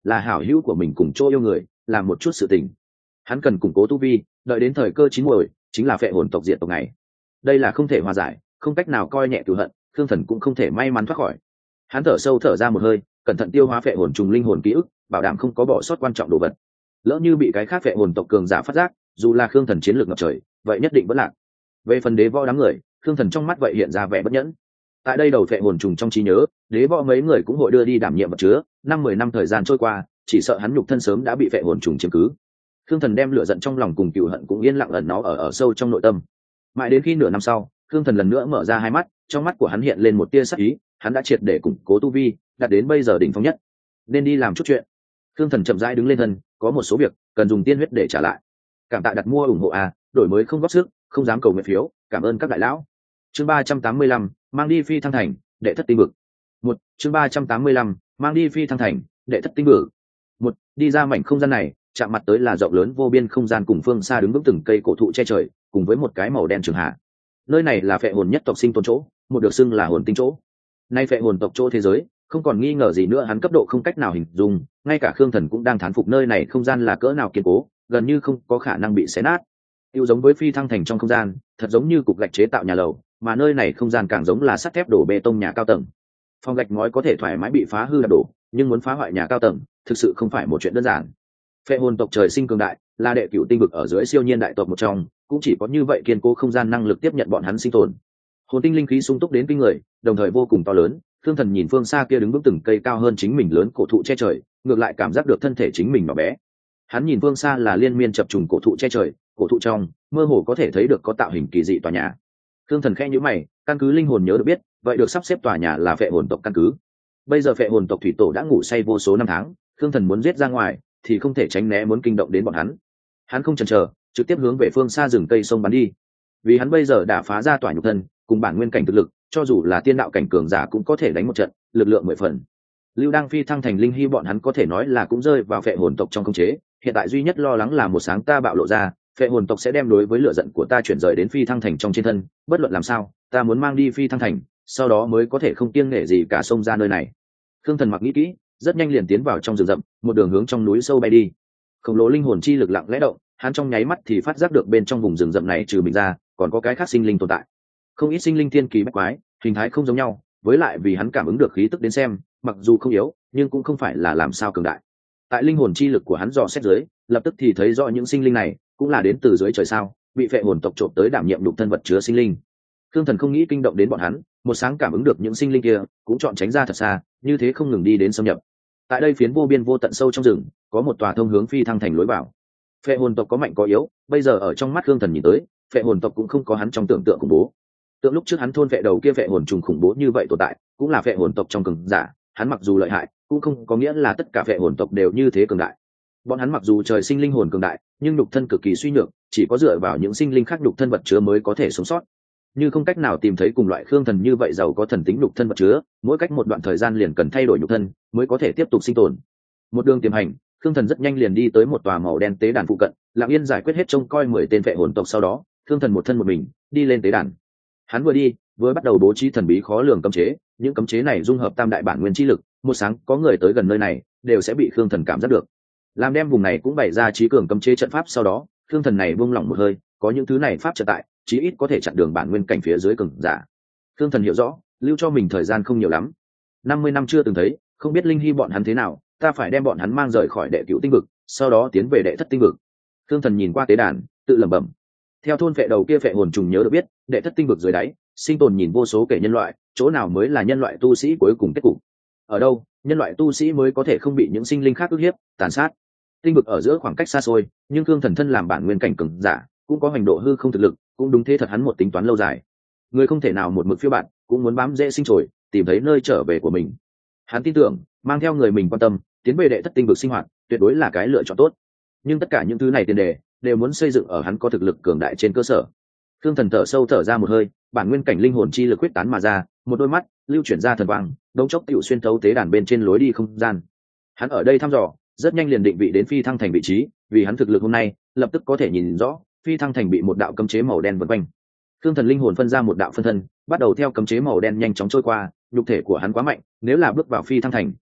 là hảo hữu của mình cùng chỗ yêu người, làm một chút sự tình. Hắn cần củng cố tu vi, đợi đến thời cơ chín muồi, chính là phệ hồn tộc diệt tộc này. Đây là không thể hòa giải, không cách nào coi nhẹ cửu hận, Khương Thần cũng không thể may mắn thoát khỏi. Hắn thở sâu thở ra một hơi, cẩn thận tiêu hóa phệ hồn trùng linh hồn ký ức, bảo đảm không có bỏ sót quan trọng đồ vật. Lỡ như bị cái khác phệ hồn tộc cường giả phát giác, dù là Khương Thần chiến lược ngập trời, vậy nhất định vẫn lạc. Về phần đế võ đám người, Khương Thần trong mắt vậy hiện ra vẻ bất nhẫn. Tại đây đầu phệ hồn trùng trong trí nhớ, đế võ mấy người cũng hội đưa đi đảm nhiệm vật chứa, năm mười năm thời gian trôi qua, chỉ sợ hắn nhục thân sớm đã bị phệ hồn trùng chiếm cứ. Khương Thần đem lửa giận trong lòng cùng cừu hận cũng yên lặng ẩn nó ở ở sâu trong nội tâm. Mãi đến khi nửa năm sau, Khương Thần lần nữa mở ra hai mắt, trong mắt của hắn hiện lên một tia sắc ý, hắn đã triệt để củng cố tu vi, đạt đến bây giờ đỉnh phong nhất, nên đi làm chút chuyện. Khương Thần chậm rãi đứng lên thân, có một số việc cần dùng tiên huyết để trả lại. Cảm tạ đặt mua ủng hộ a, đổi mới không góp sức, không dám cầu nguyện phiếu, cảm ơn các đại lão. Chương ba trăm tám mươi lăm, mang đi phi thăng thành, đệ thất tinh vực. Một, chương ba trăm tám mươi lăm, mang đi phi thăng thành, đệ thất tinh vực. Một, đi ra mảnh không gian này, chạm mặt tới là rộng lớn vô biên không gian cùng phương xa đứng vững từng cây cổ thụ che trời, cùng với một cái màu đen trường hạ. Nơi này là phệ hồn nhất tộc sinh tồn chỗ, một được xưng là hồn tinh chỗ. Nay phệ hồn tộc chỗ thế giới, không còn nghi ngờ gì nữa, hắn cấp độ không cách nào hình dung, ngay cả Khương Thần cũng đang thán phục nơi này không gian là cỡ nào kiên cố, gần như không có khả năng bị xé nát. Yêu giống với phi thăng thành trong không gian, thật giống như cục gạch chế tạo nhà lầu, mà nơi này không gian càng giống là sắt thép đổ bê tông nhà cao tầng. Phòng gạch ngói có thể thoải mái bị phá hư đập đổ, nhưng muốn phá hoại nhà cao tầng, thực sự không phải một chuyện đơn giản. Phệ hồn tộc trời sinh cường đại, là đệ cửu tinh vực ở dưới siêu nhiên đại tộc một trong, cũng chỉ có như vậy kiên cố không gian năng lực tiếp nhận bọn hắn sinh tồn. Hồn tinh linh khí sung túc đến kinh người, đồng thời vô cùng to lớn. Thương Thần nhìn phương xa kia đứng vững từng cây cao hơn chính mình lớn cổ thụ che trời, ngược lại cảm giác được thân thể chính mình nhỏ bé. Hắn nhìn phương xa là liên miên chập trùng cổ thụ che trời, cổ thụ trong mơ hồ có thể thấy được có tạo hình kỳ dị tòa nhà. Thương Thần khẽ nhíu mày, căn cứ linh hồn nhớ được biết, vậy được sắp xếp tòa nhà là phệ hồn tộc căn cứ. Bây giờ phệ hồn tộc thủy tổ đã ngủ say vô số năm tháng, Thương Thần muốn giết ra ngoài thì không thể tránh né muốn kinh động đến bọn hắn. Hắn không chần chờ, trực tiếp hướng về phương xa rừng cây sông bắn đi. Vì hắn bây giờ đã phá ra tỏa nhục thân, cùng bản nguyên cảnh thực lực, cho dù là tiên đạo cảnh cường giả cũng có thể đánh một trận, lực lượng mười phần. Lưu Đang phi thăng thành linh hy bọn hắn có thể nói là cũng rơi vào phệ hồn tộc trong khống chế, hiện tại duy nhất lo lắng là một sáng ta bạo lộ ra, phệ hồn tộc sẽ đem đối với lửa giận của ta chuyển rời đến phi thăng thành trong trên thân, bất luận làm sao, ta muốn mang đi phi thăng thành, sau đó mới có thể không kiêng nể gì cả xông ra nơi này. Khương Thần mặc nghĩ kỹ, rất nhanh liền tiến vào trong rừng rậm, một đường hướng trong núi sâu bay đi. Khổng lồ linh hồn chi lực lặng lẽ động, hắn trong nháy mắt thì phát giác được bên trong vùng rừng rậm này trừ mình ra, còn có cái khác sinh linh tồn tại. Không ít sinh linh thiên kỳ bách quái, hình thái không giống nhau, với lại vì hắn cảm ứng được khí tức đến xem, mặc dù không yếu, nhưng cũng không phải là làm sao cường đại. Tại linh hồn chi lực của hắn dò xét dưới, lập tức thì thấy rõ những sinh linh này cũng là đến từ dưới trời sao, bị phệ hồn tộc trộm tới đảm nhiệm nhục thân vật chứa sinh linh. Thương Thần không nghĩ kinh động đến bọn hắn, một sáng cảm ứng được những sinh linh kia, cũng chọn tránh ra thật xa, như thế không ngừng đi đến xâm nhập. Tại đây phiến vô biên vô tận sâu trong rừng, có một tòa thông hướng phi thăng thành lối vào. Phệ hồn tộc có mạnh có yếu, bây giờ ở trong mắt Thương Thần nhìn tới, phệ hồn tộc cũng không có hắn trong tưởng tượng khủng bố. Tượng lúc trước hắn thôn phệ đầu kia phệ hồn trùng khủng bố như vậy tồn tại, cũng là phệ hồn tộc trong cường giả, hắn mặc dù lợi hại, cũng không có nghĩa là tất cả phệ hồn tộc đều như thế cường đại. Bọn hắn mặc dù trời sinh linh hồn cường đại, nhưng nhục thân cực kỳ suy nhược, chỉ có dựa vào những sinh linh khác nhục thân vật chứa mới có thể sống sót. Như không cách nào tìm thấy cùng loại Khương Thần như vậy giàu có thần tính nhục thân vật chứa, mỗi cách một đoạn thời gian liền cần thay đổi nhục thân mới có thể tiếp tục sinh tồn. Một đường tiềm hành, Khương Thần rất nhanh liền đi tới một tòa màu đen tế đàn phụ cận, lặng yên giải quyết hết trông coi mười tên phệ hồn tộc, sau đó, Khương Thần một thân một mình đi lên tế đàn. Hắn vừa đi, vừa bắt đầu bố trí thần bí khó lường cấm chế, những cấm chế này dung hợp tam đại bản nguyên chi lực, một sáng có người tới gần nơi này, đều sẽ bị Khương Thần cảm giác được. Làm đem vùng này cũng bày ra trí cường cấm chế trận pháp, sau đó, Khương Thần này buông lỏng một hơi, có những thứ này pháp trợ tại, chí ít có thể chặn đường bản nguyên cảnh phía dưới cường giả. Khương Thần hiểu rõ, lưu cho mình thời gian không nhiều lắm. năm mươi năm chưa từng thấy, không biết linh hy bọn hắn thế nào, ta phải đem bọn hắn mang rời khỏi đệ cửu tinh vực, sau đó tiến về đệ thất tinh vực. Khương Thần nhìn qua tế đàn, tự lẩm bẩm. Theo thôn phệ đầu kia phệ hồn trùng nhớ được biết, đệ thất tinh vực dưới đáy, sinh tồn nhìn vô số kẻ nhân loại, chỗ nào mới là nhân loại tu sĩ cuối cùng kết cục? Ở đâu, nhân loại tu sĩ mới có thể không bị những sinh linh khác ức hiếp, tàn sát? Tinh vực ở giữa khoảng cách xa xôi, nhưng Khương Thần thân làm bản nguyên cảnh cường giả, cũng có hành độ hư không thực lực, cũng đúng thế thật hắn một tính toán lâu dài. Người không thể nào một mực phiêu bạt, cũng muốn bám dễ sinh trồi, tìm thấy nơi trở về của mình. Hắn tin tưởng, mang theo người mình quan tâm, tiến về đệ thất tinh vực sinh hoạt, tuyệt đối là cái lựa chọn tốt. Nhưng tất cả những thứ này tiền đề đều muốn xây dựng ở hắn có thực lực cường đại trên cơ sở. Khương Thần thở sâu thở ra một hơi, bản nguyên cảnh linh hồn chi lực quyết tán mà ra, một đôi mắt lưu chuyển ra thần quang, đống chốc tiểu xuyên thấu tế đàn bên trên lối đi không gian. Hắn ở đây thăm dò, rất nhanh liền định vị đến phi thăng thành vị trí, vì hắn thực lực hôm nay, lập tức có thể nhìn rõ, phi thăng thành bị một đạo cấm chế màu đen vần quanh. Khương Thần linh hồn phân ra một đạo phân thân, bắt đầu theo cấm chế màu đen nhanh chóng trôi qua, nhục thể của hắn quá mạnh, nếu là bước vào phi thăng thành,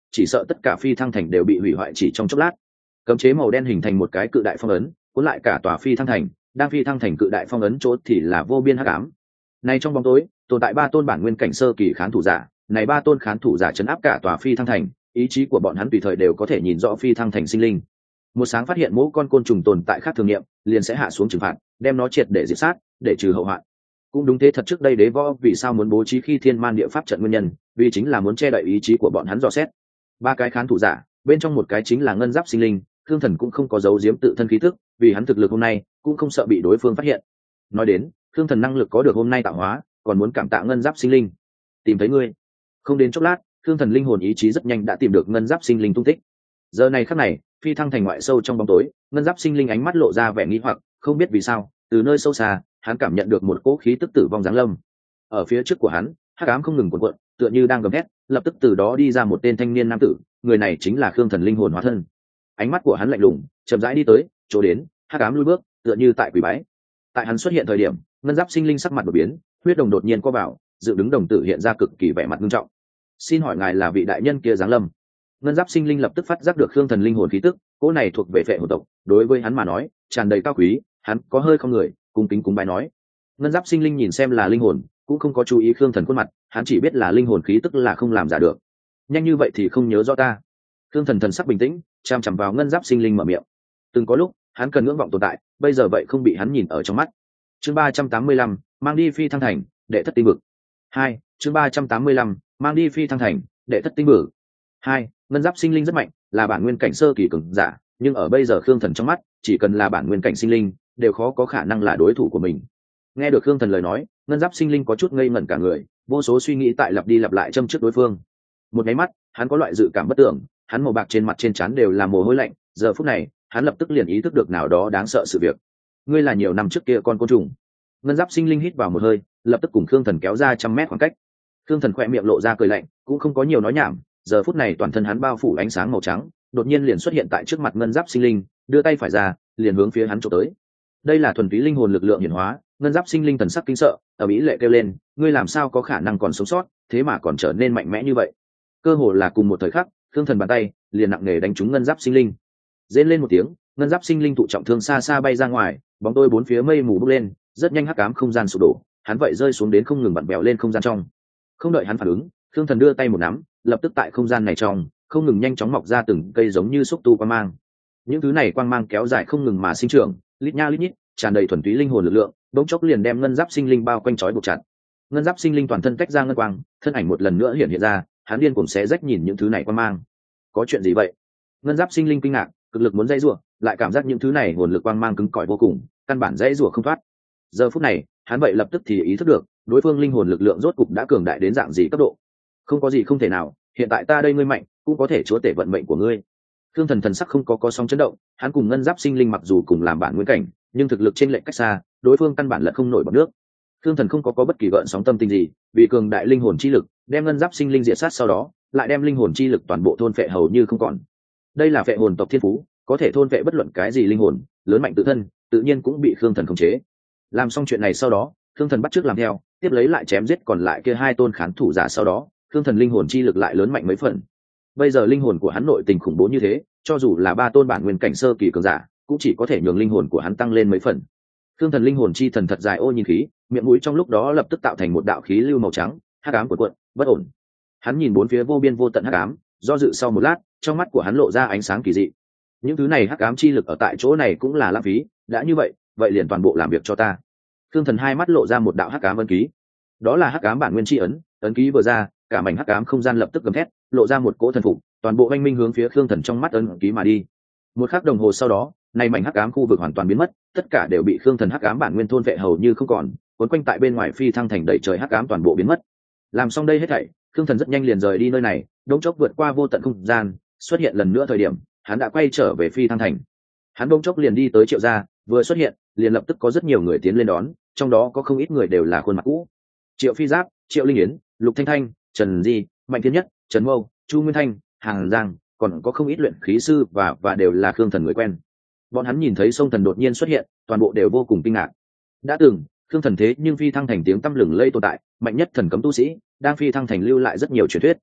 chỉ sợ tất cả phi thăng thành đều bị hủy hoại chỉ trong chốc lát. Cấm chế màu đen hình thành một cái cự đại phong ấn, cuốn lại cả tòa phi thăng thành, đang phi thăng thành cự đại phong ấn chỗ thì là vô biên hắc ám. Này trong bóng tối, tồn tại ba tôn bản nguyên cảnh sơ kỳ khán thủ giả, này ba tôn khán thủ giả chấn áp cả tòa phi thăng thành, ý chí của bọn hắn tùy thời đều có thể nhìn rõ phi thăng thành sinh linh. Một sáng phát hiện mỗi con côn trùng tồn tại khác thường nghiệm, liền sẽ hạ xuống trừng phạt, đem nó triệt để diệt sát, để trừ hậu hoạn. Cũng đúng thế thật, trước đây đế võ vì sao muốn bố trí khi thiên man địa pháp trận nguyên nhân, vì chính là muốn che đậy ý chí của bọn hắn dò xét. Ba cái khán thủ giả, bên trong một cái chính là ngân giáp sinh linh, Thương Thần cũng không có giấu giếm tự thân khí thức, vì hắn thực lực hôm nay cũng không sợ bị đối phương phát hiện. Nói đến, Thương Thần năng lực có được hôm nay tạo hóa, còn muốn cảm tạ ngân giáp sinh linh. Tìm thấy ngươi. Không đến chốc lát, Thương Thần linh hồn ý chí rất nhanh đã tìm được ngân giáp sinh linh tung tích. Giờ này khắc này, phi thăng thành ngoại sâu trong bóng tối, ngân giáp sinh linh ánh mắt lộ ra vẻ nghi hoặc, không biết vì sao, từ nơi sâu xa, hắn cảm nhận được một cỗ khí tức tử vong giáng lâm. Ở phía trước của hắn, hắc ám không ngừng cuộn cuộn, tựa như đang gầm thét, lập tức từ đó đi ra một tên thanh niên nam tử, người này chính là Khương Thần linh hồn hóa thân. Ánh mắt của hắn lạnh lùng, chậm rãi đi tới, chỗ đến, hắc ám lùi bước, tựa như tại quỷ bái. Tại hắn xuất hiện thời điểm, ngân giáp sinh linh sắc mặt đột biến, huyết đồng đột nhiên co vào, dựng đứng đồng tử hiện ra cực kỳ vẻ mặt nghiêm trọng. Xin hỏi ngài là vị đại nhân kia giáng lâm? Ngân giáp sinh linh lập tức phát giác được Khương Thần linh hồn khí tức, cỗ này thuộc về phệ hồn tộc, đối với hắn mà nói, tràn đầy cao quý, hắn có hơi không người, cung kính cúng bái nói. Ngân giáp sinh linh nhìn xem là linh hồn, cũng không có chú ý Khương Thần khuôn mặt, hắn chỉ biết là linh hồn khí tức là không làm giả được. Nhanh như vậy thì không nhớ rõ ta? Khương Thần thần sắc bình tĩnh, chăm chằm vào ngân giáp sinh linh mở miệng. Từng có lúc, hắn cần ngưỡng vọng tồn tại, bây giờ vậy không bị hắn nhìn ở trong mắt. Chương ba trăm tám mươi lăm, mang đi phi thăng thành, đệ thất tinh vực. Hai, chương ba trăm tám mươi lăm, mang đi phi thăng thành, đệ thất tinh vực. Hai, ngân giáp sinh linh rất mạnh, là bản nguyên cảnh sơ kỳ cường giả, nhưng ở bây giờ Khương Thần trong mắt, chỉ cần là bản nguyên cảnh sinh linh, đều khó có khả năng là đối thủ của mình. Nghe được Khương Thần lời nói, ngân giáp sinh linh có chút ngây ngẩn cả người, vô số suy nghĩ tại lặp đi lặp lại châm trước đối phương. Một cái mắt, hắn có loại dự cảm bất tưởng, hắn màu bạc trên mặt trên trán đều là mồ hôi lạnh, giờ phút này, hắn lập tức liền ý thức được nào đó đáng sợ sự việc. Ngươi là nhiều năm trước kia con côn trùng. Ngân giáp sinh linh hít vào một hơi, lập tức cùng Khương Thần kéo ra trăm mét khoảng cách. Khương Thần khẽ miệng lộ ra cười lạnh, cũng không có nhiều nói nhảm, giờ phút này toàn thân hắn bao phủ ánh sáng màu trắng, đột nhiên liền xuất hiện tại trước mặt ngân giáp sinh linh, đưa tay phải ra, liền hướng phía hắn chụp tới. Đây là thuần túy linh hồn lực lượng hiển hóa, ngân giáp sinh linh thần sắc kinh sợ, ở mỹ lệ kêu lên, ngươi làm sao có khả năng còn sống sót, thế mà còn trở nên mạnh mẽ như vậy. Cơ hồ là cùng một thời khắc, Khương Thần bàn tay liền nặng nề đánh trúng ngân giáp sinh linh. Rên lên một tiếng, ngân giáp sinh linh thụ trọng thương xa xa bay ra ngoài, bóng tôi bốn phía mây mù bốc lên, rất nhanh hắc ám không gian sụp đổ, hắn vậy rơi xuống đến không ngừng vặn vẹo lên không gian trong. Không đợi hắn phản ứng, Khương Thần đưa tay một nắm, lập tức tại không gian này trong, không ngừng nhanh chóng mọc ra từng cây giống như xúc tu quang mang. Những thứ này quang mang kéo dài không ngừng mà sinh trưởng, lít nha lít nhít, tràn đầy thuần túy linh hồn lực lượng, bỗng chốc liền đem ngân giáp sinh linh bao quanh trói buộc chặt. Ngân giáp sinh linh toàn thân tách ra ngân quang, thân ảnh một lần nữa hiện hiện ra, hắn điên cuồng xé rách nhìn những thứ này quang mang. Có chuyện gì vậy? Ngân giáp sinh linh kinh ngạc, cực lực muốn dây rủa, lại cảm giác những thứ này hồn lực quang mang cứng cỏi vô cùng, căn bản dây rủa không thoát. Giờ phút này, hắn vậy lập tức thì ý thức được, đối phương linh hồn lực lượng rốt cục đã cường đại đến dạng gì cấp độ. Không có gì không thể nào, hiện tại ta đây ngươi mạnh, cũng có thể chúa tể vận mệnh của ngươi. Thương Thần thần sắc không có có sóng chấn động, hắn cùng ngân giáp sinh linh mặc dù cùng làm bản nguyên cảnh, nhưng thực lực trên lệch cách xa, đối phương căn bản là không nổi bọt nước. Thương Thần không có có bất kỳ gợn sóng tâm tình gì, vì cường đại linh hồn chi lực, đem ngân giáp sinh linh diệt sát sau đó, lại đem linh hồn chi lực toàn bộ thôn phệ hầu như không còn. Đây là phệ hồn tộc thiên phú, có thể thôn phệ bất luận cái gì linh hồn, lớn mạnh tự thân, tự nhiên cũng bị Thương Thần khống chế. Làm xong chuyện này sau đó, Thương Thần bắt chước làm theo, tiếp lấy lại chém giết còn lại kia hai tôn khán thủ giả sau đó, Thương Thần linh hồn chi lực lại lớn mạnh mấy phần. Bây giờ linh hồn của hắn nội tình khủng bố như thế, cho dù là ba tôn bản nguyên cảnh sơ kỳ cường giả, cũng chỉ có thể nhường linh hồn của hắn tăng lên mấy phần. Thương Thần linh hồn chi thần thật dài ô nhìn khí, miệng mũi trong lúc đó lập tức tạo thành một đạo khí lưu màu trắng, hắc ám của cuộn, bất ổn. Hắn nhìn bốn phía vô biên vô tận hắc ám, do dự sau một lát, trong mắt của hắn lộ ra ánh sáng kỳ dị. Những thứ này hắc ám chi lực ở tại chỗ này cũng là lãng phí, đã như vậy, vậy liền toàn bộ làm việc cho ta. Thương Thần hai mắt lộ ra một đạo hắc ám ấn ký. Đó là hắc ám bản nguyên chi ấn, ấn ký vừa ra, cả mảnh hắc ám không gian lập tức gầm thét, lộ ra một cỗ thần phục, toàn bộ oanh minh hướng phía Khương Thần trong mắt ấn ký mà đi. Một khắc đồng hồ sau đó, nay mảnh hắc ám khu vực hoàn toàn biến mất, tất cả đều bị Khương Thần hắc ám bản nguyên thôn vệ hầu như không còn, cuốn quanh tại bên ngoài phi thăng thành đầy trời hắc ám toàn bộ biến mất. Làm xong đây hết thảy, Khương Thần rất nhanh liền rời đi nơi này, đống chốc vượt qua vô tận không gian, xuất hiện lần nữa thời điểm, hắn đã quay trở về phi thăng thành. Hắn đống chốc liền đi tới Triệu gia, vừa xuất hiện, liền lập tức có rất nhiều người tiến lên đón, trong đó có không ít người đều là khuôn mặt cũ. Triệu Phi Giáp, Triệu Linh Yến, Lục Thanh Thanh, Trần Di, Mạnh Thiên Nhất, Trần Mâu, Chu Nguyên Thanh, Hàng Giang, còn có không ít luyện khí sư và và đều là Khương Thần người quen. Bọn hắn nhìn thấy Sông Thần đột nhiên xuất hiện, toàn bộ đều vô cùng kinh ngạc. Đã từng, Khương Thần thế nhưng phi thăng thành tiếng tăm lừng lây tồn tại, mạnh nhất thần cấm tu sĩ, đang phi thăng thành lưu lại rất nhiều truyền thuyết.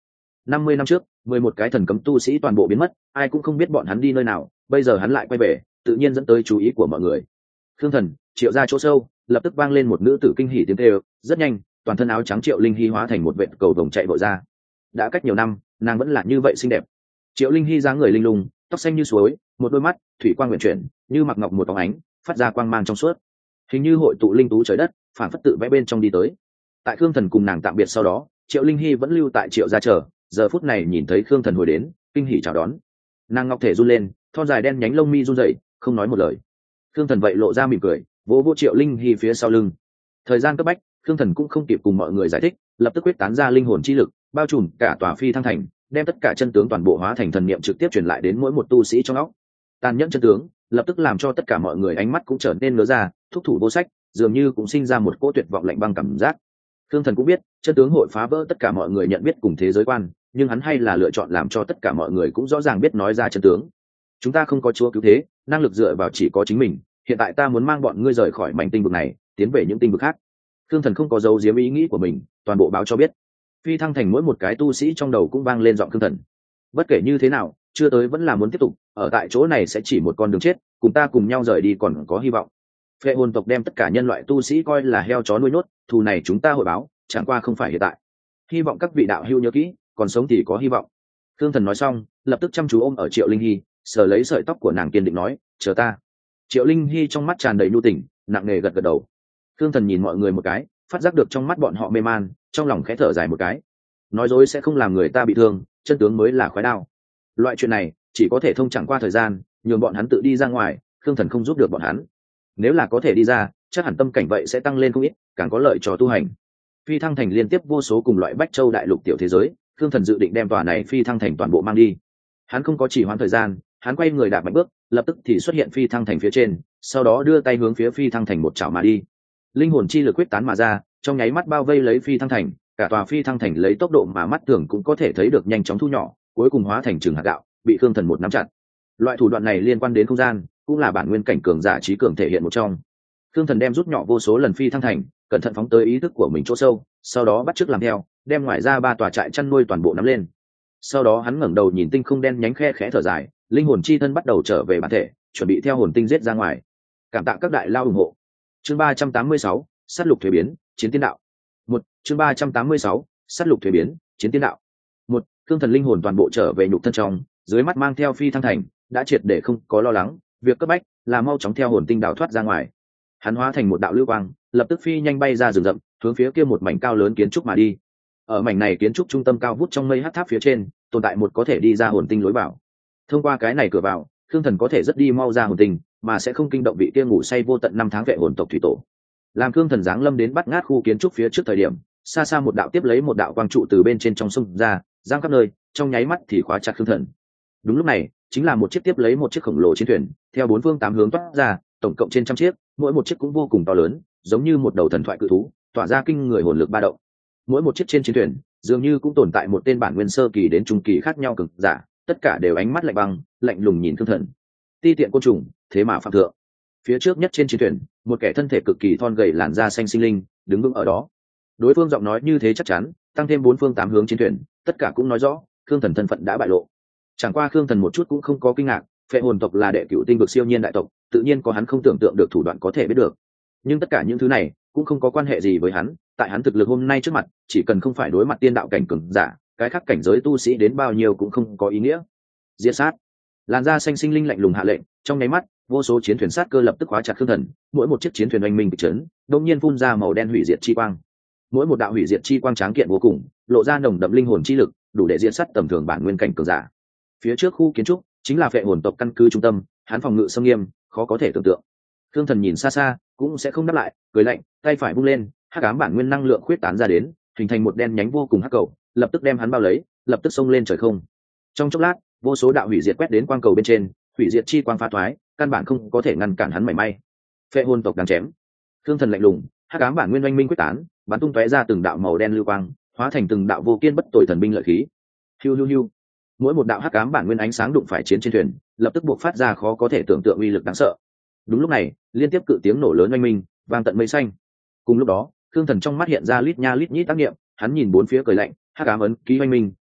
năm mươi năm trước mười một cái thần cấm tu sĩ toàn bộ biến mất, ai cũng không biết bọn hắn đi nơi nào, bây giờ hắn lại quay về, tự nhiên dẫn tới chú ý của mọi người. Khương Thần, Triệu ra chỗ sâu lập tức vang lên một nữ tử kinh hỉ tiếng kêu, rất nhanh toàn thân áo trắng Triệu Linh Hy hóa thành một vệt cầu vồng chạy vội ra. Đã cách nhiều năm, nàng vẫn là như vậy xinh đẹp. Triệu Linh Hy dáng người linh lung, tóc xanh như suối, một đôi mắt thủy quang nguyện chuyển như mặc ngọc một bóng ánh, phát ra quang mang trong suốt, hình như hội tụ linh tú trời đất, phản phất tự vẽ bên trong đi tới. Tại Khương Thần cùng nàng tạm biệt sau đó, Triệu Linh Hy vẫn lưu tại Triệu gia chờ, giờ phút này nhìn thấy Khương Thần hồi đến, kinh hỉ chào đón. Nàng ngọc thể run lên, thon dài đen nhánh lông mi run rẩy, không nói một lời. Khương Thần vậy lộ ra mỉm cười, vỗ vỗ Triệu Linh Hy phía sau lưng. Thời gian cấp bách, Khương Thần cũng không kịp cùng mọi người giải thích, lập tức quyết tán ra linh hồn chi lực, bao trùm cả tòa phi thăng thành, đem tất cả chân tướng toàn bộ hóa thành thần niệm trực tiếp truyền lại đến mỗi một tu sĩ trong óc. Tàn nhẫn chân tướng, lập tức làm cho tất cả mọi người ánh mắt cũng trở nên ngớ ra, thúc thủ vô sách, dường như cũng sinh ra một cỗ tuyệt vọng lạnh băng cảm giác. Khương Thần cũng biết, chân tướng hội phá vỡ tất cả mọi người nhận biết cùng thế giới quan, nhưng hắn hay là lựa chọn làm cho tất cả mọi người cũng rõ ràng biết nói ra chân tướng. Chúng ta không có chúa cứu thế, năng lực dựa vào chỉ có chính mình, hiện tại ta muốn mang bọn ngươi rời khỏi mảnh tinh vực này, tiến về những tinh vực khác. Khương Thần không có giấu giếm ý nghĩ của mình, toàn bộ báo cho biết. Phi thăng thành mỗi một cái tu sĩ trong đầu cũng vang lên giọng Khương Thần. Bất kể như thế nào, chưa tới vẫn là muốn tiếp tục, ở tại chỗ này sẽ chỉ một con đường chết, cùng ta cùng nhau rời đi còn có hy vọng. Phệ hồn tộc đem tất cả nhân loại tu sĩ coi là heo chó nuôi nhốt, thù này chúng ta hội báo, chẳng qua không phải hiện tại. Hy vọng các vị đạo hữu nhớ kỹ, còn sống thì có hy vọng. Khương Thần nói xong, lập tức chăm chú ôm ở Triệu Linh Hy, sờ lấy sợi tóc của nàng kiên định nói, chờ ta. Triệu Linh Hy trong mắt tràn đầy nhu tình, nặng nề gật gật đầu. Khương Thần nhìn mọi người một cái, phát giác được trong mắt bọn họ mê man, trong lòng khẽ thở dài một cái. Nói dối sẽ không làm người ta bị thương, chân tướng mới là khói đao. Loại chuyện này chỉ có thể thông chẳng qua thời gian, nhường bọn hắn tự đi ra ngoài, Khương Thần không giúp được bọn hắn. Nếu là có thể đi ra, chắc hẳn tâm cảnh vậy sẽ tăng lên không ít, càng có lợi cho tu hành. Phi thăng thành liên tiếp vô số cùng loại bách châu đại lục tiểu thế giới, Khương Thần dự định đem tòa này phi thăng thành toàn bộ mang đi. Hắn không có chỉ hoãn thời gian, hắn quay người đạp mạnh bước, lập tức thì xuất hiện phi thăng thành phía trên, sau đó đưa tay hướng phía phi thăng thành một chảo mà đi. Linh hồn chi lực quyết tán mà ra, trong nháy mắt bao vây lấy phi thăng thành, cả tòa phi thăng thành lấy tốc độ mà mắt thường cũng có thể thấy được nhanh chóng thu nhỏ, cuối cùng hóa thành trường hạt gạo, bị Khương Thần một nắm chặt. Loại thủ đoạn này liên quan đến không gian, cũng là bản nguyên cảnh cường giả trí cường thể hiện một trong. Khương Thần đem rút nhỏ vô số lần phi thăng thành, cẩn thận phóng tới ý thức của mình chỗ sâu, sau đó bắt chước làm theo, đem ngoài ra ba tòa trại chăn nuôi toàn bộ nắm lên. Sau đó hắn ngẩng đầu nhìn tinh không đen nhánh khe khẽ thở dài, linh hồn chi thân bắt đầu trở về bản thể, chuẩn bị theo hồn tinh giết ra ngoài. Cảm tạ các đại lao ủng hộ. Chương ba trăm tám mươi sáu, sát lục thuế biến, chiến tiên đạo. Một, chương ba trăm tám mươi sáu, sát lục thuế biến, chiến tiên đạo. Một, Khương Thần linh hồn toàn bộ trở về nhục thân trong, dưới mắt mang theo phi thăng thành, đã triệt để không có lo lắng, việc cấp bách là mau chóng theo hồn tinh đào thoát ra ngoài. Hắn hóa thành một đạo lưu quang, lập tức phi nhanh bay ra rừng rậm, hướng phía kia một mảnh cao lớn kiến trúc mà đi. Ở mảnh này kiến trúc trung tâm cao vút trong mây hắc tháp phía trên, tồn tại một có thể đi ra hồn tinh lối vào. Thông qua cái này cửa vào, Khương Thần có thể rất đi mau ra hồn tinh, mà sẽ không kinh động vị kia ngủ say vô tận năm tháng vệ hồn tộc thủy tổ. Làm Khương Thần giáng lâm đến bắt ngát khu kiến trúc phía trước thời điểm, xa xa một đạo tiếp lấy một đạo quang trụ từ bên trên trong sông ra, giang khắp nơi, trong nháy mắt thì khóa chặt Khương Thần. Đúng lúc này, chính là một chiếc tiếp lấy một chiếc khổng lồ chiến thuyền, theo bốn phương tám hướng toát ra, tổng cộng trên trăm chiếc, mỗi một chiếc cũng vô cùng to lớn, giống như một đầu thần thoại cự thú, tỏa ra kinh người hồn lực ba động. Mỗi một chiếc trên chiến thuyền, dường như cũng tồn tại một tên bản nguyên sơ kỳ đến trung kỳ khác nhau cực giả, tất cả đều ánh mắt lạnh băng, lạnh lùng nhìn Khương Thần. Ti tiện côn trùng, thế mà phạm thượng. Phía trước nhất trên chiến thuyền, một kẻ thân thể cực kỳ thon gầy làn da xanh sinh linh, đứng vững ở đó. Đối phương giọng nói như thế chắc chắn, tăng thêm bốn phương tám hướng chiến thuyền, tất cả cũng nói rõ, Khương Thần thân phận đã bại lộ. Chẳng qua Khương Thần một chút cũng không có kinh ngạc, phệ hồn tộc là đệ cửu tinh vực siêu nhiên đại tộc, tự nhiên có hắn không tưởng tượng được thủ đoạn có thể biết được. Nhưng tất cả những thứ này cũng không có quan hệ gì với hắn, tại hắn thực lực hôm nay trước mặt, chỉ cần không phải đối mặt tiên đạo cảnh cường giả, cái khác cảnh giới tu sĩ đến bao nhiêu cũng không có ý nghĩa. Diệt sát. Làn da xanh sinh linh lạnh lùng hạ lệnh, trong nháy mắt, vô số chiến thuyền sát cơ lập tức khóa chặt Khương Thần, mỗi một chiếc chiến thuyền oanh minh kịch chấn, đột nhiên phun ra màu đen hủy diệt chi quang. Mỗi một đạo hủy diệt chi quang tráng kiện vô cùng, lộ ra nồng đậm linh hồn chi lực, đủ để diệt sát tầm thường bản nguyên cảnh cường giả. Phía trước khu kiến trúc chính là phệ hồn tộc căn cứ trung tâm, hắn phòng ngự sâm nghiêm, khó có thể tưởng tượng. Khương Thần nhìn xa xa, cũng sẽ không đáp lại, cười lạnh, tay phải vung lên, hắc ám bản nguyên năng lượng khuyết tán ra đến, hình thành một đen nhánh vô cùng hắc cầu, lập tức đem hắn bao lấy, lập tức xông lên trời không. Trong chốc lát, vô số đạo hủy diệt quét đến quang cầu bên trên, hủy diệt chi quang phá thoái, căn bản không có thể ngăn cản hắn mảy may. Phệ hồn tộc đang chém. Khương Thần lạnh lùng, hắc ám bản nguyên oanh minh quyết tán, bắn tung tóe ra từng đạo màu đen lưu quang, hóa thành từng đạo vô kiên bất tồi thần binh lợi khí. Hiu hiu hiu. Mỗi một đạo hắc ám bản nguyên ánh sáng đụng phải chiến trên thuyền, lập tức buộc phát ra khó có thể tưởng tượng uy lực đáng sợ. Đúng lúc này, liên tiếp cự tiếng nổ lớn oanh minh, vang tận mây xanh. Cùng lúc đó, Khương Thần trong mắt hiện ra lít nha lít nhít tác nghiệm, hắn nhìn bốn phía cười lạnh, hắc ám ấn ký oanh minh,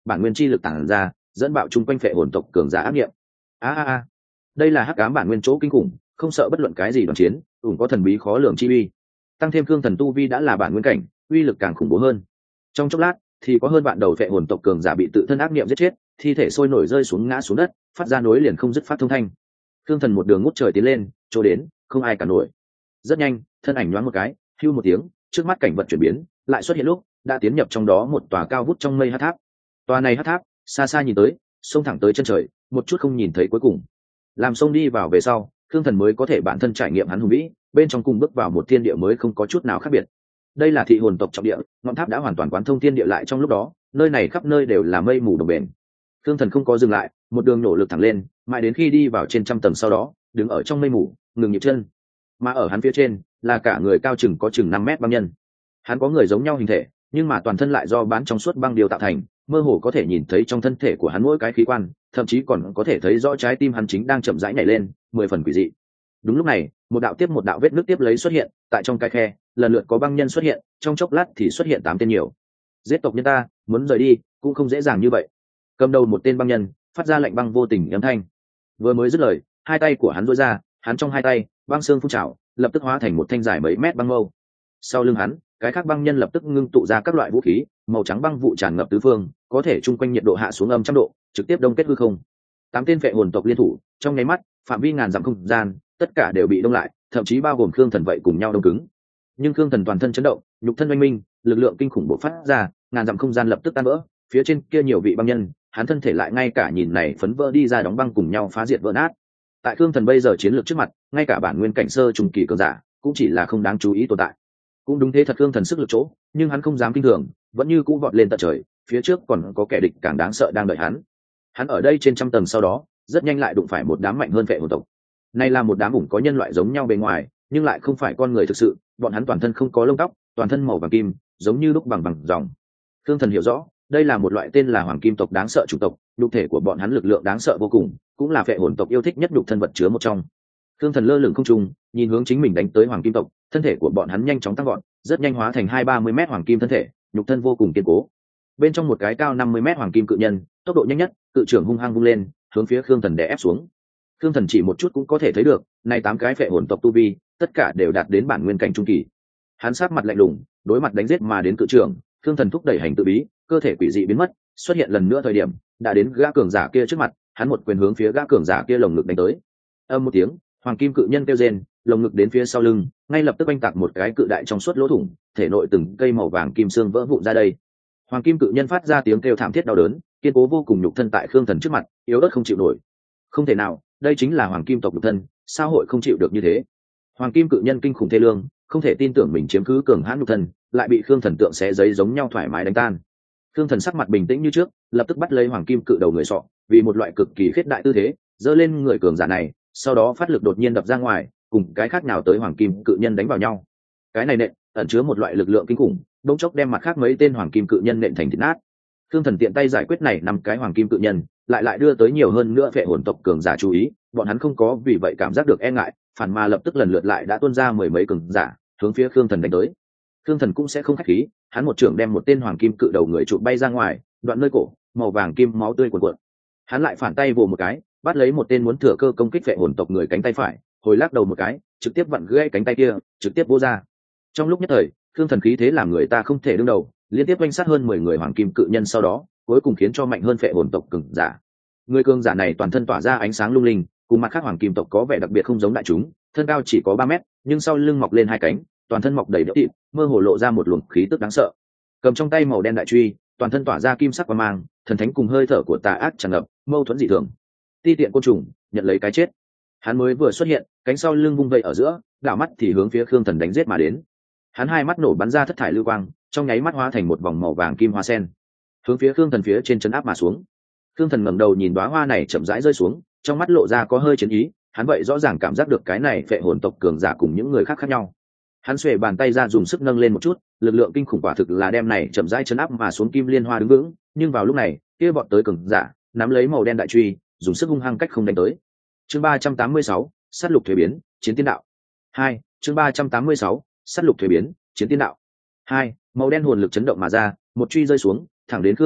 bản nguyên chi lực tản ra, dẫn bạo chung quanh phệ hồn tộc cường giả ác nghiệm. A a a, đây là hắc ám bản nguyên chỗ kinh khủng, không sợ bất luận cái gì đoàn chiến, ủng có thần bí khó lường chi uy. Tăng thêm cương thần tu vi đã là bản nguyên cảnh, uy lực càng khủng bố hơn. Trong chốc lát thì có hơn vạn đầu phệ hồn tộc cường giả bị tự thân ác niệm giết chết, thi thể sôi nổi rơi xuống ngã xuống đất, phát ra nối liền không dứt phát thông thanh. Cương thần một đường ngút trời tiến lên, chỗ đến không ai cả nổi. Rất nhanh, thân ảnh nhoáng một cái, hưu một tiếng, trước mắt cảnh vật chuyển biến, lại xuất hiện lúc đã tiến nhập trong đó một tòa cao vút trong mây hắc tháp. Tòa này hắc tháp, xa xa nhìn tới, xông thẳng tới chân trời, một chút không nhìn thấy cuối cùng. Làm sông đi vào về sau, Cương thần mới có thể bản thân trải nghiệm hắn hùng vĩ, bên trong cùng bước vào một thiên địa mới không có chút nào khác biệt. Đây là thị hồn tộc trọng địa, ngọn tháp đã hoàn toàn quán thông thiên địa lại trong lúc đó, nơi này khắp nơi đều là mây mù đồng bền. Cương thần không có dừng lại, một đường nổ lực thẳng lên, mãi đến khi đi vào trên trăm tầng sau đó, đứng ở trong mây mù, ngừng nhịp chân. Mà ở hắn phía trên là cả người cao chừng có chừng năm mét băng nhân. Hắn có người giống nhau hình thể, nhưng mà toàn thân lại do bán trong suốt băng điều tạo thành, mơ hồ có thể nhìn thấy trong thân thể của hắn mỗi cái khí quan, thậm chí còn có thể thấy rõ trái tim hắn chính đang chậm rãi nhảy lên, mười phần quỷ dị. Đúng lúc này, một đạo tiếp một đạo vết nước tiếp lấy xuất hiện, tại trong cái khe, lần lượt có băng nhân xuất hiện, trong chốc lát thì xuất hiện tám tên nhiều. Giết tộc nhân ta, muốn rời đi, cũng không dễ dàng như vậy. Cầm đầu một tên băng nhân, phát ra lệnh băng vô tình âm thanh. Vừa mới dứt lời, hai tay của hắn duỗi ra, hắn trong hai tay, băng xương phun trào, lập tức hóa thành một thanh dài mấy mét băng mâu. Sau lưng hắn, cái khác băng nhân lập tức ngưng tụ ra các loại vũ khí, màu trắng băng vụ tràn ngập tứ phương, có thể chung quanh nhiệt độ hạ xuống âm trăm độ, trực tiếp đông kết hư không. Tám tên phệ hồn tộc liên thủ, trong nháy mắt, phạm vi ngàn dặm không gian, tất cả đều bị đông lại, thậm chí bao gồm Khương Thần vậy cùng nhau đông cứng. Nhưng Khương Thần toàn thân chấn động, nhục thân oanh minh, lực lượng kinh khủng bộc phát ra, ngàn dặm không gian lập tức tan vỡ, phía trên kia nhiều vị băng nhân, hắn thân thể lại ngay cả nhìn này phấn vỡ đi ra đóng băng cùng nhau phá diệt vỡ nát. Tại Khương Thần bây giờ chiến lược trước mặt, ngay cả bản nguyên cảnh sơ trùng kỳ cường giả, cũng chỉ là không đáng chú ý tồn tại. Cũng đúng thế thật, Khương Thần sức lực chỗ, nhưng hắn không dám kinh thường, vẫn như cũ vọt lên tận trời, phía trước còn có kẻ địch càng đáng sợ đang đợi hắn. Hắn ở đây trên trăm tầng sau đó, rất nhanh lại đụng phải một đám mạnh hơn phệ hồn tộc. Này là một đám ủng có nhân loại giống nhau bề ngoài, nhưng lại không phải con người thực sự, bọn hắn toàn thân không có lông tóc, toàn thân màu vàng kim, giống như đúc bằng bằng dòng. Khương Thần hiểu rõ, đây là một loại tên là hoàng kim tộc đáng sợ chủng tộc, nhục thể của bọn hắn lực lượng đáng sợ vô cùng, cũng là phệ hồn tộc yêu thích nhất nhục thân vật chứa một trong. Khương Thần lơ lửng không trung, nhìn hướng chính mình đánh tới hoàng kim tộc, thân thể của bọn hắn nhanh chóng tăng gọn, rất nhanh hóa thành hai ba mươi mét hoàng kim thân thể, nhục thân vô cùng kiên cố. Bên trong một cái cao năm mươi mét hoàng kim cự nhân, tốc độ nhanh nhất, cự trưởng hung hăng vung lên, hướng phía Khương Thần đè ép xuống. Khương Thần chỉ một chút cũng có thể thấy được, này tám cái phệ hồn tộc tu vi, tất cả đều đạt đến bản nguyên cảnh trung kỳ. Hắn sát mặt lạnh lùng, đối mặt đánh giết mà đến cự trưởng, Khương Thần thúc đẩy hành tự bí, cơ thể quỷ dị biến mất, xuất hiện lần nữa thời điểm, đã đến gã cường giả kia trước mặt, hắn một quyền hướng phía gã cường giả kia lồng ngực đánh tới. Âm một tiếng, hoàng kim cự nhân kêu rên, lồng ngực đến phía sau lưng, ngay lập tức oanh tạc một cái cự đại trong suốt lỗ thủng, thể nội từng cây màu vàng kim xương vỡ vụn ra đây. Hoàng kim cự nhân phát ra tiếng kêu thảm thiết đau đớn, kiên cố vô cùng nhục thân tại Khương Thần trước mặt, yếu ớt không chịu nổi. Không thể nào, đây chính là hoàng kim tộc nhục thân, sao hội không chịu được như thế? Hoàng kim cự nhân kinh khủng thê lương, không thể tin tưởng mình chiếm cứ cường hãn nhục thân, lại bị Khương Thần tượng xé giấy giống nhau thoải mái đánh tan. Khương Thần sắc mặt bình tĩnh như trước, lập tức bắt lấy hoàng kim cự đầu người sọ, vì một loại cực kỳ khiết đại tư thế, giơ lên người cường giả này, sau đó phát lực đột nhiên đập ra ngoài, cùng cái khác nào tới hoàng kim cự nhân đánh vào nhau. Cái này nện ẩn chứa một loại lực lượng kinh khủng, bỗng chốc đem mặt khác mấy tên hoàng kim cự nhân nện thành thịt nát. Khương Thần tiện tay giải quyết này năm cái hoàng kim cự nhân, lại lại đưa tới nhiều hơn nữa phệ hồn tộc cường giả chú ý, bọn hắn không có vì vậy cảm giác được e ngại, phản mà lập tức lần lượt lại đã tuôn ra mười mấy cường giả, hướng phía Khương Thần đánh tới. Khương Thần cũng sẽ không khách khí, hắn một trưởng đem một tên hoàng kim cự đầu người trụ bay ra ngoài, đoạn nơi cổ, màu vàng kim máu tươi cuồn cuộn. Hắn lại phản tay vồ một cái, bắt lấy một tên muốn thừa cơ công kích phệ hồn tộc người cánh tay phải, hồi lắc đầu một cái, trực tiếp vặn gãy cánh tay kia, trực tiếp vô ra. Trong lúc nhất thời, Khương Thần khí thế làm người ta không thể đương đầu, liên tiếp quanh sát hơn mười người hoàng kim cự nhân, sau đó cuối cùng khiến cho mạnh hơn phệ hồn tộc cường giả. Người cường giả này toàn thân tỏa ra ánh sáng lung linh, cùng mặt khác hoàng kim tộc có vẻ đặc biệt không giống đại chúng, thân cao chỉ có ba mét, nhưng sau lưng mọc lên hai cánh, toàn thân mọc đầy đẫu thịt, mơ hồ lộ ra một luồng khí tức đáng sợ. Cầm trong tay màu đen đại truy, toàn thân tỏa ra kim sắc quang mang, thần thánh cùng hơi thở của tà ác tràn ngập, mâu thuẫn dị thường. Ti tiện côn trùng, nhận lấy cái chết. Hắn mới vừa xuất hiện, cánh sau lưng vung vẩy ở giữa, đảo mắt thì hướng phía Khương Thần đánh giết mà đến. Hắn hai mắt nổ bắn ra thất thải lưu quang, trong nháy mắt hóa thành một vòng màu vàng kim hoa sen, hướng phía Khương Thần phía trên chân áp mà xuống. Khương Thần ngẩng đầu nhìn đóa hoa này chậm rãi rơi xuống, trong mắt lộ ra có hơi chiến ý, hắn vậy rõ ràng cảm giác được cái này phệ hồn tộc cường giả cùng những người khác khác nhau. Hắn xuề bàn tay ra dùng sức nâng lên một chút, lực lượng kinh khủng quả thực là đem này chậm rãi chấn áp mà xuống kim liên hoa đứng vững, nhưng vào lúc này, kia bọn tới cường giả, nắm lấy màu đen đại truy, dùng sức hung hăng cách không đánh tới. Chương ba trăm tám mươi sáu, sát lục thuế biến, chiến tiên đạo. hai, chương ba trăm tám mươi sáu, sát lục thuế biến, chiến tiên đạo. hai, màu đen hồn lực chấn động mà ra, một truy rơi xuống, thẳng đến Khương Thần mặt,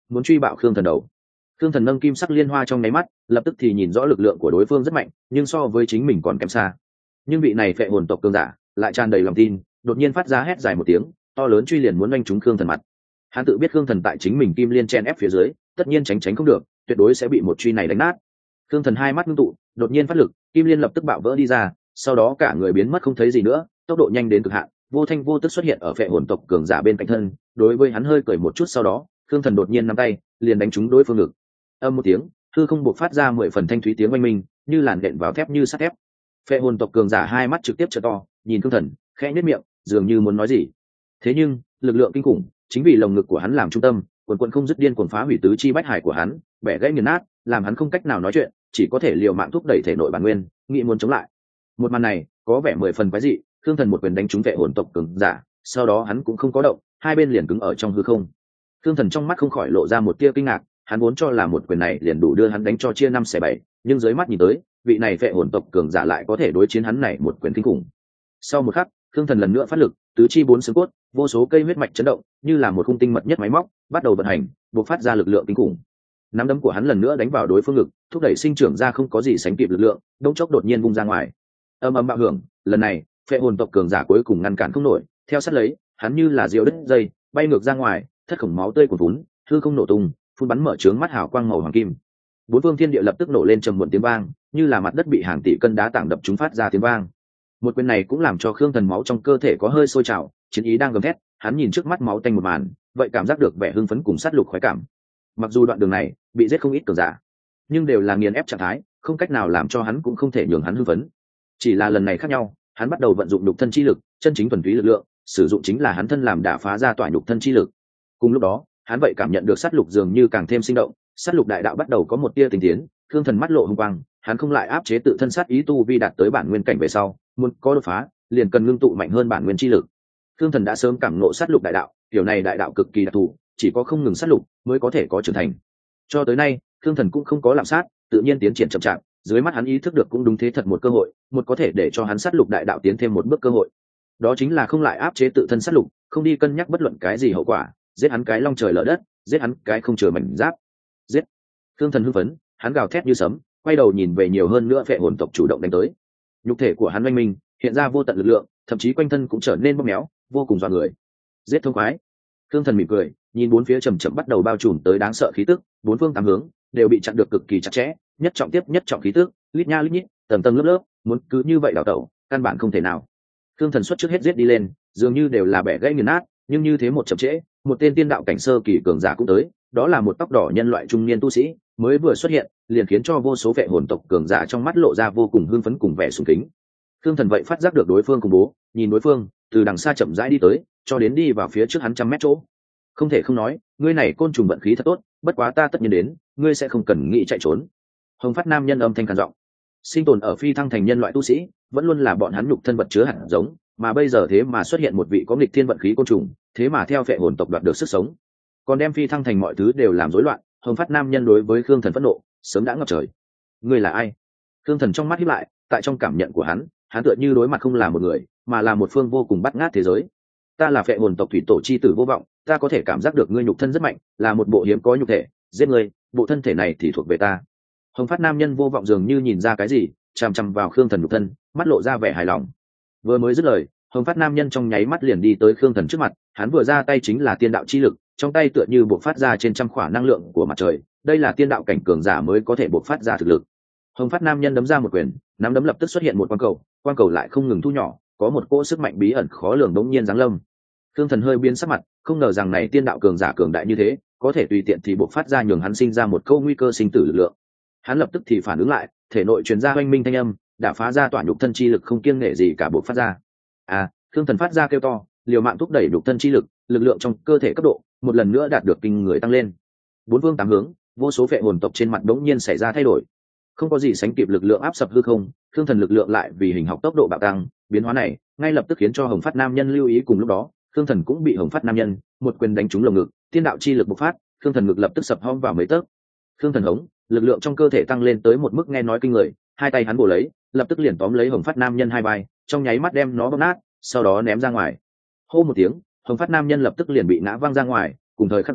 muốn truy bạo khương thần đầu. Khương thần nâng kim sắc liên hoa trong nháy mắt, lập tức thì nhìn rõ lực lượng của đối phương rất mạnh, nhưng so với chính mình còn kém xa. Nhưng vị này phệ hồn tộc cường giả lại tràn đầy lòng tin, đột nhiên phát ra hét dài một tiếng to lớn, truy liền muốn đánh trúng khương thần mặt. Hắn tự biết khương thần tại chính mình kim liên chen ép phía dưới, tất nhiên tránh tránh không được, tuyệt đối sẽ bị một truy này đánh nát. Khương thần hai mắt ngưng tụ, đột nhiên phát lực, kim liên lập tức bạo vỡ đi ra, sau đó cả người biến mất không thấy gì nữa, tốc độ nhanh đến cực hạn, vô thanh vô tức xuất hiện ở phệ hồn tộc cường giả bên cạnh thân. Đối với hắn hơi cười một chút, sau đó khương thần đột nhiên nắm tay liền đánh trúng đối phương ngực. Âm một tiếng, hư không buộc phát ra mười phần thanh thúy tiếng oanh minh, như làn đện vào thép như sắt thép. Phệ hồn tộc cường giả hai mắt trực tiếp trợ to, nhìn khương thần khẽ nhếch miệng, dường như muốn nói gì. Thế nhưng lực lượng kinh khủng chính vì lồng ngực của hắn làm trung tâm, quần quần không dứt điên cuồng phá hủy tứ chi bách hải của hắn, bẻ gãy nghiền nát, làm hắn không cách nào nói chuyện, chỉ có thể liều mạng thúc đẩy thể nội bản nguyên, nghĩ muốn chống lại. Một màn này có vẻ mười phần quái dị, khương thần một quyền đánh trúng phệ hồn tộc cường giả, sau đó hắn cũng không có động, hai bên liền cứng ở trong hư không. Khương thần trong mắt không khỏi lộ ra một tia kinh ngạc, hắn vốn cho là một quyền này liền đủ đưa hắn đánh cho chia năm xẻ bảy, nhưng dưới mắt nhìn tới, vị này phệ hồn tộc cường giả lại có thể đối chiến hắn này một quyền kinh khủng. Sau một khắc, khương thần lần nữa phát lực, tứ chi bốn xương cốt, vô số cây huyết mạch chấn động, như là một khung tinh mật nhất máy móc, bắt đầu vận hành, bộc phát ra lực lượng kinh khủng. Nắm đấm của hắn lần nữa đánh vào đối phương ngực, thúc đẩy sinh trưởng ra không có gì sánh kịp lực lượng, đông chốc đột nhiên vung ra ngoài. Âm ầm bạo hưởng, lần này, phệ hồn tộc cường giả cuối cùng ngăn cản không nổi, theo sát lấy, hắn như là diều đứt dây, bay ngược ra ngoài, thất khổng máu tươi cuồn vún, hư không nổ tung, phun bắn mở trướng mắt hào quang màu hoàng kim. Bốn phương thiên địa lập tức nổ lên trầm muộn tiếng vang, như là mặt đất bị hàng tỷ cân đá tảng đập chúng phát ra tiếng vang. Một quyền này cũng làm cho khương thần máu trong cơ thể có hơi sôi trào, chiến ý đang gầm thét, hắn nhìn trước mắt máu tanh một màn, vậy cảm giác được vẻ hưng phấn cùng sát lục khoái cảm. Mặc dù đoạn đường này bị giết không ít cường giả, nhưng đều là nghiền ép trạng thái, không cách nào làm cho hắn cũng không thể nhường hắn hưng phấn. Chỉ là lần này khác nhau, hắn bắt đầu vận dụng nhục thân chi lực, chân chính thuần túy lực lượng, sử dụng chính là hắn thân làm đả phá ra tỏa nhục thân chi lực. Cùng lúc đó, hắn vậy cảm nhận được sát lục dường như càng thêm sinh động, sát lục đại đạo bắt đầu có một tia tình tiến, khương thần mắt lộ hung quang, hắn không lại áp chế tự thân sát ý tu vi đạt tới bản nguyên cảnh về sau, muốn có đột phá, liền cần ngưng tụ mạnh hơn bản nguyên chi lực. Khương thần đã sớm cảm ngộ sát lục đại đạo, kiểu này đại đạo cực kỳ đặc thù, chỉ có không ngừng sát lục mới có thể có trưởng thành. Cho tới nay, khương thần cũng không có lạm sát, tự nhiên tiến triển chậm chạp, dưới mắt hắn ý thức được cũng đúng thế thật một cơ hội, một có thể để cho hắn sát lục đại đạo tiến thêm một bước cơ hội. Đó chính là không lại áp chế tự thân sát lục, không đi cân nhắc bất luận cái gì hậu quả, giết hắn cái long trời lở đất, giết hắn cái không chừa mảnh giáp. Giết! Khương thần hưng phấn, hắn gào thét như sấm, quay đầu nhìn về nhiều hơn nữa phệ hồn tộc chủ động đánh tới. Nhục thể của hắn oanh minh, hiện ra vô tận lực lượng, thậm chí quanh thân cũng trở nên bóp méo, vô cùng dọa người. Giết thông khoái! Khương thần mỉm cười, nhìn bốn phía chậm chậm bắt đầu bao trùm tới đáng sợ khí tức, bốn phương tám hướng đều bị chặn được cực kỳ chặt chẽ, nhất trọng tiếp nhất trọng khí tức, lít nha lít nhít, tầng tầng lớp lớp, muốn cứ như vậy đào tẩu, căn bản không thể nào. Khương thần xuất trước hết giết đi lên, dường như đều là bẻ gãy nghiền nát, nhưng như thế một chậm trễ, một tên tiên đạo cảnh sơ kỳ cường giả cũng tới, đó là một tóc đỏ nhân loại trung niên tu sĩ, mới vừa xuất hiện, liền khiến cho vô số vệ hồn tộc cường giả trong mắt lộ ra vô cùng hưng phấn cùng vẻ sùng kính. Khương thần vậy phát giác được đối phương cùng bố, nhìn đối phương từ đằng xa chậm rãi đi tới, cho đến đi vào phía trước hắn trăm mét chỗ. Không thể không nói, ngươi này côn trùng vận khí thật tốt, bất quá ta tất nhiên đến, ngươi sẽ không cần nghĩ chạy trốn. Hồng phát nam nhân âm thanh khàn giọng. Sinh tồn ở phi thăng thành nhân loại tu sĩ, vẫn luôn là bọn hắn nhục thân vật chứa hạt giống, mà bây giờ thế mà xuất hiện một vị có nghịch thiên vận khí côn trùng, thế mà theo vệ hồn tộc đoạt được sức sống, còn đem phi thăng thành mọi thứ đều làm rối loạn. Hồng phát nam nhân đối với Khương thần phẫn nộ sớm đã ngập trời. Ngươi là ai? Khương thần trong mắt híp lại, tại trong cảm nhận của hắn, hắn tựa như đối mặt không là một người, mà là một phương vô cùng bắt ngát thế giới. Ta là vệ hồn tộc thủy tổ chi tử vô vọng, ta có thể cảm giác được ngươi nhục thân rất mạnh, là một bộ hiếm có nhục thể, giết ngươi, bộ thân thể này thì thuộc về ta. Hồng phát nam nhân vô vọng dường như nhìn ra cái gì, chằm chằm vào Khương thần nhục thân, mắt lộ ra vẻ hài lòng. Vừa mới dứt lời, hồng phát nam nhân trong nháy mắt liền đi tới Khương thần trước mặt, hắn vừa ra tay chính là tiên đạo chi lực, trong tay tựa như bộc phát ra trên trăm khỏa năng lượng của mặt trời, đây là tiên đạo cảnh cường giả mới có thể bộc phát ra thực lực. Hồng phát nam nhân đấm ra một quyền, nắm đấm lập tức xuất hiện một quang cầu, quang cầu lại không ngừng thu nhỏ, có một cỗ sức mạnh bí ẩn khó lường đống nhiên giáng lâm. Khương thần hơi biến sắc mặt, không ngờ rằng này tiên đạo cường giả cường đại như thế, có thể tùy tiện thì bộc phát ra nhường hắn sinh ra một câu nguy cơ sinh tử lực lượng. Hắn lập tức thì phản ứng lại, thể nội truyền ra oanh minh thanh âm, đã phá ra tỏa nhục thân chi lực không kiêng nể gì cả bộc phát ra. À, Khương thần phát ra kêu to, liều mạng thúc đẩy nhục thân chi lực, lực lượng trong cơ thể cấp độ một lần nữa đạt được kinh người tăng lên. Bốn phương tám hướng, vô số vệ hồn tộc trên mặt đống nhiên xảy ra thay đổi, không có gì sánh kịp lực lượng áp sập hư không. Khương thần lực lượng lại vì hình học tốc độ bạo tăng, biến hóa này ngay lập tức khiến cho hồng phát nam nhân lưu ý. Cùng lúc đó, Khương thần cũng bị hồng phát nam nhân một quyền đánh trúng lồng ngực, tiên đạo chi lực bộc phát, Khương thần ngực lập tức sập hõm vào mấy tấc. Khương thần hống, lực lượng trong cơ thể tăng lên tới một mức nghe nói kinh người, hai tay hắn bổ lấy, lập tức liền tóm lấy hồng phát nam nhân hai vai, trong nháy mắt đem nó bóp nát, sau đó ném ra ngoài. Hô một tiếng, hồng phát nam nhân lập tức liền bị ngã văng ra ngoài. Cùng thời khắc đó,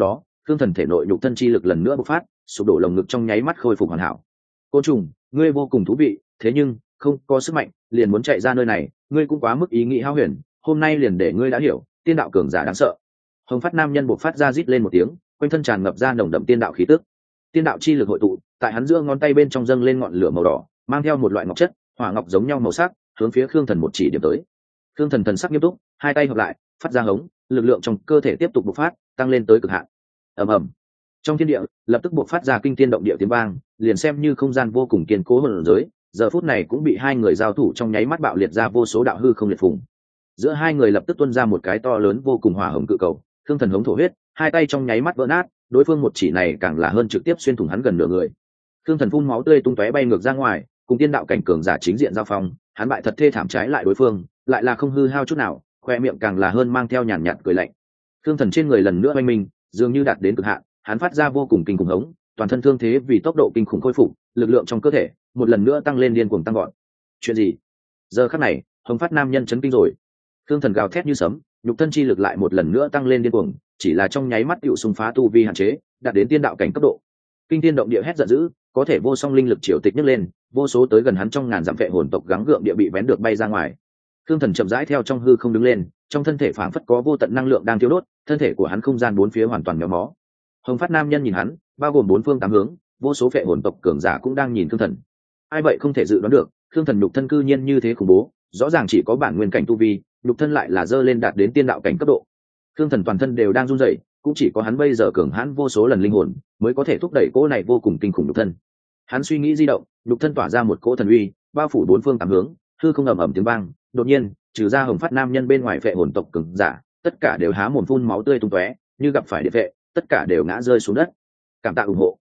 thương thần thể nội nhục thân chi lực lần nữa bộc phát, sụp đổ lồng ngực trong nháy mắt khôi phục hoàn hảo. Côn trùng, ngươi vô cùng thú vị, thế nhưng không có sức mạnh liền muốn chạy ra nơi này, ngươi cũng quá mức ý nghĩ hao huyền, hôm nay liền để ngươi đã hiểu tiên đạo cường giả đáng sợ. Hồng phát nam nhân bộc phát ra rít lên một tiếng, quanh thân tràn ngập ra nồng đậm tiên đạo khí tức. Tiên đạo chi lực hội tụ tại hắn giữa ngón tay bên trong dâng lên ngọn lửa màu đỏ, mang theo một loại ngọc chất hỏa ngọc giống nhau màu sắc, hướng phía khương thần một chỉ điểm tới. Khương thần thần sắc nghiêm túc, hai tay hợp lại phát ra hống, lực lượng trong cơ thể tiếp tục bộc phát, tăng lên tới cực hạn. Ầm ầm, trong thiên địa lập tức bộc phát ra kinh thiên động địa tiếng vang, liền xem như không gian vô cùng kiên cố hơn giới, giờ phút này cũng bị hai người giao thủ trong nháy mắt bạo liệt ra vô số đạo hư không liệt phùng. Giữa hai người lập tức tuôn ra một cái to lớn vô cùng hỏa hồng cự cầu, Khương thần hống thổ huyết, hai tay trong nháy mắt vỡ nát, đối phương một chỉ này càng là hơn trực tiếp xuyên thủng hắn gần nửa người. Khương thần phun máu tươi tung tóe bay ngược ra ngoài, cùng tiên đạo cảnh cường giả chính diện giao phong, hắn bại thật thê thảm, trái lại đối phương lại là không hư hao chút nào, khoe miệng càng là hơn mang theo nhàn nhạt cười lạnh. Khương thần trên người lần nữa oanh minh, dường như đạt đến cực hạn, hắn phát ra vô cùng kinh khủng hống, toàn thân thương thế vì tốc độ kinh khủng khôi phục, lực lượng trong cơ thể một lần nữa tăng lên điên cuồng tăng gọn. Chuyện gì? Giờ khắc này, Hồng phát nam nhân chấn kinh rồi. Khương thần gào thét như sấm, nhục thân chi lực lại một lần nữa tăng lên điên cuồng, chỉ là trong nháy mắt tựu xung phá tu vi hạn chế, đạt đến tiên đạo cảnh cấp độ. Kinh thiên động địa hét giận dữ, có thể vô song linh lực triều tịch nhấc lên, vô số tới gần hắn trong ngàn dặm vệ hồn tộc gắng gượng địa bị vén được bay ra ngoài. Khương thần chậm rãi theo trong hư không đứng lên, trong thân thể phảng phất có vô tận năng lượng đang thiêu đốt, thân thể của hắn không gian bốn phía hoàn toàn méo mó. Hồng phát nam nhân nhìn hắn, bao gồm bốn phương tám hướng, vô số vệ hồn tộc cường giả cũng đang nhìn Khương thần. Ai vậy không thể dự đoán được, Khương thần nhục thân cư nhiên như thế khủng bố, rõ ràng chỉ có bản nguyên cảnh tu vi, nhục thân lại là dơ lên đạt đến tiên đạo cảnh cấp độ. Khương thần toàn thân đều đang run rẩy, cũng chỉ có hắn bây giờ cường hãn vô số lần linh hồn mới có thể thúc đẩy cỗ này vô cùng kinh khủng nhục thân. Hắn suy nghĩ di động, nhục thân tỏa ra một cỗ thần uy, bao phủ bốn phương tám hướng, hư không ầm ầm tiếng vang. Đột nhiên, trừ ra Hồng phát nam nhân bên ngoài vệ hồn tộc cường giả, tất cả đều há mồm phun máu tươi tung tóe, như gặp phải địa vệ, tất cả đều ngã rơi xuống đất. Cảm tạ ủng hộ.